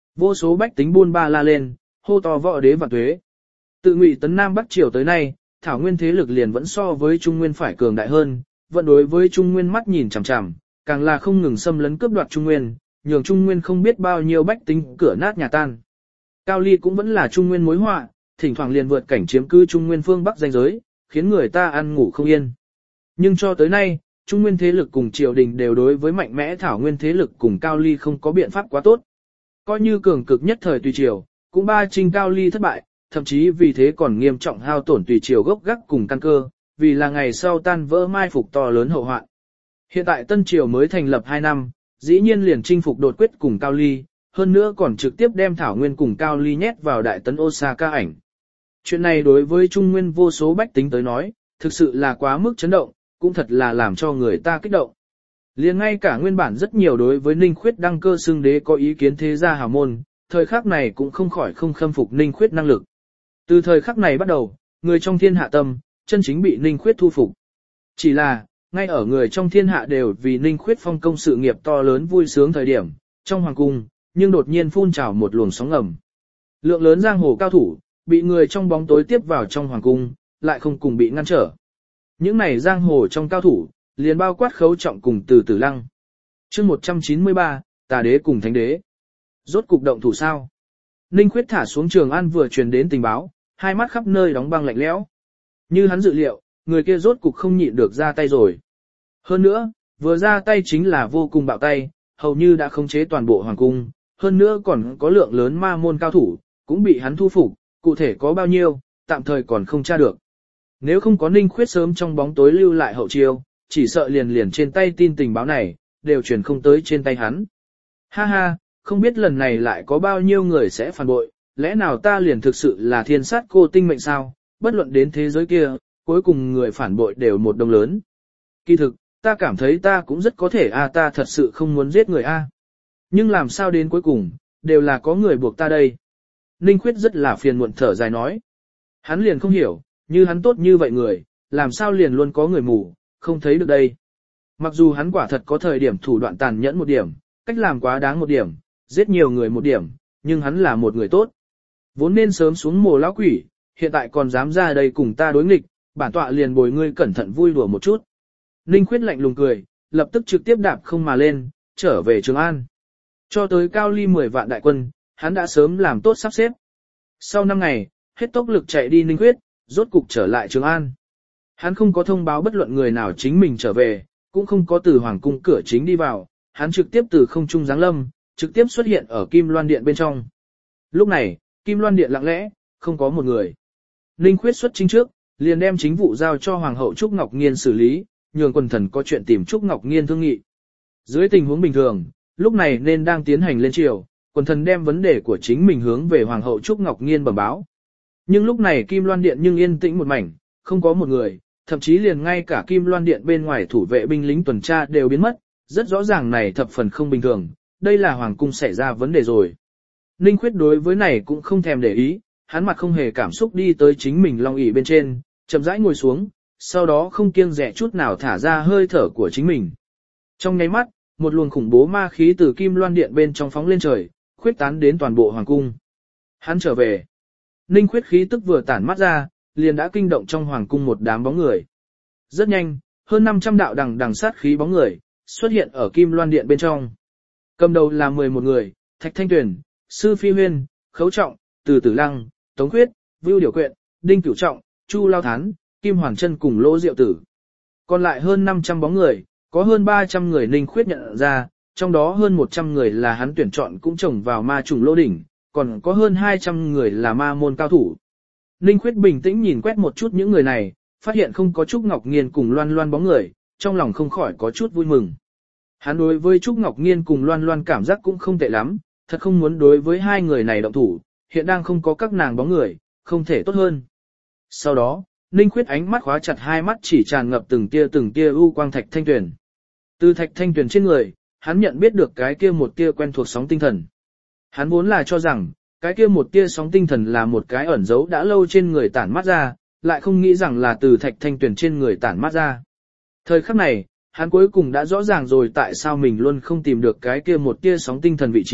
Vô số bách tính buôn ba la lên, hô to võ đế vạn tuế. Tự Ngụy tấn Nam Bắc Triều tới nay, Thảo Nguyên thế lực liền vẫn so với Trung Nguyên phải cường đại hơn, vẫn đối với Trung Nguyên mắt nhìn chằm chằm, càng là không ngừng xâm lấn cướp đoạt Trung Nguyên, nhường Trung Nguyên không biết bao nhiêu bách tính cửa nát nhà tan. Cao Ly cũng vẫn là Trung Nguyên mối họa, thỉnh thoảng liền vượt cảnh chiếm cứ Trung Nguyên phương Bắc danh giới, khiến người ta ăn ngủ không yên. Nhưng cho tới nay, Trung Nguyên thế lực cùng triều đình đều đối với mạnh mẽ Thảo Nguyên thế lực cùng Cao Ly không có biện pháp quá tốt. Coi như cường cực nhất thời tùy triều, cũng ba trinh Cao Ly thất bại, thậm chí vì thế còn nghiêm trọng hao tổn tùy triều gốc gác cùng căn cơ, vì là ngày sau tan vỡ mai phục to lớn hậu hoạn. Hiện tại Tân Triều mới thành lập 2 năm, dĩ nhiên liền chinh phục đột quyết cùng Cao Ly, hơn nữa còn trực tiếp đem Thảo Nguyên cùng Cao Ly nhét vào đại tấn Osaka ảnh. Chuyện này đối với Trung Nguyên vô số bách tính tới nói, thực sự là quá mức chấn động, cũng thật là làm cho người ta kích động. Liền ngay cả nguyên bản rất nhiều đối với Ninh Khuyết đăng cơ xưng đế có ý kiến thế gia hào môn, thời khắc này cũng không khỏi không khâm phục Ninh Khuyết năng lực. Từ thời khắc này bắt đầu, người trong thiên hạ tâm, chân chính bị Ninh Khuyết thu phục. Chỉ là, ngay ở người trong thiên hạ đều vì Ninh Khuyết phong công sự nghiệp to lớn vui sướng thời điểm, trong hoàng cung, nhưng đột nhiên phun trào một luồng sóng ngầm. Lượng lớn giang hồ cao thủ, bị người trong bóng tối tiếp vào trong hoàng cung, lại không cùng bị ngăn trở. Những này giang hồ trong cao thủ, liền bao quát Khấu Trọng cùng Từ Tử Lăng. Chương 193, Tà đế cùng Thánh đế. Rốt cục động thủ sao? Ninh Khuyết thả xuống Trường An vừa truyền đến tình báo, hai mắt khắp nơi đóng băng lạnh lẽo. Như hắn dự liệu, người kia rốt cục không nhịn được ra tay rồi. Hơn nữa, vừa ra tay chính là vô cùng bạo tay, hầu như đã khống chế toàn bộ hoàng cung, hơn nữa còn có lượng lớn ma môn cao thủ, cũng bị hắn thu phục, cụ thể có bao nhiêu, tạm thời còn không tra được. Nếu không có Ninh Khuyết sớm trong bóng tối lưu lại hậu chiêu, chỉ sợ liền trên tay tin tình báo này, đều truyền không tới trên tay hắn. Ha ha, không biết lần này lại có bao nhiêu người sẽ phản bội, lẽ nào ta liền thực sự là thiên sát cô tinh mệnh sao, bất luận đến thế giới kia, cuối cùng người phản bội đều một đồng lớn. Kỳ thực, ta cảm thấy ta cũng rất có thể ta thật sự không muốn giết người Nhưng làm sao đến cuối cùng, đều là có người buộc ta đây. Ninh Khuyết rất là phiền muộn thở dài nói. Hắn liền không hiểu, như hắn tốt như vậy người, làm sao liền luôn có người mù, không thấy được đây. Mặc dù hắn quả thật có thời điểm thủ đoạn tàn nhẫn một điểm, cách làm quá đáng một điểm, giết nhiều người một điểm, nhưng hắn là một người tốt. Vốn nên sớm xuống mồ lão quỷ, hiện tại còn dám ra đây cùng ta đối nghịch, bản tọa liền bồi ngươi cẩn thận vui đùa một chút. Ninh Khuyết lạnh lùng cười, lập tức trực tiếp đạp không mà lên, trở về Trường An. Cho tới Cao Ly 10 vạn đại quân, hắn đã sớm làm tốt sắp xếp. Sau 5 ngày, hết tốc lực chạy đi Ninh Khuyết, rốt cục trở lại Trường An. Hắn không có thông báo bất luận người nào chính mình trở về, cũng không có từ hoàng cung cửa chính đi vào, hắn trực tiếp từ không trung giáng lâm, trực tiếp xuất hiện ở Kim Loan Điện bên trong. Lúc này, Kim Loan Điện lặng lẽ, không có một người. Ninh Khuyết xuất chính trước, liền đem chính vụ giao cho Hoàng hậu Trúc Ngọc Nghiên xử lý, nhường quần thần có chuyện tìm Trúc Ngọc Nghiên thương nghị. Dưới tình huống bình thường, lúc này nên đang tiến hành lên triều, quần thần đem vấn đề của chính mình hướng về Hoàng hậu Trúc Ngọc Nghiên bẩm báo. Nhưng lúc này Kim Loan Điện nhưng yên tĩnh một mảnh, không có một người, thậm chí liền ngay cả Kim Loan Điện bên ngoài thủ vệ binh lính tuần tra đều biến mất, rất rõ ràng này thập phần không bình thường, đây là hoàng cung xảy ra vấn đề rồi. Ninh Khuyết đối với này cũng không thèm để ý, hắn mặt không hề cảm xúc đi tới chính mình long ỷ bên trên, chậm rãi ngồi xuống, sau đó không kiêng dè chút nào thả ra hơi thở của chính mình. Trong nháy mắt, một luồng khủng bố ma khí từ Kim Loan Điện bên trong phóng lên trời, khuyết tán đến toàn bộ hoàng cung. Hắn trở về. Ninh Khuyết khí tức vừa tản mắt ra, liền đã kinh động trong hoàng cung một đám bóng người. Rất nhanh, hơn 500 đạo đằng sát khí bóng người, xuất hiện ở Kim Loan Điện bên trong. Cầm đầu là 11 người, Thạch Thanh Tuyền, Sư Phi Huyên, Khấu Trọng, Từ Tử Lăng, Tống Khuyết, Vưu Điều Quyện, Đinh Cửu Trọng, Chu Lao Thán, Kim Hoàn Trân cùng Lỗ Diệu Tử. Còn lại hơn 500 bóng người, có hơn 300 người Ninh Khuyết nhận ra, trong đó hơn 100 người là hắn tuyển chọn cũng trồng vào ma trùng lô đỉnh, còn có hơn 200 người là ma môn cao thủ. Ninh Khuyết bình tĩnh nhìn quét một chút những người này, phát hiện không có Trúc Ngọc Nghiên cùng Loan Loan bóng người, trong lòng không khỏi có chút vui mừng. Hắn đối với Trúc Ngọc Nghiên cùng Loan Loan cảm giác cũng không tệ lắm, thật không muốn đối với hai người này động thủ, hiện đang không có các nàng bóng người, không thể tốt hơn. Sau đó, Ninh Khuyết ánh mắt khóa chặt hai mắt chỉ tràn ngập từng tia u quang Thạch Thanh Tuyền. Từ Thạch Thanh Tuyền trên người, hắn nhận biết được cái kia một tia quen thuộc sóng tinh thần. Hắn vốn là cho rằng, cái kia một tia sóng tinh thần là một cái ẩn giấu đã lâu trên người tản mát ra, lại không nghĩ rằng là từ Thạch Thanh Tuyền trên người tản mát ra. Thời khắc này, hắn cuối cùng đã rõ ràng rồi tại sao mình luôn không tìm được cái kia một tia sóng tinh thần vị trí,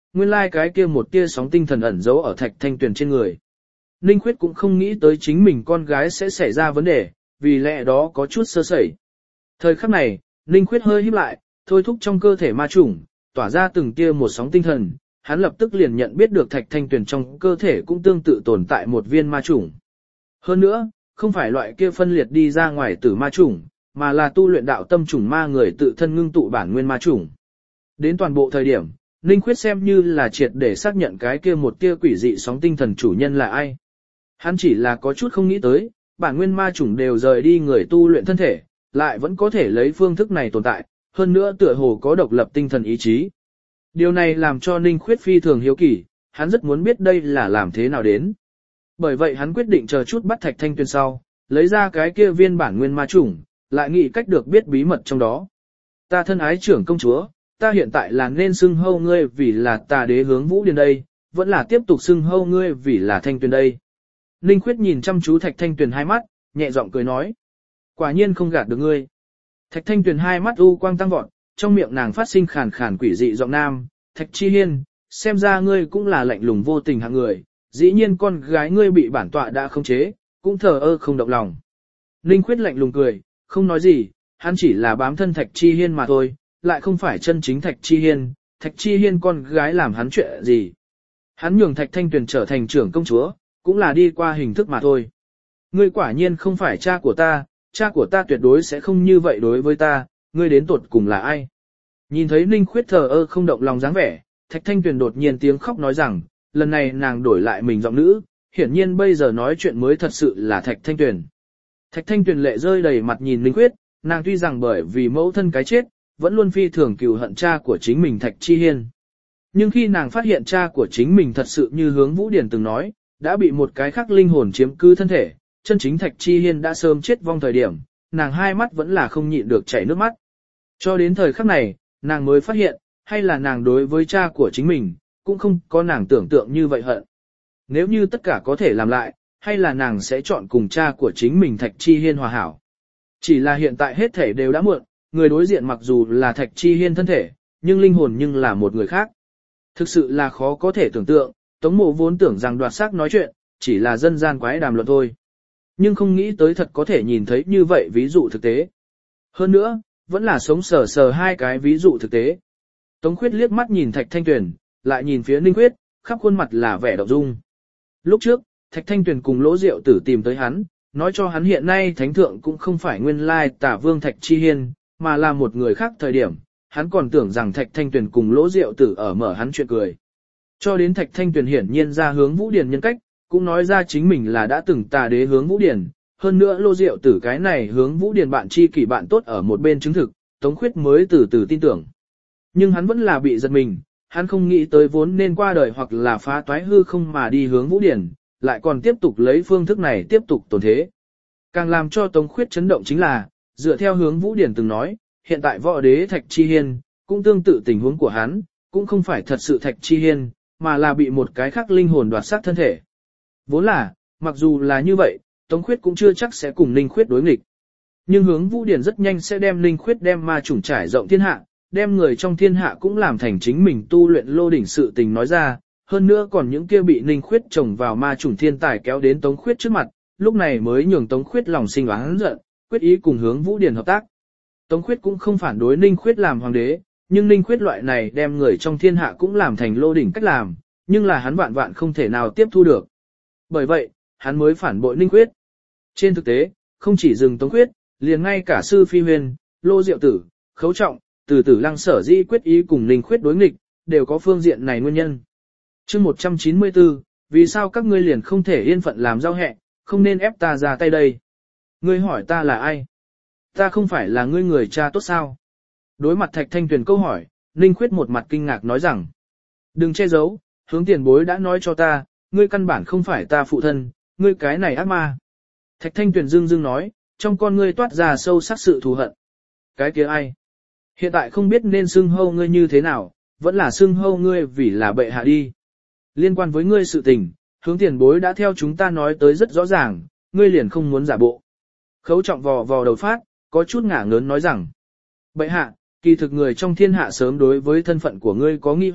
nguyên lai cái kia một tia sóng tinh thần ẩn giấu ở Thạch Thanh Tuyền trên người. Ninh Khuyết cũng không nghĩ tới chính mình con gái sẽ xảy ra vấn đề, vì lẽ đó có chút sơ sẩy. Thời khắc này, Ninh Khuyết hơi híp lại, thôi thúc trong cơ thể ma chủng, tỏa ra từng tia một sóng tinh thần, hắn lập tức liền nhận biết được Thạch Thanh Tuyền trong cơ thể cũng tương tự tồn tại một viên ma chủng. Hơn nữa, không phải loại kia phân liệt đi ra ngoài từ ma chủng, mà là tu luyện đạo tâm chủng ma người tự thân ngưng tụ bản nguyên ma chủng. Đến toàn bộ thời điểm, Ninh Khuyết xem như là triệt để xác nhận cái kia một tia quỷ dị sóng tinh thần chủ nhân là ai. Hắn chỉ là có chút không nghĩ tới, bản nguyên ma chủng đều rời đi người tu luyện thân thể, lại vẫn có thể lấy phương thức này tồn tại, hơn nữa tựa hồ có độc lập tinh thần ý chí. Điều này làm cho Ninh Khuyết phi thường hiếu kỳ, hắn rất muốn biết đây là làm thế nào đến. Bởi vậy hắn quyết định chờ chút bắt Thạch Thanh Tuyền sau, lấy ra cái kia viên bản nguyên ma chủng, lại nghĩ cách được biết bí mật trong đó. Ta thân ái trưởng công chúa, ta hiện tại là nên xưng hâu ngươi vì là Tà Đế Hướng Vũ Điền đây, vẫn là tiếp tục xưng hâu ngươi vì là Thanh Tuyền đây. Ninh Khuyết nhìn chăm chú Thạch Thanh Tuyền hai mắt, nhẹ giọng cười nói. Quả nhiên không gạt được ngươi. Thạch Thanh Tuyền hai mắt u quang tăng vọt, trong miệng nàng phát sinh khàn khàn quỷ dị giọng nam. Thạch Chi Hiên, xem ra ngươi cũng là lạnh lùng vô tình hạng người, dĩ nhiên con gái ngươi bị bản tọa đã khống chế, cũng thờ ơ không động lòng. Ninh Khuyết lạnh lùng cười, không nói gì, hắn chỉ là bám thân Thạch Chi Hiên mà thôi, lại không phải chân chính Thạch Chi Hiên, Thạch Chi Hiên con gái làm hắn chuyện gì. Hắn nhường Thạch Thanh Tuyền trở thành trưởng công chúa, cũng là đi qua hình thức mà thôi. Ngươi quả nhiên không phải cha của ta tuyệt đối sẽ không như vậy đối với ta, ngươi đến tuột cùng là ai? Nhìn thấy Ninh Khuyết thờ ơ không động lòng dáng vẻ, Thạch Thanh Tuyền đột nhiên tiếng khóc nói rằng, lần này nàng đổi lại mình giọng nữ, hiển nhiên bây giờ nói chuyện mới thật sự là Thạch Thanh Tuyền. Thạch Thanh Tuyền lệ rơi đầy mặt nhìn Ninh Khuyết, nàng tuy rằng bởi vì mẫu thân cái chết, vẫn luôn phi thường cừu hận cha của chính mình Thạch Chi Hiên. Nhưng khi nàng phát hiện cha của chính mình thật sự như Hướng Vũ Điển từng nói, đã bị một cái khác linh hồn chiếm cứ thân thể, chân chính Thạch Chi Hiên đã sớm chết vong thời điểm, nàng hai mắt vẫn là không nhịn được chảy nước mắt. Cho đến thời khắc này, nàng mới phát hiện, hay là nàng đối với cha của chính mình, cũng không có nàng tưởng tượng như vậy hận. Nếu như tất cả có thể làm lại, hay là nàng sẽ chọn cùng cha của chính mình Thạch Chi Hiên hòa hảo. Chỉ là hiện tại hết thể đều đã muộn, người đối diện mặc dù là Thạch Chi Hiên thân thể, nhưng linh hồn nhưng là một người khác. Thực sự là khó có thể tưởng tượng, Tống Mộ vốn tưởng rằng đoạt xác nói chuyện, chỉ là dân gian quái đàm luận thôi. Nhưng không nghĩ tới thật có thể nhìn thấy như vậy ví dụ thực tế. Hơn nữa, vẫn là sống sờ sờ hai cái ví dụ thực tế. Tống Khuyết liếc mắt nhìn Thạch Thanh Tuyền, lại nhìn phía Ninh Khuyết, khắp khuôn mặt là vẻ động dung. Lúc trước, Thạch Thanh Tuyền cùng Lỗ Diệu Tử tìm tới hắn, nói cho hắn hiện nay thánh thượng cũng không phải nguyên lai Tả Vương Thạch Chi Hiên, mà là một người khác thời điểm, hắn còn tưởng rằng Thạch Thanh Tuyền cùng Lỗ Diệu Tử ở mở hắn chuyện cười. Cho đến Thạch Thanh Tuyền hiển nhiên ra Hướng Vũ Điển nhân cách, cũng nói ra chính mình là đã từng Tà Đế Hướng Vũ Điển, hơn nữa Lỗ Diệu Tử cái này Hướng Vũ Điển bạn tri kỷ bạn tốt ở một bên chứng thực, Tống Khuyết mới từ từ tin tưởng. Nhưng hắn vẫn là bị giật mình, hắn không nghĩ tới vốn nên qua đời hoặc là phá toái hư không mà đi Hướng Vũ Điển, lại còn tiếp tục lấy phương thức này tiếp tục tồn thế. Càng làm cho Tống Khuyết chấn động chính là, dựa theo Hướng Vũ Điển từng nói, hiện tại võ đế Thạch Chi Hiên, cũng tương tự tình huống của hắn, cũng không phải thật sự Thạch Chi Hiên, mà là bị một cái khác linh hồn đoạt xác thân thể. Vốn là, mặc dù là như vậy, Tống Khuyết cũng chưa chắc sẽ cùng Ninh Khuyết đối nghịch. Nhưng Hướng Vũ Điển rất nhanh sẽ đem Ninh Khuyết đem ma chủng trải rộng thiên hạ, đem người trong thiên hạ cũng làm thành chính mình tu luyện lô đỉnh sự tình nói ra, hơn nữa còn những kia bị Ninh Khuyết trồng vào ma chủng thiên tài kéo đến Tống Khuyết trước mặt, lúc này mới nhường Tống Khuyết lòng sinh oán giận, quyết ý cùng Hướng Vũ Điển hợp tác. Tống Khuyết cũng không phản đối Ninh Khuyết làm hoàng đế, nhưng Ninh Khuyết loại này đem người trong thiên hạ cũng làm thành lô đỉnh cách làm, nhưng là hắn vạn vạn không thể nào tiếp thu được. Bởi vậy, hắn mới phản bội Ninh Khuyết. Trên thực tế, không chỉ dừng Tống Khuyết, liền ngay cả Sư Phi Huyền, Lô Diệu Tử, Khấu Trọng, Từ Tử Lăng sở dĩ quyết ý cùng Ninh Khuyết đối nghịch, đều có phương diện này nguyên nhân. Chương 194, vì sao các ngươi liền không thể yên phận làm giao hẹ, không nên ép ta ra tay đây? Ngươi hỏi ta là ai? Ta không phải là ngươi người cha tốt sao? Đối mặt Thạch Thanh Tuyền câu hỏi, Ninh Khuyết một mặt kinh ngạc nói rằng, đừng che giấu, Hướng tiền bối đã nói cho ta, ngươi căn bản không phải ta phụ thân, ngươi cái này ác ma. Thạch Thanh Tuyền dưng dưng nói, trong con ngươi toát ra sâu sắc sự thù hận. Cái kia ai? Hiện tại không biết nên xưng hâu ngươi như thế nào, vẫn là xưng hâu ngươi vì là bệ hạ đi. Liên quan với ngươi sự tình, Hướng tiền bối đã theo chúng ta nói tới rất rõ ràng, ngươi liền không muốn giả bộ. Khấu Trọng vò vò đầu phát, có chút ngả ngớn nói rằng, bệ hạ, kỳ thực người trong thiên hạ sớm đối với thân phận của ngươi có nghi hoặc,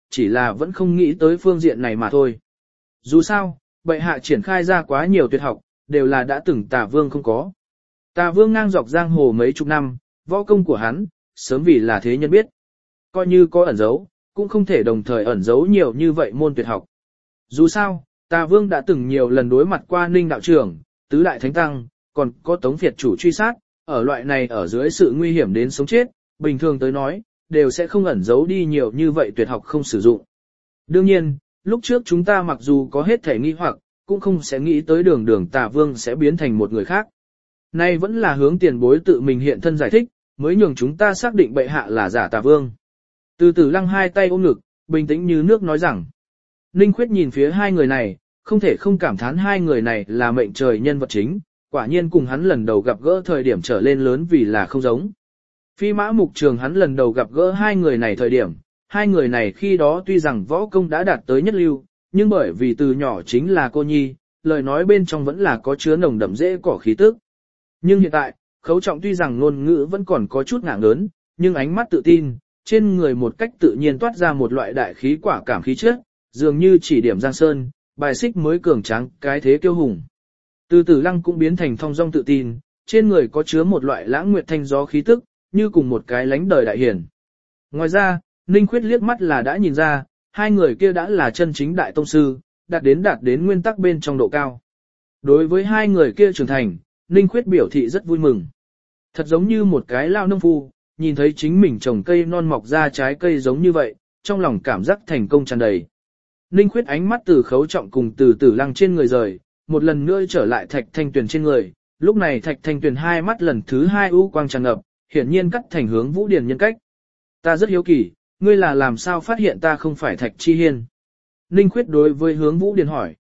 chỉ là vẫn không nghĩ tới phương diện này mà thôi. Dù sao, bệ hạ triển khai ra quá nhiều tuyệt học, đều là đã từng Tả Vương không có. Tả Vương ngang dọc giang hồ mấy chục năm, võ công của hắn, sớm vì là thế nhân biết. Coi như có ẩn giấu, cũng không thể đồng thời ẩn giấu nhiều như vậy môn tuyệt học. Dù sao, Tả Vương đã từng nhiều lần đối mặt qua Ninh đạo trưởng, tứ đại thánh tăng, còn có Tống Việt chủ truy sát, ở loại này ở dưới sự nguy hiểm đến sống chết, bình thường tới nói, đều sẽ không ẩn giấu đi nhiều như vậy tuyệt học không sử dụng. Đương nhiên, lúc trước chúng ta mặc dù có hết thể nghi hoặc, cũng không sẽ nghĩ tới đường Tả Vương sẽ biến thành một người khác. Nay vẫn là hướng tiền bối tự mình hiện thân giải thích, mới nhường chúng ta xác định bệ hạ là giả Tả Vương. Từ Tử Lăng hai tay ôm ngực, bình tĩnh như nước nói rằng. Ninh Khuyết nhìn phía hai người này, không thể không cảm thán hai người này là mệnh trời nhân vật chính, quả nhiên cùng hắn lần đầu gặp gỡ thời điểm trở lên lớn vì là không giống. Phi Mã Mục Trường hắn lần đầu gặp gỡ hai người này thời điểm, hai người này khi đó tuy rằng võ công đã đạt tới nhất lưu, nhưng bởi vì từ nhỏ chính là cô nhi, lời nói bên trong vẫn là có chứa nồng đậm dễ cỏ khí tức. Nhưng hiện tại, Khấu Trọng tuy rằng ngôn ngữ vẫn còn có chút ngạng lớn, nhưng ánh mắt tự tin, trên người một cách tự nhiên toát ra một loại đại khí quả cảm khí chất, dường như chỉ điểm giang sơn, bài xích mới cường tráng cái thế kiêu hùng. Từ Tử Lăng cũng biến thành thong dong tự tin, trên người có chứa một loại lãng nguyệt thanh gió khí tức, như cùng một cái lánh đời đại hiển. Ngoài ra, Ninh Khuyết liếc mắt là đã nhìn ra, hai người kia đã là chân chính đại tông sư, đạt đến nguyên tắc bên trong độ cao. Đối với hai người kia trưởng thành, Ninh Khuyết biểu thị rất vui mừng. Thật giống như một cái lao nông phu, nhìn thấy chính mình trồng cây non mọc ra trái cây giống như vậy, trong lòng cảm giác thành công tràn đầy. Ninh Khuyết ánh mắt từ Khấu Trọng cùng từ Tử Lăng trên người rời, một lần nữa trở lại Thạch Thanh Tuyền trên người, lúc này Thạch Thanh Tuyền hai mắt lần thứ hai u quang tràn ngập, hiển nhiên cắt thành hướng Vũ Điền nhân cách. Ta rất hiếu kỳ, ngươi là làm sao phát hiện ta không phải Thạch Chi Hiên? Ninh Khuyết đối với hướng Vũ Điền hỏi.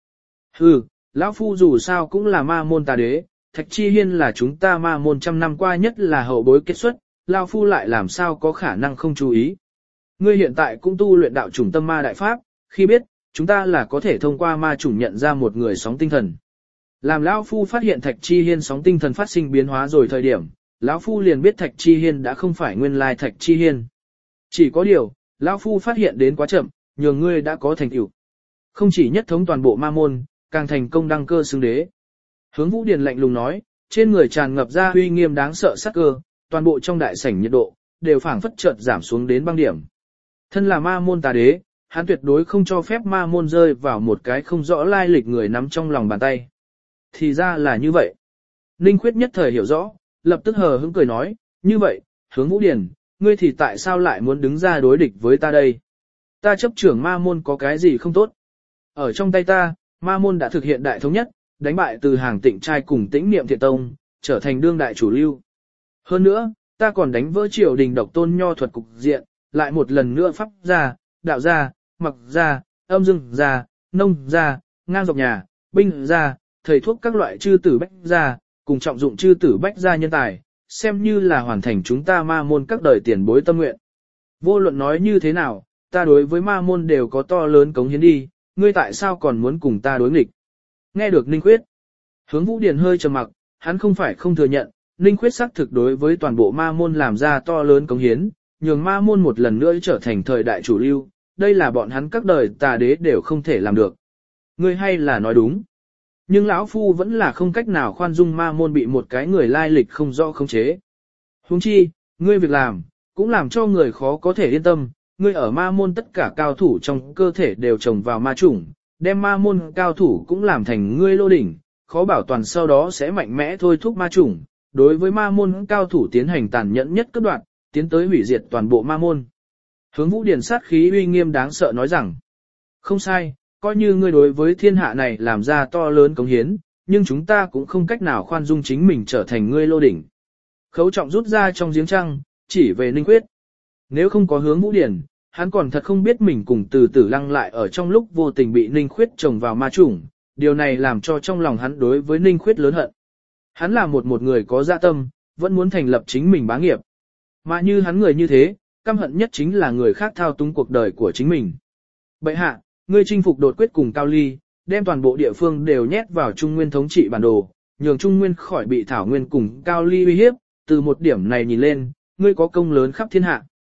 Lão phu dù sao cũng là ma môn tà đế, Thạch Chi Hiên là chúng ta ma môn trăm năm qua nhất là hậu bối kết xuất, lão phu lại làm sao có khả năng không chú ý. Ngươi hiện tại cũng tu luyện đạo chủng tâm ma đại pháp, khi biết, chúng ta là có thể thông qua ma chủng nhận ra một người sóng tinh thần. Làm lão phu phát hiện Thạch Chi Hiên sóng tinh thần phát sinh biến hóa rồi thời điểm, lão phu liền biết Thạch Chi Hiên đã không phải nguyên lai Thạch Chi Hiên. Chỉ có điều, lão phu phát hiện đến quá chậm, nhường ngươi đã có thành tựu. Không chỉ nhất thống toàn bộ ma môn, càng thành công đăng cơ xưng đế. Hướng Vũ Điền lạnh lùng nói, trên người tràn ngập ra uy nghiêm đáng sợ sát cơ, toàn bộ trong đại sảnh nhiệt độ đều phảng phất chợt giảm xuống đến băng điểm. Thân là ma môn tà đế, hắn tuyệt đối không cho phép ma môn rơi vào một cái không rõ lai lịch người nắm trong lòng bàn tay. Thì ra là như vậy. Ninh Khuyết nhất thời hiểu rõ, lập tức hờ hững cười nói, như vậy, Hướng Vũ Điền, ngươi thì tại sao lại muốn đứng ra đối địch với ta đây? Ta chấp trưởng ma môn có cái gì không tốt? Ở trong tay ta, ma môn đã thực hiện đại thống nhất, đánh bại Từ Hàng Tịnh trai cùng Tĩnh Niệm Thiện Tông, trở thành đương đại chủ lưu. Hơn nữa, ta còn đánh vỡ triều đình độc tôn nho thuật cục diện, lại một lần nữa pháp gia, đạo gia, mặc gia, âm dương gia, nông gia, ngang dọc nhà, binh gia, thầy thuốc các loại chư tử bách gia, cùng trọng dụng chư tử bách gia nhân tài, xem như là hoàn thành chúng ta ma môn các đời tiền bối tâm nguyện. Vô luận nói như thế nào, ta đối với ma môn đều có to lớn cống hiến đi, ngươi tại sao còn muốn cùng ta đối nghịch? Nghe được Ninh Khuyết, Hướng Vũ Điền hơi trầm mặc, hắn không phải không thừa nhận, Ninh Khuyết xác thực đối với toàn bộ ma môn làm ra to lớn cống hiến, nhường ma môn một lần nữa trở thành thời đại chủ lưu, đây là bọn hắn các đời tà đế đều không thể làm được. Ngươi hay là nói đúng. Nhưng lão phu vẫn là không cách nào khoan dung ma môn bị một cái người lai lịch không rõ khống chế. Huống chi, ngươi việc làm, cũng làm cho người khó có thể yên tâm, ngươi ở ma môn tất cả cao thủ trong cơ thể đều trồng vào ma chủng, đem ma môn cao thủ cũng làm thành ngươi lô đỉnh, khó bảo toàn sau đó sẽ mạnh mẽ thôi thúc ma chủng, đối với ma môn cao thủ tiến hành tàn nhẫn nhất cấp đoạn, tiến tới hủy diệt toàn bộ ma môn. Hướng Vũ Điền sát khí uy nghiêm đáng sợ nói rằng, không sai, coi như ngươi đối với thiên hạ này làm ra to lớn cống hiến, nhưng chúng ta cũng không cách nào khoan dung chính mình trở thành ngươi lô đỉnh. Khấu Trọng rút ra trong giếng trăng, chỉ về Ninh Khuyết. Nếu không có Hướng Vũ Điền, hắn còn thật không biết mình cùng Từ Tử Lăng lại ở trong lúc vô tình bị Ninh Khuyết trồng vào ma chủng, điều này làm cho trong lòng hắn đối với Ninh Khuyết lớn hận. Hắn là một người có dạ tâm, vẫn muốn thành lập chính mình bá nghiệp. Mà như hắn người như thế, căm hận nhất chính là người khác thao túng cuộc đời của chính mình. Bệ hạ, ngươi chinh phục đột quyết cùng Cao Ly, đem toàn bộ địa phương đều nhét vào Trung Nguyên thống trị bản đồ, nhường Trung Nguyên khỏi bị Thảo Nguyên cùng Cao Ly uy hiếp, từ một điểm này nhìn lên, ngươi có công lớn khắp thiên hạ.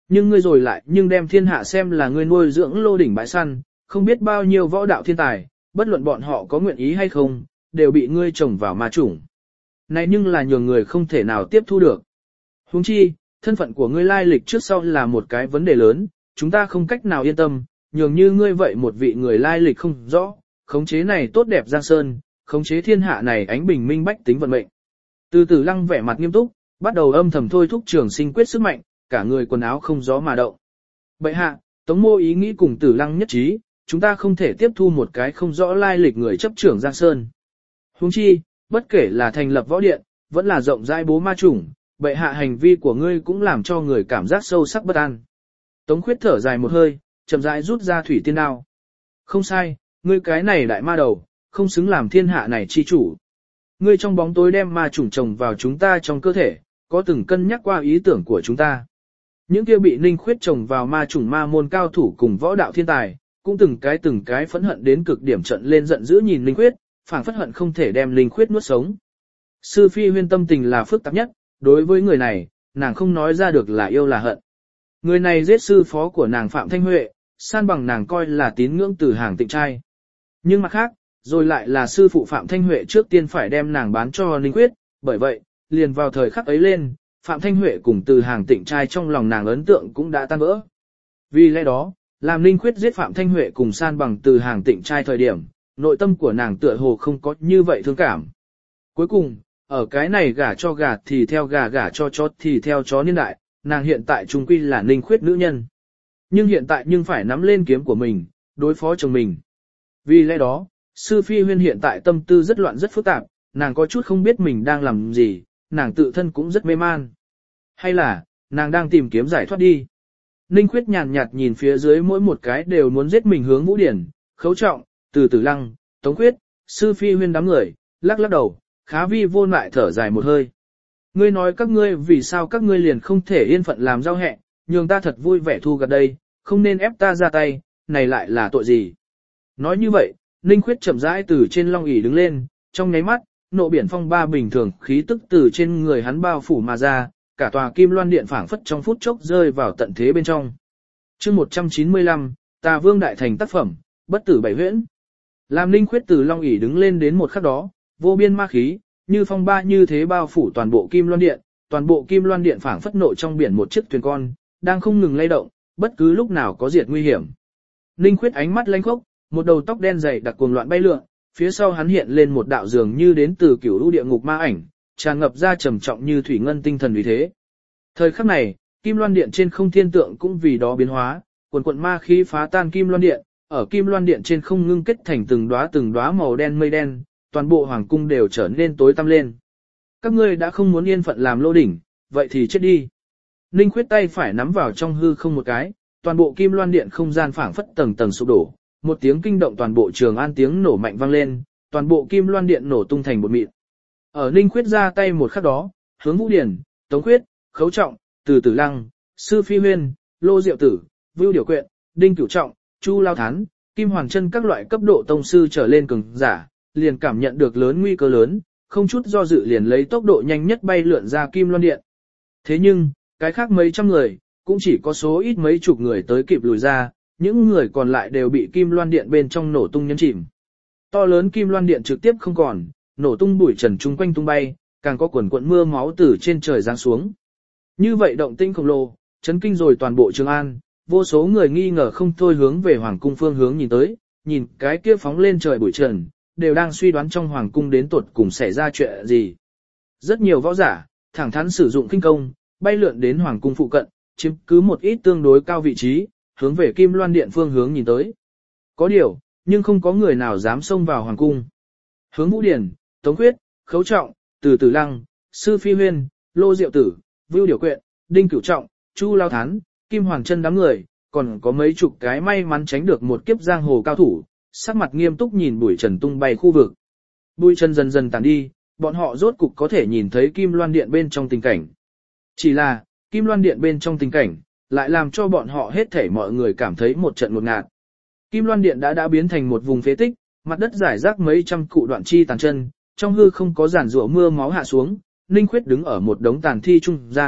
Nhưng ngươi rồi lại nhưng đem thiên hạ xem là ngươi nuôi dưỡng lô đỉnh bãi săn, không biết bao nhiêu võ đạo thiên tài, bất luận bọn họ có nguyện ý hay không, đều bị ngươi trồng vào ma chủng. Này nhưng là nhường người không thể nào tiếp thu được. Huống chi, thân phận của ngươi lai lịch trước sau là một cái vấn đề lớn, chúng ta không cách nào yên tâm, nhường như ngươi vậy một vị người lai lịch không rõ, khống chế này tốt đẹp Giang Sơn, khống chế thiên hạ này ánh bình minh bách tính vận mệnh. Từ Tử Lăng vẻ mặt nghiêm túc, bắt đầu âm thầm thôi thúc Trường Sinh quyết sức mạnh, cả người quần áo không gió mà động. Bệ hạ, Tống Mô ý nghĩ cùng Tử Lăng nhất trí, chúng ta không thể tiếp thu một cái không rõ lai lịch người chấp trưởng Giang Sơn. Huống chi, bất kể là thành lập võ điện, vẫn là rộng rãi bố ma chủng, bệ hạ hành vi của ngươi cũng làm cho người cảm giác sâu sắc bất an. Tống Khuyết thở dài một hơi, chậm rãi rút ra thủy tiên đao. Không sai, ngươi cái này đại ma đầu, không xứng làm thiên hạ này chi chủ. Ngươi trong bóng tối đem ma chủng trồng vào chúng ta trong cơ thể, có từng cân nhắc qua ý tưởng của chúng ta. Những kia bị Ninh Khuyết trồng vào ma chủng ma môn cao thủ cùng võ đạo thiên tài, cũng từng cái phẫn hận đến cực điểm trận lên giận dữ nhìn Ninh Khuyết, phảng phất hận không thể đem Ninh Khuyết nuốt sống. Sư Phi Huyên tâm tình là phức tạp nhất, đối với người này, nàng không nói ra được là yêu là hận. Người này giết sư phó của nàng Phạm Thanh Huệ, san bằng nàng coi là tín ngưỡng Từ Hàng Tịnh trai. Nhưng mặt khác, rồi lại là sư phụ Phạm Thanh Huệ trước tiên phải đem nàng bán cho Ninh Khuyết, bởi vậy, liền vào thời khắc ấy lên, Phạm Thanh Huệ cùng Từ Hàng Tịnh trai trong lòng nàng ấn tượng cũng đã tan vỡ. Vì lẽ đó, làm Ninh Khuyết giết Phạm Thanh Huệ cùng san bằng Từ Hàng Tịnh trai thời điểm, nội tâm của nàng tựa hồ không có như vậy thương cảm. Cuối cùng, ở cái này gả cho gà thì theo gà, gả cho chó thì theo chó niên đại, nàng hiện tại trung quy là Ninh Khuyết nữ nhân. Nhưng hiện tại nhưng phải nắm lên kiếm của mình, đối phó chồng mình. Vì lẽ đó, Sư Phi Huyên hiện tại tâm tư rất loạn rất phức tạp, nàng có chút không biết mình đang làm gì, nàng tự thân cũng rất mê man. Hay là, nàng đang tìm kiếm giải thoát đi. Ninh Khuyết nhàn nhạt nhìn phía dưới mỗi một cái đều muốn giết mình hướng Vũ Điển, Khấu Trọng, Từ Tử Lăng, Tống Khuyết, Sư Phi Huyên đám người, lắc lắc đầu, khá vi vô lại thở dài một hơi. Ngươi nói các ngươi vì sao các ngươi liền không thể yên phận làm giao hẹ, nhường ta thật vui vẻ thu gặt đây, không nên ép ta ra tay, này lại là tội gì. Nói như vậy, Ninh Khuyết chậm rãi từ trên long ỷ đứng lên, trong nháy mắt, nộ biển phong ba bình thường khí tức từ trên người hắn bao phủ mà ra, cả tòa Kim Loan Điện phảng phất trong phút chốc rơi vào tận thế bên trong. Chương 195, Tà Vương Đại Thành tác phẩm, Bất Tử Bảy Huyễn. Làm Ninh Khuyết từ long ỷ đứng lên đến một khắc đó, vô biên ma khí, như phong ba như thế bao phủ toàn bộ Kim Loan Điện, toàn bộ Kim Loan Điện phảng phất nộ trong biển một chiếc thuyền con, đang không ngừng lay động, bất cứ lúc nào có diệt nguy hiểm. Ninh Khuyết ánh mắt lanh khốc, một đầu tóc đen dày đặc cuồng loạn bay lượn, phía sau hắn hiện lên một đạo dường như đến từ cửu lũ địa ngục ma ảnh, tràn ngập ra trầm trọng như thủy ngân tinh thần uy thế. Thời khắc này, Kim Loan Điện trên không thiên tượng cũng vì đó biến hóa, quần quần ma khí phá tan Kim Loan Điện, ở Kim Loan Điện trên không ngưng kết thành từng đóa màu đen mây đen, toàn bộ hoàng cung đều trở nên tối tăm lên. Các ngươi đã không muốn yên phận làm lô đỉnh, vậy thì chết đi. Ninh Khuyết tay phải nắm vào trong hư không một cái, toàn bộ Kim Loan Điện không gian phảng phất tầng tầng sụp đổ, một tiếng kinh động toàn bộ Trường An tiếng nổ mạnh vang lên, toàn bộ Kim Loan Điện nổ tung thành bột mịn. Ở Ninh Khuyết ra tay một khắc đó, hướng Vũ Điển, Tống Khuyết, Khấu Trọng, Từ Tử Lăng, Sư Phi Huyên, Lô Diệu Tử, Vưu Điều Quyện, Đinh Cửu Trọng, Chu Lao Thán, Kim Hoàng Chân các loại cấp độ tông sư trở lên cường giả, liền cảm nhận được lớn nguy cơ lớn, không chút do dự liền lấy tốc độ nhanh nhất bay lượn ra Kim Loan Điện. Thế nhưng, cái khác mấy trăm người, cũng chỉ có số ít mấy chục người tới kịp lùi ra, những người còn lại đều bị Kim Loan Điện bên trong nổ tung nhấn chìm. To lớn Kim Loan Điện trực tiếp không còn, nổ tung bụi trần chung quanh tung bay, càng có quần quận mưa máu từ trên trời giáng xuống. Như vậy động tĩnh khổng lồ, chấn kinh rồi toàn bộ Trường An, vô số người nghi ngờ không thôi hướng về hoàng cung phương hướng nhìn tới, nhìn cái kia phóng lên trời bụi trần, đều đang suy đoán trong hoàng cung đến tột cùng xảy ra chuyện gì. Rất nhiều võ giả, thẳng thắn sử dụng kinh công, bay lượn đến hoàng cung phụ cận, chiếm cứ một ít tương đối cao vị trí, hướng về Kim Loan Điện phương hướng nhìn tới. Có điều, nhưng không có người nào dám xông vào hoàng cung. Hướng Vũ Điển, Tống Khuyết, Khấu Trọng, Từ Tử Lăng, Sư Phi Huyên, Lô Diệu Tử, Vưu Điều Quyện, Đinh Cửu Trọng, Chu Lao Thán, Kim Hoàng Chân đám người, còn có mấy chục cái may mắn tránh được một kiếp giang hồ cao thủ, sắc mặt nghiêm túc nhìn bụi trần tung bay khu vực. Bụi trần dần dần tàn đi, bọn họ rốt cục có thể nhìn thấy Kim Loan Điện bên trong tình cảnh. Chỉ là, Kim Loan Điện bên trong tình cảnh, lại làm cho bọn họ hết thảy mọi người cảm thấy một trận ngột ngạt. Kim Loan Điện đã biến thành một vùng phế tích, mặt đất rải rác mấy trăm cụ đoạn chi tàn chân, trong hư không có giàn rủa mưa máu hạ xuống, Ninh Khuyết đứng ở một đống tàn thi trung gian,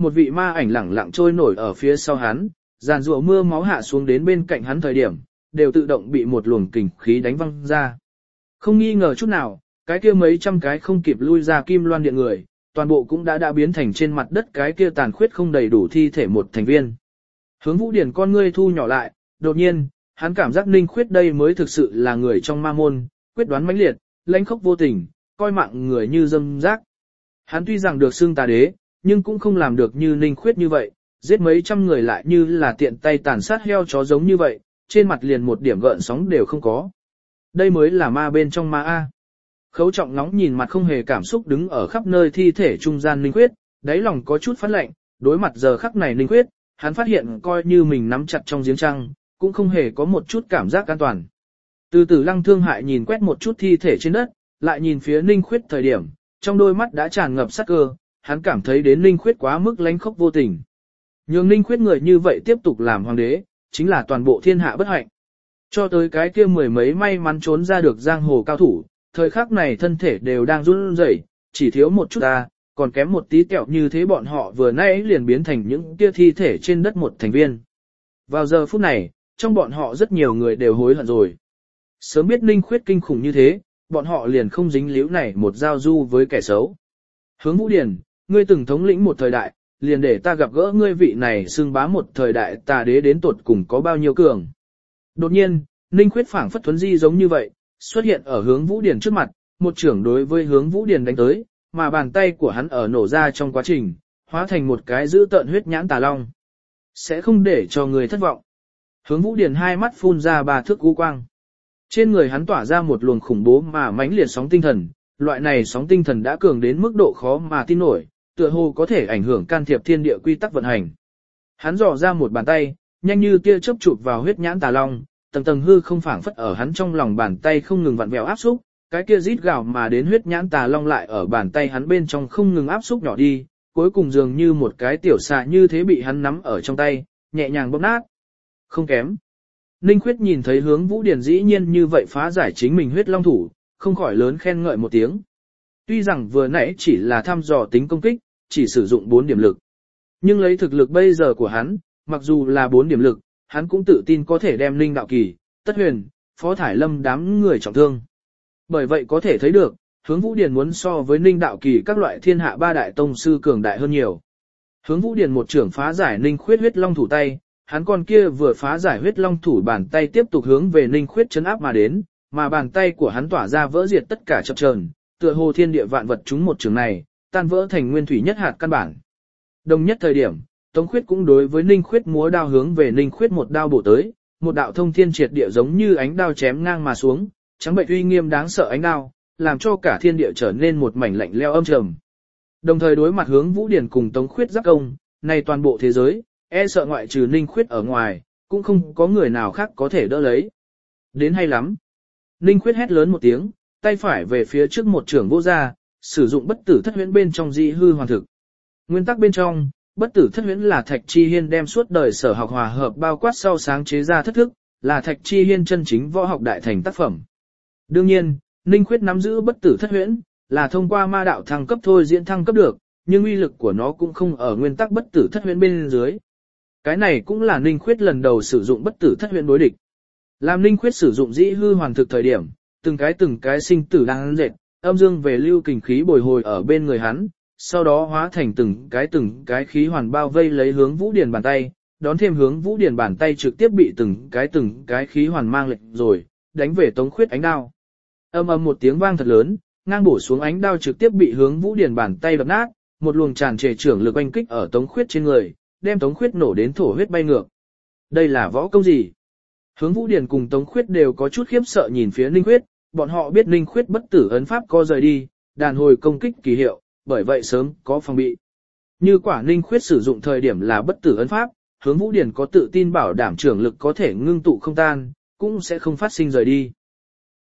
một vị ma ảnh lẳng lặng trôi nổi ở phía sau hắn, giàn rủa mưa máu hạ xuống đến bên cạnh hắn thời điểm, đều tự động bị một luồng kình khí đánh văng ra. Không nghi ngờ chút nào, cái kia mấy trăm cái không kịp lui ra kim loan điện người, toàn bộ cũng đã biến thành trên mặt đất cái kia tàn khuyết không đầy đủ thi thể một thành viên. Hướng Vũ Điển con ngươi thu nhỏ lại, đột nhiên, hắn cảm giác Ninh Khuyết đây mới thực sự là người trong ma môn, quyết đoán mãnh liệt, lãnh khốc vô tình, coi mạng người như dâm rác. Hắn tuy rằng được xưng tà đế, nhưng cũng không làm được như Ninh Khuyết như vậy, giết mấy trăm người lại như là tiện tay tàn sát heo chó giống như vậy, trên mặt liền một điểm gợn sóng đều không có. Đây mới là ma bên trong ma A. Khấu Trọng ngóng nhìn mặt không hề cảm xúc đứng ở khắp nơi thi thể trung gian Ninh Khuyết, đáy lòng có chút phát lạnh, đối mặt giờ khắc này Ninh Khuyết, hắn phát hiện coi như mình nắm chặt trong giếng trăng, cũng không hề có một chút cảm giác an toàn. Từ từ Lăng Thương Hại nhìn quét một chút thi thể trên đất, lại nhìn phía Ninh Khuyết thời điểm, trong đôi mắt đã tràn ngập sát cơ, hắn cảm thấy đến Ninh Khuyết quá mức lãnh khốc vô tình. Nhưng Ninh Khuyết người như vậy tiếp tục làm hoàng đế, chính là toàn bộ thiên hạ bất hạnh. Cho tới cái kia mười mấy may mắn trốn ra được giang hồ cao thủ, thời khắc này thân thể đều đang run rẩy, chỉ thiếu một chút còn kém một tí kẹo như thế bọn họ vừa nãy liền biến thành những kia thi thể trên đất một thành viên. Vào giờ phút này, trong bọn họ rất nhiều người đều hối hận rồi. Sớm biết Ninh Khuyết kinh khủng như thế, bọn họ liền không dính líu này một giao du với kẻ xấu. Hướng Vũ Điển, ngươi từng thống lĩnh một thời đại, liền để ta gặp gỡ ngươi vị này xưng bá một thời đại tà đế đến tuột cùng có bao nhiêu cường. Đột nhiên, Ninh Khuyết phảng phất thuấn di giống như vậy, xuất hiện ở Hướng Vũ Điển trước mặt, một trưởng đối với Hướng Vũ Điển đánh tới, mà bàn tay của hắn ở nổ ra trong quá trình, hóa thành một cái dữ tợn huyết nhãn tà long. Sẽ không để cho người thất vọng. Hướng Vũ Điển hai mắt phun ra 3 thước u quang. Trên người hắn tỏa ra một luồng khủng bố mà mãnh liệt sóng tinh thần, loại này sóng tinh thần đã cường đến mức độ khó mà tin nổi, tựa hồ có thể ảnh hưởng can thiệp thiên địa quy tắc vận hành. Hắn dò ra một bàn tay, nhanh như tia chớp chụp vào huyết nhãn tà long, tầng tầng hư không phảng phất ở hắn trong lòng bàn tay không ngừng vặn vẹo áp xúc, cái kia rít gào mà đến huyết nhãn tà long lại ở bàn tay hắn bên trong không ngừng áp xúc nhỏ đi, cuối cùng dường như một cái tiểu xà như thế bị hắn nắm ở trong tay, nhẹ nhàng bóp nát. Không kém. Ninh Khuyết nhìn thấy Hướng Vũ Điển dĩ nhiên như vậy phá giải chính mình huyết long thủ, không khỏi lớn khen ngợi một tiếng. Tuy rằng vừa nãy chỉ là thăm dò tính công kích, chỉ sử dụng 4 điểm lực. Nhưng lấy thực lực bây giờ của hắn, mặc dù là 4 điểm lực, hắn cũng tự tin có thể đem Ninh Đạo Kỳ, Tất Huyền, Phó Thải Lâm đám người trọng thương. Bởi vậy có thể thấy được, Hướng Vũ Điển muốn so với Ninh Đạo Kỳ các loại thiên hạ 3 đại tông sư cường đại hơn nhiều. Hướng Vũ Điển một trưởng phá giải Ninh Khuyết huyết long thủ tay, hắn con kia vừa phá giải huyết long thủ bàn tay tiếp tục hướng về Ninh Khuyết chấn áp mà đến, mà bàn tay của hắn tỏa ra vỡ diệt tất cả chập chờn, tựa hồ thiên địa vạn vật chúng một trường này, tan vỡ thành nguyên thủy nhất hạt căn bản. Đồng nhất thời điểm, Tống Khuyết cũng đối với Ninh Khuyết múa đao hướng về Ninh Khuyết một đao bổ tới, một đạo thông thiên triệt địa giống như ánh đao chém ngang mà xuống, trắng bệnh uy nghiêm đáng sợ ánh đao, làm cho cả thiên địa trở nên một mảnh lạnh lẽo âm trầm. Đồng thời đối mặt Hướng Vũ Điển cùng Tống Khuyết giáp công, này toàn bộ thế giới, e sợ ngoại trừ Ninh Khuyết ở ngoài, cũng không có người nào khác có thể đỡ lấy. Đến hay lắm. Ninh Khuyết hét lớn một tiếng, tay phải về phía trước một trưởng vô ra, sử dụng bất tử thất huyễn bên trong dị hư hoàn thực. Nguyên tắc bên trong, bất tử thất huyễn là Thạch Chi Hiên đem suốt đời sở học hòa hợp bao quát sau sáng chế ra thất thức, là Thạch Chi Hiên chân chính võ học đại thành tác phẩm. Đương nhiên, Ninh Khuyết nắm giữ bất tử thất huyễn, là thông qua ma đạo thăng cấp thôi diễn thăng cấp được, nhưng uy lực của nó cũng không ở nguyên tắc bất tử thất huyễn bên dưới. Cái này cũng là Ninh Khuyết lần đầu sử dụng bất tử thất huyễn đối địch. Làm Ninh Khuyết sử dụng dĩ hư hoàn thực thời điểm, từng cái sinh tử đang dệt, âm dương về lưu kình khí bồi hồi ở bên người hắn, sau đó hóa thành từng cái khí hoàn bao vây lấy Hướng Vũ Điển bàn tay, đón thêm Hướng Vũ Điển bàn tay trực tiếp bị từng cái khí hoàn mang lệch rồi, đánh về Tống Khuyết ánh đao. Âm ầm một tiếng vang thật lớn, ngang bổ xuống ánh đao trực tiếp bị Hướng Vũ Điển bàn tay đập nát, một luồng tràn trề trưởng lực oanh kích ở Tống Khuyết trên người, đem Tống Khuyết nổ đến thổ huyết bay ngược. Đây là võ công gì? Hướng Vũ Điển cùng Tống Khuyết đều có chút khiếp sợ nhìn phía Ninh Khuyết, bọn họ biết Ninh Khuyết bất tử ấn pháp có rời đi, đàn hồi công kích kỳ hiệu, bởi vậy sớm có phòng bị. Như quả Ninh Khuyết sử dụng thời điểm là bất tử ấn pháp, Hướng Vũ Điển có tự tin bảo đảm trưởng lực có thể ngưng tụ không tan, cũng sẽ không phát sinh rời đi.